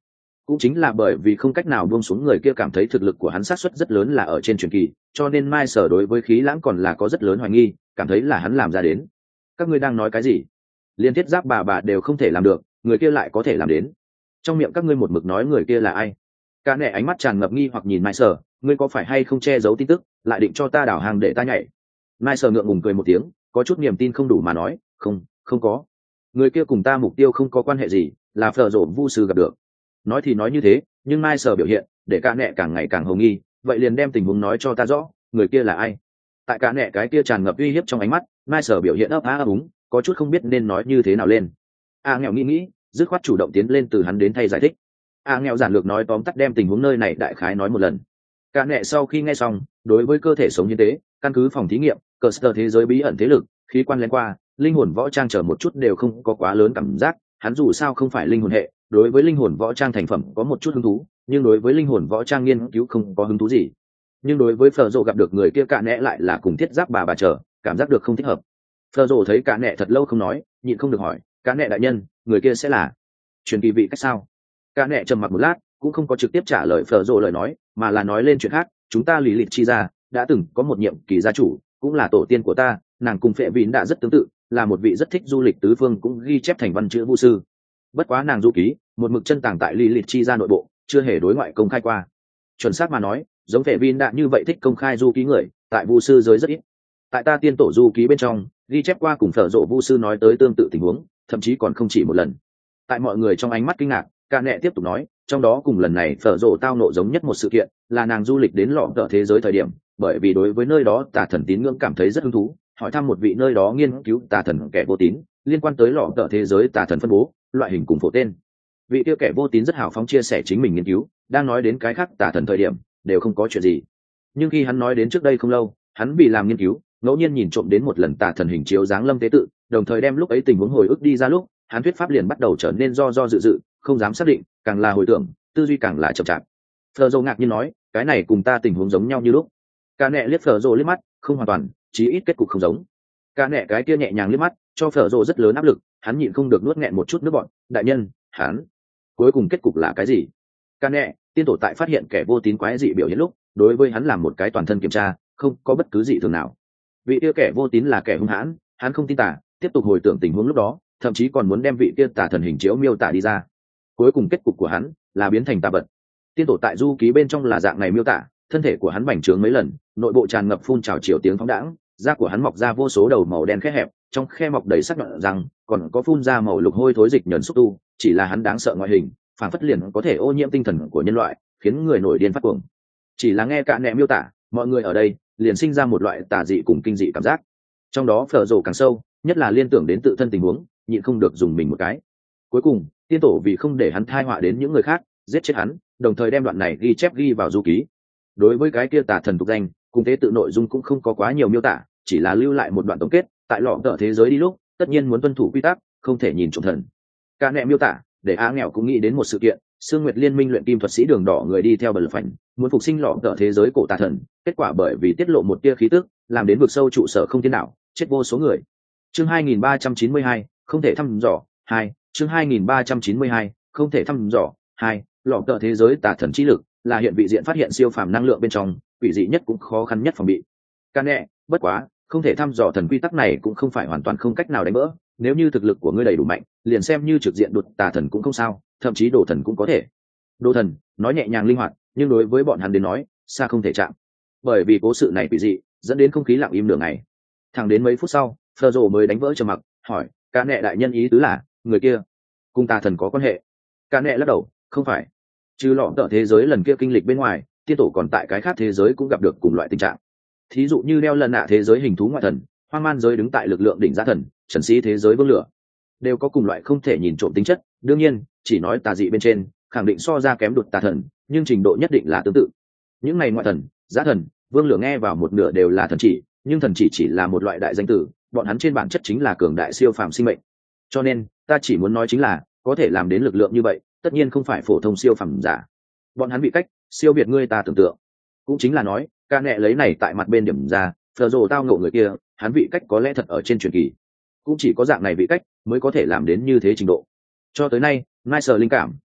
cũng chính là bởi vì không cách nào buông xuống người kia cảm thấy thực lực của hắn xác suất rất lớn là ở trên truyền kỳ, cho nên mai sở đối với khí lãng còn là có rất lớn hoài nghi, cảm thấy là hắn làm ra đến. Các ngươi đang nói cái gì? Liên thiết giáp bà đều không thể làm được, người kia lại có thể làm đến. Trong miệng các ngươi một mực nói người kia là ai? Cả nẹ ánh mắt tràn ngập nghi hoặc nhìn mai sở, ngươi có phải hay không che giấu tin tức, lại định cho ta đảo hàng để ta nhảy? Mai sở ngượng ngùng cười một tiếng, có chút niềm tin không đủ mà nói, không có. Người kia cùng ta mục tiêu không có quan hệ gì, là phở rộ vu sư gặp được. Nói thì nói như thế, nhưng mai sở biểu hiện để cả nẹ càng ngày càng hồ nghi, vậy liền đem tình huống nói cho ta rõ, người kia là ai? Tại cả nẹ cái kia tràn ngập uy hiếp trong ánh mắt, mai sở biểu hiện ấp á ấp úng, có chút không biết nên nói như thế nào lên. Nghèo nghĩ, dứt khoát chủ động tiến lên từ hắn đến thay giải thích. Nghèo giản lược nói tóm tắt đem tình huống nơi này đại khái nói một lần. Cả nẹ sau khi nghe xong, đối với cơ thể sống như thế, căn cứ phòng thí nghiệm, cơ sở thế giới bí ẩn thế lực, khí quan lén qua, linh hồn võ trang chờ một chút đều không có quá lớn cảm giác, hắn dù sao không phải linh hồn hệ, đối với linh hồn võ trang thành phẩm có một chút hứng thú, nhưng đối với linh hồn võ trang nghiên cứu không có hứng thú gì. Nhưng đối với Phở Dụ gặp được người kia Cả nẹ lại là cùng thiết giáp bà chờ, cảm giác được không thích hợp. Phở Dụ thấy Cả nẹ thật lâu không nói, nhịn không được hỏi, Cả nẹ đại nhân, người kia sẽ là truyền kỳ vị cách sao? Cả nẹ trầm mặc một lát, cũng không có trực tiếp trả lời Phở Dụ lời nói, mà là nói lên chuyện khác, chúng ta lý lịch chi ra, đã từng có một nhiệm kỳ gia chủ, cũng là tổ tiên của ta, nàng cùng Phệ Vín đã rất tương tự, là một vị rất thích du lịch tứ phương cũng ghi chép thành văn chữ vu sư. Bất quá nàng du ký, một mực chân tàng tại lý lịch chi ra nội bộ, chưa hề đối ngoại công khai qua. Chuẩn xác mà nói, giống Phệ Vín đã như vậy thích công khai du ký người, tại vu sư giới rất ít. Tại ta tiên tổ du ký bên trong, ghi chép qua cùng Phở Dụ vu sư nói tới tương tự tình huống, thậm chí còn không chỉ một lần. Tại mọi người trong ánh mắt kinh ngạc, Cả nẹ tiếp tục nói, trong đó cùng lần này Phở Dụ tao nộ giống nhất một sự kiện, là nàng du lịch đến lọ tợ thế giới thời điểm, bởi vì đối với nơi đó tà thần tín ngưỡng cảm thấy rất hứng thú, hỏi thăm một vị nơi đó nghiên cứu tà thần kẻ vô tín, liên quan tới lọ tợ thế giới tà thần phân bố, loại hình cùng phổ tên. Vị kia kẻ vô tín rất hào phóng chia sẻ chính mình nghiên cứu, đang nói đến cái khác tà thần thời điểm, đều không có chuyện gì. Nhưng khi hắn nói đến trước đây không lâu, hắn vì làm nghiên cứu, ngẫu nhiên nhìn trộm đến một lần tà thần hình chiếu dáng lâm tế tự, đồng thời đem lúc ấy tình huống hồi ức đi ra lúc, hắn thuyết pháp liền bắt đầu trở nên do dự, không dám xác định, càng là hồi tưởng, tư duy càng là chậm chạp. Phở Dụ ngạc nhiên nói, cái này cùng ta tình huống giống nhau như lúc. Cả nẹ liếc Phở Dụ liếc mắt, không hoàn toàn, chí ít kết cục không giống. Cả nẹ cái kia nhẹ nhàng liếc mắt, cho Phở Dụ rất lớn áp lực, hắn nhịn không được nuốt nghẹn một chút nước bọt. Đại nhân, hắn cuối cùng kết cục là cái gì? Cả nẹ, tiên tổ tại phát hiện kẻ vô tín quái dị biểu hiện lúc, đối với hắn làm một cái toàn thân kiểm tra, không có bất cứ gì thường nào. Vị kia kẻ vô tín là kẻ hung hãn, hắn không tin tà, tiếp tục hồi tưởng tình huống lúc đó, thậm chí còn muốn đem vị kia tà thần hình chiếu miêu tả đi ra. Cuối cùng kết cục của hắn là biến thành tà vật. Tiên tổ tại du ký bên trong là dạng này miêu tả, thân thể của hắn bành trướng mấy lần, nội bộ tràn ngập phun trào chiều tiếng phóng đãng, da của hắn mọc ra vô số đầu màu đen khe hẹp, trong khe mọc đầy sắc nhọn răng, còn có phun ra màu lục hôi thối dịch nhờn xúc tu, chỉ là hắn đáng sợ ngoại hình, phản phất liền có thể ô nhiễm tinh thần của nhân loại, khiến người nổi điên phát cuồng. Chỉ là nghe Cả nẹ miêu tả, mọi người ở đây liền sinh ra một loại tà dị cùng kinh dị cảm giác. Trong đó Phở Dụ càng sâu, nhất là liên tưởng đến tự thân tình huống, nhịn không được dùng mình một cái. Cuối cùng, tiên tổ vì không để hắn thai họa đến những người khác, giết chết hắn, đồng thời đem đoạn này ghi vào du ký. Đối với cái kia tà thần tục danh, cùng thế tự nội dung cũng không có quá nhiều miêu tả, chỉ là lưu lại một đoạn tổng kết, tại lọ tợ thế giới đi lúc, tất nhiên muốn tuân thủ quy tắc, không thể nhìn trộm thần. Cả nẹ miêu tả, để nghèo cũng nghĩ đến một sự kiện, Sương Nguyệt Liên minh luyện kim thuật sĩ đường đỏ người đi theo bờ phảnh, muốn phục sinh lọ tợ thế giới cổ tà thần, kết quả bởi vì tiết lộ một tia khí tức, làm đến vực sâu trụ sở không thiên đạo, chết vô số người. Chương 2392, không thể thăm dò, 2, chương 2392, không thể thăm dò, 2, lọ tợ thế giới tà thần chi lực, là hiện vị diện phát hiện siêu phàm năng lượng bên trong, quỷ dị nhất cũng khó khăn nhất phòng bị. Cả nẹ, bất quá, không thể thăm dò thần quy tắc này cũng không phải hoàn toàn không cách nào đánh vỡ, nếu như thực lực của ngươi đầy đủ mạnh, liền xem như trực diện đột tà thần cũng không sao, thậm chí đồ thần cũng có thể. Đồ thần, nói nhẹ nhàng linh hoạt, nhưng đối với bọn hắn đến nói, xa không thể chạm. Bởi vì cố sự này quỷ dị, dẫn đến không khí lặng im nửa ngày. Thẳng đến mấy phút sau, Phở Dụ mới đánh vỡ trầm mặc, hỏi, Cả nẹ đại nhân ý tứ là, người kia cùng tà thần có quan hệ? Cả nẹ lắc đầu, không phải. Trừ lọ tợ thế giới lần kia kinh lịch bên ngoài, tiên tổ còn tại cái khác thế giới cũng gặp được cùng loại tình trạng. Thí dụ như đeo lần nạ thế giới hình thú ngoại thần, hoang man giới đứng tại lực lượng đỉnh giá thần, trần sĩ thế giới vương lửa, đều có cùng loại không thể nhìn trộm tính chất. Đương nhiên, chỉ nói tà dị bên trên, khẳng định so ra kém đột tà thần, nhưng trình độ nhất định là tương tự. Những này ngoại thần, giá thần, vương lửa nghe vào một nửa đều là thần chỉ, nhưng thần chỉ là một loại đại danh tử, bọn hắn trên bản chất chính là cường đại siêu phàm sinh mệnh. Cho nên, ta chỉ muốn nói chính là, có thể làm đến lực lượng như vậy, tất nhiên không phải phổ thông siêu phàm giả. Bọn hắn bị cách siêu việt ngươi ta tưởng tượng. Cũng chính là nói, Cả nẹ lấy này tại mặt bên điểm ra, Phở Dụ tao ngộ người kia, hắn vị cách có lẽ thật ở trên truyền kỳ. Cũng chỉ có dạng này vị cách mới có thể làm đến như thế trình độ. Cho tới nay, Mai Sở linh cảm,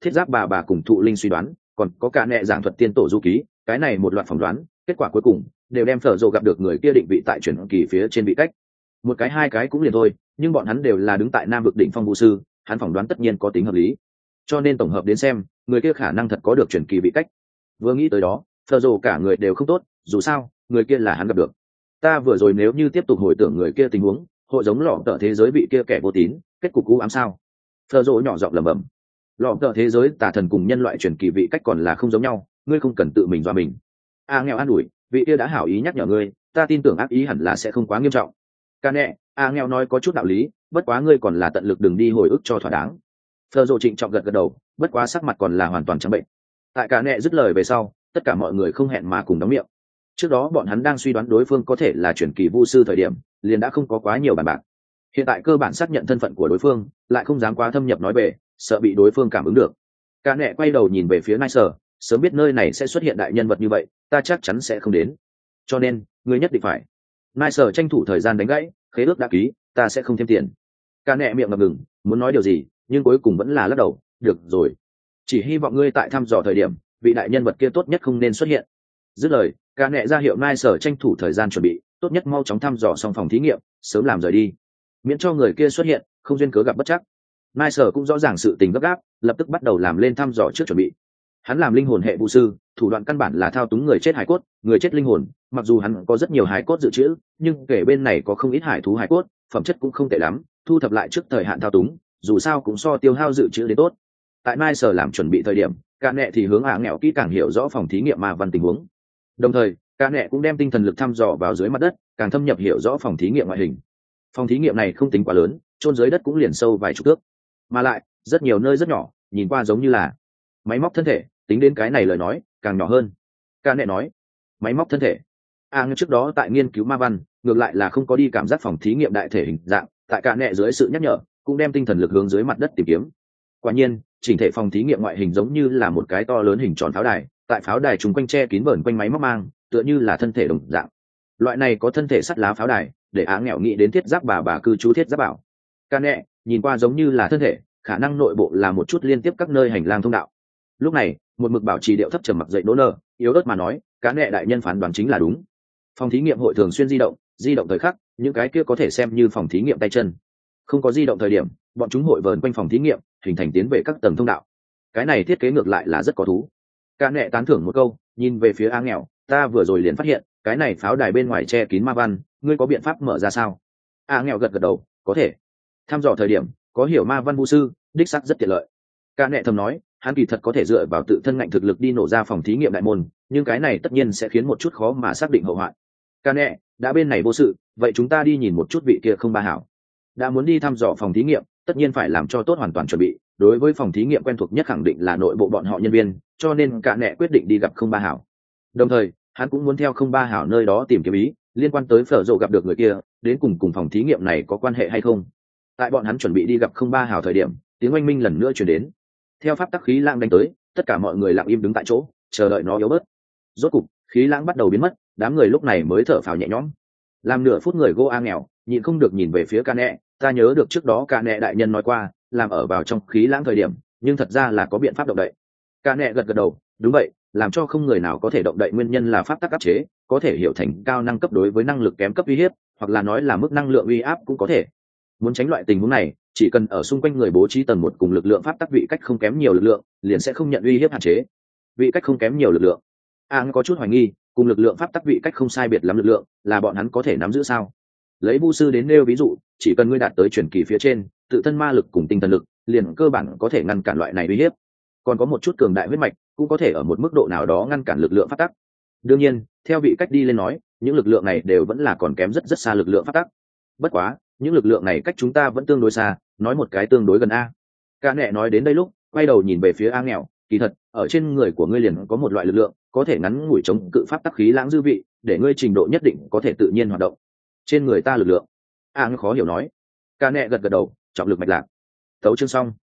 thiết giáp bà cùng thụ linh suy đoán, còn có cả nẹ giảng thuật tiên tổ du ký, cái này một loạt phỏng đoán, kết quả cuối cùng đều đem phở rồ gặp được người kia định vị tại chuyển kỳ phía trên vị cách. Một cái hai cái cũng liền thôi, nhưng bọn hắn đều là đứng tại nam vực đỉnh phong vũ sư, hắn phỏng đoán tất nhiên có tính hợp lý. Cho nên tổng hợp đến xem, người kia khả năng thật có được chuyển kỳ vị cách. Vừa nghĩ tới đó, phở rồ cả người đều không tốt, dù sao, người kia là hắn gặp được. Ta vừa rồi nếu như tiếp tục hồi tưởng người kia tình huống, hội giống lọ tợ thế giới bị kia kẻ vô tín, kết cục u ám sao? Phở rồ nhỏ giọng lẩm bẩm. Lọ tợ thế giới tà thần cùng nhân loại chuyển kỳ vị cách còn là không giống nhau, ngươi không cần tự mình dọa mình. Nghèo an ủi, vị kia đã hảo ý nhắc nhở ngươi, ta tin tưởng ác ý hẳn là sẽ không quá nghiêm trọng. Ca nẹ, nghèo nói có chút đạo lý, bất quá ngươi còn là tận lực đừng đi hồi ức cho thỏa đáng. Phở rồ trịnh trọng gật đầu, bất quá sắc mặt còn là hoàn toàn trắng bệnh. Tại ca nẹ dứt lời về sau, tất cả mọi người không hẹn mà cùng đóng miệng. Trước đó bọn hắn đang suy đoán đối phương có thể là chuyển kỳ vu sư thời điểm, liền đã không có quá nhiều bàn bạc. Hiện tại cơ bản xác nhận thân phận của đối phương, lại không dám quá thâm nhập nói về, sợ bị đối phương cảm ứng được. Ca nẹ quay đầu nhìn về phía Nai Sở, sớm biết nơi này sẽ xuất hiện đại nhân vật như vậy, ta chắc chắn sẽ không đến. Cho nên, ngươi nhất định phải. Nai Sở tranh thủ thời gian đánh gãy, khế ước đã ký, ta sẽ không thêm tiền. Ca nẹ miệng ngập ngừng, muốn nói điều gì, nhưng cuối cùng vẫn là lắc đầu, được rồi. Chỉ hy vọng ngươi tại thăm dò thời điểm, vị đại nhân vật kia tốt nhất không nên xuất hiện. Dứt lời, Ca nẹ ra hiệu Nai Sở tranh thủ thời gian chuẩn bị, tốt nhất mau chóng thăm dò xong phòng thí nghiệm, sớm làm rời đi, miễn cho người kia xuất hiện, không duyên cớ gặp bất trắc. Nai Sở cũng rõ ràng sự tình gấp gáp, lập tức bắt đầu làm lên thăm dò trước chuẩn bị. Hắn làm linh hồn hệ vũ sư, thủ đoạn căn bản là thao túng người chết hải cốt, người chết linh hồn, mặc dù hắn có rất nhiều hải cốt dự trữ, nhưng kể bên này có không ít hải thú hải cốt, phẩm chất cũng không tệ lắm, thu thập lại trước thời hạn thao túng, dù sao cũng so tiêu hao dự trữ đến tốt. Tại Nai Sở làm chuẩn bị thời điểm, Ca nẹ thì hướng nghèo kỹ càng hiểu rõ phòng thí nghiệm ma văn tình huống. Đồng thời, Ca nẹ cũng đem tinh thần lực thăm dò vào dưới mặt đất, càng thâm nhập hiểu rõ phòng thí nghiệm ngoại hình. Phòng thí nghiệm này không tính quá lớn, chôn dưới đất cũng liền sâu vài chục thước, mà lại rất nhiều nơi rất nhỏ, nhìn qua giống như là máy móc thân thể, tính đến cái này lời nói càng nhỏ hơn. Ca nẹ nói, máy móc thân thể. Như trước đó tại nghiên cứu ma văn, ngược lại là không có đi cảm giác phòng thí nghiệm đại thể hình dạng, tại Ca nẹ dưới sự nhắc nhở, cũng đem tinh thần lực hướng dưới mặt đất tìm kiếm. Quả nhiên, chỉnh thể phòng thí nghiệm ngoại hình giống như là một cái to lớn hình tròn pháo đài, tại pháo đài chúng quanh che kín vờn quanh máy móc mang, tựa như là thân thể đồng dạng. Loại này có thân thể sắt lá pháo đài, để nghèo nghĩ đến thiết giáp bà cư trú thiết giáp bảo. Ca nẹ nhìn qua giống như là thân thể, khả năng nội bộ là một chút liên tiếp các nơi hành lang thông đạo. Lúc này, một mực bảo trì điệu thấp trầm mặc dậy đỗ nơ, yếu ớt mà nói, Cá nẹ đại nhân phán đoán chính là đúng. Phòng thí nghiệm hội thường xuyên di động thời khắc, những cái kia có thể xem như phòng thí nghiệm tay chân. Không có di động thời điểm, bọn chúng hội vờn quanh phòng thí nghiệm, hình thành tiến về các tầng thông đạo. Cái này thiết kế ngược lại là rất có thú. Cá nẹ tán thưởng một câu, nhìn về phía nghèo, ta vừa rồi liền phát hiện, cái này pháo đài bên ngoài che kín ma văn, ngươi có biện pháp mở ra sao? Nghèo gật đầu, có thể. Thăm dò thời điểm, có hiểu ma văn vũ sư, đích xác rất tiện lợi. Ca nẹ thầm nói, hắn kỳ thật có thể dựa vào tự thân ngạnh thực lực đi nổ ra phòng thí nghiệm đại môn, nhưng cái này tất nhiên sẽ khiến một chút khó mà xác định hậu hoạn. Ca nẹ, đã bên này vô sự, vậy chúng ta đi nhìn một chút vị kia không ba hảo. Đã muốn đi thăm dò phòng thí nghiệm, tất nhiên phải làm cho tốt hoàn toàn chuẩn bị. Đối với phòng thí nghiệm quen thuộc nhất khẳng định là nội bộ bọn họ nhân viên, cho nên Ca nẹ quyết định đi gặp không ba hảo. Đồng thời, hắn cũng muốn theo không ba hảo nơi đó tìm kiếm ý liên quan tới phở rộ gặp được người kia, đến cùng phòng thí nghiệm này có quan hệ hay không. Tại bọn hắn chuẩn bị đi gặp không ba hảo thời điểm, tiếng oanh minh lần nữa truyền đến. Theo pháp tắc khí lãng đánh tới, tất cả mọi người lặng im đứng tại chỗ, chờ đợi nó yếu bớt. Rốt cục, khí lãng bắt đầu biến mất, đám người lúc này mới thở phào nhẹ nhõm. Làm nửa phút người nghèo, nhịn không được nhìn về phía Ca nẹ, ta nhớ được trước đó Ca nẹ đại nhân nói qua, làm ở vào trong khí lãng thời điểm, nhưng thật ra là có biện pháp động đậy. Ca nẹ gật đầu, đúng vậy, làm cho không người nào có thể động đậy nguyên nhân là pháp tắc áp chế, có thể hiểu thành cao năng cấp đối với năng lực kém cấp uy hiếp, hoặc là nói là mức năng lượng uy áp cũng có thể. Muốn tránh loại tình huống này, chỉ cần ở xung quanh người bố trí tầng một cùng lực lượng pháp tắc vị cách không kém nhiều lực lượng, liền sẽ không nhận uy hiếp hạn chế. Vị cách không kém nhiều lực lượng, có chút hoài nghi, cùng lực lượng pháp tắc vị cách không sai biệt lắm lực lượng, là bọn hắn có thể nắm giữ sao? Lấy vu sư đến nêu ví dụ, chỉ cần ngươi đạt tới truyền kỳ phía trên, tự thân ma lực cùng tinh thần lực, liền cơ bản có thể ngăn cản loại này uy hiếp. Còn có một chút cường đại huyết mạch, cũng có thể ở một mức độ nào đó ngăn cản lực lượng pháp tắc. Đương nhiên, theo vị cách đi lên nói, những lực lượng này đều vẫn là còn kém rất xa lực lượng pháp tắc. Bất quá, những lực lượng này cách chúng ta vẫn tương đối xa, nói một cái tương đối gần a. Ca nẹ nói đến đây lúc, quay đầu nhìn về phía nghèo, kỳ thật, ở trên người của ngươi liền có một loại lực lượng, có thể ngắn ngủi chống cự pháp tắc khí lãng dư vị, để ngươi trình độ nhất định có thể tự nhiên hoạt động. Trên người ta lực lượng. Khó hiểu nói. Ca nẹ gật đầu, trọng lực mạch lạc. Tấu chương xong.